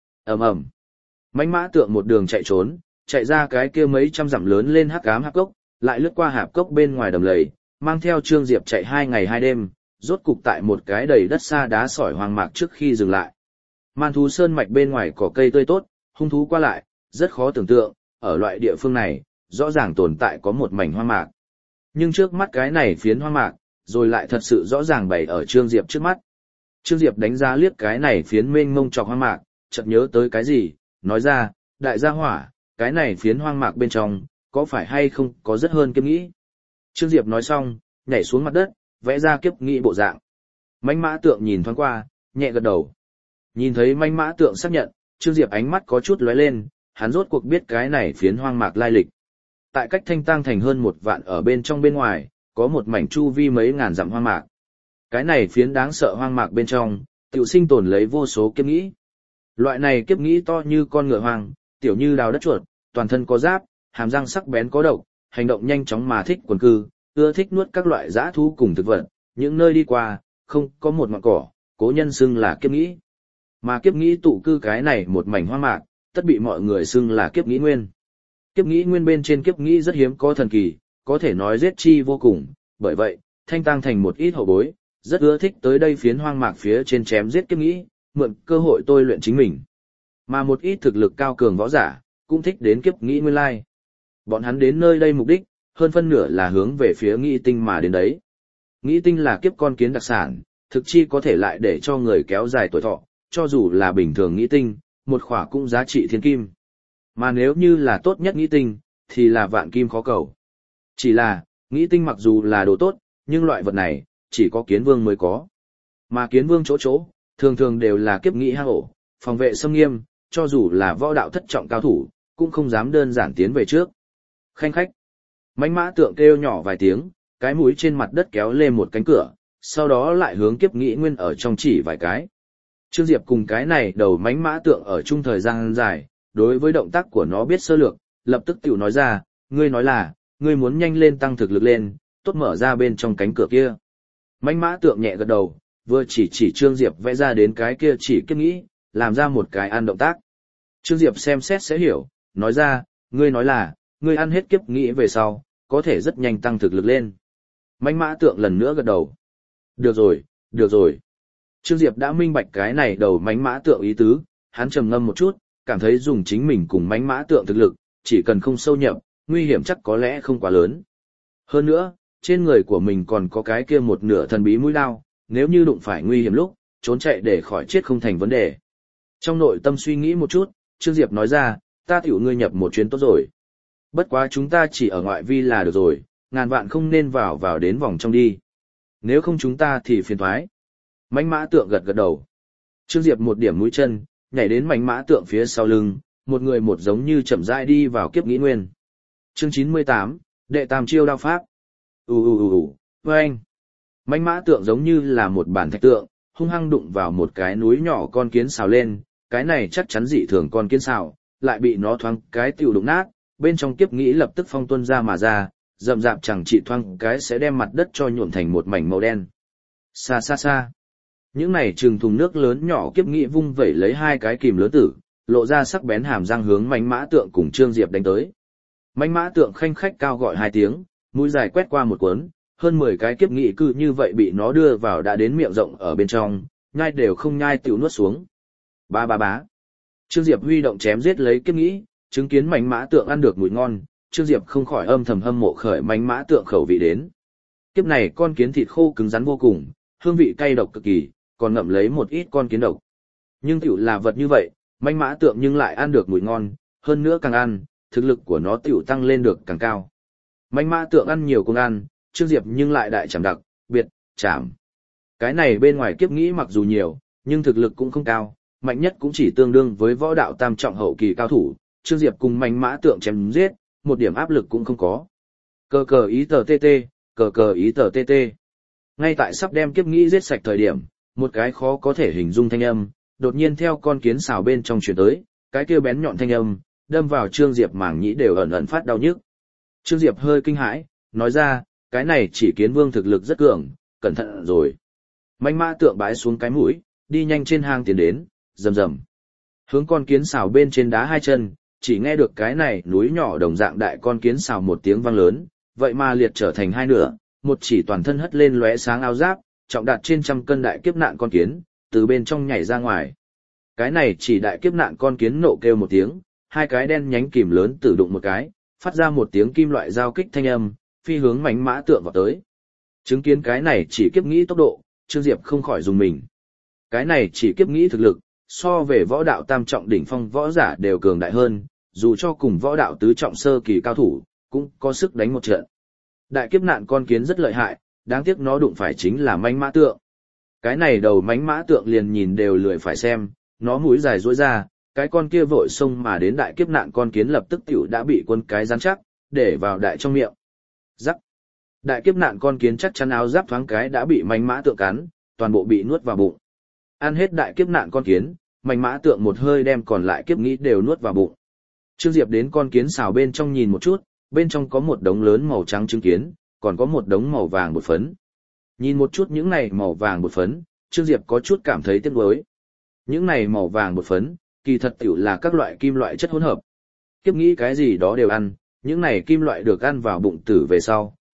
Ầm. Mãnh mã tượng một đường chạy trốn, chạy ra cái kia mấy trăm dặm lớn lên hắc ám hạp cốc, lại lướt qua hạp cốc bên ngoài đầm lầy, mang theo Trương Diệp chạy 2 ngày 2 đêm, rốt cục tại một cái đầy đất xa đá sỏi hoang mạc trước khi dừng lại. Man thú sơn mạch bên ngoài cỏ cây tươi tốt, hung thú qua lại, rất khó tưởng tượng, ở loại địa phương này, rõ ràng tồn tại có một mảnh hoang mạc. Nhưng trước mắt cái này phiến hoang mạc, rồi lại thật sự rõ ràng bày ở Trương Diệp trước mắt. Trương Diệp đánh giá liếc cái này phiến mênh mông trọc hoang mạc, chợt nhớ tới cái gì, nói ra, đại gia hỏa, cái này phiến hoang mạc bên trong, có phải hay không có rất hơn kiếp nghĩ. Trương Diệp nói xong, nhảy xuống mặt đất, vẽ ra kiếp nghĩ bộ dạng. Mãnh mã tượng nhìn thoáng qua, nhẹ gật đầu. Nhìn thấy mãnh mã tượng xác nhận, Trương Diệp ánh mắt có chút lóe lên, hắn rốt cuộc biết cái này phiến hoang mạc lai lịch. Tại cách Thanh Tang thành hơn 1 vạn ở bên trong bên ngoài, có một mảnh chu vi mấy ngàn dặm hoang mạc. Cái này phiến đáng sợ hoang mạc bên trong, tiểu sinh tồn lấy vô số kiếp nghĩ. Loại này kiếp nghĩ to như con ngựa hoang, tiểu như đào đất chuột, toàn thân có giáp, hàm răng sắc bén có độc, hành động nhanh chóng mà thích quần cư, ưa thích nuốt các loại dã thú cùng thực vật, những nơi đi qua, không có một ngọn cỏ, cố nhân xưng là kiếp nghĩ. Mà kiếp nghĩ tụ cư cái này một mảnh hoang mạc, tất bị mọi người xưng là kiếp nghĩ nguyên. Kiếp nghĩ nguyên bên trên kiếp nghĩ rất hiếm có thần kỳ, có thể nói giết chi vô cùng, bởi vậy, thanh tăng thành một ít hậu bối, rất ưa thích tới đây phiến hoang mạc phía trên chém giết kiếp nghĩ, mượn cơ hội tôi luyện chính mình. Mà một ít thực lực cao cường võ giả, cũng thích đến kiếp nghĩ nguyên lai. Bọn hắn đến nơi đây mục đích, hơn phân nửa là hướng về phía nghĩ tinh mà đến đấy. Nghĩ tinh là kiếp con kiến đặc sản, thực chi có thể lại để cho người kéo dài tuổi thọ, cho dù là bình thường nghĩ tinh, một khỏa cũng giá trị thiên kim. Mà nếu như là tốt nhất nghĩ tinh, thì là vạn kim khó cầu. Chỉ là, nghĩ tinh mặc dù là đồ tốt, nhưng loại vật này, chỉ có kiến vương mới có. Mà kiến vương chỗ chỗ, thường thường đều là kiếp nghĩ hang ổ, phòng vệ xâm nghiêm, cho dù là võ đạo thất trọng cao thủ, cũng không dám đơn giản tiến về trước. Khanh khách. Mãnh mã tượng kêu nhỏ vài tiếng, cái mũi trên mặt đất kéo lên một cánh cửa, sau đó lại hướng kiếp nghĩ nguyên ở trong chỉ vài cái. Trương Diệp cùng cái này đầu mãnh mã tượng ở chung thời gian dài, đối với động tác của nó biết sơ lược, lập tức tiểu nói ra, ngươi nói là, ngươi muốn nhanh lên tăng thực lực lên, tốt mở ra bên trong cánh cửa kia. Mãnh mã tượng nhẹ gật đầu, vừa chỉ Trương Diệp vẽ ra đến cái kia chỉ kiếp nghĩ, làm ra một cái ăn động tác. Trương Diệp xem xét sẽ hiểu, nói ra, ngươi nói là, ngươi ăn hết kiếp nghĩ về sau, có thể rất nhanh tăng thực lực lên. Mãnh mã tượng lần nữa gật đầu. Được rồi, được rồi. Trương Diệp đã minh bạch cái này đầu mãnh mã tượng ý tứ, hắn trầm ngâm một chút, cảm thấy dùng chính mình cùng mãnh mã tượng thực lực, chỉ cần không sâu nhập, nguy hiểm chắc có lẽ không quá lớn. Hơn nữa, trên người của mình còn có cái kia một nửa thần bí mũi đao, nếu như đụng phải nguy hiểm lúc, trốn chạy để khỏi chết không thành vấn đề. Trong nội tâm suy nghĩ một chút, Trương Diệp nói ra, ta tiểu ngươi nhập một chuyến tốt rồi. Bất quá chúng ta chỉ ở ngoại vi là được rồi, ngàn vạn không nên vào đến vòng trong đi. Nếu không chúng ta thì phiền thoái. Mãnh mã tượng gật gật đầu. Trương Diệp một điểm mũi chân, nhảy đến mãnh mã tượng phía sau lưng, một người một giống như chậm rãi đi vào kiếp nghĩ nguyên. Chương 98, đệ tam chiêu đao pháp. Vâng. Mãnh mã tượng giống như là một bản thạch tượng, hung hăng đụng vào một cái núi nhỏ con kiến xào lên, cái này chắc chắn dị thường con kiến xào, lại bị nó thoáng cái tiểu đụng nát, bên trong kiếp nghĩ lập tức phong tuôn ra mà ra, rậm rạp chẳng chỉ thoáng cái sẽ đem mặt đất cho nhuộm thành một mảnh màu đen. Xa xa xa. Những này trừng thùng nước lớn nhỏ kiếp nghĩ vung vẩy lấy hai cái kìm lớn tử, lộ ra sắc bén hàm răng hướng mãnh mã tượng cùng Trương Diệp đánh tới. Mãnh mã tượng khanh khách cao gọi hai tiếng, mũi dài quét qua một cuốn, hơn 10 cái kiếp nghĩ cứ như vậy bị nó đưa vào đã đến miệng rộng ở bên trong, nhai đều không nhai tiểu nuốt xuống. Ba ba bá. Trương Diệp huy động chém giết lấy kiếp nghĩ, chứng kiến mãnh mã tượng ăn được mùi ngon, Trương Diệp không khỏi âm thầm hâm mộ khởi mãnh mã tượng khẩu vị đến. Kiếp này con kiến thịt khô cứng rắn vô cùng, hương vị cay độc cực kỳ, còn ngậm lấy một ít con kiến độc. Nhưng tiểu là vật như vậy, mãnh mã tượng nhưng lại ăn được mùi ngon, hơn nữa càng ăn, thực lực của nó tiểu tăng lên được càng cao. Mãnh mã tượng ăn nhiều con ăn, Trương Diệp nhưng lại đại chảm đặc, biệt, chảm. Cái này bên ngoài kiếp nghĩ mặc dù nhiều, nhưng thực lực cũng không cao, mạnh nhất cũng chỉ tương đương với võ đạo tam trọng hậu kỳ cao thủ, Trương Diệp cùng mãnh mã tượng chém giết, một điểm áp lực cũng không có. Cờ cờ ý tờ tê tê, cờ cờ ý tờ tê tê. Ngay tại sắp đem kiếp nghĩ giết sạch thời điểm, một cái khó có thể hình dung thanh âm, đột nhiên theo con kiến xào bên trong truyền tới, cái kia bén nhọn thanh âm, đâm vào Trương Diệp màng nhĩ đều ẩn ẩn phát đau nhức. Trương Diệp hơi kinh hãi, nói ra, cái này chỉ kiến vương thực lực rất cường, cẩn thận rồi. Mãnh mã tượng bái xuống cái mũi, đi nhanh trên hang tiến đến, rầm rầm. Hướng con kiến xào bên trên đá hai chân, chỉ nghe được cái này núi nhỏ đồng dạng đại con kiến xào một tiếng vang lớn, vậy mà liệt trở thành hai nửa, một chỉ toàn thân hất lên lóe sáng áo giáp, trọng đạt trên 100 cân đại kiếp nạn con kiến, từ bên trong nhảy ra ngoài. Cái này chỉ đại kiếp nạn con kiến nộ kêu một tiếng, hai cái đen nhánh kìm lớn tử đụng một cái, phát ra một tiếng kim loại giao kích thanh âm, phi hướng mãnh mã tượng vào tới. Chứng kiến cái này chỉ kiếp nghĩ tốc độ, Trương Diệp không khỏi dùng mình. Cái này chỉ kiếp nghĩ thực lực, so về võ đạo tam trọng đỉnh phong võ giả đều cường đại hơn, dù cho cùng võ đạo tứ trọng sơ kỳ cao thủ, cũng có sức đánh một trận. Đại kiếp nạn con kiến rất lợi hại, đáng tiếc nó đụng phải chính là mãnh mã tượng. Cái này đầu mãnh mã tượng liền nhìn đều lười phải xem, nó mũi dài duỗi ra, cái con kia vội xông mà đến đại kiếp nạn con kiến lập tức tiểu đã bị quân cái rắn chắc, để vào đại trong miệng. Rắc. Đại kiếp nạn con kiến chắc chắn áo giáp thoáng cái đã bị mãnh mã tượng cắn, toàn bộ bị nuốt vào bụng. Ăn hết đại kiếp nạn con kiến, mãnh mã tượng một hơi đem còn lại kiếp nghĩ đều nuốt vào bụng. Trương Diệp đến con kiến xào bên trong nhìn một chút, bên trong có một đống lớn màu trắng trứng kiến, còn có một đống màu vàng bột phấn. Nhìn một chút những này màu vàng bột phấn, Trương Diệp có chút cảm thấy tiếc nuối. Những này màu vàng bột phấn, kỳ thật tiểu là các loại kim loại chất hỗn hợp. Kiếp nghĩ cái gì đó đều ăn, những này kim loại được ăn vào bụng tử về sau,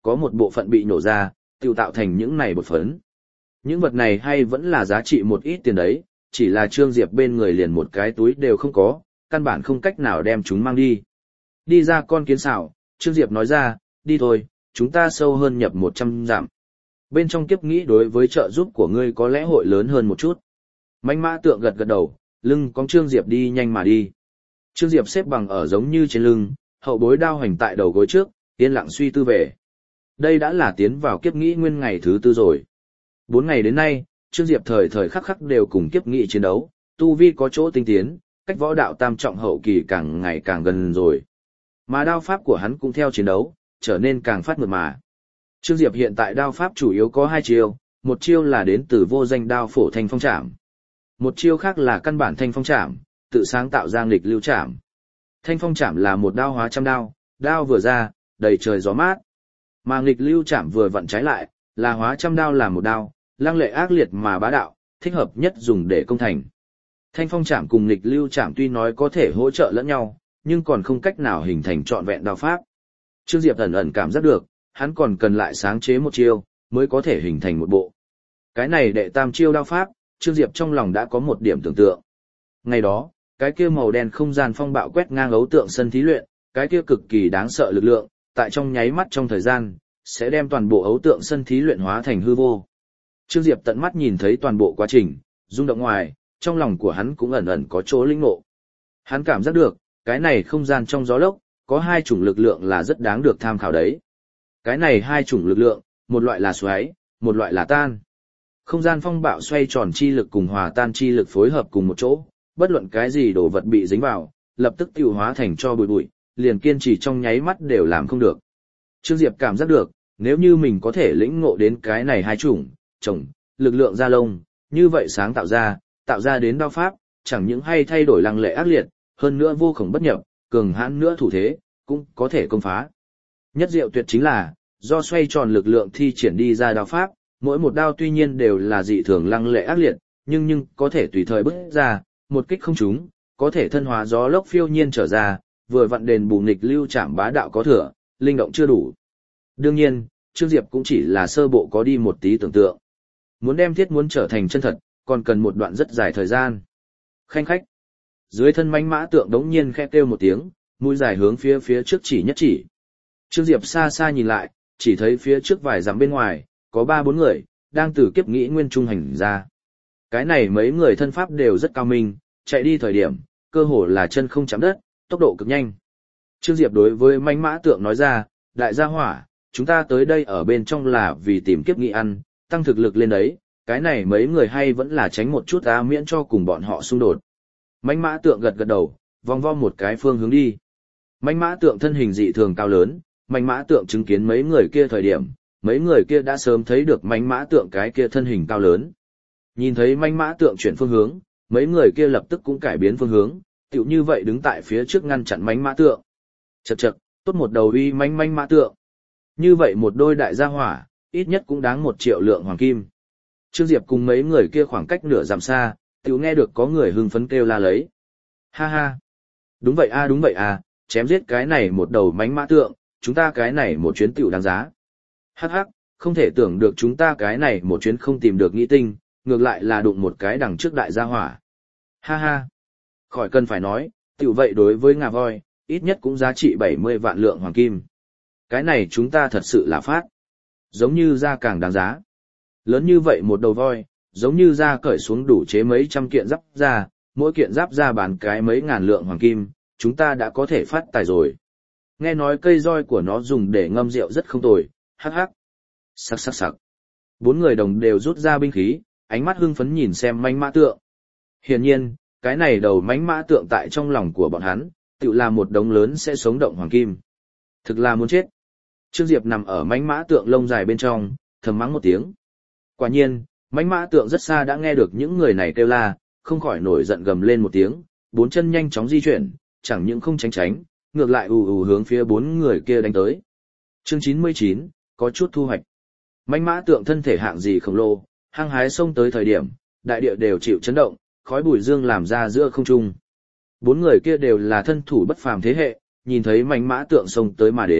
có một bộ phận bị nổ ra, tự tạo thành những này bột phấn. Những vật này hay vẫn là giá trị một ít tiền đấy, chỉ là Trương Diệp bên người liền một cái túi đều không có, căn bản không cách nào đem chúng mang đi. Đi ra con kiến xảo, Trương Diệp nói ra, đi thôi, chúng ta sâu hơn nhập 100 dặm. Bên trong kiếp nghĩ đối với trợ giúp của ngươi có lẽ hội lớn hơn một chút. Mãnh Mã Tượng gật gật đầu, lưng cong Trương Diệp đi nhanh mà đi. Trương Diệp xếp bằng ở giống như trên lưng, hậu bối đao hành tại đầu gối trước, yên lặng suy tư về. Đây đã là tiến vào kiếp nghĩ nguyên ngày thứ 4 rồi. 4 ngày đến nay, Trương Diệp thời thời khắc khắc đều cùng kiếp nghĩ chiến đấu, tu vi có chỗ tinh tiến, cách võ đạo tam trọng hậu kỳ càng ngày càng gần rồi. Mà đao pháp của hắn cũng theo chiến đấu, trở nên càng phát mượt mà. Trương Diệp hiện tại đao pháp chủ yếu có 2 chiêu, một chiêu là đến từ vô danh đao phổ thanh phong trảm. Một chiêu khác là căn bản thanh phong trảm, tự sáng tạo ra nghịch lưu trảm. Thanh phong trảm là một đao hóa trăm đao, đao vừa ra, đầy trời gió mát. Mà nghịch lưu trảm vừa vặn trái lại, là hóa trăm đao làm một đao, lăng lệ ác liệt mà bá đạo, thích hợp nhất dùng để công thành. Thanh phong trảm cùng nghịch lưu trảm tuy nói có thể hỗ trợ lẫn nhau, nhưng còn không cách nào hình thành trọn vẹn đao pháp. Trương Diệp ẩn ẩn cảm giác được, hắn còn cần lại sáng chế một chiêu, mới có thể hình thành một bộ. Cái này đệ tam chiêu đao pháp, Trương Diệp trong lòng đã có một điểm tưởng tượng. Ngày đó, cái kia màu đen không gian phong bạo quét ngang ấu tượng sân thí luyện, cái kia cực kỳ đáng sợ lực lượng, tại trong nháy mắt trong thời gian, sẽ đem toàn bộ ấu tượng sân thí luyện hóa thành hư vô. Trương Diệp tận mắt nhìn thấy toàn bộ quá trình, rung động ngoài, trong lòng của hắn cũng ẩn ẩn có chỗ linh ngộ. Hắn cảm giác được, cái này không gian trong gió lốc, có 2 chủng lực lượng là rất đáng được tham khảo đấy. Cái này 2 chủng lực lượng, một loại là xoáy, một loại là tan. Không gian phong bạo xoay tròn chi lực cùng hòa tan chi lực phối hợp cùng một chỗ, bất luận cái gì đồ vật bị dính vào, lập tức tiêu hóa thành cho bụi bụi, liền kiên trì trong nháy mắt đều làm không được. Trương Diệp cảm giác được, nếu như mình có thể lĩnh ngộ đến cái này 2 chủng, lực lượng da lông, như vậy sáng tạo ra đến đao pháp, chẳng những hay thay đổi lăng lệ ác liệt, hơn nữa vô khổng bất nhập, cường hãn nữa thủ thế, cũng có thể công phá. Nhất diệu tuyệt chính là, do xoay tròn lực lượng thi triển đi ra đao pháp, mỗi một đao tuy nhiên đều là dị thường lăng lệ ác liệt, nhưng có thể tùy thời bứt ra, một kích không trúng, có thể thân hóa gió lốc phiêu nhiên trở ra, vừa vặn đền bù nghịch lưu trảm bá đạo có thừa, linh động chưa đủ. Đương nhiên, Trương Diệp cũng chỉ là sơ bộ có đi một tí tưởng tượng. Muốn đem thiết muốn trở thành chân thật, còn cần một đoạn rất dài thời gian. Khanh khách. Dưới thân Mãnh Mã Tượng đống nhiên khẽ kêu một tiếng, mũi dài hướng phía trước chỉ nhất chỉ. Trương Diệp xa xa nhìn lại, chỉ thấy phía trước vài dặm bên ngoài, có 3-4 người, đang từ kiếp nghĩ nguyên trung hành ra. Cái này mấy người thân pháp đều rất cao minh, chạy đi thời điểm, cơ hồ là chân không chạm đất, tốc độ cực nhanh. Trương Diệp đối với Mãnh Mã Tượng nói ra, đại gia hỏa, chúng ta tới đây ở bên trong là vì tìm kiếp nghĩ ăn, tăng thực lực lên đấy, cái này mấy người hay vẫn là tránh một chút miễn cho cùng bọn họ xung đột. Mãnh Mã Tượng gật gật đầu, vòng vo một cái phương hướng đi. Mãnh Mã Tượng thân hình dị thường cao lớn, Mãnh Mã Tượng chứng kiến mấy người kia thời điểm, mấy người kia đã sớm thấy được Mãnh Mã Tượng cái kia thân hình cao lớn. Nhìn thấy Mãnh Mã Tượng chuyển phương hướng, mấy người kia lập tức cũng cải biến phương hướng, tựu như vậy đứng tại phía trước ngăn chặn Mãnh Mã Tượng. Chậc chậc, tốt một đầu uy Mãnh Mã Tượng. Như vậy một đôi đại gia hỏa, ít nhất cũng đáng 1 triệu lượng hoàng kim. Trương Diệp cùng mấy người kia khoảng cách nửa dặm xa, tiểu nghe được có người hưng phấn kêu la lấy. Ha ha! Đúng vậy a, chém giết cái này một đầu Mãnh Mã Tượng, chúng ta cái này một chuyến tiểu đáng giá. Hắc hắc, không thể tưởng được chúng ta cái này một chuyến không tìm được nghĩ tinh, ngược lại là đụng một cái đằng trước đại gia hỏa. Ha ha! Khỏi cần phải nói, tiểu vậy đối với ngà voi, ít nhất cũng giá trị 70 vạn lượng hoàng kim. Cái này chúng ta thật sự là phát. Giống như da càng đáng giá. Lớn như vậy một đầu voi, giống như da cởi xuống đủ chế mấy trăm kiện giáp da, mỗi kiện giáp da bán cái mấy ngàn lượng hoàng kim, chúng ta đã có thể phát tài rồi. Nghe nói cây roi của nó dùng để ngâm rượu rất không tồi, hắc hắc. Sắc sắc sắc. 4 người đồng đều rút ra binh khí, ánh mắt hưng phấn nhìn xem Mãnh Mã Tượng. Hiển nhiên, cái này đầu Mãnh Mã Tượng tại trong lòng của bọn hắn, tự là một đống lớn sẽ sống động hoàng kim. Thực là muốn chết. Trương Diệp nằm ở Mãnh Mã Tượng lông dài bên trong, thầm mắng một tiếng. Quả nhiên, Mãnh Mã Tượng rất xa đã nghe được những người này kêu la, không khỏi nổi giận gầm lên một tiếng, 4 chân nhanh chóng di chuyển, chẳng những không tránh, ngược lại ù hướng phía 4 người kia đánh tới. Chương 99, có chút thu hoạch. Mãnh Mã Tượng thân thể hạng gì khổng lồ, hăng hái xông tới thời điểm, đại địa đều chịu chấn động, khói bụi dương làm ra giữa không trung. 4 người kia đều là thân thủ bất phàm thế hệ, nhìn thấy Mãnh Mã Tượng xông tới mà đến,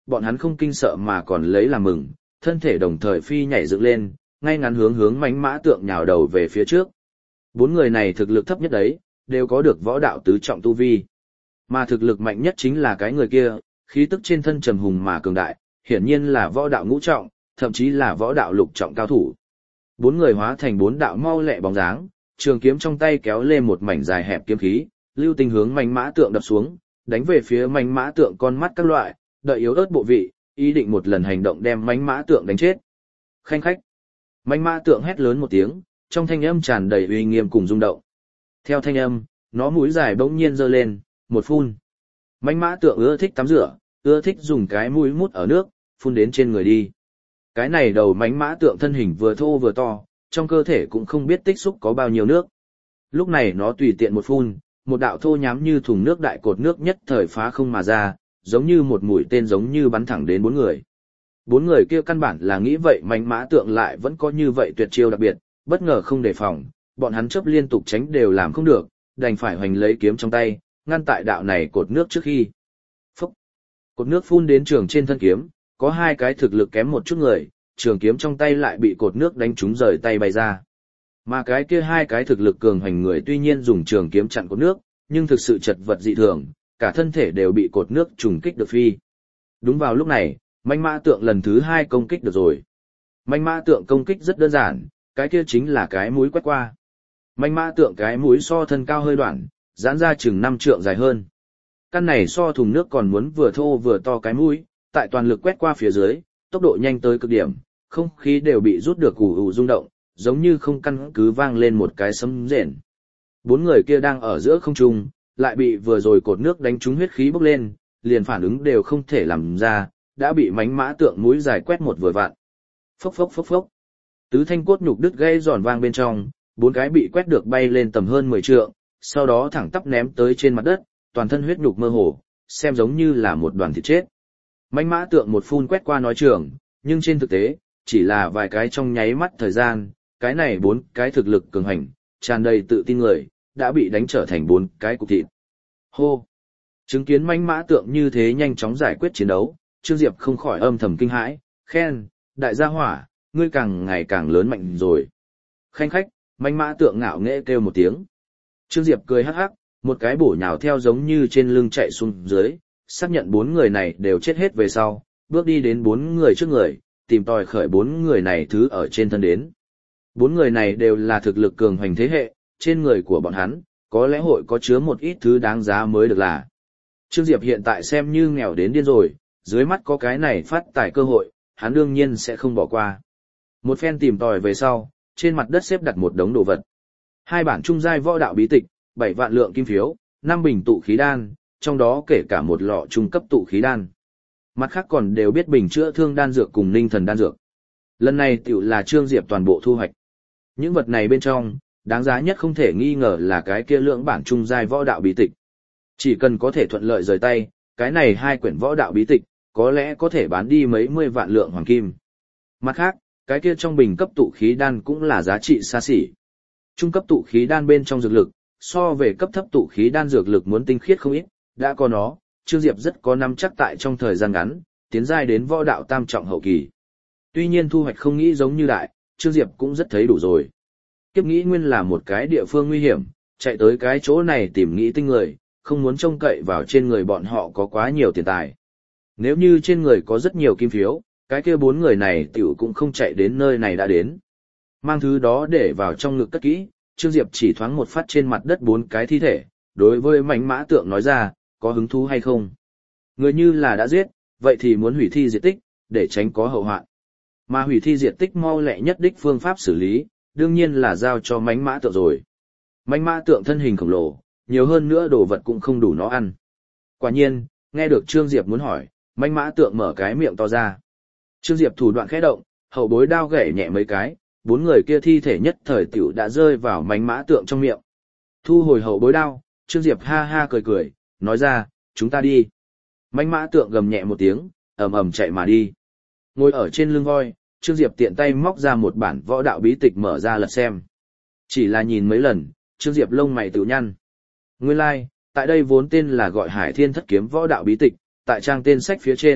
bọn hắn không kinh sợ mà còn lấy làm mừng, thân thể đồng thời phi nhảy dựng lên, ngay ngắn hướng mãnh mã tượng nhào đầu về phía trước. Bốn người này thực lực thấp nhất đấy, đều có được võ đạo tứ trọng tu vi. Mà thực lực mạnh nhất chính là cái người kia, khí tức trên thân trầm hùng mà cường đại, hiển nhiên là võ đạo ngũ trọng, thậm chí là võ đạo lục trọng cao thủ. Bốn người hóa thành bốn đạo mau lẹ bóng dáng, trường kiếm trong tay kéo lên một mảnh dài hẹp kiếm khí, lưu tình hướng mãnh mã tượng đập xuống, đánh về phía mãnh mã tượng con mắt các loại, đợi yếu ớt bộ vị, ý định một lần hành động đem mãnh mã tượng đánh chết. Khanh khách. Mãnh mã tượng hét lớn một tiếng, trong thanh âm tràn đầy uy nghiêm cùng rung động. Theo thanh âm, nó mũi dài bỗng nhiên giơ lên, một phun. Mãnh mã tượng ưa thích tắm rửa, ưa thích dùng cái mũi mút ở nước, phun đến trên người đi. Cái này đầu mãnh mã tượng thân hình vừa thô vừa to, trong cơ thể cũng không biết tích xúc có bao nhiêu nước. Lúc này nó tùy tiện một phun, một đạo thô nhám như thùng nước đại cột nước nhất thời phá không mà ra, giống như một mũi tên giống như bắn thẳng đến bốn người. Bốn người kia căn bản là nghĩ vậy mãnh mã tượng lại vẫn có như vậy tuyệt chiêu đặc biệt, bất ngờ không đề phòng, bọn hắn chớp liên tục tránh đều làm không được, đành phải hoành lấy kiếm trong tay, ngăn tại đạo này cột nước trước khi. Phúc! Cột nước phun đến trường trên thân kiếm, có hai cái thực lực kém một chút người, trường kiếm trong tay lại bị cột nước đánh trúng rời tay bay ra. Mà cái kia hai cái thực lực cường hành người tuy nhiên dùng trường kiếm chặn cột nước, nhưng thực sự chật vật dị thường, cả thân thể đều bị cột nước trùng kích được phi. Đúng vào lúc này, mãnh mã tượng lần thứ hai công kích được rồi. Mãnh mã tượng công kích rất đơn giản, cái kia chính là cái mũi quét qua. Mãnh mã tượng cái mũi so thân cao hơi đoạn, giãn ra chừng 5 trượng dài hơn. Căn này so thùng nước còn muốn vừa thô vừa to cái mũi, tại toàn lực quét qua phía dưới, tốc độ nhanh tới cực điểm, không khí đều bị rút được ù ù rung động, giống như không căn cứ vang lên một cái sấm rền. Bốn người kia đang ở giữa không trung, lại bị vừa rồi cột nước đánh trúng huyết khí bốc lên, liền phản ứng đều không thể làm ra, đã bị mãnh mã tượng mũi dài quét một vừa vặn. Phốc phốc phốc phốc. Tứ thanh cốt nhục đứt gãy giòn vang bên trong, bốn cái bị quét được bay lên tầm hơn 10 trượng, sau đó thẳng tắp ném tới trên mặt đất, toàn thân huyết nhục mơ hồ, xem giống như là một đoàn thịt chết. Mãnh mã tượng một phun quét qua nói trường, nhưng trên thực tế, chỉ là vài cái trong nháy mắt thời gian, cái này bốn cái thực lực cường hành, tràn đầy tự tin người, đã bị đánh trở thành bốn cái cục thịt. Hô! Chứng kiến mãnh mã tượng như thế nhanh chóng giải quyết chiến đấu, Trương Diệp không khỏi âm thầm kinh hãi, khen, đại gia hỏa, ngươi càng ngày càng lớn mạnh rồi. Khanh khách, mãnh mã tượng ngạo nghễ kêu một tiếng. Trương Diệp cười hắc hắc, một cái bổ nhào theo giống như trên lưng chạy xuống dưới, xác nhận bốn người này đều chết hết về sau, bước đi đến bốn người trước người, tìm tòi khởi bốn người này thứ ở trên thân đến. Bốn người này đều là thực lực cường hoành thế hệ, trên người của bọn hắn, có lẽ hội có chứa một ít thứ đáng giá mới được là. Trương Diệp hiện tại xem như nghèo đến điên rồi, dưới mắt có cái này phát tài cơ hội, hắn đương nhiên sẽ không bỏ qua. Một phen tìm tòi về sau, trên mặt đất xếp đặt một đống đồ vật. 2 bản trung giai võ đạo bí tịch, 7 vạn lượng kim phiếu, 5 bình tụ khí đan, trong đó kể cả một lọ trung cấp tụ khí đan. Mặt khác còn đều biết bình chữa thương đan dược cùng ninh thần đan dược. Lần này tiểu là Trương Diệp toàn bộ thu hoạch. Những vật này bên trong, đáng giá nhất không thể nghi ngờ là cái kia lượng bản trung giai võ đạo bí tịch. Chỉ cần có thể thuận lợi rời tay, cái này 2 quyển võ đạo bí tịch, có lẽ có thể bán đi mấy mươi vạn lượng hoàng kim. Mặt khác, cái kia trong bình cấp tụ khí đan cũng là giá trị xa xỉ. Trung cấp tụ khí đan bên trong dược lực, so về cấp thấp tụ khí đan dược lực muốn tinh khiết không ít, đã có nó, Trương Diệp rất có nắm chắc tại trong thời gian ngắn, tiến giai đến võ đạo tam trọng hậu kỳ. Tuy nhiên thu hoạch không nghĩ giống như đại, Trương Diệp cũng rất thấy đủ rồi. Kiếp nghĩ nguyên là một cái địa phương nguy hiểm, chạy tới cái chỗ này tìm nghĩ tinh người, không muốn trông cậy vào trên người bọn họ có quá nhiều tiền tài. Nếu như trên người có rất nhiều kim phiếu, cái kia 4 người này tiểu cũng không chạy đến nơi này đã đến. Mang thứ đó để vào trong ngực cất kỹ, Trương Diệp chỉ thoáng một phát trên mặt đất 4 cái thi thể, đối với mãnh mã tượng nói ra, có hứng thú hay không? Người như là đã giết, vậy thì muốn hủy thi diệt tích, để tránh có hậu hoạn. Mà hủy thi diệt tích mau lẹ nhất đích phương pháp xử lý, đương nhiên là giao cho mãnh mã tượng rồi. Mãnh mã tượng thân hình khổng lồ, nhiều hơn nữa đồ vật cũng không đủ nó ăn. Quả nhiên, nghe được Trương Diệp muốn hỏi, mãnh mã tượng mở cái miệng to ra. Trương Diệp thủ đoạn khẽ động, hậu bối đao gảy nhẹ mấy cái, 4 người kia thi thể nhất thời tiểu đã rơi vào mãnh mã tượng trong miệng. Thu hồi hậu bối đao, Trương Diệp ha ha cười cười, nói ra, chúng ta đi. Mãnh mã tượng gầm nhẹ một tiếng, ầm ầm chạy mà đi. Ngồi ở trên lưng voi, Trương Diệp tiện tay móc ra một bản võ đạo bí tịch mở ra lật xem. Chỉ là nhìn mấy lần, Trương Diệp lông mày tự nhăn. Nguyên lai, tại đây vốn tên là gọi Hải Thiên Thất Kiếm võ đạo bí tịch, tại trang tên sách phía trên,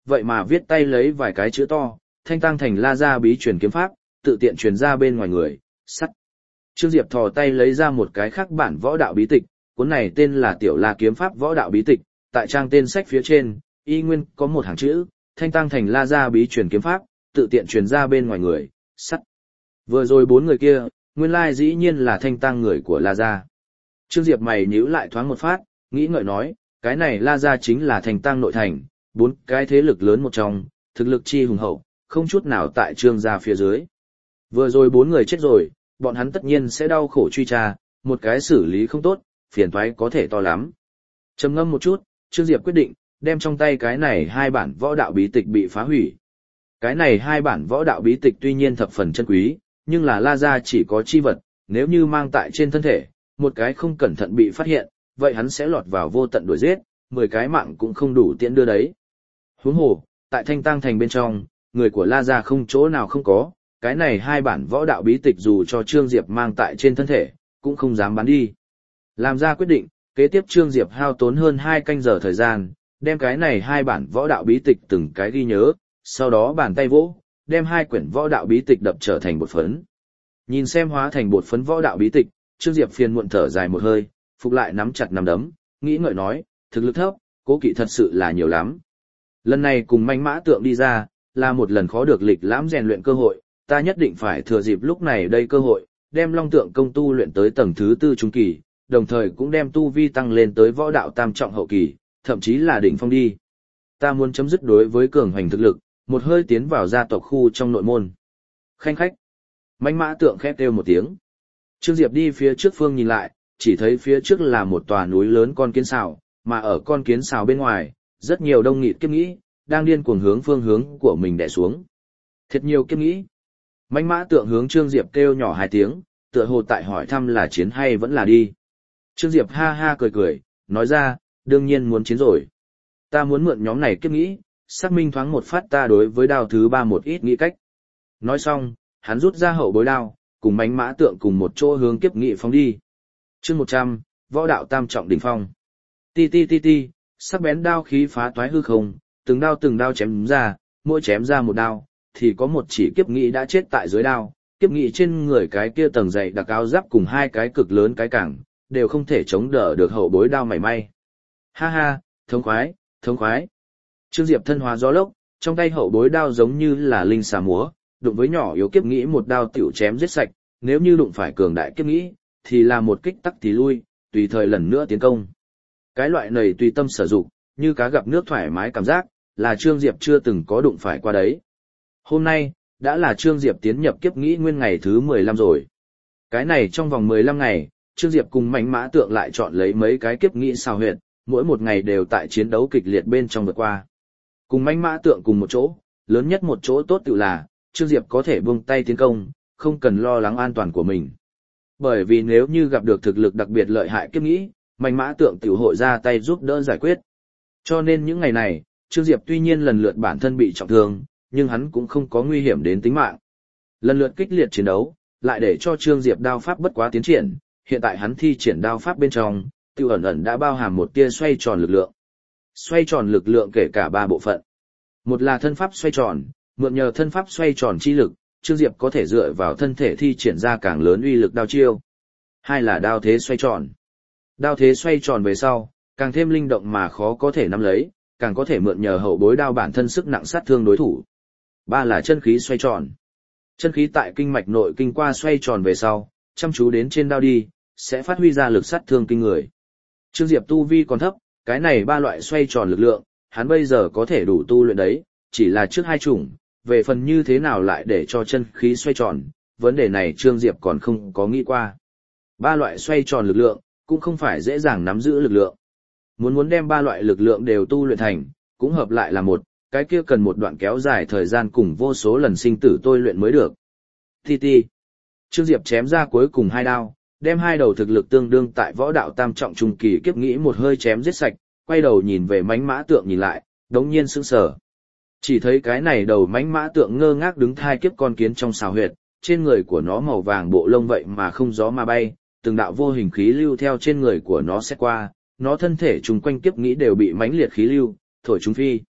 vậy mà viết tay lấy vài cái chữ to, thanh tăng thành La Gia bí truyền kiếm pháp, tự tiện truyền ra bên ngoài người, sắt. Trương Diệp thò tay lấy ra một cái khác bản võ đạo bí tịch, cuốn này tên là Tiểu La kiếm pháp võ đạo bí tịch, tại trang tên sách phía trên, y nguyên có một hàng chữ, thanh tăng thành La Gia bí truyền kiếm pháp, tự tiện truyền ra bên ngoài người, sắt. Vừa rồi 4 người kia, nguyên lai dĩ nhiên là thanh tăng người của La Gia. Trương Diệp mày nhíu lại thoáng một phát, nghĩ ngợi nói, cái này La Gia chính là thanh tăng nội thành, 4 cái thế lực lớn một trong, thực lực chi hùng hậu, không chút nào tại Trương gia phía dưới. Vừa rồi 4 người chết rồi, bọn hắn tất nhiên sẽ đau khổ truy tra, một cái xử lý không tốt, phiền toái có thể to lắm. Trầm ngâm một chút, Trương Diệp quyết định, đem trong tay cái này 2 bản võ đạo bí tịch bị phá hủy. Cái này 2 bản võ đạo bí tịch tuy nhiên thập phần chân quý, nhưng là La Gia chỉ có chi vật, nếu như mang tại trên thân thể, một cái không cẩn thận bị phát hiện, vậy hắn sẽ lọt vào vô tận đuổi giết, 10 cái mạng cũng không đủ tiễn đưa đấy. Huống hồ, tại Thanh Tăng thành bên trong, người của La Gia không chỗ nào không có, cái này 2 bản võ đạo bí tịch dù cho Trương Diệp mang tại trên thân thể, cũng không dám bán đi. Làm ra quyết định, kế tiếp Trương Diệp hao tốn hơn 2 canh giờ thời gian, đem cái này 2 bản võ đạo bí tịch từng cái ghi nhớ, sau đó bàn tay vỗ, đem 2 quyển võ đạo bí tịch đập trở thành bột phấn. Nhìn xem hóa thành bột phấn võ đạo bí tịch, Trương Diệp phiền muộn thở dài một hơi, phục lại nắm chặt nắm đấm, nghĩ ngợi nói, thực lực thấp, cố kỵ thật sự là nhiều lắm. Lần này cùng manh mã tượng đi ra, là một lần khó được lịch lãm rèn luyện cơ hội, ta nhất định phải thừa dịp lúc này đây cơ hội, đem long tượng công tu luyện tới tầng thứ 4 trung kỳ, đồng thời cũng đem tu vi tăng lên tới võ đạo tam trọng hậu kỳ, thậm chí là đỉnh phong đi. Ta muốn chấm dứt đối với cường hành thực lực, một hơi tiến vào gia tộc khu trong nội môn. Khanh khách. Manh mã tượng khét kêu một tiếng. Trương Diệp đi phía trước phương nhìn lại, chỉ thấy phía trước là một tòa núi lớn con kiến sào, mà ở con kiến sào bên ngoài, rất nhiều đông nghịt kiếp nghĩ, đang điên cuồng hướng phương hướng của mình đè xuống. Thiệt nhiều kiếp nghĩ. Manh mã tượng hướng Trương Diệp kêu nhỏ 2 tiếng, tựa hồ tại hỏi thăm là chiến hay vẫn là đi. Trương Diệp ha ha cười cười, nói ra, đương nhiên muốn chiến rồi. Ta muốn mượn nhóm này kiếp nghĩ, xác minh thoáng một phát ta đối với đao thứ 3 một ít nghĩ cách. Nói xong, hắn rút ra hậu bối đao, cùng mánh mã tượng cùng một chỗ hướng kiếp nghị phóng đi. Chương 100, võ đạo tam trọng đỉnh phong. Ti ti ti ti, sắc bén đao khí phá toái hư không, từng đao chém ra, mỗi chém ra một đao, thì có một chỉ kiếp nghị đã chết tại dưới đao. Kiếp nghị trên người cái kia tầng dày đặc áo giáp cùng 2 cái cực lớn cái cẳng, đều không thể chống đỡ được hậu bối đao mảy may. Ha ha, thống khoái, thống khoái. Trương Diệp thân hóa gió lốc, trong tay hậu bối đao giống như là linh xà múa, đụng với nhỏ yếu kiếp nghĩ một đao tiểu chém giết sạch, nếu như đụng phải cường đại kiếp nghĩ, thì là một kích tắc thì lui, tùy thời lần nữa tiến công. Cái loại này tùy tâm sử dụng, như cá gặp nước thoải mái cảm giác, là Trương Diệp chưa từng có đụng phải qua đấy. Hôm nay, đã là Trương Diệp tiến nhập kiếp nghĩ nguyên ngày thứ 15 rồi. Cái này trong vòng 15 ngày, Trương Diệp cùng mãnh mã tượng lại chọn lấy mấy cái kiếp nghĩ xào huyệt, mỗi một ngày đều tại chiến đấu kịch liệt bên trong vượt qua. Cùng mãnh mã tượng cùng một chỗ, lớn nhất một chỗ tốt tự là, Trương Diệp có thể buông tay tiến công, không cần lo lắng an toàn của mình. Bởi vì nếu như gặp được thực lực đặc biệt lợi hại kiếp nghĩ, mãnh mã tượng tiểu hội ra tay giúp đỡ giải quyết. Cho nên những ngày này, Trương Diệp tuy nhiên lần lượt bản thân bị trọng thương, nhưng hắn cũng không có nguy hiểm đến tính mạng. Lần lượt kích liệt chiến đấu, lại để cho Trương Diệp đao pháp bất quá tiến triển, hiện tại hắn thi triển đao pháp bên trong, tiêu ẩn đã bao hàm một tia xoay tròn lực lượng. Xoay tròn lực lượng kể cả 3 bộ phận. Một là thân pháp xoay tròn, mượn nhờ thân pháp xoay tròn chi lực, Trương Diệp có thể dựa vào thân thể thi triển ra càng lớn uy lực đao chiêu. Hai là đao thế xoay tròn. Đao thế xoay tròn về sau, càng thêm linh động mà khó có thể nắm lấy, càng có thể mượn nhờ hậu bối đao bản thân sức nặng sát thương đối thủ. Ba là chân khí xoay tròn. Chân khí tại kinh mạch nội kinh qua xoay tròn về sau, chăm chú đến trên đao đi, sẽ phát huy ra lực sát thương kinh người. Trương Diệp tu vi còn thấp, cái này 3 loại xoay tròn lực lượng, hắn bây giờ có thể đủ tu luyện đấy, chỉ là trước 2 chủng, về phần như thế nào lại để cho chân khí xoay tròn, vấn đề này Trương Diệp còn không có nghĩ qua. 3 loại xoay tròn lực lượng, cũng không phải dễ dàng nắm giữ lực lượng. Muốn đem 3 loại lực lượng đều tu luyện thành, cũng hợp lại là một, cái kia cần một đoạn kéo dài thời gian cùng vô số lần sinh tử tôi luyện mới được. Ti ti. Trương Diệp chém ra cuối cùng 2 đao, đem 2 đầu thực lực tương đương tại võ đạo tam trọng trung kỳ kiếp nghĩ một hơi chém giết sạch, quay đầu nhìn về mãnh mã tượng nhìn lại, đống nhiên sững sờ. Chỉ thấy cái này đầu mãnh mã tượng ngơ ngác đứng thai kiếp con kiến trong xào huyệt, trên người của nó màu vàng bộ lông vậy mà không gió mà bay, từng đạo vô hình khí lưu theo trên người của nó xét qua, nó thân thể trùng quanh kiếp nghĩ đều bị mãnh liệt khí lưu thổi chúng phi.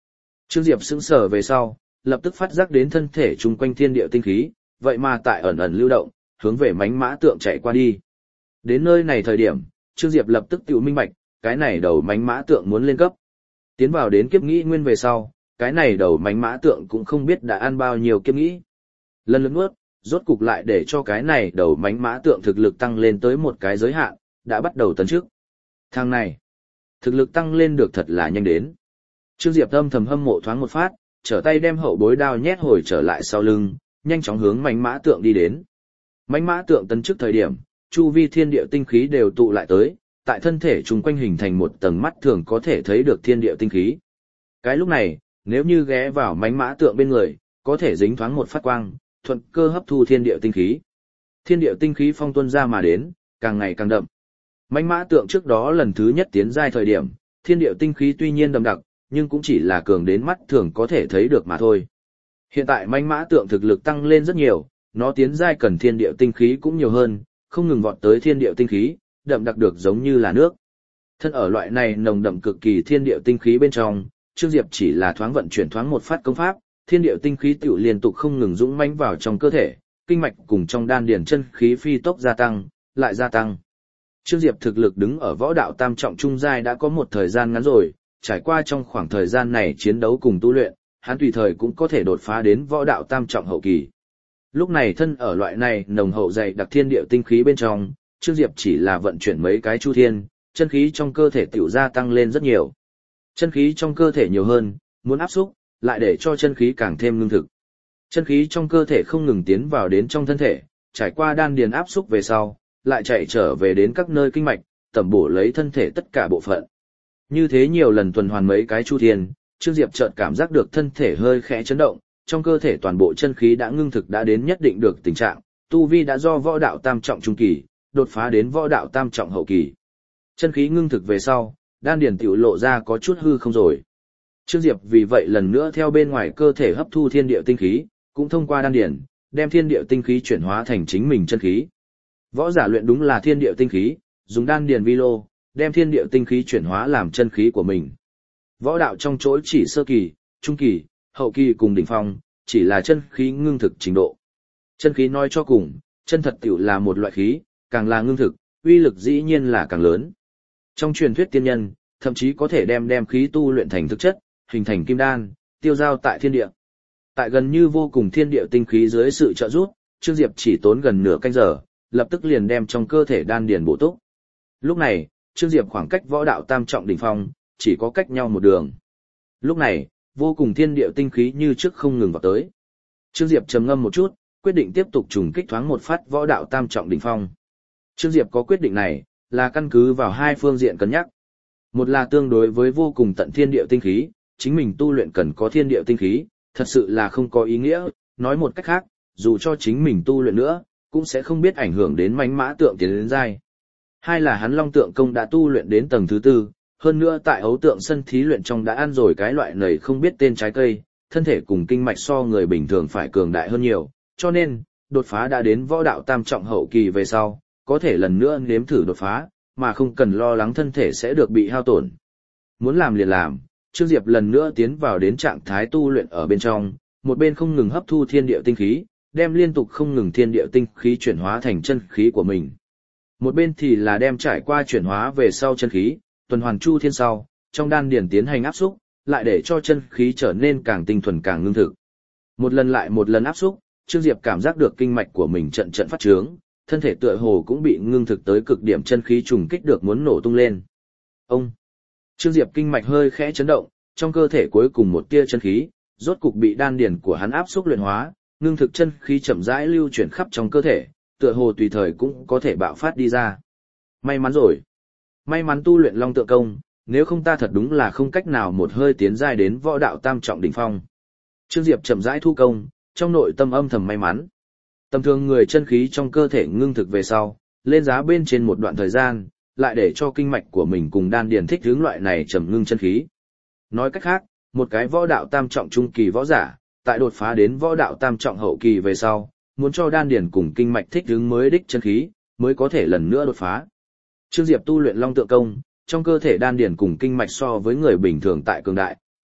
Trương Diệp sững sờ về sau, lập tức phát giác đến thân thể chung quanh thiên địa tinh khí, vậy mà tại ẩn ẩn lưu động, hướng về mánh mã tượng chạy qua đi. Đến nơi này thời điểm, Trương Diệp lập tức tự minh bạch, cái này đầu mánh mã tượng muốn lên cấp. Tiến vào đến kiếp nghĩ nguyên về sau, cái này đầu mánh mã tượng cũng không biết đã ăn bao nhiêu kiếp nghĩ. Lần lượt nuốt, rốt cục lại để cho cái này đầu mánh mã tượng thực lực tăng lên tới một cái giới hạn, đã bắt đầu tấn trước. Thằng này, thực lực tăng lên được thật là nhanh đến. Trương Diệp âm thầm hâm mộ thoáng một phát, trở tay đem hậu bối đao nhét hồi trở lại sau lưng, nhanh chóng hướng mánh mã tượng đi đến. Mánh mã tượng tấn trước thời điểm, chu vi thiên địa tinh khí đều tụ lại tới, tại thân thể chúng quanh hình thành một tầng mắt thường có thể thấy được thiên địa tinh khí. Cái lúc này, nếu như ghé vào mánh mã tượng bên người, có thể dính thoáng một phát quang, thuận cơ hấp thu thiên địa tinh khí. Thiên địa tinh khí phong tuôn ra mà đến, càng ngày càng đậm. Mánh mã tượng trước đó lần thứ nhất tiến giai thời điểm, thiên địa tinh khí tuy nhiên đậm đặc, nhưng cũng chỉ là cường đến mắt thường có thể thấy được mà thôi. Hiện tại mánh mã tượng thực lực tăng lên rất nhiều, nó tiến giai cần thiên địa tinh khí cũng nhiều hơn, không ngừng vọt tới thiên địa tinh khí, đậm đặc được giống như là nước. Thân ở loại này nồng đậm cực kỳ thiên địa tinh khí bên trong, Trương Diệp chỉ là thoáng vận chuyển thoáng một phát công pháp, thiên địa tinh khí tiểu liên tục không ngừng dũng mãnh vào trong cơ thể, kinh mạch cùng trong đan điền chân khí phi tốc gia tăng, lại gia tăng. Trương Diệp thực lực đứng ở võ đạo tam trọng trung giai đã có một thời gian ngắn rồi, trải qua trong khoảng thời gian này chiến đấu cùng tu luyện, hắn tùy thời cũng có thể đột phá đến võ đạo tam trọng hậu kỳ. Lúc này thân ở loại này nồng hậu dày đặc thiên địa tinh khí bên trong, Trương Diệp chỉ là vận chuyển mấy cái chu thiên, chân khí trong cơ thể tiểu gia tăng lên rất nhiều. Chân khí trong cơ thể nhiều hơn, muốn áp xúc, lại để cho chân khí càng thêm ngưng thực. Chân khí trong cơ thể không ngừng tiến vào đến trong thân thể, trải qua đan điền áp xúc về sau, lại chạy trở về đến các nơi kinh mạch, tẩm bổ lấy thân thể tất cả bộ phận. Như thế nhiều lần tuần hoàn mấy cái chu thiên, Trương Diệp chợt cảm giác được thân thể hơi khẽ chấn động, trong cơ thể toàn bộ chân khí đã ngưng thực đã đến nhất định được tình trạng, tu vi đã do võ đạo tam trọng trung kỳ, đột phá đến võ đạo tam trọng hậu kỳ. Chân khí ngưng thực về sau, đan điền tiểu lộ ra có chút hư không rồi. Trương Diệp vì vậy lần nữa theo bên ngoài cơ thể hấp thu thiên địa tinh khí, cũng thông qua đan điền, đem thiên địa tinh khí chuyển hóa thành chính mình chân khí. Võ giả luyện đúng là thiên địa tinh khí, dùng đan điền vi lô, đem thiên địa tinh khí chuyển hóa làm chân khí của mình. Võ đạo trong chỗ chỉ sơ kỳ, trung kỳ, hậu kỳ cùng đỉnh phong, chỉ là chân khí ngưng thực trình độ. Chân khí nói cho cùng, chân thật tiểu là một loại khí, càng là ngưng thực, uy lực dĩ nhiên là càng lớn. Trong truyền thuyết tiên nhân, thậm chí có thể đem khí tu luyện thành thực chất, hình thành kim đan, tiêu giao tại thiên địa. Tại gần như vô cùng thiên địa tinh khí dưới sự trợ giúp, Trương Diệp chỉ tốn gần nửa canh giờ, lập tức liền đem trong cơ thể đan điền bổ túc. Lúc này, Trương Diệp khoảng cách võ đạo tam trọng đỉnh phong, chỉ có cách nhau một đường. Lúc này, vô cùng thiên địa tinh khí như trước không ngừng vào tới. Trương Diệp trầm ngâm một chút, quyết định tiếp tục trùng kích thoáng một phát võ đạo tam trọng đỉnh phong. Trương Diệp có quyết định này, là căn cứ vào hai phương diện cân nhắc. Một là tương đối với vô cùng tận thiên địa tinh khí, chính mình tu luyện cần có thiên địa tinh khí, thật sự là không có ý nghĩa, nói một cách khác, dù cho chính mình tu luyện nữa, cũng sẽ không biết ảnh hưởng đến mãnh mã tượng tiến đến giai. Hai là hắn long tượng công đã tu luyện đến tầng thứ tư, hơn nữa tại ấu tượng sân thí luyện trong đã ăn rồi cái loại này không biết tên trái cây, thân thể cùng kinh mạch so người bình thường phải cường đại hơn nhiều, cho nên, đột phá đã đến võ đạo tam trọng hậu kỳ về sau, có thể lần nữa nếm thử đột phá, mà không cần lo lắng thân thể sẽ được bị hao tổn. Muốn làm liền làm, Trương Diệp lần nữa tiến vào đến trạng thái tu luyện ở bên trong, một bên không ngừng hấp thu thiên địa tinh khí, đem liên tục không ngừng thiên địa tinh khí chuyển hóa thành chân khí của mình. Một bên thì là đem trải qua chuyển hóa về sau chân khí, tuần hoàn chu thiên sau, trong đan điền tiến hành áp xúc, lại để cho chân khí trở nên càng tinh thuần càng ngưng thực. Một lần lại một lần áp xúc, Trương Diệp cảm giác được kinh mạch của mình trận trận phát trướng, thân thể tựa hồ cũng bị ngưng thực tới cực điểm chân khí trùng kích được muốn nổ tung lên. Ông! Trương Diệp kinh mạch hơi khẽ chấn động, trong cơ thể cuối cùng một tia chân khí, rốt cục bị đan điền của hắn áp xúc luyện hóa, ngưng thực chân khí chậm rãi lưu chuyển khắp trong cơ thể, tựa hồ tùy thời cũng có thể bạo phát đi ra. May mắn rồi. May mắn tu luyện long tượng công, nếu không ta thật đúng là không cách nào một hơi tiến giai đến võ đạo tam trọng đỉnh phong. Trương Diệp chậm rãi thu công, trong nội tâm âm thầm may mắn. Tầm thường người chân khí trong cơ thể ngưng thực về sau, lên giá bên trên một đoạn thời gian, lại để cho kinh mạch của mình cùng đan điền thích hướng loại này trầm ngưng chân khí. Nói cách khác, một cái võ đạo tam trọng trung kỳ võ giả, tại đột phá đến võ đạo tam trọng hậu kỳ về sau, muốn cho đan điền cùng kinh mạch thích hướng mới đích chân khí, mới có thể lần nữa đột phá. Trương Diệp tu luyện long tượng công, trong cơ thể đan điền cùng kinh mạch so với người bình thường tại cường đại,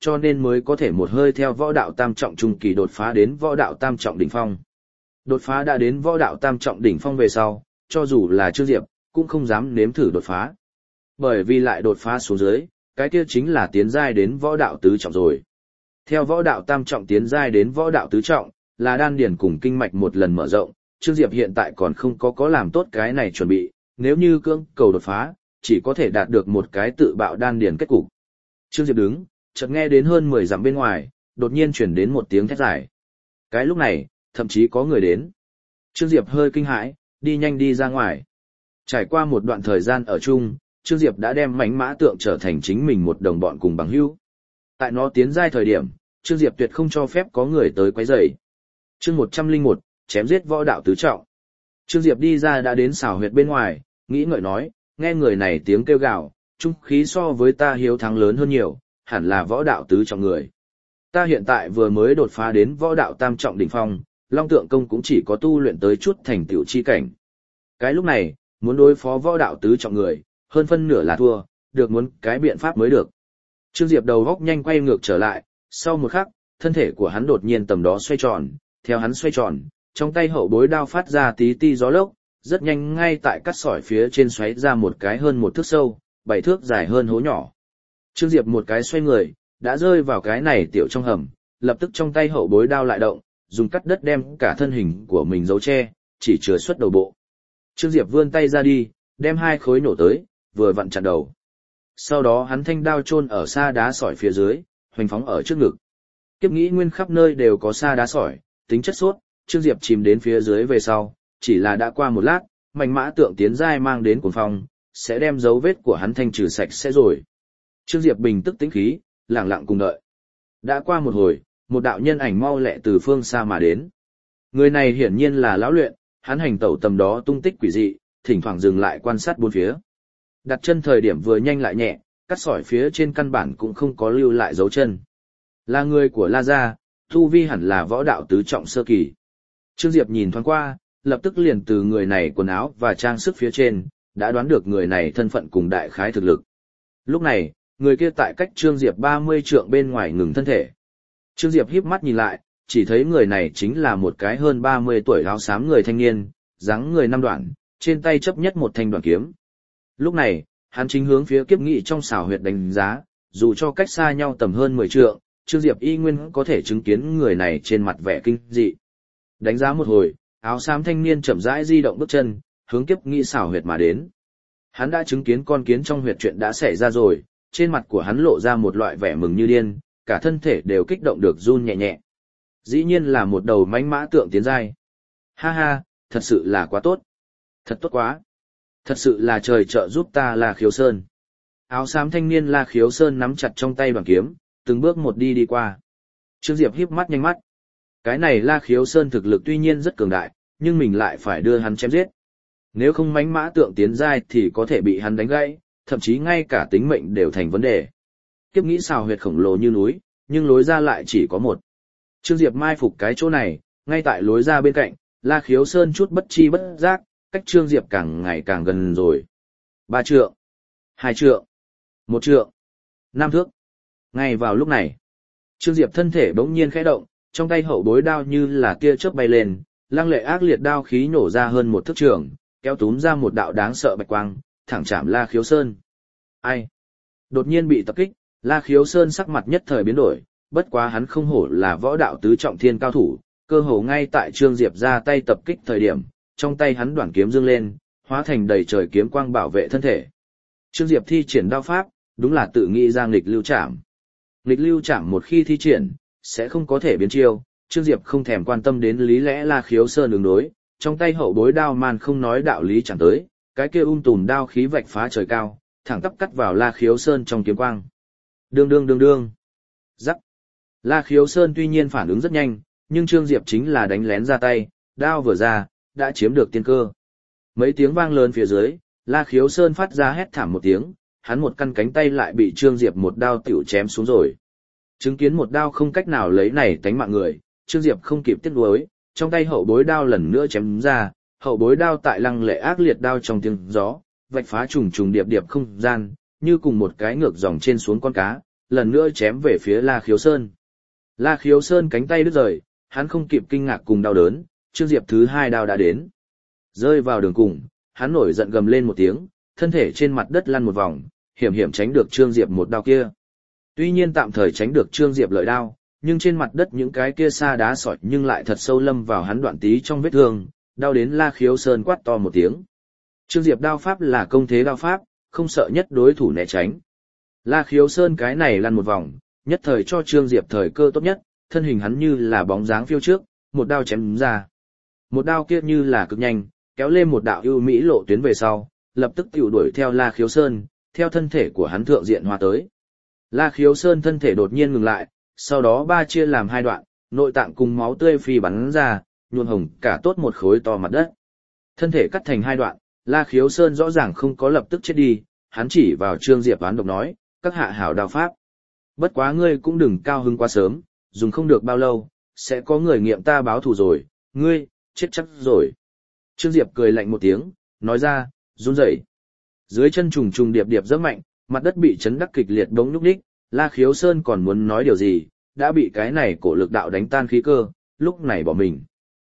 cho nên mới có thể một hơi theo võ đạo tam trọng trung kỳ đột phá đến võ đạo tam trọng đỉnh phong. Đột phá đã đến võ đạo tam trọng đỉnh phong về sau, cho dù là Trương Diệp, cũng không dám nếm thử đột phá. Bởi vì lại đột phá xuống dưới, cái kia chính là tiến giai đến võ đạo tứ trọng rồi. Theo võ đạo tam trọng tiến giai đến võ đạo tứ trọng, là đan điển cùng kinh mạch một lần mở rộng, Trương Diệp hiện tại còn không có làm tốt cái này chuẩn bị, nếu như cưỡng cầu đột phá, chỉ có thể đạt được một cái tự bạo đan điển kết cục. Trương Diệp đứng, chợt nghe đến hơn 10 dặm bên ngoài, đột nhiên chuyển đến một tiếng thét dài. Cái lúc này, thậm chí có người đến. Trương Diệp hơi kinh hãi, đi nhanh đi ra ngoài. Trải qua một đoạn thời gian ở chung, Trương Diệp đã đem mãnh mã tượng trở thành chính mình một đồng bọn cùng bằng hữu. Tại nó tiến giai thời điểm, Trương Diệp tuyệt không cho phép có người tới quấy rầy. Chương 101, chém giết võ đạo tứ trọng. Trương Diệp đi ra đã đến xảo huyệt bên ngoài, nghĩ ngợi nói, nghe người này tiếng kêu gào, trung khí so với ta hiếu thắng lớn hơn nhiều, hẳn là võ đạo tứ trọng người. Ta hiện tại vừa mới đột phá đến võ đạo tam trọng đỉnh phong, Long Tượng Công cũng chỉ có tu luyện tới chút thành tựu chi cảnh. Cái lúc này, muốn đối phó võ đạo tứ trọng người, hơn phân nửa là thua, được muốn cái biện pháp mới được. Trương Diệp đầu góc nhanh quay ngược trở lại, sau một khắc, thân thể của hắn đột nhiên tầm đó xoay tròn, theo hắn xoay tròn, trong tay hậu bối đao phát ra tí ti gió lốc, rất nhanh ngay tại cắt sỏi phía trên xoáy ra một cái hơn 1 thước sâu, 7 thước dài hơn hố nhỏ. Trương Diệp một cái xoay người, đã rơi vào cái này tiểu trong hầm, lập tức trong tay hậu bối đao lại động, dùng cắt đất đem cả thân hình của mình giấu che, chỉ chứa xuất đầu bộ. Trương Diệp vươn tay ra đi, đem 2 khối nổ tới, vừa vặn chặn đầu. Sau đó hắn thanh đao chôn ở sa đá sỏi phía dưới, hoành phóng ở trước ngực. Kiếp nghĩ nguyên khắp nơi đều có sa đá sỏi, tính chất suốt, Trương Diệp chìm đến phía dưới về sau, chỉ là đã qua một lát, mảnh mã tượng tiến giai mang đến cuồng phong, sẽ đem dấu vết của hắn thanh trừ sạch sẽ rồi. Trương Diệp bình tức tĩnh khí, lặng lặng cùng đợi. Đã qua một hồi, một đạo nhân ảnh mau lẹ từ phương xa mà đến. Người này hiển nhiên là lão luyện, hắn hành tẩu tầm đó tung tích quỷ dị, thỉnh thoảng dừng lại quan sát bốn phía. Đặt chân thời điểm vừa nhanh lại nhẹ, cắt sỏi phía trên căn bản cũng không có lưu lại dấu chân. Là người của La Gia, tu vi hẳn là võ đạo tứ trọng sơ kỳ. Trương Diệp nhìn thoáng qua, lập tức liền từ người này quần áo và trang sức phía trên, đã đoán được người này thân phận cùng đại khái thực lực. Lúc này, người kia tại cách Trương Diệp 30 trượng bên ngoài ngừng thân thể. Trương Diệp híp mắt nhìn lại, chỉ thấy người này chính là một cái hơn 30 tuổi áo xám người thanh niên, dáng người năm đoạn, trên tay chấp nhất một thanh đoạn kiếm. Lúc này, hắn chính hướng phía kiếp nghị trong xảo huyệt đánh giá, dù cho cách xa nhau tầm hơn 10 trượng, Trương Diệp y nguyên có thể chứng kiến người này trên mặt vẻ kinh dị. Đánh giá một hồi, áo xám thanh niên chậm rãi di động bước chân, hướng kiếp nghị xảo huyệt mà đến. Hắn đã chứng kiến con kiến trong huyệt chuyện đã xảy ra rồi, trên mặt của hắn lộ ra một loại vẻ mừng như điên, cả thân thể đều kích động được run nhẹ nhẹ. Dĩ nhiên là một đầu mãnh mã tượng tiến giai. Ha ha, thật sự là quá tốt. Thật tốt quá. Thật sự là trời trợ giúp ta La Khiếu Sơn. Áo xám thanh niên La Khiếu Sơn nắm chặt trong tay bằng kiếm, từng bước một đi qua. Trương Diệp híp mắt nhanh mắt. Cái này La Khiếu Sơn thực lực tuy nhiên rất cường đại, nhưng mình lại phải đưa hắn chém giết. Nếu không mãnh mã tượng tiến giai thì có thể bị hắn đánh gãy, thậm chí ngay cả tính mệnh đều thành vấn đề. Kiếp nghĩ xào huyệt khổng lồ như núi, nhưng lối ra lại chỉ có một. Trương Diệp mai phục cái chỗ này, ngay tại lối ra bên cạnh, La Khiếu Sơn chút bất chi bất giác, cách Trương Diệp càng ngày càng gần rồi. 3 trượng, 2 trượng, 1 trượng, 5 thước. Ngay vào lúc này, Trương Diệp thân thể bỗng nhiên khẽ động, trong tay hậu bối đao như là tia chớp bay lên, lăng lệ ác liệt đao khí nổ ra hơn 1 thước trường, kéo túm ra một đạo đáng sợ bạch quang, thẳng chạm La Khiếu Sơn. Ai? Đột nhiên bị tập kích, La Khiếu Sơn sắc mặt nhất thời biến đổi, bất quá hắn không hổ là võ đạo tứ trọng thiên cao thủ, cơ hồ ngay tại Trương Diệp ra tay tập kích thời điểm, trong tay hắn đoạn kiếm dương lên, hóa thành đầy trời kiếm quang bảo vệ thân thể. Trương Diệp thi triển đao pháp, đúng là tự nghĩ ra nghịch lưu trảm. Nghịch lưu trảm một khi thi triển, sẽ không có thể biến chiêu, Trương Diệp không thèm quan tâm đến lý lẽ La Khiếu Sơn ứng đối, trong tay hậu bối đao man không nói đạo lý chẳng tới, cái kia tùm đao khí vạch phá trời cao, thẳng tắp cắt vào La Khiếu Sơn trong kiếm quang. Đương đương đương đương. Rắc. La Khiếu Sơn tuy nhiên phản ứng rất nhanh, nhưng Trương Diệp chính là đánh lén ra tay, đao vừa ra, đã chiếm được tiên cơ. Mấy tiếng vang lớn phía dưới, La Khiếu Sơn phát ra hét thảm một tiếng, hắn một căn cánh tay lại bị Trương Diệp một đao tiểu chém xuống rồi. Chứng kiến một đao không cách nào lấy này tánh mạng người, Trương Diệp không kịp tiếc nuối, trong tay hậu bối đao lần nữa chém ra, hậu bối đao tại lăng lệ ác liệt đao trong tiếng gió, vạch phá trùng trùng điệp điệp không gian, như cùng một cái ngược dòng trên xuống con cá, lần nữa chém về phía La Khiếu Sơn. La Khiếu Sơn cánh tay đứt rời, hắn không kịp kinh ngạc cùng đau đớn, Trương Diệp thứ hai đao đã đến. Rơi vào đường cùng, hắn nổi giận gầm lên một tiếng, thân thể trên mặt đất lăn một vòng, hiểm hiểm tránh được Trương Diệp một đao kia. Tuy nhiên tạm thời tránh được Trương Diệp lợi đao, nhưng trên mặt đất những cái kia sa đá sỏi nhưng lại thật sâu lâm vào hắn đoạn tí trong vết thương, đau đến La Khiếu Sơn quát to một tiếng. Trương Diệp đao pháp là công thế đao pháp, không sợ nhất đối thủ né tránh. La Khiếu Sơn cái này lăn một vòng, nhất thời cho Trương Diệp thời cơ tốt nhất, thân hình hắn như là bóng dáng phiêu trước, một đao chém ra. Một đao kia như là cực nhanh, kéo lên một đạo ưu mỹ lộ tuyến về sau, lập tức tiểu đuổi theo La Khiếu Sơn, theo thân thể của hắn thượng diện hoa tới. La Khiếu Sơn thân thể đột nhiên ngừng lại, sau đó ba chia làm hai đoạn, nội tạng cùng máu tươi phi bắn ra, nhuộm hồng cả tốt một khối to mặt đất. Thân thể cắt thành hai đoạn, La Khiếu Sơn rõ ràng không có lập tức chết đi, hắn chỉ vào Trương Diệp oán độc nói, các hạ hảo đao pháp. Bất quá ngươi cũng đừng cao hứng quá sớm, dùng không được bao lâu, sẽ có người nghiệm ta báo thù rồi, ngươi, chết chắc rồi. Trương Diệp cười lạnh một tiếng, nói ra, run rẩy. Dưới chân trùng trùng điệp điệp rất mạnh, mặt đất bị chấn đắc kịch liệt bỗng nhúc nhích, La Khiếu Sơn còn muốn nói điều gì, đã bị cái này cổ lực đạo đánh tan khí cơ, lúc này bỏ mình.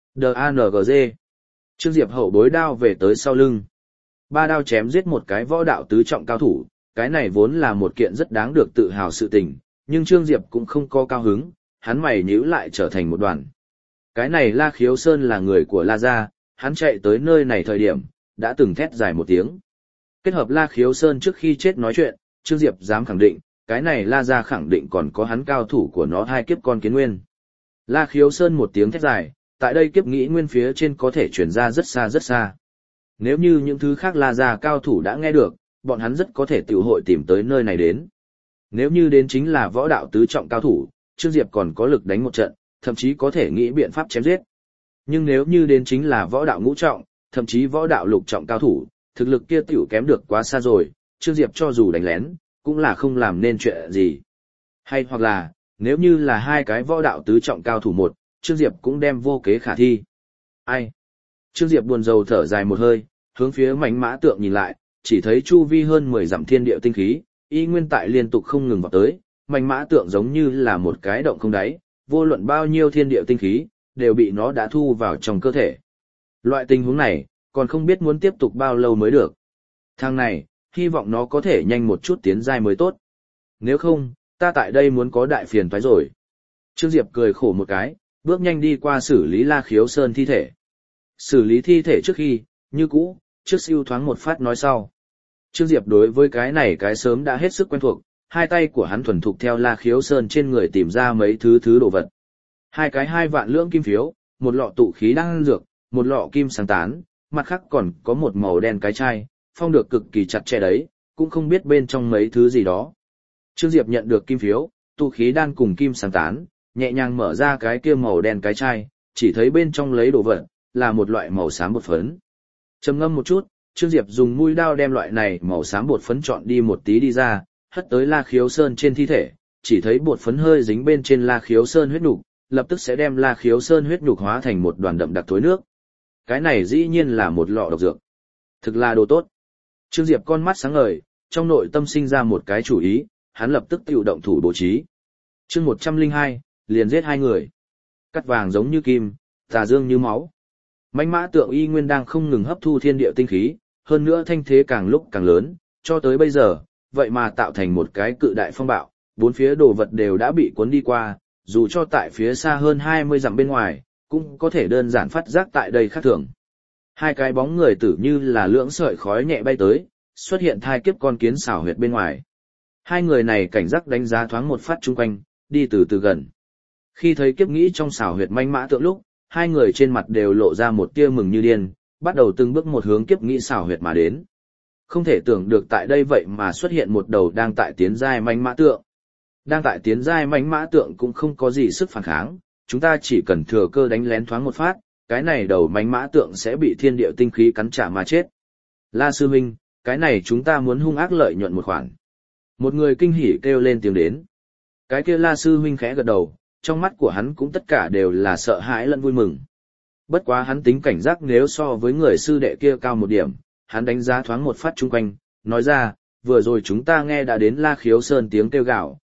DANGG. Trương Diệp hậu bối đao về tới sau lưng. Ba đao chém giết một cái võ đạo tứ trọng cao thủ, cái này vốn là một kiện rất đáng được tự hào sự tình, nhưng Trương Diệp cũng không có cao hứng, hắn mày nhíu lại trở thành một đoàn. Cái này La Khiếu Sơn là người của La Gia, hắn chạy tới nơi này thời điểm, đã từng thét dài một tiếng. Kết hợp La Khiếu Sơn trước khi chết nói chuyện, Trương Diệp dám khẳng định, cái này La Gia khẳng định còn có hắn cao thủ của nó hai kiếp con kiến nguyên. La Khiếu Sơn một tiếng thét dài, tại đây kiếp nghĩ nguyên phía trên có thể truyền ra rất xa rất xa. Nếu như những thứ khác La Gia cao thủ đã nghe được, bọn hắn rất có thể tiểu hội tìm tới nơi này đến. Nếu như đến chính là võ đạo tứ trọng cao thủ, Trương Diệp còn có lực đánh một trận, thậm chí có thể nghĩ biện pháp chém giết. Nhưng nếu như đến chính là võ đạo ngũ trọng, thậm chí võ đạo lục trọng cao thủ, thực lực kia tiểu kém được quá xa rồi, Trương Diệp cho dù đánh lén, cũng là không làm nên chuyện gì. Hay hoặc là, nếu như là hai cái võ đạo tứ trọng cao thủ một, Trương Diệp cũng đem vô kế khả thi. Ai? Trương Diệp buồn rầu thở dài một hơi, hướng phía mảnh mã tượng nhìn lại, chỉ thấy chu vi hơn 10 dặm thiên địa tinh khí, y nguyên tại liên tục không ngừng vào tới, mảnh mã tượng giống như là một cái động không đáy, vô luận bao nhiêu thiên địa tinh khí, đều bị nó đã thu vào trong cơ thể. Loại tình huống này, còn không biết muốn tiếp tục bao lâu mới được. Thằng này, hy vọng nó có thể nhanh một chút tiến giai mới tốt. Nếu không, ta tại đây muốn có đại phiền toái rồi. Trương Diệp cười khổ một cái, bước nhanh đi qua xử lý La Khiếu Sơn thi thể. Xử lý thi thể trước khi, như cũ, trước siêu thoáng một phát nói sau. Trương Diệp đối với cái này cái sớm đã hết sức quen thuộc, hai tay của hắn thuần thục theo La Khiếu Sơn trên người tìm ra mấy thứ đồ vật. Hai cái 2 vạn lưỡng kim phiếu, một lọ tụ khí đan dược, một lọ kim sáng tán, mặt khác còn có một màu đen cái chai, phong được cực kỳ chặt chẽ đấy, cũng không biết bên trong mấy thứ gì đó. Trương Diệp nhận được kim phiếu, tụ khí đan cùng kim sáng tán, nhẹ nhàng mở ra cái kia màu đen cái chai, chỉ thấy bên trong lấy đồ vật, là một loại màu xám bột phấn. Trầm ngâm một chút, Trương Diệp dùng mũi đao đem loại này màu xám bột phấn chọn đi một tí đi ra, hất tới La Khiếu Sơn trên thi thể, chỉ thấy bột phấn hơi dính bên trên La Khiếu Sơn huyết nhục, lập tức sẽ đem La Khiếu Sơn huyết nhục hóa thành một đoàn đậm đặc thối nước. Cái này dĩ nhiên là một lọ độc dược. Thực là đồ tốt. Trương Diệp con mắt sáng ngời, trong nội tâm sinh ra một cái chủ ý, hắn lập tức tự động thủ bố trí. Chương 102, liền giết 2 người. Cắt vàng giống như kim, tà dương như máu. Mãnh mã tượng y nguyên đang không ngừng hấp thu thiên địa tinh khí, hơn nữa thanh thế càng lúc càng lớn, cho tới bây giờ, vậy mà tạo thành một cái cự đại phong bạo, bốn phía đồ vật đều đã bị cuốn đi qua, dù cho tại phía xa hơn 20 dặm bên ngoài, cũng có thể đơn giản phát giác tại đây khác thường. Hai cái bóng người tử như là lưỡng sợi khói nhẹ bay tới, xuất hiện thai kiếp con kiến xảo huyệt bên ngoài. Hai người này cảnh giác đánh giá thoáng một phát chung quanh, đi từ từ gần. Khi thấy kiếp nghĩ trong xảo huyệt manh mã tượng lúc, hai người trên mặt đều lộ ra một tia mừng như điên, bắt đầu từng bước một hướng kiếp nghĩ xảo huyệt mà đến. Không thể tưởng được tại đây vậy mà xuất hiện một đầu đang tại tiến giai manh mã tượng. Đang tại tiến giai manh mã tượng cũng không có gì sức phản kháng, chúng ta chỉ cần thừa cơ đánh lén thoáng một phát, cái này đầu manh mã tượng sẽ bị thiên địa tinh khí cắn trả mà chết. La sư huynh, cái này chúng ta muốn hung ác lợi nhuận một khoản. Một người kinh hỉ kêu lên tiếng đến. Cái kia La sư huynh khẽ gật đầu, trong mắt của hắn cũng tất cả đều là sợ hãi lẫn vui mừng. Bất quá hắn tính cảnh giác nếu so với người sư đệ kia cao một điểm, hắn đánh giá thoáng một phát chung quanh, nói ra, vừa rồi chúng ta nghe đã đến La Khiếu Sơn tiếng kêu gào,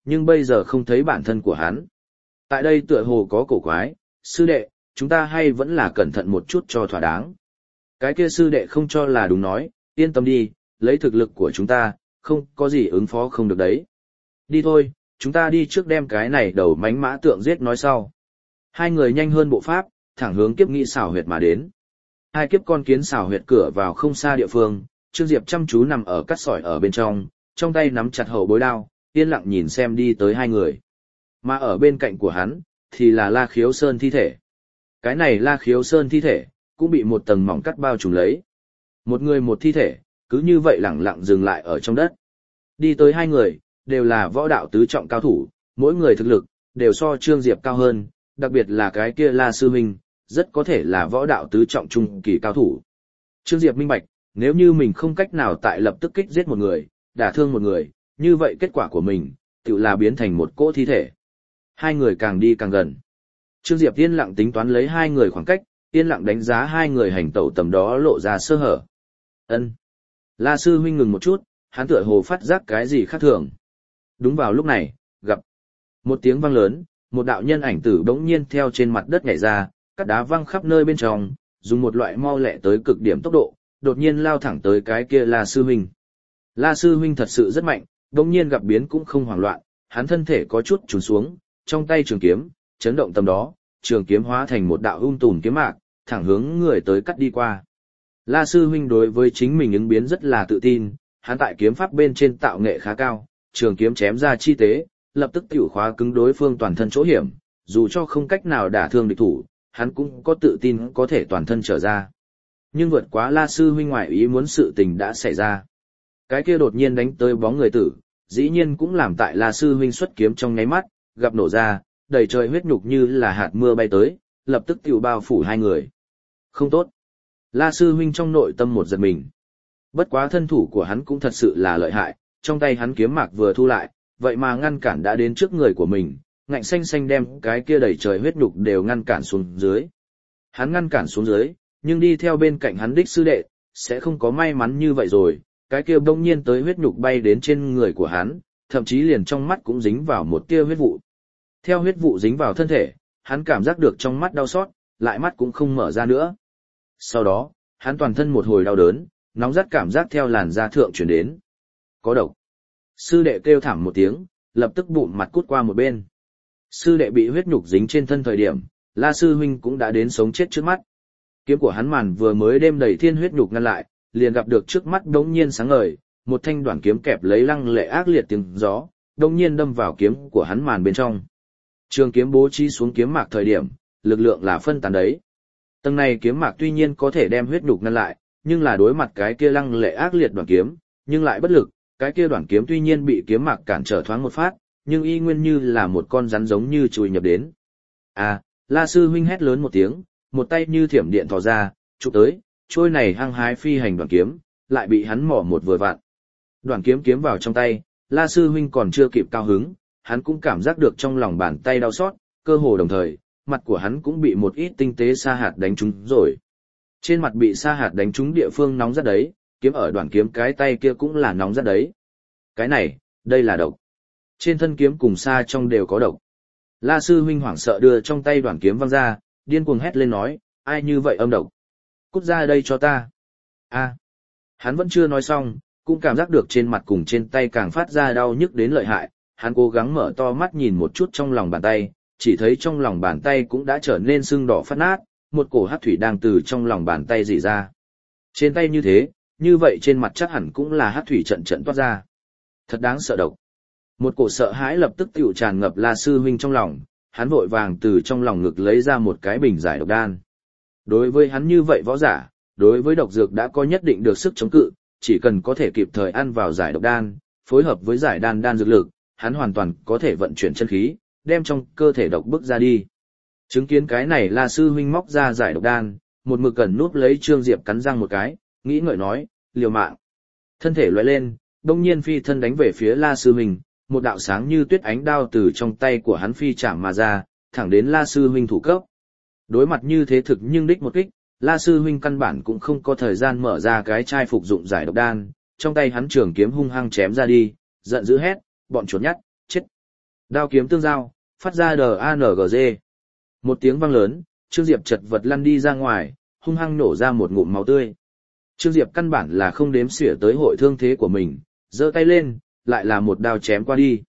nhưng bây giờ không thấy bản thân của hắn. Tại đây tựa hồ có cổ quái, sư đệ, chúng ta hay vẫn là cẩn thận một chút cho thỏa đáng. Cái kia sư đệ không cho là đúng nói, yên tâm đi, lấy thực lực của chúng ta, không có gì ứng phó không được đấy. Đi thôi, chúng ta đi trước đem cái này đầu mánh mã tượng giết nói sau. Hai người nhanh hơn bộ pháp, thẳng hướng kiếp nghị xảo huyệt mà đến. Hai kiếp con kiến xảo huyệt cửa vào không xa địa phương, Trương Diệp chăm chú nằm ở cắt sỏi ở bên trong tay nắm chặt hậu bối đao, yên lặng nhìn xem đi tới hai người. Mà ở bên cạnh của hắn, thì là La Khiếu Sơn thi thể. Cái này La Khiếu Sơn thi thể, cũng bị một tầng mỏng cắt bao trùm lấy. Một người một thi thể, cứ như vậy lẳng lặng dừng lại ở trong đất. Đi tới hai người, đều là võ đạo tứ trọng cao thủ, mỗi người thực lực, đều so Trương Diệp cao hơn, đặc biệt là cái kia La Sư Minh, rất có thể là võ đạo tứ trọng trung kỳ cao thủ. Trương Diệp minh bạch, nếu như mình không cách nào tại lập tức kích giết một người, đả thương một người, như vậy kết quả của mình, tự là biến thành một cỗ thi thể. Hai người càng đi càng gần. Trương Diệp yên lặng tính toán lấy hai người khoảng cách, yên lặng đánh giá hai người hành tẩu tầm đó lộ ra sơ hở. Ân. La Sư Huynh ngừng một chút, hắn tựa hồ phát giác cái gì khác thường. Đúng vào lúc này, gặp một tiếng vang lớn, một đạo nhân ảnh tử bỗng nhiên theo trên mặt đất nhảy ra, các đá văng khắp nơi bên trong, dùng một loại mau lẹ tới cực điểm tốc độ, đột nhiên lao thẳng tới cái kia La Sư Huynh. La Sư Huynh thật sự rất mạnh, bỗng nhiên gặp biến cũng không hoảng loạn, hắn thân thể có chút trùng xuống, trong tay trường kiếm, chấn động tầm đó, trường kiếm hóa thành một đạo tùn kiếm mạc, thẳng hướng người tới cắt đi qua. La Sư Huynh đối với chính mình ứng biến rất là tự tin, hắn tại kiếm pháp bên trên tạo nghệ khá cao, trường kiếm chém ra chi tế, lập tức tiểu khóa cứng đối phương toàn thân chỗ hiểm, dù cho không cách nào đả thương địch thủ, hắn cũng có tự tin có thể toàn thân trở ra. Nhưng vượt quá La Sư Huynh ngoại ý muốn sự tình đã xảy ra. Cái kia đột nhiên đánh tới bóng người tử, dĩ nhiên cũng làm tại La Sư Huynh xuất kiếm trong nháy mắt, gặp nổ ra, đầy trời huyết nhục như là hạt mưa bay tới, lập tức tiểu bao phủ hai người. Không tốt. La Sư Huynh trong nội tâm một giật mình. Bất quá thân thủ của hắn cũng thật sự là lợi hại, trong tay hắn kiếm mạc vừa thu lại, vậy mà ngăn cản đã đến trước người của mình, ngạnh xanh xanh đem cái kia đầy trời huyết nhục đều ngăn cản xuống dưới. Hắn ngăn cản xuống dưới, nhưng đi theo bên cạnh hắn đích sư đệ, sẽ không có may mắn như vậy rồi, cái kia bỗng nhiên tới huyết nhục bay đến trên người của hắn, thậm chí liền trong mắt cũng dính vào một tia huyết vụ. Theo huyết vụ dính vào thân thể, hắn cảm giác được trong mắt đau xót, lại mắt cũng không mở ra nữa. Sau đó, hắn toàn thân một hồi đau đớn, nóng rát cảm giác theo làn da thượng chuyển đến. Có độc. Sư đệ kêu thảm một tiếng, lập tức bụng mặt cút qua một bên. Sư đệ bị huyết nhục dính trên thân thời điểm, La Sư Huynh cũng đã đến sống chết trước mắt. Kiếm của hắn màn vừa mới đêm đầy thiên huyết nhục ngăn lại, liền gặp được trước mắt đống nhiên sáng ngời, một thanh đoạn kiếm kẹp lấy lăng lệ ác liệt tiếng gió, đống nhiên đâm vào kiếm của hắn màn bên trong. Trường kiếm bố trí xuống kiếm mạc thời điểm, lực lượng là phân tán đấy. Tầng này kiếm mạc tuy nhiên có thể đem huyết nhục ngăn lại, nhưng là đối mặt cái kia lăng lệ ác liệt đoạn kiếm, nhưng lại bất lực, cái kia đoạn kiếm tuy nhiên bị kiếm mạc cản trở thoáng một phát, nhưng y nguyên như là một con rắn giống như chui nhập đến. À, La Sư Huynh hét lớn một tiếng, một tay như thiểm điện thò ra, chụp tới, trôi này hăng hái phi hành đoạn kiếm, lại bị hắn mỏ một vừa vặn. Đoạn kiếm kiếm vào trong tay, La Sư Huynh còn chưa kịp cao hứng, hắn cũng cảm giác được trong lòng bàn tay đau xót, cơ hồ đồng thời, mặt của hắn cũng bị một ít tinh tế sa hạt đánh trúng rồi. Trên mặt bị sa hạt đánh trúng địa phương nóng rất đấy, kiếm ở đoạn kiếm cái tay kia cũng là nóng rất đấy. Cái này, đây là độc. Trên thân kiếm cùng sa trong đều có độc. La Sư Huynh hoảng sợ đưa trong tay đoạn kiếm văng ra, điên cuồng hét lên nói, ai như vậy âm độc? Cút ra đây cho ta. A. Hắn vẫn chưa nói xong, cũng cảm giác được trên mặt cùng trên tay càng phát ra đau nhức đến lợi hại, hắn cố gắng mở to mắt nhìn một chút trong lòng bàn tay, chỉ thấy trong lòng bàn tay cũng đã trở nên sưng đỏ phát nát, một cổ hắc thủy đang từ trong lòng bàn tay rỉ ra. Trên tay như thế, như vậy trên mặt chắc hẳn cũng là hắc thủy trận trận toát ra. Thật đáng sợ độc. Một cổ sợ hãi lập tức tiểu tràn ngập La Sư Huynh trong lòng, hắn vội vàng từ trong lòng ngực lấy ra một cái bình giải độc đan. Đối với hắn như vậy võ giả, đối với độc dược đã có nhất định được sức chống cự, chỉ cần có thể kịp thời ăn vào giải độc đan, phối hợp với giải đan dược lực, hắn hoàn toàn có thể vận chuyển chân khí, đem trong cơ thể độc bức ra đi. Chứng kiến cái này La Sư Huynh móc ra giải độc đan, một mực cẩn núp lấy Trương Diệp cắn răng một cái, nghĩ ngợi nói, liều mạng. Thân thể lóe lên, đông nhiên phi thân đánh về phía La Sư Huynh, một đạo sáng như tuyết ánh đao từ trong tay của hắn phi chạm mà ra, thẳng đến La Sư Huynh thủ cấp. Đối mặt như thế thực nhưng đích một kích, La Sư Huynh căn bản cũng không có thời gian mở ra cái chai phục dụng giải độc đan, trong tay hắn trường kiếm hung hăng chém ra đi, giận dữ hét, bọn chuột nhắt, chết. Đao kiếm tương giao, phát ra DANGG. Một tiếng vang lớn, Trương Diệp chật vật lăn đi ra ngoài, hung hăng nổ ra một ngụm máu tươi. Trương Diệp căn bản là không đếm xỉa tới hội thương thế của mình, giơ tay lên, lại là một đao chém qua đi.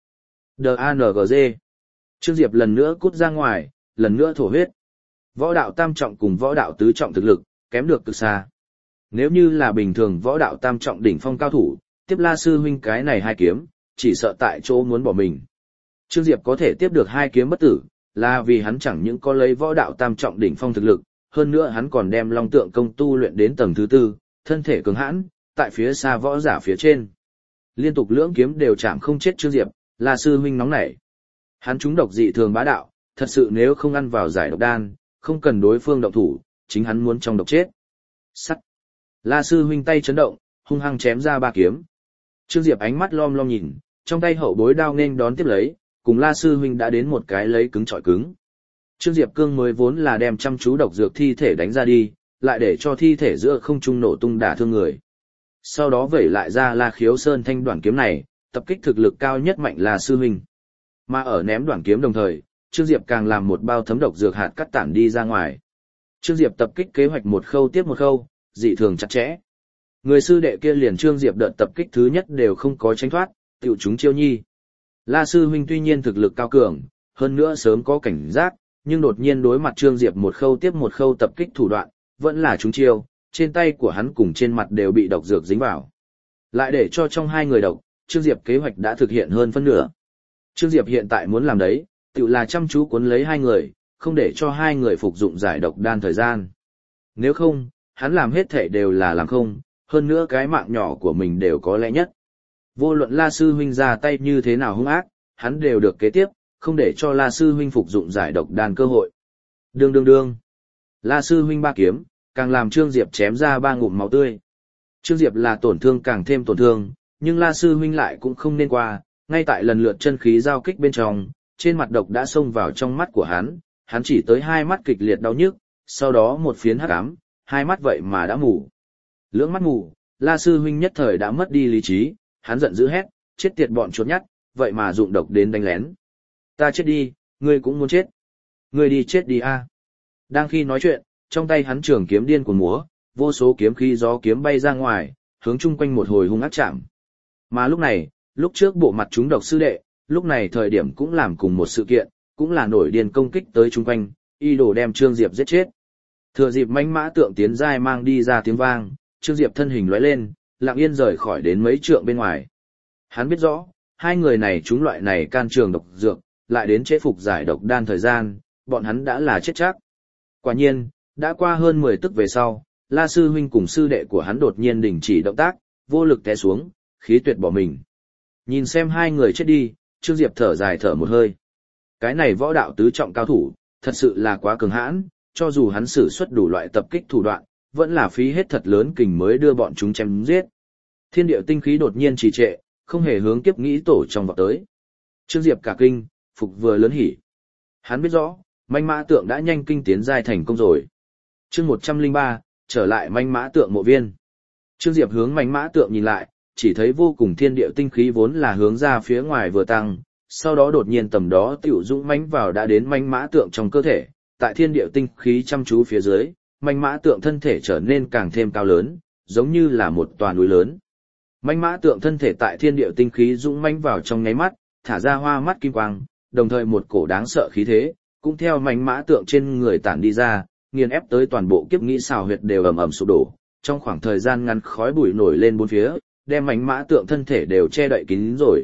DANGG. Trương Diệp lần nữa cút ra ngoài, lần nữa thổ huyết. Võ đạo tam trọng cùng võ đạo tứ trọng thực lực, kém được cực xa. Nếu như là bình thường võ đạo tam trọng đỉnh phong cao thủ, tiếp La sư huynh cái này hai kiếm, chỉ sợ tại chỗ muốn bỏ mình. Trương Diệp có thể tiếp được hai kiếm bất tử, là vì hắn chẳng những có lấy võ đạo tam trọng đỉnh phong thực lực, hơn nữa hắn còn đem Long Tượng công tu luyện đến tầng thứ tư, thân thể cứng hãn, tại phía xa võ giả phía trên. Liên tục lưỡng kiếm đều chạm không chết Trương Diệp, La sư huynh nóng nảy. Hắn trúng độc dị thường bá đạo, thật sự nếu không ăn vào giải độc đan, không cần đối phương động thủ, chính hắn muốn trong độc chết. Sắt. La sư huynh tay chấn động, hung hăng chém ra ba kiếm. Trương Diệp ánh mắt lom lom nhìn, trong tay hậu bối đao nên đón tiếp lấy, cùng La sư huynh đã đến một cái lấy cứng chọi cứng. Trương Diệp cương mới vốn là đem chăm chú độc dược thi thể đánh ra đi, lại để cho thi thể giữa không trung nổ tung đả thương người. Sau đó vẩy lại ra La Khiếu Sơn thanh đoạn kiếm này, tập kích thực lực cao nhất mạnh La sư huynh. Mà ở ném đoạn kiếm đồng thời, Trương Diệp càng làm một bao thấm độc dược hạt cắt tản đi ra ngoài. Trương Diệp tập kích kế hoạch một khâu tiếp một khâu, dị thường chặt chẽ. Người sư đệ kia liền Trương Diệp đợt tập kích thứ nhất đều không có tránh thoát, tiểu chúng chiêu nhi. La sư huynh tuy nhiên thực lực cao cường, hơn nữa sớm có cảnh giác, nhưng đột nhiên đối mặt Trương Diệp một khâu tiếp một khâu tập kích thủ đoạn, vẫn là chúng chiêu, trên tay của hắn cùng trên mặt đều bị độc dược dính vào. Lại để cho trong hai người độc, Trương Diệp kế hoạch đã thực hiện hơn phân nửa. Trương Diệp hiện tại muốn làm đấy, tự là chăm chú cuốn lấy hai người, không để cho hai người phục dụng giải độc đan thời gian. Nếu không, hắn làm hết thể đều là làm không, hơn nữa cái mạng nhỏ của mình đều có lẽ nhất. Vô luận La sư huynh ra tay như thế nào hung ác, hắn đều được kế tiếp, không để cho La sư huynh phục dụng giải độc đan cơ hội. Đương đương đương. La sư huynh ba kiếm, càng làm Trương Diệp chém ra ba ngụm máu tươi. Trương Diệp là tổn thương càng thêm tổn thương, nhưng La sư huynh lại cũng không nên qua, ngay tại lần lượt chân khí giao kích bên trong, trên mặt độc đã xông vào trong mắt của hắn chỉ tới hai mắt kịch liệt đau nhức, sau đó một phiến hắc ám, hai mắt vậy mà đã mù. Lưỡng mắt mù, La sư huynh nhất thời đã mất đi lý trí, hắn giận dữ hét, chết tiệt bọn chuột nhắt, vậy mà dụng độc đến đánh lén. Ta chết đi, ngươi cũng muốn chết. Ngươi đi chết đi a. Đang khi nói chuyện, trong tay hắn trường kiếm điên cuồng múa, vô số kiếm khí gió kiếm bay ra ngoài, hướng chung quanh một hồi hung ác chạm. Mà lúc này, lúc trước bộ mặt chúng độc sư đệ, lúc này thời điểm cũng làm cùng một sự kiện, cũng là nổi điên công kích tới chung quanh, y đồ đem Trương Diệp giết chết. Thừa dịp mãnh mã tượng tiến giai mang đi ra tiếng vang, Trương Diệp thân hình lóe lên, lặng yên rời khỏi đến mấy trượng bên ngoài. Hắn biết rõ, hai người này chúng loại này can trường độc dược, lại đến chế phục giải độc đan thời gian, bọn hắn đã là chết chắc. Quả nhiên, đã qua hơn 10 tức về sau, La sư huynh cùng sư đệ của hắn đột nhiên đình chỉ động tác, vô lực té xuống, khí tuyệt bỏ mình. Nhìn xem hai người chết đi, Trương Diệp thở dài thở một hơi. Cái này võ đạo tứ trọng cao thủ, thật sự là quá cường hãn, cho dù hắn sử xuất đủ loại tập kích thủ đoạn, vẫn là phí hết thật lớn kình mới đưa bọn chúng chém giết. Thiên địa tinh khí đột nhiên trì trệ, không hề hướng kiếp nghĩ tổ trong vọt tới. Trương Diệp cả kinh, phục vừa lớn hỉ. Hắn biết rõ, manh mã tượng đã nhanh kinh tiến giai thành công rồi. Chương 103, trở lại manh mã tượng mộ viên. Trương Diệp hướng manh mã tượng nhìn lại, chỉ thấy vô cùng thiên địa tinh khí vốn là hướng ra phía ngoài vừa tăng, sau đó đột nhiên tầm đó tiểu dũng mãnh vào đã đến manh mã tượng trong cơ thể, tại thiên địa tinh khí chăm chú phía dưới, manh mã tượng thân thể trở nên càng thêm cao lớn, giống như là một tòa núi lớn. Manh mã tượng thân thể tại thiên địa tinh khí dũng mãnh vào trong nháy mắt, thả ra hoa mắt kim quang, đồng thời một cổ đáng sợ khí thế, cũng theo manh mã tượng trên người tản đi ra, nghiền ép tới toàn bộ kiếp nghĩ xào huyệt đều ầm ầm sụp đổ. Trong khoảng thời gian ngắn khói bụi nổi lên bốn phía, đem manh mã tượng thân thể đều che đậy kín rồi.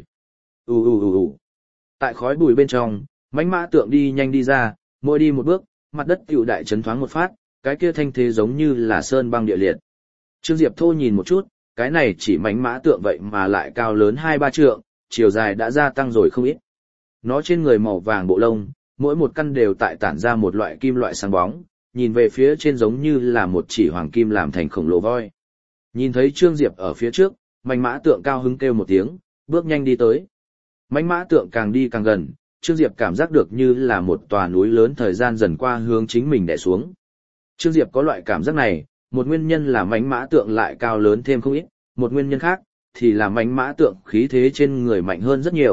Tại khói bụi bên trong, manh mã tượng đi nhanh đi ra, mỗi đi một bước, mặt đất tiểu đại chấn thoáng một phát, cái kia thanh thế giống như là sơn băng địa liệt. Trương Diệp Thô nhìn một chút, cái này chỉ mánh mã tượng vậy mà lại cao lớn 2-3 trượng, chiều dài đã gia tăng rồi không ít. Nó trên người màu vàng bộ lông, mỗi một căn đều tại tản ra một loại kim loại sáng bóng, nhìn về phía trên giống như là một chỉ hoàng kim làm thành khổng lồ voi. Nhìn thấy Trương Diệp ở phía trước, mánh mã tượng cao hứng kêu một tiếng, bước nhanh đi tới. Mánh mã tượng càng đi càng gần, Trương Diệp cảm giác được như là một tòa núi lớn thời gian dần qua hướng chính mình đè xuống. Trương Diệp có loại cảm giác này, một nguyên nhân là mánh mã tượng lại cao lớn thêm không ít, một nguyên nhân khác thì là mánh mã tượng khí thế trên người mạnh hơn rất nhiều,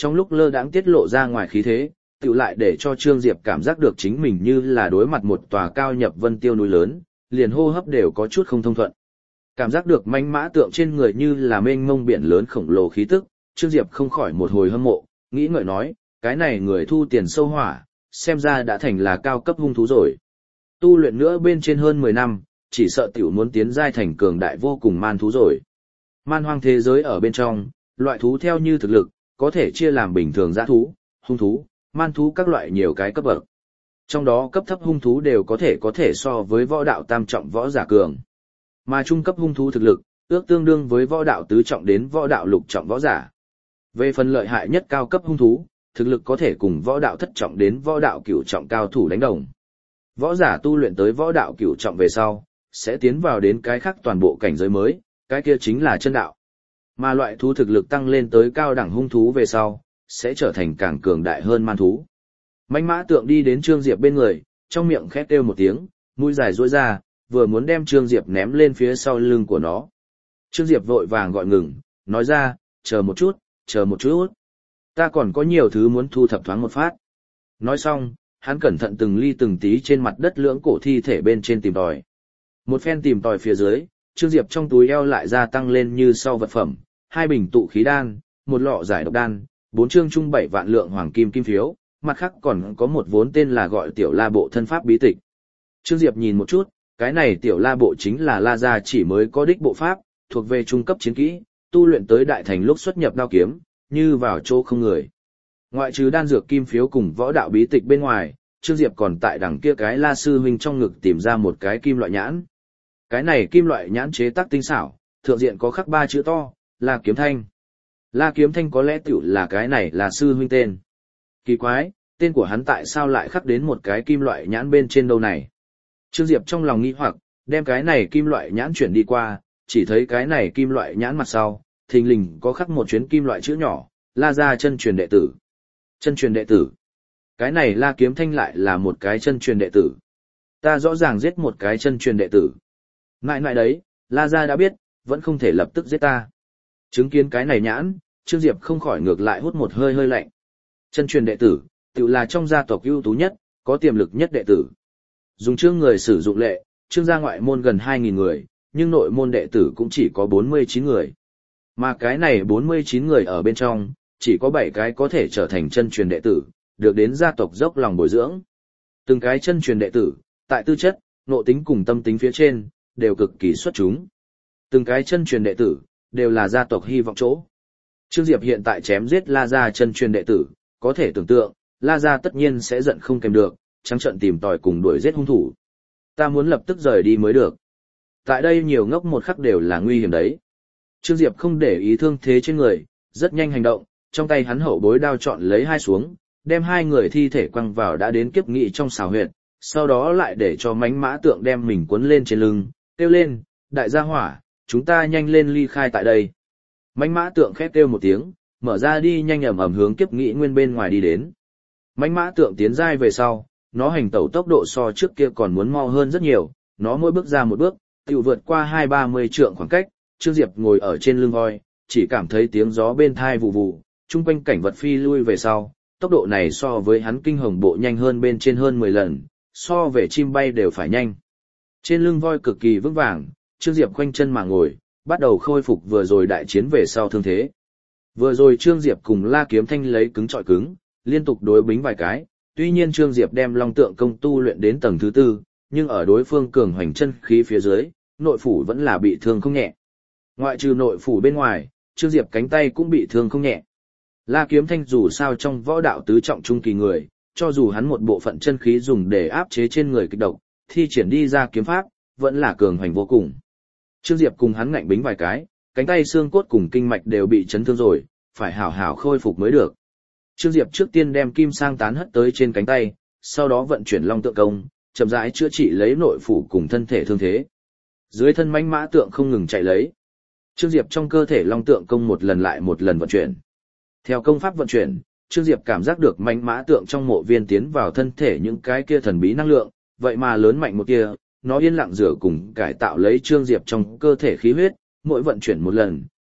trong lúc lơ đãng tiết lộ ra ngoài khí thế, tựu lại để cho Trương Diệp cảm giác được chính mình như là đối mặt một tòa cao nhập vân tiêu núi lớn, liền hô hấp đều có chút không thông thuận. Cảm giác được manh mã tượng trên người như là mênh mông biển lớn khổng lồ khí tức, Trương Diệp không khỏi một hồi hâm mộ, nghĩ ngợi nói, cái này người thu tiền sâu hỏa, xem ra đã thành là cao cấp hung thú rồi. Tu luyện nữa bên trên hơn 10 năm, chỉ sợ tiểu muốn tiến giai thành cường đại vô cùng man thú rồi. Man hoang thế giới ở bên trong, loại thú theo như thực lực, có thể chia làm bình thường dã thú, hung thú, man thú các loại nhiều cái cấp bậc. Trong đó cấp thấp hung thú đều có thể so với võ đạo tam trọng võ giả cường. Mà trung cấp hung thú thực lực, ước tương đương với võ đạo tứ trọng đến võ đạo lục trọng võ giả. Về phần lợi hại nhất cao cấp hung thú, thực lực có thể cùng võ đạo thất trọng đến võ đạo cửu trọng cao thủ đánh đồng. Võ giả tu luyện tới võ đạo cửu trọng về sau, sẽ tiến vào đến cái khác toàn bộ cảnh giới mới, cái kia chính là chân đạo. Mà loại thú thực lực tăng lên tới cao đẳng hung thú về sau, sẽ trở thành càng cường đại hơn man thú. Mãnh mã tượng đi đến Trương Diệp bên người, trong miệng khét kêu một tiếng, mũi dài duỗi ra, vừa muốn đem Trương Diệp ném lên phía sau lưng của nó. Trương Diệp vội vàng gọi ngừng, nói ra, chờ một chút, chờ một chút. Ta còn có nhiều thứ muốn thu thập thoáng một phát. Nói xong, hắn cẩn thận từng ly từng tí trên mặt đất lưỡng cổ thi thể bên trên tìm tòi. Một phen tìm tòi phía dưới, Trương Diệp trong túi eo lại gia tăng lên như sau vật phẩm, 2 bình tụ khí đan, một lọ giải độc đan, 4 chương trung 7 vạn lượng hoàng kim kim phiếu, mặt khác còn có một vốn tên là gọi tiểu la bộ thân pháp bí tịch. Trương Diệp nhìn một chút, cái này tiểu la bộ chính là la gia chỉ mới có đích bộ pháp, thuộc về trung cấp chiến kỹ, tu luyện tới đại thành lúc xuất nhập đao kiếm, như vào chỗ không người. Ngoại trừ đan dược kim phiếu cùng võ đạo bí tịch bên ngoài, Trương Diệp còn tại đằng kia cái la sư huynh trong ngực tìm ra một cái kim loại nhãn. Cái này kim loại nhãn chế tác tinh xảo, thượng diện có khắc 3 chữ to, La Kiếm Thanh. La Kiếm Thanh có lẽ tiểu là cái này là sư huynh tên. Kỳ quái, tên của hắn tại sao lại khắc đến một cái kim loại nhãn bên trên đâu này? Trương Diệp trong lòng nghi hoặc, đem cái này kim loại nhãn chuyển đi qua, chỉ thấy cái này kim loại nhãn mặt sau, thình lình có khắc một chuyến kim loại chữ nhỏ, La gia chân truyền đệ tử. Chân truyền đệ tử. Cái này La Kiếm Thanh lại là một cái chân truyền đệ tử. Ta rõ ràng giết một cái chân truyền đệ tử. Ngại đấy, La gia đã biết, vẫn không thể lập tức giết ta. Chứng kiến cái này nhãn, Trương Diệp không khỏi ngược lại hút một hơi lạnh. Chân truyền đệ tử, tự là trong gia tộc ưu tú nhất, có tiềm lực nhất đệ tử. Dùng Trương người sử dụng lệ, Trương gia ngoại môn gần 2.000 người, nhưng nội môn đệ tử cũng chỉ có 49 người. Mà cái này 49 người ở bên trong, chỉ có 7 cái có thể trở thành chân truyền đệ tử, được đến gia tộc dốc lòng bồi dưỡng. Từng cái chân truyền đệ tử, tại tư chất, nội tính cùng tâm tính phía trên, đều cực kỳ xuất chúng. Từng cái chân truyền đệ tử, đều là gia tộc hy vọng chỗ. Trương Diệp hiện tại chém giết La gia chân truyền đệ tử, có thể tưởng tượng, La gia tất nhiên sẽ giận không kèm được, trắng trợn tìm tòi cùng đuổi giết hung thủ. Ta muốn lập tức rời đi mới được. Tại đây nhiều ngốc một khắc đều là nguy hiểm đấy. Trương Diệp không để ý thương thế trên người, rất nhanh hành động, trong tay hắn hậu bối đao chọn lấy 2 xuống, đem 2 người thi thể quăng vào đã đến kiếp nghị trong xào huyệt, sau đó lại để cho mánh mã tượng đem mình cuốn lên trên lưng, kêu lên, đại gia hỏa, chúng ta nhanh lên ly khai tại đây. Mánh mã tượng khét kêu một tiếng, mở ra đi nhanh ầm hướng kiếp nghị nguyên bên ngoài đi đến. Mánh mã tượng tiến giai về sau, nó hành tẩu tốc độ so trước kia còn muốn mau hơn rất nhiều, nó mỗi bước ra một bước, tiểu vượt qua 20-30 trượng khoảng cách. Trương Diệp ngồi ở trên lưng voi, chỉ cảm thấy tiếng gió bên thai vụ vụ, chung quanh cảnh vật phi lui về sau, tốc độ này so với hắn kinh hồng bộ nhanh hơn bên trên hơn 10 lần, so về chim bay đều phải nhanh. Trên lưng voi cực kỳ vững vàng, Trương Diệp khoanh chân mà ngồi, bắt đầu khôi phục vừa rồi đại chiến về sau thương thế. Vừa rồi Trương Diệp cùng La Kiếm Thanh lấy cứng chọi cứng, liên tục đối bính vài cái, tuy nhiên Trương Diệp đem Long Tượng công tu luyện đến tầng thứ 4, nhưng ở đối phương cường hoành chân khí phía dưới, nội phủ vẫn là bị thương không nhẹ. Ngoại trừ nội phủ bên ngoài, Trương Diệp cánh tay cũng bị thương không nhẹ. La Kiếm Thanh dù sao trong võ đạo tứ trọng trung kỳ người, cho dù hắn một bộ phận chân khí dùng để áp chế trên người kịch độc, thi triển đi ra kiếm pháp, vẫn là cường hoành vô cùng. Trương Diệp cùng hắn ngạnh bính vài cái, cánh tay xương cốt cùng kinh mạch đều bị chấn thương rồi, phải hảo hảo khôi phục mới được. Trương Diệp trước tiên đem kim sang tán hất tới trên cánh tay, sau đó vận chuyển Long Tượng công, chậm rãi chữa trị lấy nội phủ cùng thân thể thương thế. Dưới thân mãnh mã tượng không ngừng chạy lấy. Trương Diệp trong cơ thể Long Tượng công một lần lại một lần vận chuyển. Theo công pháp vận chuyển, Trương Diệp cảm giác được mãnh mã tượng trong mộ viên tiến vào thân thể những cái kia thần bí năng lượng, vậy mà lớn mạnh một kia, nó yên lặng rửa cùng cải tạo lấy Trương Diệp trong cơ thể khí huyết, mỗi vận chuyển một lần,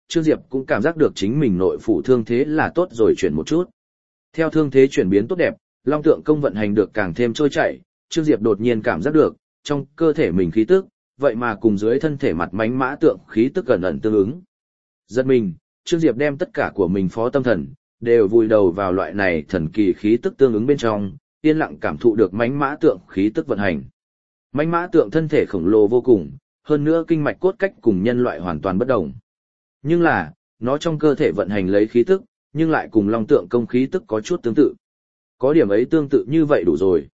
Trương Diệp cũng cảm giác được chính mình nội phủ thương thế là tốt rồi chuyển một chút. Theo thương thế chuyển biến tốt đẹp, Long Tượng Công vận hành được càng thêm trôi chảy, Trương Diệp đột nhiên cảm giác được, trong cơ thể mình khí tức, vậy mà cùng dưới thân thể mặt mánh mã tượng khí tức gần ẩn tương ứng. Giật mình, Trương Diệp đem tất cả của mình phó tâm thần, đều vùi đầu vào loại này thần kỳ khí tức tương ứng bên trong, yên lặng cảm thụ được mánh mã tượng khí tức vận hành. Mánh mã tượng thân thể khổng lồ vô cùng, hơn nữa kinh mạch cốt cách cùng nhân loại hoàn toàn bất đồng. Nhưng là, nó trong cơ thể vận hành lấy khí tức, nhưng lại cùng Long Tượng Công khí tức có chút tương tự. Có điểm ấy tương tự như vậy đủ rồi.